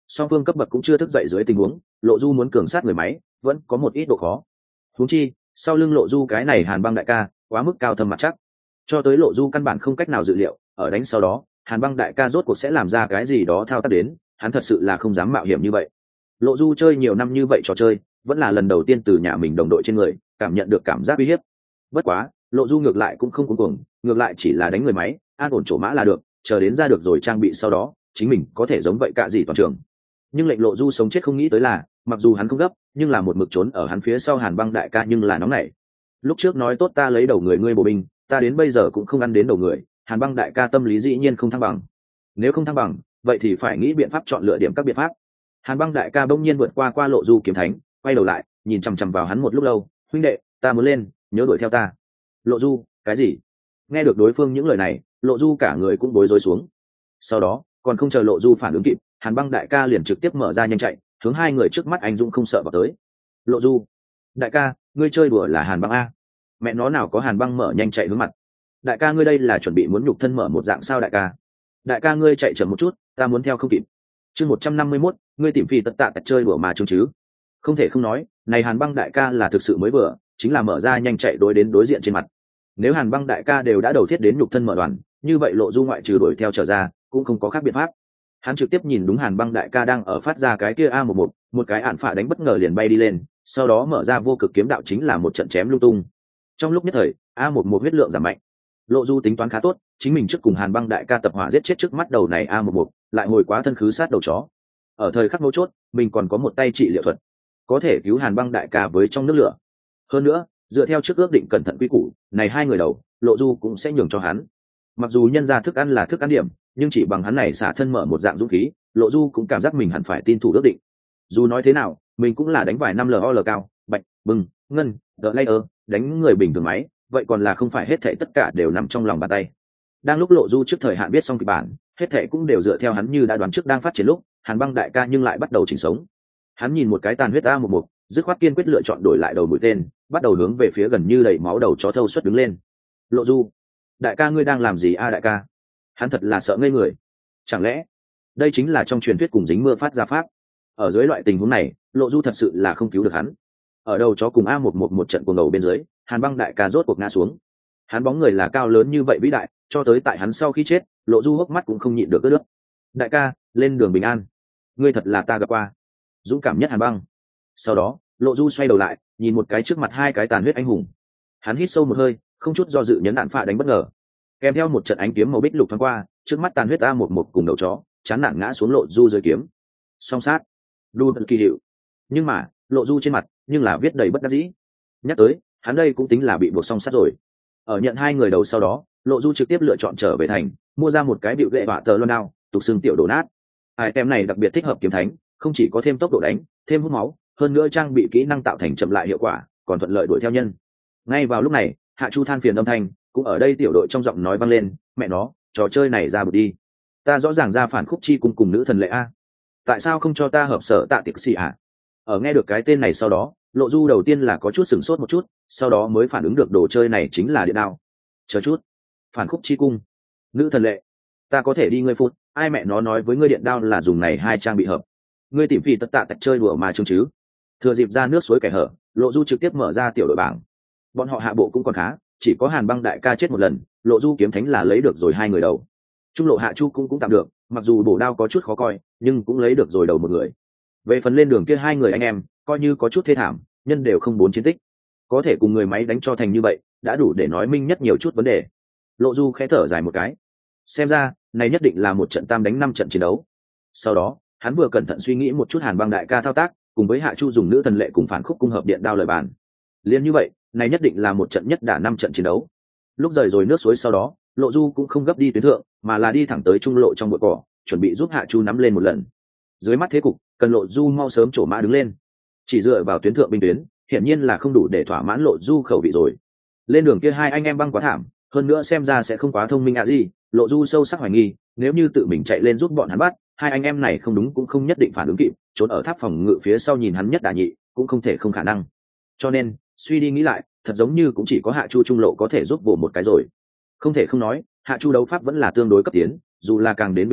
song phương cấp bậc cũng chưa thức dậy dưới tình huống, lộ du muốn cường sát người máy vẫn có một ít độ khó. Huống chi sau lưng lộ du cái này Hàn Băng đại ca quá mức cao thâm mặt chắc, cho tới lộ du căn bản không cách nào dự liệu ở đánh sau đó Hàn Băng đại ca rốt cuộc sẽ làm ra cái gì đó thao tác đến, hắn thật sự là không dám mạo hiểm như vậy. Lộ du chơi nhiều năm như vậy trò chơi vẫn là lần đầu tiên từ nhà mình đồng đội trên người cảm nhận được cảm giác uy hiếp. Bất quá lộ du ngược lại cũng không cuống cuồng, ngược lại chỉ là đánh người máy an ổn chỗ mã là được, chờ đến ra được rồi trang bị sau đó chính mình có thể giống vậy cả gì toàn trường. Nhưng lệnh lộ du sống chết không nghĩ tới là mặc dù hắn không gấp nhưng là một mực trốn ở hắn phía sau Hàn Băng đại ca nhưng là nóng nảy. Lúc trước nói tốt ta lấy đầu người ngươi bộ binh, ta đến bây giờ cũng không ăn đến đầu người, Hàn Băng đại ca tâm lý dĩ nhiên không thăng bằng. Nếu không thăng bằng vậy thì phải nghĩ biện pháp chọn lựa điểm các biện pháp. Hàn Băng đại ca bỗng nhiên vượt qua qua lộ du kiếm thánh, quay đầu lại nhìn chằm chằm vào hắn một lúc lâu. Huynh đệ, ta muốn lên, nhớ đuổi theo ta. Lộ du, cái gì? Nghe được đối phương những lời này, lộ du cả người cũng bối rối xuống. Sau đó còn không chờ lộ du phản ứng kịp, Hàn Băng đại ca liền trực tiếp mở ra nhanh chạy hướng hai người trước mắt anh dũng không sợ vào tới. Lộ du, đại ca, ngươi chơi đùa là Hàn Băng a? Mẹ nó nào có Hàn Băng mở nhanh chạy hướng mặt. Đại ca ngươi đây là chuẩn bị muốn nhục thân mở một dạng sao đại ca? Đại ca ngươi chạy chậm một chút, ta muốn theo không kịp. Chương một trăm năm mươi mốt, ngươi tìm phi tất tạ tạch chơi đùa mà chương chứ? Không thể không nói, này Hàn Băng đại ca là thực sự mới vừa, chính là mở ra nhanh chạy đối đến đối diện trên mặt. Nếu Hàn Băng đại ca đều đã đầu thiết đến nhục thân mở đoàn, như vậy lộ du ngoại trừ đuổi theo trở ra cũng không có khác biện pháp. Hắn trực tiếp nhìn đúng Hàn Băng đại ca đang ở phát ra cái kia a một một, một cái ản phả đánh bất ngờ liền bay đi lên, sau đó mở ra vô cực kiếm đạo chính là một trận chém lung tung. Trong lúc nhất thời a một một huyết lượng giảm mạnh. Lộ du tính toán khá tốt, chính mình trước cùng Hàn Băng đại ca tập hỏa giết chết trước mắt đầu này a một một, lại hồi quá thân khứ sát đầu chó. Ở thời khắc mấu chốt mình còn có một tay trị liệu thuật, có thể cứu Hàn Băng đại ca với trong nước lửa. Hơn nữa dựa theo trước ước định cẩn thận quy củ này, hai người đầu lộ du cũng sẽ nhường cho hắn. Mặc dù nhân ra thức ăn là thức ăn điểm, nhưng chỉ bằng hắn này xả thân mở một dạng dũng khí, lộ du cũng cảm giác mình hẳn phải tin thủ ước định. Dù nói thế nào mình cũng là đánh vài năm lol cao bạch bừng ngân đỡ layer đánh người bình thường máy, vậy còn là không phải hết thảy tất cả đều nằm trong lòng bàn tay. Đang lúc lộ du trước thời hạn biết xong kịch bản, hết thảy cũng đều dựa theo hắn như đã đoán trước đang phát triển lúc, Hàn Băng đại ca nhưng lại bắt đầu chỉnh sống. Hắn nhìn một cái tàn huyết a một một, dứt khoát kiên quyết lựa chọn đổi lại đầu mũi tên, bắt đầu hướng về phía gần như đầy máu đầu chó thâu xuất đứng lên. Lộ du, đại ca ngươi đang làm gì a đại ca? Hắn thật là sợ ngây người. Chẳng lẽ đây chính là trong truyền thuyết cùng dính mưa phát ra pháp? Ở dưới loại tình huống này lộ du thật sự là không cứu được hắn. Ở đầu chó cùng a một một một trận cuồng đầu bên dưới, Hàn Băng đại ca rốt cuộc ngã xuống. Hắn bóng người là cao lớn như vậy vĩ đại, cho tới tại hắn sau khi chết lộ du hốc mắt cũng không nhịn được ướt nước. Đại ca lên đường bình an, ngươi thật là ta gặp qua dũng cảm nhất Hàn Băng. Sau đó lộ du xoay đầu lại nhìn một cái trước mặt hai cái tàn huyết anh hùng, hắn hít sâu một hơi, không chút do dự nhấn đạn phạ đánh bất ngờ, kèm theo một trận ánh kiếm màu bích lục thoáng qua, trước mắt tàn huyết a một một cùng đầu chó chán nản ngã xuống lộ du dưới kiếm. Song sát đu kỳ hiệu, nhưng mà lộ du trên mặt nhưng là viết đầy bất đắc dĩ. Nhắc tới hắn đây cũng tính là bị buộc song sát rồi. Ở nhận hai người đầu sau đó lộ du trực tiếp lựa chọn trở về thành, mua ra một cái bịu gậy bạ tờ loan đao tục xương tiểu đổ nát. Hai tem này đặc biệt thích hợp kiếm thánh, không chỉ có thêm tốc độ đánh, thêm hút máu, hơn nữa trang bị kỹ năng tạo thành chậm lại hiệu quả, còn thuận lợi đuổi theo nhân. Ngay vào lúc này Hạ Chu than phiền âm thanh cũng ở đây tiểu đội trong giọng nói vang lên, mẹ nó trò chơi này ra bực đi, ta rõ ràng ra phản khúc chi cùng cùng nữ thần lệ a, tại sao không cho ta hợp sở tạ tiệc xì ạ? Ở nghe được cái tên này sau đó lộ du đầu tiên là có chút sửng sốt một chút, sau đó mới phản ứng được đồ chơi này chính là điện đao. Chờ chút, phản khúc chi cung, nữ thần lệ, ta có thể đi ngươi phút, ai mẹ nó nói với ngươi điện đao là dùng này hai trang bị hợp, ngươi tìm phi tất tạ tạch chơi đùa mà chương chứ? Thừa dịp ra nước suối kẻ hở, lộ du trực tiếp mở ra tiểu đội bảng. Bọn họ hạ bộ cũng còn khá, chỉ có Hàn Băng đại ca chết một lần, lộ du kiếm thánh là lấy được rồi hai người đầu. Trung lộ Hạ Chu cũng cũng tạm được, mặc dù bổ đao có chút khó coi nhưng cũng lấy được rồi đầu một người. Về phần lên đường kia hai người anh em coi như có chút thê thảm, nhân đều không bốn chiến tích, có thể cùng người máy đánh cho thành như vậy đã đủ để nói minh nhất nhiều chút vấn đề. Lộ du khẽ thở dài một cái, xem ra này nhất định là một trận tam đánh năm trận chiến đấu. Sau đó hắn vừa cẩn thận suy nghĩ một chút Hàn Băng đại ca thao tác cùng với Hạ Chu dùng nữ thần lệ cùng phản khúc cung hợp điện đao lời bàn, liên như vậy này nhất định là một trận nhất đả năm trận chiến đấu. Lúc rời rồi nước suối sau đó lộ du cũng không gấp đi tuyến thượng mà là đi thẳng tới trung lộ trong bụi cỏ, chuẩn bị giúp Hạ Chu nắm lên một lần. Dưới mắt thế cục cần lộ du mau sớm trổ mã đứng lên, chỉ dựa vào tuyến thượng binh tuyến hiển nhiên là không đủ để thỏa mãn lộ du khẩu vị rồi. Lên đường kia hai anh em băng quá thảm, hơn nữa xem ra sẽ không quá thông minh à gì, lộ du sâu sắc hoài nghi nếu như tự mình chạy lên giúp bọn hắn bắt hai anh em này không đúng cũng không nhất định phản ứng kịp, trốn ở tháp phòng ngự phía sau nhìn hắn nhất đả nhị cũng không thể không khả năng. Cho nên suy đi nghĩ lại thật giống như cũng chỉ có Hạ Chu trung lộ có thể giúp vỗ một cái rồi. Không thể không nói Hạ Chu đấu pháp vẫn là tương đối cấp tiến, dù là càng đến binh tuyến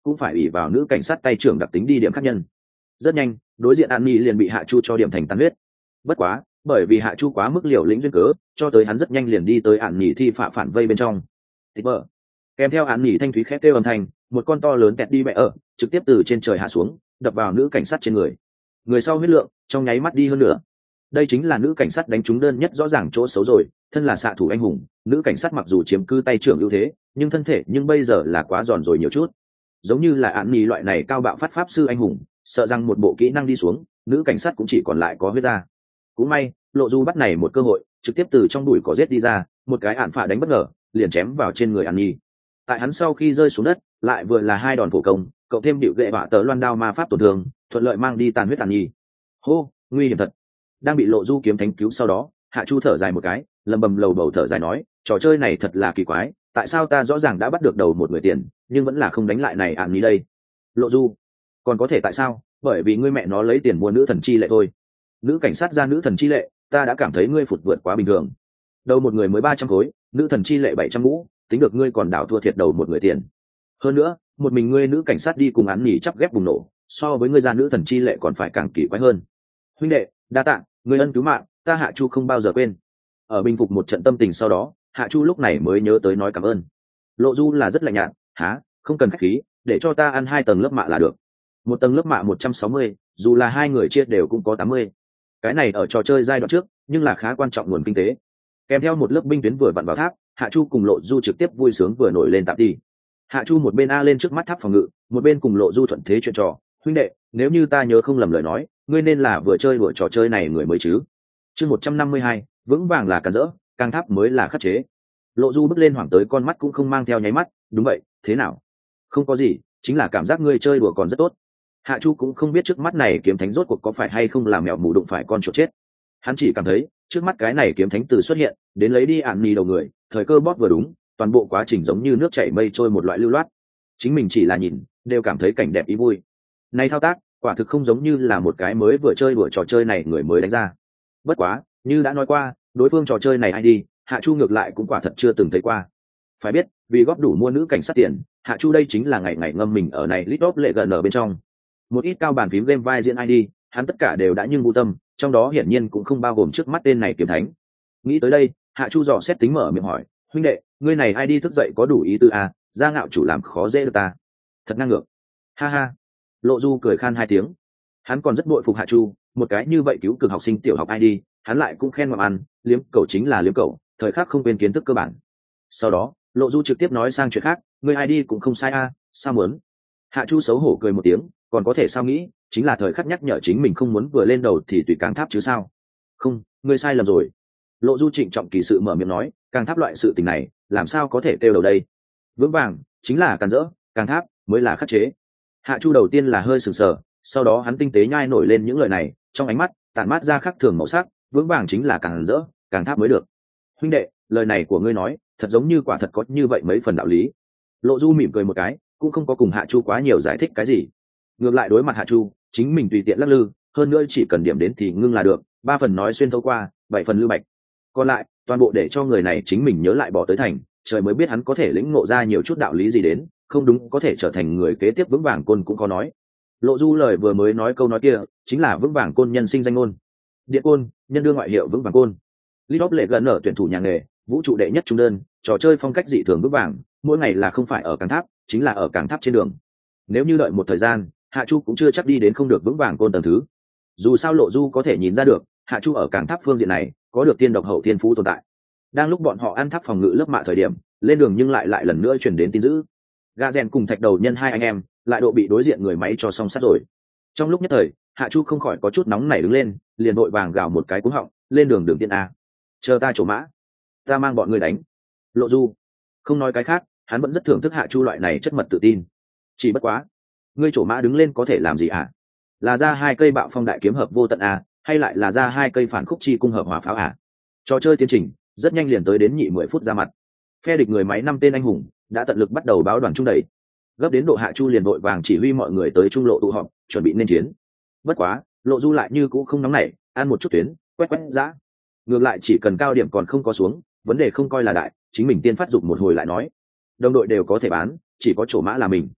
cũng phải ủy vào nữ cảnh sát tay trưởng đặc tính đi điểm khác nhân. Rất nhanh đối diện an nhi liền bị hạ chu cho điểm thành tàn huyết. Bất quá bởi vì hạ chu quá mức liều lĩnh duyên cớ, cho tới hắn rất nhanh liền đi tới an nhi thi phạ phản vây bên trong. Tít bờ kèm theo an nhi thanh thúy khét kêu âm thanh, một con to lớn tẹt đi mẹ ở trực tiếp từ trên trời hạ xuống, đập vào nữ cảnh sát trên người. Người sau huyết lượng trong nháy mắt đi hơn nữa. Đây chính là nữ cảnh sát đánh trúng đơn nhất rõ ràng chỗ xấu rồi. Thân là xạ thủ anh hùng, nữ cảnh sát mặc dù chiếm cư tay trưởng ưu thế, nhưng thân thể nhưng bây giờ là quá giòn rồi nhiều chút. Giống như là án nhi loại này cao bạo phát pháp sư anh hùng, sợ rằng một bộ kỹ năng đi xuống, nữ cảnh sát cũng chỉ còn lại có huyết ra. Cũng may Lộ Du bắt này một cơ hội, trực tiếp từ trong bụi cỏ giết đi ra, một cái ạn phả đánh bất ngờ liền chém vào trên người án nhi. Tại hắn sau khi rơi xuống đất, lại vừa là hai đòn phổ công, cậu thêm điệu gậy bạ tớ loan đao ma pháp tổn thương, thuận lợi mang đi tàn huyết án nhi. Hô, nguy hiểm thật. Đang bị Lộ Du kiếm thánh cứu sau đó, Hạ Chu thở dài một cái, lầm bầm lầu bầu thở dài nói, trò chơi này thật là kỳ quái, tại sao ta rõ ràng đã bắt được đầu một người tiền, nhưng vẫn là không đánh lại này án nhi đây. Lộ Du, còn có thể tại sao? Bởi vì ngươi mẹ nó lấy tiền mua nữ thần chi lệ thôi. Nữ cảnh sát ra nữ thần chi lệ, ta đã cảm thấy ngươi phụt vượt quá bình thường. Đầu một người mới ba trăm khối, nữ thần chi lệ bảy trăm ngũ, tính được ngươi còn đảo thua thiệt đầu một người tiền. Hơn nữa, một mình ngươi nữ cảnh sát đi cùng án nhỉ chắp ghép bùng nổ, so với ngươi ra nữ thần chi lệ còn phải càng kỳ quái hơn. Huynh đệ, đa tạ, ngươi ân cứu mạng, ta Hạ Chu không bao giờ quên. Ở bình phục một trận tâm tình sau đó, Hạ Chu lúc này mới nhớ tới nói cảm ơn. Lộ Du là rất lạnh nhạt, há, không cần khách khí, để cho ta ăn hai tầng lớp mạ là được. Một tầng lớp mạ một trăm sáu mươi, dù là hai người chia đều cũng có tám mươi. Cái này ở trò chơi giai đoạn trước, nhưng là khá quan trọng nguồn kinh tế. Kèm theo một lớp binh tuyến vừa vặn vào tháp, Hạ Chu cùng Lộ Du trực tiếp vui sướng vừa nổi lên tạm đi. Hạ Chu một bên a lên trước mắt tháp phòng ngự, một bên cùng Lộ Du thuận thế chuyện trò, huynh đệ, nếu như ta nhớ không lầm lời nói, ngươi nên là vừa chơi đùa trò chơi này người mới chứ. Chương một trăm năm mươi hai, vững vàng là cản rỡ, càng tháp mới là khắc chế. Lộ Du bước lên hoảng tới con mắt cũng không mang theo nháy mắt, đúng vậy, thế nào? Không có gì, chính là cảm giác ngươi chơi đùa còn rất tốt. Hạ Chu cũng không biết trước mắt này kiếm thánh rốt cuộc có phải hay không làm mèo mù đụng phải con chuột chết. Hắn chỉ cảm thấy trước mắt cái này kiếm thánh từ xuất hiện đến lấy đi ạn nì đầu người, thời cơ bóp vừa đúng, toàn bộ quá trình giống như nước chảy mây trôi một loại lưu loát. Chính mình chỉ là nhìn đều cảm thấy cảnh đẹp ý vui. Này thao tác quả thực không giống như là một cái mới vừa chơi đùa trò chơi này người mới đánh ra. Bất quá như đã nói qua, đối phương trò chơi này ai đi, Hạ Chu ngược lại cũng quả thật chưa từng thấy qua. Phải biết vì góp đủ mua nữ cảnh sát tiền, Hạ Chu đây chính là ngày ngày ngâm mình ở này lít top lệ gần ở bên trong. Một ít cao bàn phím game vai diễn ai đi, hắn tất cả đều đã nhưng vô tâm, trong đó hiển nhiên cũng không bao gồm trước mắt tên này kiếm thánh. Nghĩ tới đây, Hạ Chu dò xét tính mở miệng hỏi, huynh đệ, ngươi này ai đi thức dậy có đủ ý tư à, ra ngạo chủ làm khó dễ được ta. Thật ngang ngược. Ha ha. Lộ Du cười khan hai tiếng. Hắn còn rất bội phục Hạ Chu, một cái như vậy cứu cực học sinh tiểu học ai đi, hắn lại cũng khen ngậm ăn, liếm cẩu chính là liếm cẩu, thời khắc không quên kiến thức cơ bản. Sau đó, Lộ Du trực tiếp nói sang chuyện khác, ngươi ai đi cũng không sai a, à, sao muốn? Hạ Chu xấu hổ cười một tiếng, còn có thể sao nghĩ, chính là thời khắc nhắc nhở chính mình không muốn vừa lên đầu thì tùy càng tháp chứ sao? Không, ngươi sai lầm rồi. Lộ Du trịnh trọng kỳ sự mở miệng nói, càng tháp loại sự tình này, làm sao có thể kêu đầu đây? Vững vàng, chính là càng rỡ, càng tháp mới là khắc chế. Hạ Chu đầu tiên là hơi sừng sờ, sau đó hắn tinh tế nhai nổi lên những lời này, trong ánh mắt tản mát ra khác thường màu sắc, vững vàng chính là càng rỡ, càng tháp mới được. Huynh đệ, lời này của ngươi nói, thật giống như quả thật có như vậy mấy phần đạo lý. Lộ Du mỉm cười một cái, cũng không có cùng Hạ Chu quá nhiều giải thích cái gì. Ngược lại đối mặt Hạ Chu, chính mình tùy tiện lắc lư, hơn nữa chỉ cần điểm đến thì ngưng là được, ba phần nói xuyên thấu qua, bảy phần lưu bạch. Còn lại, toàn bộ để cho người này chính mình nhớ lại bỏ tới thành, trời mới biết hắn có thể lĩnh ngộ ra nhiều chút đạo lý gì đến, không đúng có thể trở thành người kế tiếp vững vàng côn cũng có nói. Lộ Du lời vừa mới nói câu nói kia, chính là vững vàng côn nhân sinh danh ngôn. Điện côn, nhân đương ngoại hiệu vững vàng côn. Lidop lệ gần ở tuyển thủ nhà nghề, vũ trụ đệ nhất trung đơn, trò chơi phong cách dị thường vững vàng, mỗi ngày là không phải ở càng tháp, chính là ở càng tháp trên đường. Nếu như đợi một thời gian, Hạ Chu cũng chưa chắc đi đến không được vững vàng côn tầng thứ. Dù sao Lộ Du có thể nhìn ra được, Hạ Chu ở càng tháp phương diện này có được tiên độc hậu thiên phú tồn tại. Đang lúc bọn họ ăn tháp phòng ngự lớp mạ thời điểm, lên đường nhưng lại lại lần nữa truyền đến tin dữ. Gà rèn cùng thạch đầu nhân hai anh em lại độ bị đối diện người máy cho song sát rồi. Trong lúc nhất thời, Hạ Chu không khỏi có chút nóng nảy đứng lên, liền vội vàng gào một cái cú họng, lên đường đường tiên a. Chờ ta trổ mã, ta mang bọn người đánh. Lộ Du không nói cái khác, hắn vẫn rất thưởng thức Hạ Chu loại này chất mật tự tin. Chỉ bất quá, ngươi trổ mã đứng lên có thể làm gì à? Là ra hai cây bạo phong đại kiếm hợp vô tận à, hay lại là ra hai cây phản khúc chi cung hợp hỏa pháo à? Trò chơi tiến trình rất nhanh liền tới đến nhị mười phút ra mặt. Phe địch người máy năm tên anh hùng đã tận lực bắt đầu báo đoàn trung đẩy, gấp đến độ Hạ Chu liền vội vàng chỉ huy mọi người tới trung lộ tụ họp, chuẩn bị nên chiến. Bất quá, Lộ Du lại như cũ không nóng nảy, ăn một chút tuyến, quét quét dã. Ngược lại chỉ cần cao điểm còn không có xuống, vấn đề không coi là đại, chính mình tiên phát dục một hồi lại nói. Đồng đội đều có thể bán, chỉ có chỗ mã là mình.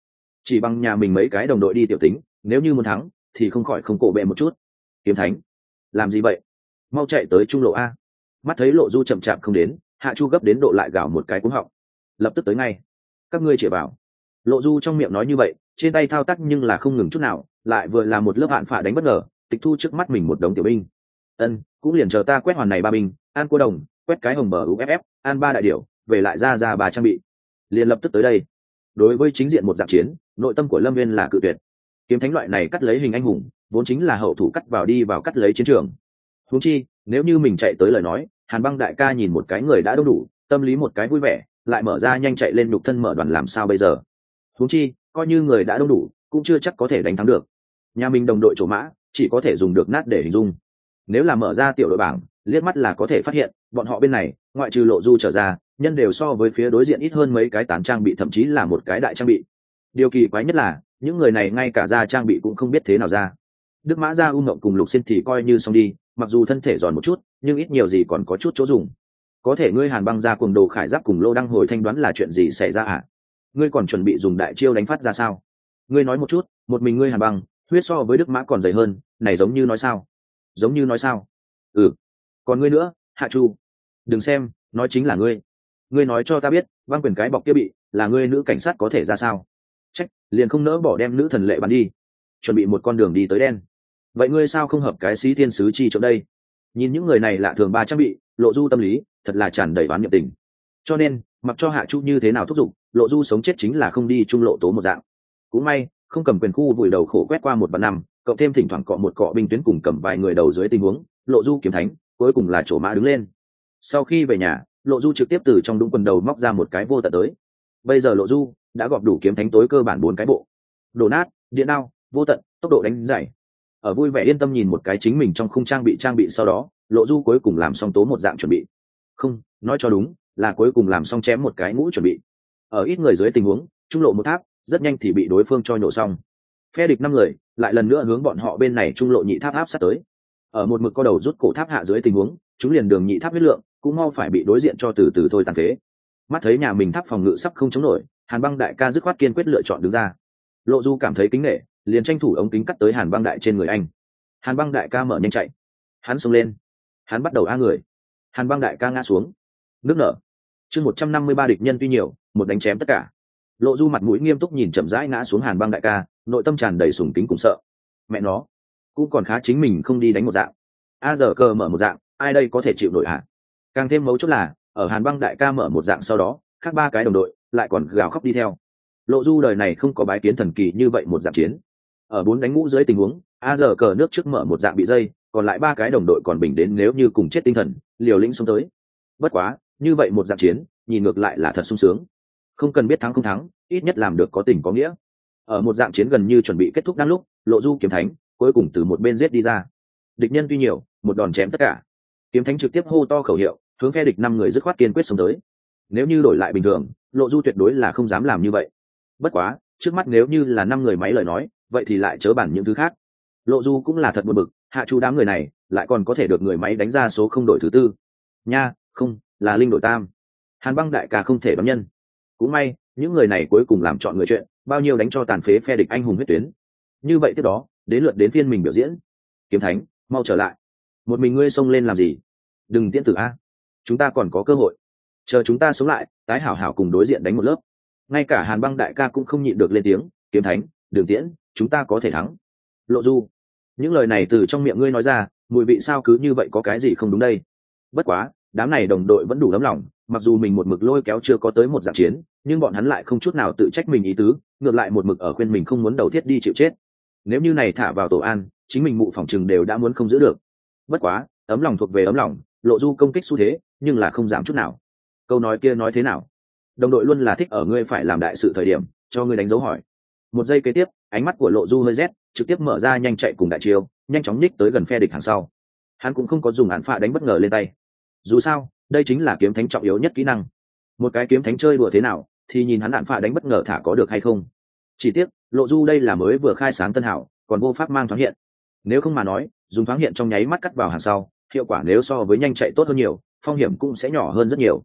chỉ bằng nhà mình mấy cái đồng đội đi tiểu tính, nếu như muốn thắng thì không khỏi không cổ bệ một chút. Kiếm Thánh, làm gì vậy? Mau chạy tới trung lộ a. Mắt thấy Lộ Du chậm chạp không đến, Hạ Chu gấp đến độ lại gào một cái cuống họng. Lập tức tới ngay. Các ngươi chỉ bảo. Lộ Du trong miệng nói như vậy, trên tay thao tác nhưng là không ngừng chút nào, lại vừa là một lớp hạn phả đánh bất ngờ, tịch thu trước mắt mình một đống tiểu binh. Ân, cũng liền chờ ta quét hoàn này ba binh, an cô đồng, quét cái hồng bờ u ép ép, an ba đại điểu, về lại ra ra bà trang bị. Liền lập tức tới đây. Đối với chính diện một dạng chiến, nội tâm của Lâm Viên là cự tuyệt. Kiếm Thánh loại này cắt lấy hình anh hùng, vốn chính là hậu thủ cắt vào đi vào cắt lấy chiến trường. Huống chi, nếu như mình chạy tới lời nói, Hàn Băng đại ca nhìn một cái người đã đông đủ, tâm lý một cái vui vẻ, lại mở ra nhanh chạy lên nhục thân mở đoàn làm sao bây giờ? Huống chi, coi như người đã đông đủ, cũng chưa chắc có thể đánh thắng được. Nhà mình đồng đội chỗ mã, chỉ có thể dùng được nát để hình dung. Nếu là mở ra tiểu đội bảng, liếc mắt là có thể phát hiện, bọn họ bên này, ngoại trừ Lộ Du trở ra, nhân đều so với phía đối diện ít hơn mấy cái tán trang bị, thậm chí là một cái đại trang bị. Điều kỳ quái nhất là, những người này ngay cả ra trang bị cũng không biết thế nào ra. Đức Mã ra U Ngộng cùng Lục Xin thì coi như xong đi, mặc dù thân thể giòn một chút, nhưng ít nhiều gì còn có chút chỗ dùng. Có thể ngươi Hàn Băng ra cuồng đồ khải giáp cùng Lô Đăng hồi thanh đoán là chuyện gì xảy ra à? Ngươi còn chuẩn bị dùng đại chiêu đánh phát ra sao? Ngươi nói một chút, một mình ngươi Hàn Băng, huyết so với Đức Mã còn dày hơn, này giống như nói sao? Giống như nói sao? Ừ. Còn ngươi nữa, Hạ Chu. Đừng xem, nói chính là ngươi. Ngươi nói cho ta biết, băng quyền cái bọc kia bị, là ngươi nữ cảnh sát có thể ra sao? Trách, liền không nỡ bỏ đem nữ thần lệ bắn đi. Chuẩn bị một con đường đi tới đen. Vậy ngươi sao không hợp cái sĩ thiên sứ chi chỗ đây? Nhìn những người này lạ thường ba trang bị, Lộ Du tâm lý thật là tràn đầy oán niệm tình. Cho nên, mặc cho Hạ Chu như thế nào thúc giục, Lộ Du sống chết chính là không đi trung lộ tố một dạng. Cũng may, không cầm quyền khu vùi đầu khổ quét qua một vạn năm, cộng thêm thỉnh thoảng cọ một cọ binh tuyến cùng cầm vài người đầu dưới tình huống, Lộ Du Kiếm Thánh cuối cùng là chỗ mã đứng lên. Sau khi về nhà, Lộ Du trực tiếp từ trong đũng quần đầu móc ra một cái vô tận tới. Bây giờ Lộ Du đã gọp đủ Kiếm Thánh tối cơ bản bốn cái bộ: đổ nát, điện đao, vô tận, tốc độ đánh giải. Ở vui vẻ yên tâm nhìn một cái chính mình trong khung trang bị trang bị sau đó, Lộ Du cuối cùng làm xong tố một dạng chuẩn bị. Không, nói cho đúng là cuối cùng làm xong chém một cái ngũ chuẩn bị. Ở ít người dưới tình huống, trung lộ một tháp rất nhanh thì bị đối phương cho nhổ xong. Phe địch năm người lại lần nữa hướng bọn họ bên này trung lộ nhị tháp áp sát tới. Ở một mực co đầu rút cổ tháp hạ dưới tình huống, chúng liền đường nhị tháp huyết lượng cũng mau phải bị đối diện cho từ từ thôi tàn phế. Mắt thấy nhà mình tháp phòng ngự sắp không chống nổi, Hàn Băng đại ca dứt khoát kiên quyết lựa chọn đứng ra. Lộ Du cảm thấy kính nể, liền tranh thủ ống kính cắt tới Hàn Băng đại trên người anh. Hàn Băng đại ca mở nhanh chạy, hắn xông lên, hắn bắt đầu a người. Hàn Băng đại ca ngã xuống, nước nở. Chương một trăm năm mươi ba địch nhân tuy nhiều, một đánh chém tất cả. Lộ Du mặt mũi nghiêm túc nhìn chậm rãi ngã xuống Hàn Băng đại ca, nội tâm tràn đầy sùng kính cùng sợ. Mẹ nó, cũng còn khá chính mình không đi đánh một dạng. A giờ cờ mở một dạng, ai đây có thể chịu nổi hả? Càng thêm mấu chốt là, ở Hàn Băng đại ca mở một dạng sau đó, khác ba cái đồng đội lại còn gào khóc đi theo. Lộ Du đời này không có bái kiến thần kỳ như vậy một dạng chiến. Ở bốn đánh ngũ dưới tình huống, A giờ cờ nước trước mở một dạng bị dây, còn lại ba cái đồng đội còn bình đến nếu như cùng chết tinh thần, liều lĩnh xông tới. Bất quá, như vậy một dạng chiến, nhìn ngược lại là thật sung sướng. Không cần biết thắng không thắng, ít nhất làm được có tình có nghĩa. Ở một dạng chiến gần như chuẩn bị kết thúc đang lúc, Lộ Du Kiếm Thánh cuối cùng từ một bên giết đi ra. Địch nhân tuy nhiều, một đòn chém tất cả. Kiếm Thánh trực tiếp hô to khẩu hiệu, hướng phe địch năm người dứt khoát kiên quyết xông tới. Nếu như đổi lại bình thường, Lộ Du tuyệt đối là không dám làm như vậy. Bất quá, trước mắt nếu như là năm người máy lời nói, vậy thì lại chớ bản những thứ khác. Lộ Du cũng là thật buồn bực, Hạ Chu đám người này lại còn có thể được người máy đánh ra số không đổi thứ tư. Nha, không, là linh đổi tam. Hàn Băng đại ca không thể đón nhân. Cũng may, những người này cuối cùng làm chọn người chuyện, bao nhiêu đánh cho tàn phế phe địch anh hùng huyết tuyến. Như vậy tiếp đó, đến lượt đến phiên mình biểu diễn. Kiếm Thánh, mau trở lại. Một mình ngươi xông lên làm gì? Đừng tiễn tử a. Chúng ta còn có cơ hội. Chờ chúng ta sống lại, tái hảo hảo cùng đối diện đánh một lớp. Ngay cả Hàn Băng đại ca cũng không nhịn được lên tiếng, Kiếm Thánh, Đường Tiễn, chúng ta có thể thắng. Lộ Du, những lời này từ trong miệng ngươi nói ra, mùi vị sao cứ như vậy, có cái gì không đúng đây? Bất quá, đám này đồng đội vẫn đủ lắm lòng, mặc dù mình một mực lôi kéo chưa có tới một dạng chiến, nhưng bọn hắn lại không chút nào tự trách mình ý tứ, ngược lại một mực ở khuyên mình không muốn đầu thiết đi chịu chết. Nếu như này thả vào tổ an, chính mình mụ phòng trừng đều đã muốn không giữ được. Bất quá, ấm lòng thuộc về ấm lòng, Lộ Du công kích xu thế, nhưng là không giảm chút nào. Câu nói kia nói thế nào? Đồng đội luôn là thích ở ngươi phải làm đại sự thời điểm, cho ngươi đánh dấu hỏi. Một giây kế tiếp, ánh mắt của Lộ Du hơi rét, trực tiếp mở ra nhanh chạy cùng đại chiêu, nhanh chóng nhích tới gần phe địch hàng sau. Hắn cũng không có dùng án phạ đánh bất ngờ lên tay. Dù sao, đây chính là kiếm thánh trọng yếu nhất kỹ năng. Một cái kiếm thánh chơi đùa thế nào, thì nhìn hắn án phạ đánh bất ngờ thả có được hay không. Chỉ tiếc, Lộ Du đây là mới vừa khai sáng tân hảo, còn vô pháp mang thoáng hiện. Nếu không mà nói, dùng thoáng hiện trong nháy mắt cắt vào hàng sau, hiệu quả nếu so với nhanh chạy tốt hơn nhiều, phong hiểm cũng sẽ nhỏ hơn rất nhiều.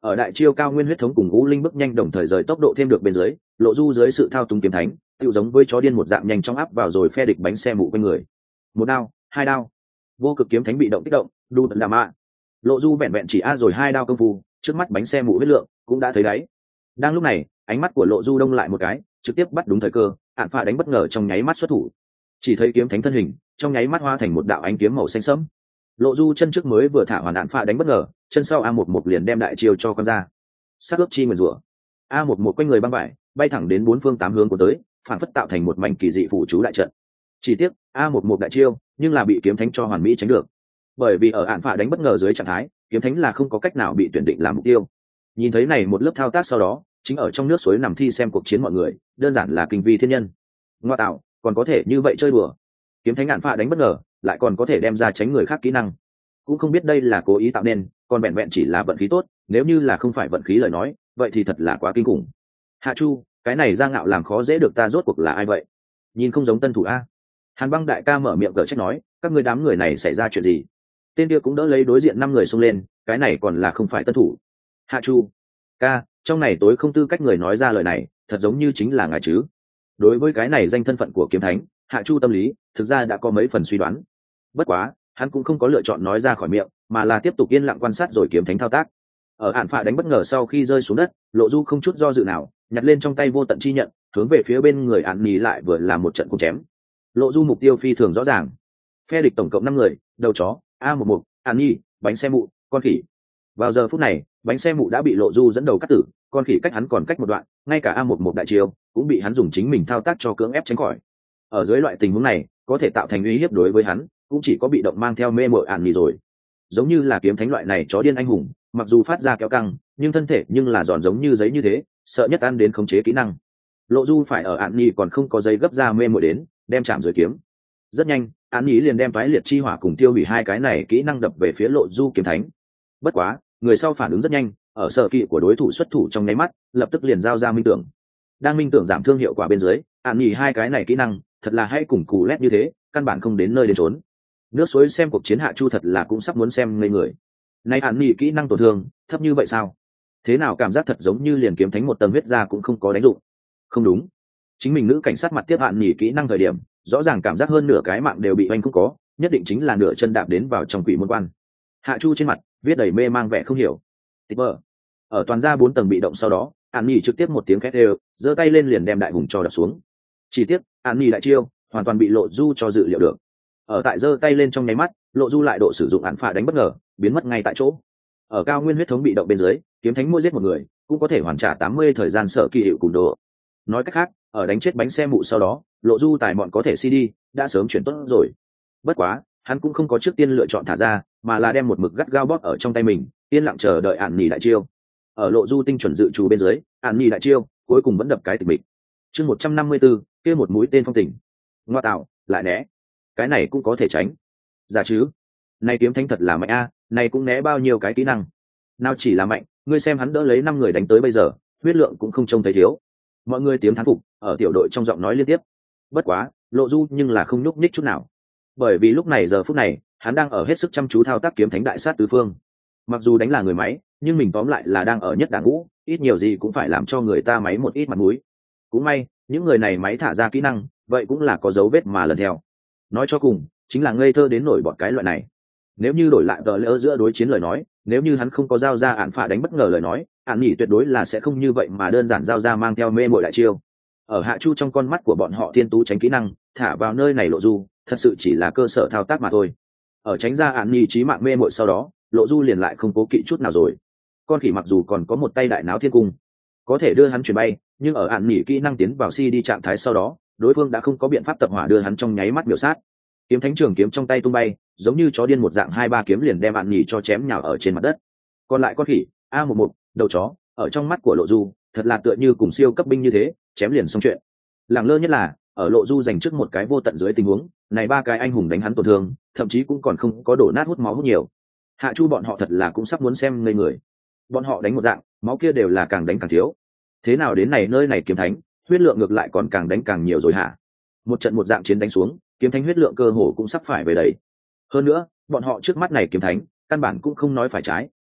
ở đại chiêu cao nguyên huyết thống cùng ngũ linh bước nhanh đồng thời rời tốc độ thêm được bên dưới, Lộ Du dưới sự thao túng kiếm thánh tựu giống với chó điên một dạng nhanh chóng áp vào rồi phe địch bánh xe mụ bên người. Một đao, hai đao, vô cực kiếm thánh bị động kích động, đu tận đàm ạ. Lộ Du vẹn vẹn chỉ a rồi hai đao công phu, trước mắt bánh xe mụ huyết lượng cũng đã thấy đáy. Đang lúc này, ánh mắt của Lộ Du đông lại một cái, trực tiếp bắt đúng thời cơ, ạn phạ đánh bất ngờ trong nháy mắt xuất thủ. Chỉ thấy kiếm thánh thân hình trong nháy mắt hóa thành một đạo ánh kiếm màu xanh sẫm. Lộ Du chân trước mới vừa thả hoàn ạn phạ đánh bất ngờ, chân sau a một một liền đem đại chiêu cho con ra. Sát ướp chi nguyền rủa. a một một quanh người băng bại, bay thẳng đến bốn phương tám hướng của tới, phản phất tạo thành một mảnh kỳ dị phù chú đại trận. Chỉ tiếc a một một đại chiêu nhưng là bị kiếm thánh cho hoàn mỹ tránh được, bởi vì ở ạn phạ đánh bất ngờ dưới trạng thái, kiếm thánh là không có cách nào bị tuyển định làm mục tiêu. Nhìn thấy này một lớp thao tác sau đó, chính ở trong nước suối nằm thi xem cuộc chiến mọi người đơn giản là kinh vi thiên nhân. Ngoa tạo, còn có thể như vậy chơi đùa. Kiếm thánh ạn phạ đánh bất ngờ lại còn có thể đem ra tránh người khác kỹ năng, cũng không biết đây là cố ý tạo nên còn vẹn vẹn chỉ là vận khí tốt, nếu như là không phải vận khí lời nói vậy thì thật là quá kinh khủng. Hạ Chu, cái này Giang Ngạo làm khó dễ được ta rốt cuộc là ai vậy? Nhìn không giống tân thủ a. Hàn Băng đại ca mở miệng cở trách nói, các ngươi đám người này xảy ra chuyện gì? Tên kia cũng đỡ lấy đối diện năm người xông lên, cái này còn là không phải tân thủ. Hạ Chu ca, trong này tối không tư cách người nói ra lời này, thật giống như chính là ngài chứ? Đối với cái này danh thân phận của kiếm thánh, Hạ Chu tâm lý thực ra đã có mấy phần suy đoán, bất quá hắn cũng không có lựa chọn nói ra khỏi miệng, mà là tiếp tục yên lặng quan sát rồi kiếm thánh thao tác. Ở ạn phạ đánh bất ngờ sau khi rơi xuống đất, Lộ Du không chút do dự nào nhặt lên trong tay vô tận chi nhận, hướng về phía bên người ạn nhì lại vừa làm một trận cung chém. Lộ Du mục tiêu phi thường rõ ràng, phe địch tổng cộng năm người, đầu chó, a một một, ạn nhì, bánh xe mụ, con khỉ. Vào giờ phút này, bánh xe mụ đã bị Lộ Du dẫn đầu cắt tử, con khỉ cách hắn còn cách một đoạn, ngay cả a một một đại chiêu cũng bị hắn dùng chính mình thao tác cho cưỡng ép tránh khỏi. Ở dưới loại tình huống này, có thể tạo thành uy hiếp đối với hắn cũng chỉ có bị động mang theo mê mội ạn nhì rồi. Giống như là kiếm thánh loại này chó điên anh hùng, mặc dù phát ra kéo căng nhưng thân thể nhưng là giòn giống như giấy như thế, sợ nhất ăn đến khống chế kỹ năng. Lộ Du phải ở ạn nhì còn không có giấy gấp ra mê mội đến đem chạm dưới kiếm. Rất nhanh ạn nhì liền đem toái liệt chi hỏa cùng tiêu hủy hai cái này kỹ năng đập về phía Lộ Du kiếm thánh. Bất quá người sau phản ứng rất nhanh, ở sở kỵ của đối thủ xuất thủ trong nháy mắt lập tức liền giao ra minh tưởng. Đang minh tưởng giảm thương hiệu quả bên dưới, ạn nhì hai cái này kỹ năng thật là hay cùng cù lét như thế, căn bản không đến nơi đến trốn. Nước suối xem cuộc chiến Hạ Chu thật là cũng sắp muốn xem ngây người. Nay ạn nhì kỹ năng tổn thương thấp như vậy sao? Thế nào cảm giác thật giống như liền kiếm thánh một tầng huyết ra cũng không có đánh dụng. Không đúng, chính mình nữ cảnh sát mặt tiếp ạn nhì kỹ năng thời điểm rõ ràng cảm giác hơn nửa cái mạng đều bị oanh không có, nhất định chính là nửa chân đạp đến vào trong quỷ môn quan. Hạ Chu trên mặt viết đầy mê mang vẻ không hiểu. Tịch vợ ở toàn ra bốn tầng bị động sau đó, ạn nhì trực tiếp một tiếng khét đều giơ tay lên liền đem đại hùng cho đập xuống. Chỉ tiếc ạn nhì đại chiêu hoàn toàn bị Lộ Du cho dự liệu được. Ở tại giơ tay lên trong nháy mắt, Lộ Du lại độ sử dụng ạn phạ đánh bất ngờ, biến mất ngay tại chỗ. Ở cao nguyên huyết thống bị động bên dưới, kiếm thánh mỗi giết một người cũng có thể hoàn trả tám mươi thời gian sở kỳ hiệu cùng đồ. Nói cách khác, ở đánh chết bánh xe mụ sau đó, Lộ Du tài mọn có thể xê đê đã sớm chuyển tốt rồi. Bất quá hắn cũng không có trước tiên lựa chọn thả ra, mà là đem một mực gắt gao bóp ở trong tay mình, yên lặng chờ đợi ạn nhì đại chiêu. Ở Lộ Du tinh chuẩn dự trù bên dưới, ạn nhì đại chiêu cuối cùng vẫn đập cái tịch mịch. Chương một trăm năm mươi tư, kia một mũi tên phong tình. Ngoa tạo, lại né. Cái này cũng có thể tránh. Giả chứ? Này kiếm thánh thật là mạnh a, này cũng né bao nhiêu cái kỹ năng. Nào chỉ là mạnh, ngươi xem hắn đỡ lấy năm người đánh tới bây giờ, huyết lượng cũng không trông thấy thiếu. Mọi người tiếng thán phục ở tiểu đội trong giọng nói liên tiếp. Bất quá, Lộ Du nhưng là không nhúc nhích chút nào. Bởi vì lúc này giờ phút này, hắn đang ở hết sức chăm chú thao tác kiếm thánh đại sát tứ phương. Mặc dù đánh là người máy, nhưng mình tóm lại là đang ở nhất đảng ngũ, ít nhiều gì cũng phải làm cho người ta máy một ít mặt mũi. Cũng may, những người này máy thả ra kỹ năng, vậy cũng là có dấu vết mà lần theo. Nói cho cùng, chính là ngây thơ đến nổi bọn cái loại này. Nếu như đổi lại tờ lỡ giữa đối chiến lời nói, nếu như hắn không có giao ra ạn phạ đánh bất ngờ lời nói, ạn nhỉ tuyệt đối là sẽ không như vậy mà đơn giản giao ra mang theo mê mội đại chiêu. Ở Hạ Chu trong con mắt của bọn họ thiên tú tránh kỹ năng, thả vào nơi này Lộ Du thật sự chỉ là cơ sở thao tác mà thôi. Ở tránh ra ạn nhỉ trí mạng mê mội sau đó, Lộ Du liền lại không cố kỵ chút nào rồi. Con khỉ mặc dù còn có một tay đại náo thiên cung, có thể đưa hắn chuyển bay, nhưng ở ạn nhỉ kỹ năng tiến vào si đi trạng thái sau đó, đối phương đã không có biện pháp tập hỏa đưa hắn trong nháy mắt biểu sát. Kiếm thánh trường kiếm trong tay tung bay, giống như chó điên một dạng hai ba kiếm liền đem ạn nhỉ cho chém nhào ở trên mặt đất. Còn lại con khỉ a một một đầu chó ở trong mắt của Lộ Du thật là tựa như cùng siêu cấp binh như thế, chém liền xong chuyện. Làng lơ nhất là ở Lộ Du giành trước một cái vô tận dưới tình huống này, ba cái anh hùng đánh hắn tổn thương thậm chí cũng còn không có đổ nát hút máu hút nhiều. Hạ Chu bọn họ thật là cũng sắp muốn xem ngây người. Bọn họ đánh một dạng máu kia đều là càng đánh càng thiếu, thế nào đến này nơi này kiếm thánh huyết lượng ngược lại còn càng đánh càng nhiều rồi hả? Một trận một dạng chiến đánh xuống, kiếm thánh huyết lượng cơ hồ cũng sắp phải về đấy. Hơn nữa bọn họ trước mắt này kiếm thánh căn bản cũng không nói phải trái,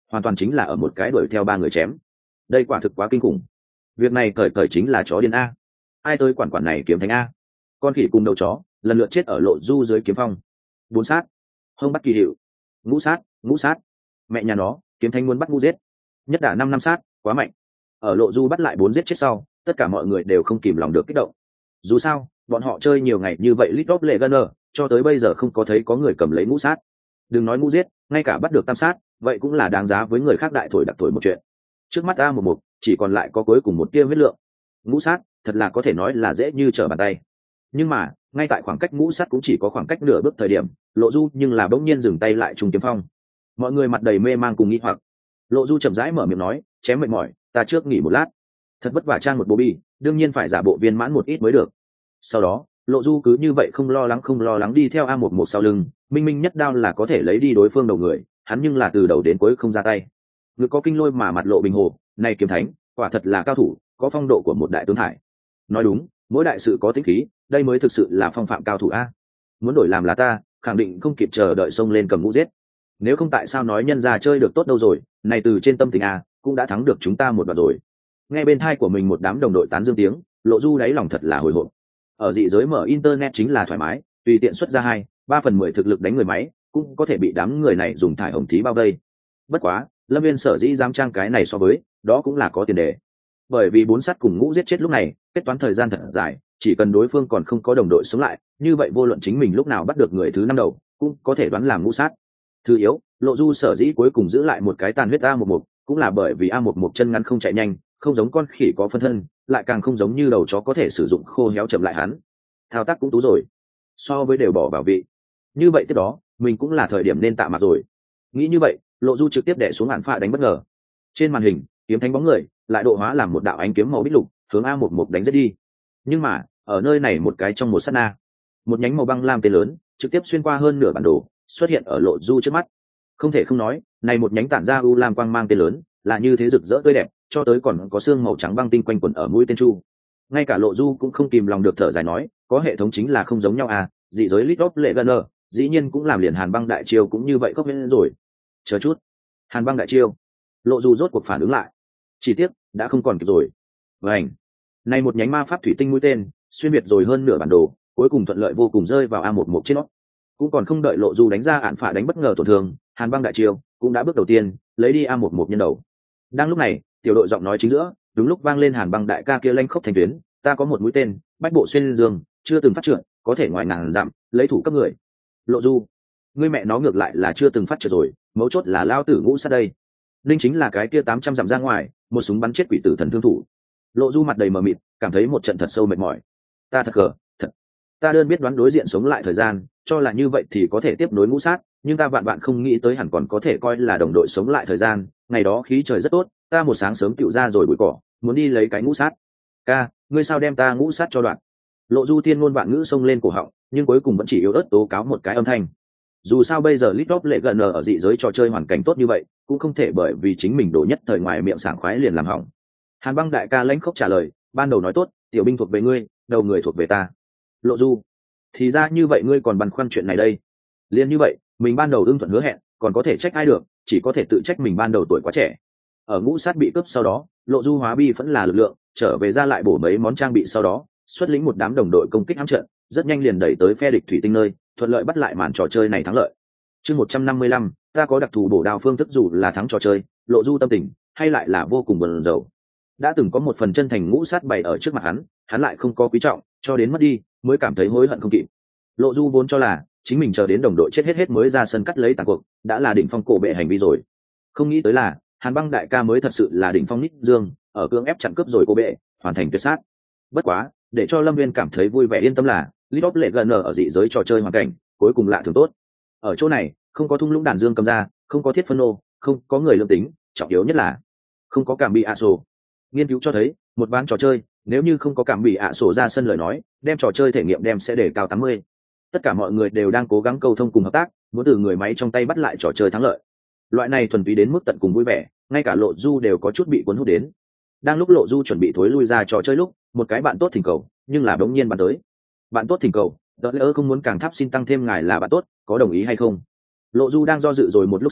hoàn toàn chính là ở một cái đuổi theo ba người chém. Đây quả thực quá kinh khủng. Việc này cởi cởi chính là chó điên a. Ai tới quản quản này kiếm thánh a. Con khỉ cùng đầu chó lần lượt chết ở lộ du dưới kiếm phong. Bốn sát, hông bắt kỳ hiệu, ngũ sát, ngũ sát. Mẹ nhà nó, kiếm thánh muốn bắt ngu giết. Nhất đả năm năm sát, quá mạnh. Ở lộ du bắt lại bốn giết chết sau, tất cả mọi người đều không kìm lòng được kích động. Dù sao, bọn họ chơi nhiều ngày như vậy League of Legends, cho tới bây giờ không có thấy có người cầm lấy ngũ sát. Đừng nói ngũ giết, ngay cả bắt được tam sát, vậy cũng là đáng giá với người khác đại thổi đặc thổi một chuyện. Trước mắt a một một chỉ còn lại có cuối cùng một tia huyết lượng. Ngũ sát thật là có thể nói là dễ như trở bàn tay. Nhưng mà ngay tại khoảng cách ngũ sát cũng chỉ có khoảng cách nửa bước thời điểm, lộ du nhưng là bỗng nhiên dừng tay lại trùng kiếm phong. Mọi người mặt đầy mê mang cùng nghi hoặc. Lộ du chậm rãi mở miệng nói, chém mệt mỏi, ta trước nghỉ một lát. Thật vất vả trang một bố bi, đương nhiên phải giả bộ viên mãn một ít mới được. Sau đó lộ du cứ như vậy không lo lắng không lo lắng đi theo a một một sau lưng, minh minh nhất đao là có thể lấy đi đối phương đầu người, hắn nhưng là từ đầu đến cuối không ra tay. Ngực có kinh lôi mà mặt lộ bình hồ, này kiếm thánh quả thật là cao thủ, có phong độ của một đại tướng thải. Nói đúng, mỗi đại sự có tính khí, đây mới thực sự là phong phạm cao thủ a. Muốn đổi làm là ta, khẳng định không kịp chờ đợi xông lên cầm ngũ giết. Nếu không tại sao nói nhân gia chơi được tốt đâu rồi, này từ trên tâm tình a, cũng đã thắng được chúng ta một đoạn rồi. Nghe bên thai của mình một đám đồng đội tán dương tiếng, lộ du đáy lòng thật là hồi hộp. Ở dị giới mở internet chính là thoải mái, tùy tiện xuất ra hai ba phần mười thực lực đánh người máy, cũng có thể bị đám người này dùng thải hồng thí bao vây. Bất quá lâm viên sở dĩ dám trang cái này so với đó cũng là có tiền đề, bởi vì bốn sắt cùng ngũ giết chết lúc này kết toán thời gian thật dài, chỉ cần đối phương còn không có đồng đội sống lại, như vậy vô luận chính mình lúc nào bắt được người thứ năm đầu cũng có thể đoán làm ngũ sát. Thứ yếu, lộ du sở dĩ cuối cùng giữ lại một cái tàn huyết a một một cũng là bởi vì a một một chân ngắn không chạy nhanh, không giống con khỉ có phân thân, lại càng không giống như đầu chó có thể sử dụng khô héo chậm lại hắn. Thao tác cũng tú rồi, so với đều bỏ bảo vị. Như vậy tiếp đó mình cũng là thời điểm nên tạ mặt rồi. Nghĩ như vậy, lộ du trực tiếp đè xuống hạn phạ đánh bất ngờ. Trên màn hình kiếm thánh bóng người lại độ hóa làm một đạo ánh kiếm màu bích lục hướng a một một đánh giết đi. Nhưng mà ở nơi này một cái trong một sát na, một nhánh màu băng lam tên lớn trực tiếp xuyên qua hơn nửa bản đồ xuất hiện ở lộ du trước mắt. Không thể không nói, này một nhánh tản ra u lam quang mang tên lớn là như thế rực rỡ tươi đẹp, cho tới còn có xương màu trắng băng tinh quanh quẩn ở mũi tên chu. Ngay cả lộ du cũng không kìm lòng được thở dài nói, có hệ thống chính là không giống nhau à, dị giới League of Legends dĩ nhiên cũng làm liền hàn băng đại chiêu cũng như vậy khóc lên rồi. Chờ chút, hàn băng đại chiêu. Lộ du rốt cuộc phản ứng lại, chỉ tiếc đã không còn kịp rồi. Vành, này một nhánh ma pháp thủy tinh mũi tên xuyên biệt rồi hơn nửa bản đồ, cuối cùng thuận lợi vô cùng rơi vào a một một trên nó. Cũng còn không đợi lộ du đánh ra ạn phả đánh bất ngờ tổn thương, hàn băng đại chiêu cũng đã bước đầu tiên lấy đi a một một nhân đầu. Đang lúc này, tiểu đội giọng nói chính giữa đúng lúc vang lên hàn băng đại ca kia lanh khốc thành tuyến, ta có một mũi tên bách bộ xuyên dương, chưa từng phát trượt, có thể ngoài ngàn dặm lấy thủ cấp người. Lộ du, ngươi mẹ nó ngược lại là chưa từng phát trượt rồi, mấu chốt là lao tử ngũ sát đây. Linh chính là cái kia tám trăm dặm ra ngoài một súng bắn chết quỷ tử thần thương thủ. Lộ du mặt đầy mờ mịt, cảm thấy một trận thật sâu mệt mỏi. Ta thật cờ thật ta đơn biết đoán đối diện sống lại thời gian, cho là như vậy thì có thể tiếp nối ngũ sát, nhưng ta vạn vạn không nghĩ tới hẳn còn có thể coi là đồng đội sống lại thời gian. Ngày đó khí trời rất tốt, ta một sáng sớm tựu ra rồi bụi cỏ, muốn đi lấy cái ngũ sát. Ca, ngươi sao đem ta ngũ sát cho đoạn? Lộ du thiên ngôn vạn ngữ xông lên cổ họng, nhưng cuối cùng vẫn chỉ yếu ớt tố cáo một cái âm thanh. Dù sao bây giờ League of Legends ở dị giới trò chơi hoàn cảnh tốt như vậy, cũng không thể bởi vì chính mình đổ nhất thời ngoài miệng sảng khoái liền làm hỏng. Hàn băng đại ca lãnh khốc trả lời, ban đầu nói tốt, tiểu binh thuộc về ngươi, đầu người thuộc về ta. Lộ du, thì ra như vậy ngươi còn băn khoăn chuyện này đây. Liên như vậy, mình ban đầu ưng thuận hứa hẹn, còn có thể trách ai được, chỉ có thể tự trách mình ban đầu tuổi quá trẻ. Ở ngũ sát bị cướp sau đó, lộ du hóa bi vẫn là lực lượng, trở về ra lại bổ mấy món trang bị sau đó, xuất lĩnh một đám đồng đội công kích hãm trận, rất nhanh liền đẩy tới phe địch thủy tinh nơi, thuận lợi bắt lại màn trò chơi này thắng lợi. Chương một trăm năm mươi lăm, ta có đặc thù bổ đao phương thức, dù là thắng trò chơi, lộ du tâm tình hay lại là vô cùng buồn rầu. Đã từng có một phần chân thành ngũ sát bày ở trước mặt hắn, hắn lại không có quý trọng, cho đến mất đi, mới cảm thấy hối hận không kịp. Lộ du vốn cho là chính mình chờ đến đồng đội chết hết hết mới ra sân cắt lấy tàn cuộc, đã là đỉnh phong cổ bệ hành vi rồi. Không nghĩ tới là hàn băng đại ca mới thật sự là đỉnh phong nít dương, ở cưỡng ép chặn cướp rồi cô bệ, hoàn thành tuyệt sát. Bất quá, để cho lâm viên cảm thấy vui vẻ yên tâm là League of Legends ở dị giới trò chơi hoàn cảnh cuối cùng lạ thường tốt. Ở chỗ này không có thung lũng đàn dương cầm ra, không có thiết phân nô, không có người lương tính, trọng yếu nhất là không có cảm bị ạ sổ. Nghiên cứu cho thấy một ván trò chơi nếu như không có cảm bị ạ sổ ra sân lời nói, đem trò chơi thể nghiệm đem sẽ để cao tám mươi. Tất cả mọi người đều đang cố gắng câu thông cùng hợp tác, muốn từ người máy trong tay bắt lại trò chơi thắng lợi. Loại này thuần túy đến mức tận cùng vui vẻ, ngay cả lộ du đều có chút bị cuốn hút đến. Đang lúc lộ du chuẩn bị thối lui ra trò chơi lúc, một cái bạn tốt thỉnh cầu, nhưng là đống nhiên bạn tới. Bạn tốt thỉnh cầu, đỡ lỡ không muốn càng tháp xin tăng thêm ngài là bạn tốt, có đồng ý hay không? Lộ du đang do dự rồi một lúc sau,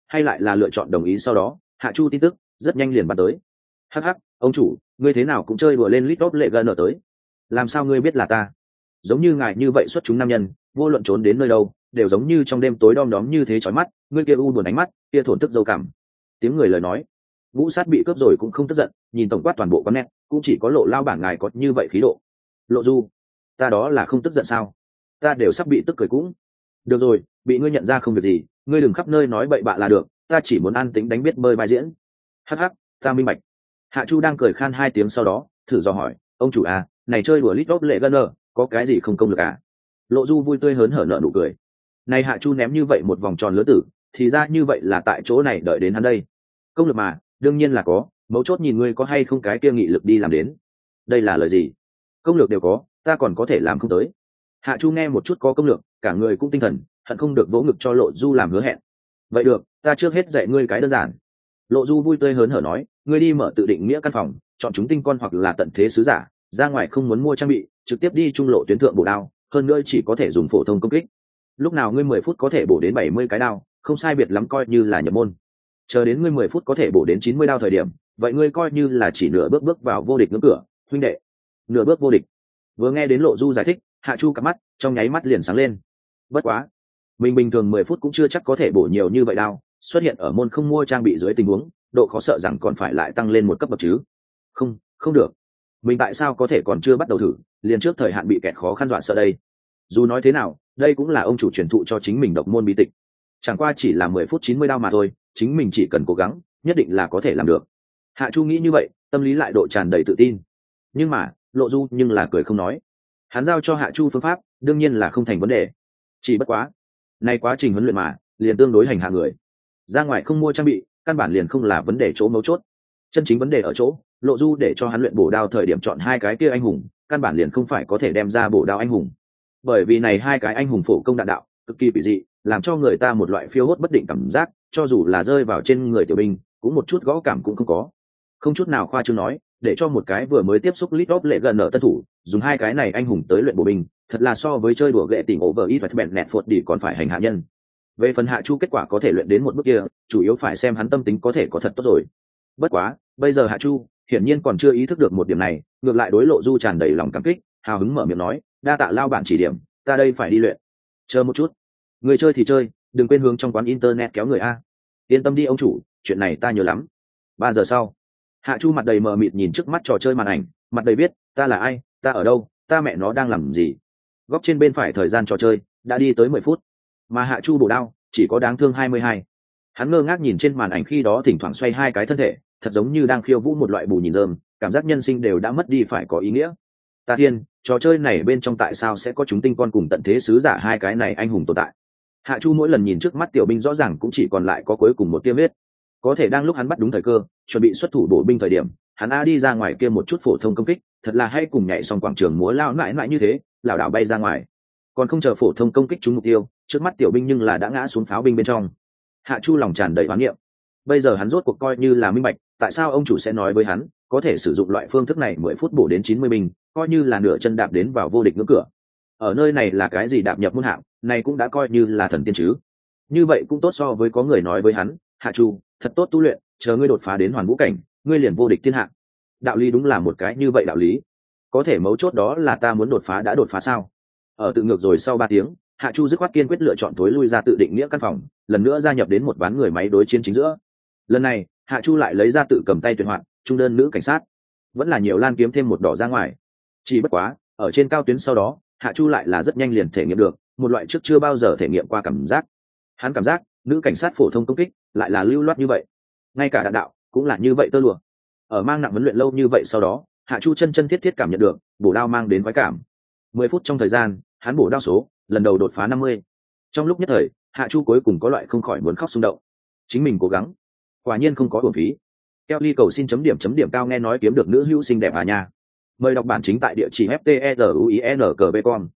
hay lại là lựa chọn đồng ý. Sau đó Hạ Chu tin tức rất nhanh liền bắn tới. Hắc hắc, ông chủ, ngươi thế nào cũng chơi đùa lên lít lệ gần ở tới. Làm sao ngươi biết là ta? Giống như ngài như vậy xuất chúng nam nhân, vô luận trốn đến nơi đâu đều giống như trong đêm tối đom đóm như thế chói mắt. Ngươi kia u buồn ánh mắt, kia thổn thức dâu cảm. Tiếng người lời nói, Ngũ Sát bị cướp rồi cũng không tức giận, nhìn tổng quát toàn bộ con nét, cũng chỉ có Lộ lao bản ngài có như vậy khí độ. Lộ Du, ta đó là không tức giận sao? Ta đều sắp bị tức cười cũng. Được rồi, bị ngươi nhận ra không việc gì, ngươi đừng khắp nơi nói bậy bạ là được, ta chỉ muốn an tĩnh đánh biết bơi bài diễn. Hắc hắc, ta minh bạch. Hạ Chu đang cười khan hai tiếng sau đó thử dò hỏi, ông chủ à, này chơi đùa lít lót lệ gân nơ có cái gì không công được à? Lộ Du vui tươi hớn hở nở nụ cười. Này Hạ Chu ném như vậy một vòng tròn lứa tử, thì ra như vậy là tại chỗ này đợi đến hắn đây. Công lực mà đương nhiên là có, mấu chốt nhìn ngươi có hay không cái kia nghị lực đi làm đến. Đây là lời gì? Công lược đều có, ta còn có thể làm không tới. Hạ Chu nghe một chút có công lược, cả người cũng tinh thần, hận không được vỗ ngực cho Lộ Du làm hứa hẹn. Vậy được, ta trước hết dạy ngươi cái đơn giản. Lộ Du vui tươi hớn hở nói, ngươi đi mở tự định nghĩa căn phòng, chọn chúng tinh con hoặc là tận thế sứ giả, ra ngoài không muốn mua trang bị, trực tiếp đi trung lộ tuyến thượng bổ đao, hơn nữa chỉ có thể dùng phổ thông công kích. Lúc nào ngươi mười phút có thể bổ đến bảy mươi cái đao, không sai biệt lắm coi như là nhập môn. Chờ đến ngươi mười phút có thể bổ đến chín mươi đao thời điểm, vậy ngươi coi như là chỉ nửa bước bước vào vô địch ngưỡng cửa, huynh đệ. Nửa bước vô địch. Vừa nghe đến Lộ Du giải thích, Hạ Chu cặp mắt trong nháy mắt liền sáng lên. Bất quá, mình bình thường mười phút cũng chưa chắc có thể bổ nhiều như vậy đao, xuất hiện ở môn không mua trang bị dưới tình huống, độ khó sợ rằng còn phải lại tăng lên một cấp bậc chứ. Không, không được. Mình tại sao có thể còn chưa bắt đầu thử, liền trước thời hạn bị kẹt khó khăn dọa sợ đây. Dù nói thế nào, đây cũng là ông chủ truyền thụ cho chính mình độc môn bí tịch. Chẳng qua chỉ là mười phút chín mươi đao mà thôi, chính mình chỉ cần cố gắng, nhất định là có thể làm được. Hạ Chu nghĩ như vậy, tâm lý lại độ tràn đầy tự tin. Nhưng mà, Lộ Du nhưng là cười không nói. Hắn giao cho Hạ Chu phương pháp, đương nhiên là không thành vấn đề. Chỉ bất quá, nay quá trình huấn luyện mà, liền tương đối hành hạ người. Ra ngoài không mua trang bị, căn bản liền không là vấn đề chỗ mấu chốt. Chân chính vấn đề ở chỗ, Lộ Du để cho hắn luyện bổ đao thời điểm chọn hai cái kia anh hùng, căn bản liền không phải có thể đem ra bổ đao anh hùng. Bởi vì này hai cái anh hùng phổ công đạn đạo, cực kỳ bị dị, làm cho người ta một loại phiêu hốt bất định cảm giác, cho dù là rơi vào trên người tiểu binh, cũng một chút gõ cảm cũng không có. Không chút nào khoa trương nói, để cho một cái vừa mới tiếp xúc lít ốp lệ gần ở tân thủ, dùng hai cái này anh hùng tới luyện bổ binh, thật là so với chơi đùa gệ tìm over ít và bẹn nẹt phột đi còn phải hành hạ nhân. Về phần Hạ Chu kết quả có thể luyện đến một bước kia, chủ yếu phải xem hắn tâm tính có thể có thật tốt rồi. Bất quá, bây giờ Hạ Chu hiển nhiên còn chưa ý thức được một điểm này, ngược lại đối Lộ Du tràn đầy lòng cảm kích, hào hứng mở miệng nói, đa tạ lao bản chỉ điểm, ta đây phải đi luyện. Chờ một chút, người chơi thì chơi, đừng quên hướng trong quán internet kéo người a. Yên tâm đi ông chủ, chuyện này ta nhớ lắm. Ba giờ sau, Hạ Chu mặt đầy mờ mịt nhìn trước mắt trò chơi màn ảnh, mặt đầy biết, ta là ai, ta ở đâu, ta mẹ nó đang làm gì. Góc trên bên phải thời gian trò chơi đã đi tới mười phút, mà Hạ Chu bổ đao chỉ có đáng thương hai mươi hai. Hắn ngơ ngác nhìn trên màn ảnh khi đó thỉnh thoảng xoay hai cái thân thể, thật giống như đang khiêu vũ một loại bù nhìn rơm, cảm giác nhân sinh đều đã mất đi phải có ý nghĩa. Ta thiên, trò chơi này bên trong tại sao sẽ có chúng tinh con cùng tận thế sứ giả hai cái này anh hùng tồn tại. Hạ Chu mỗi lần nhìn trước mắt tiểu binh rõ ràng cũng chỉ còn lại có cuối cùng một tia vết. Có thể đang lúc hắn bắt đúng thời cơ, chuẩn bị xuất thủ bổ binh thời điểm, hắn a đi ra ngoài kia một chút phổ thông công kích, thật là hay cùng nhảy xong quảng trường múa lao mãi mãi như thế, lảo đảo bay ra ngoài. Còn không chờ phổ thông công kích trúng mục tiêu, trước mắt tiểu binh nhưng là đã ngã xuống pháo binh bên trong. Hạ Chu lòng tràn đầy oán niệm. Bây giờ hắn rốt cuộc coi như là minh bạch, tại sao ông chủ sẽ nói với hắn, có thể sử dụng loại phương thức này mười phút bổ đến chín mươi binh, coi như là nửa chân đạp đến vào vô địch ngưỡng cửa. Ở nơi này là cái gì đạp nhập môn hạng, này cũng đã coi như là thần tiên chứ. Như vậy cũng tốt so với có người nói với hắn, Hạ Chu, thật tốt tu luyện, chờ ngươi đột phá đến hoàn vũ cảnh, ngươi liền vô địch thiên hạ. Đạo lý đúng là một cái như vậy đạo lý. Có thể mấu chốt đó là ta muốn đột phá đã đột phá sao? Ở tự ngược rồi sau ba tiếng, Hạ Chu dứt khoát kiên quyết lựa chọn tối lui ra tự định nghĩa căn phòng, lần nữa gia nhập đến một ván người máy đối chiến chính giữa. Lần này, Hạ Chu lại lấy ra tự cầm tay tuyệt hoạt, trung đơn nữ cảnh sát, vẫn là nhiều lan kiếm thêm một đỏ ra ngoài. Chỉ bất quá, ở trên cao tuyến sau đó, Hạ Chu lại là rất nhanh liền thể nghiệm được một loại trước chưa bao giờ thể nghiệm qua cảm giác. Hắn cảm giác, nữ cảnh sát phổ thông công kích lại là lưu loát như vậy, ngay cả đạn đạo cũng là như vậy tơ lụa. Ở mang nặng huấn luyện lâu như vậy sau đó, Hạ Chu chân chân thiết thiết cảm nhận được bổ đao mang đến khoái cảm. Mười phút trong thời gian, hắn bổ đao số lần đầu đột phá năm mươi. Trong lúc nhất thời, Hạ Chu cuối cùng có loại không khỏi muốn khóc xung động. Chính mình cố gắng, quả nhiên không có uổng phí. Kelly cầu xin chấm điểm chấm điểm cao nghe nói kiếm được nữ hữu xinh đẹp à nha. Mời đọc bản chính tại địa chỉ f t e r u i n c b com.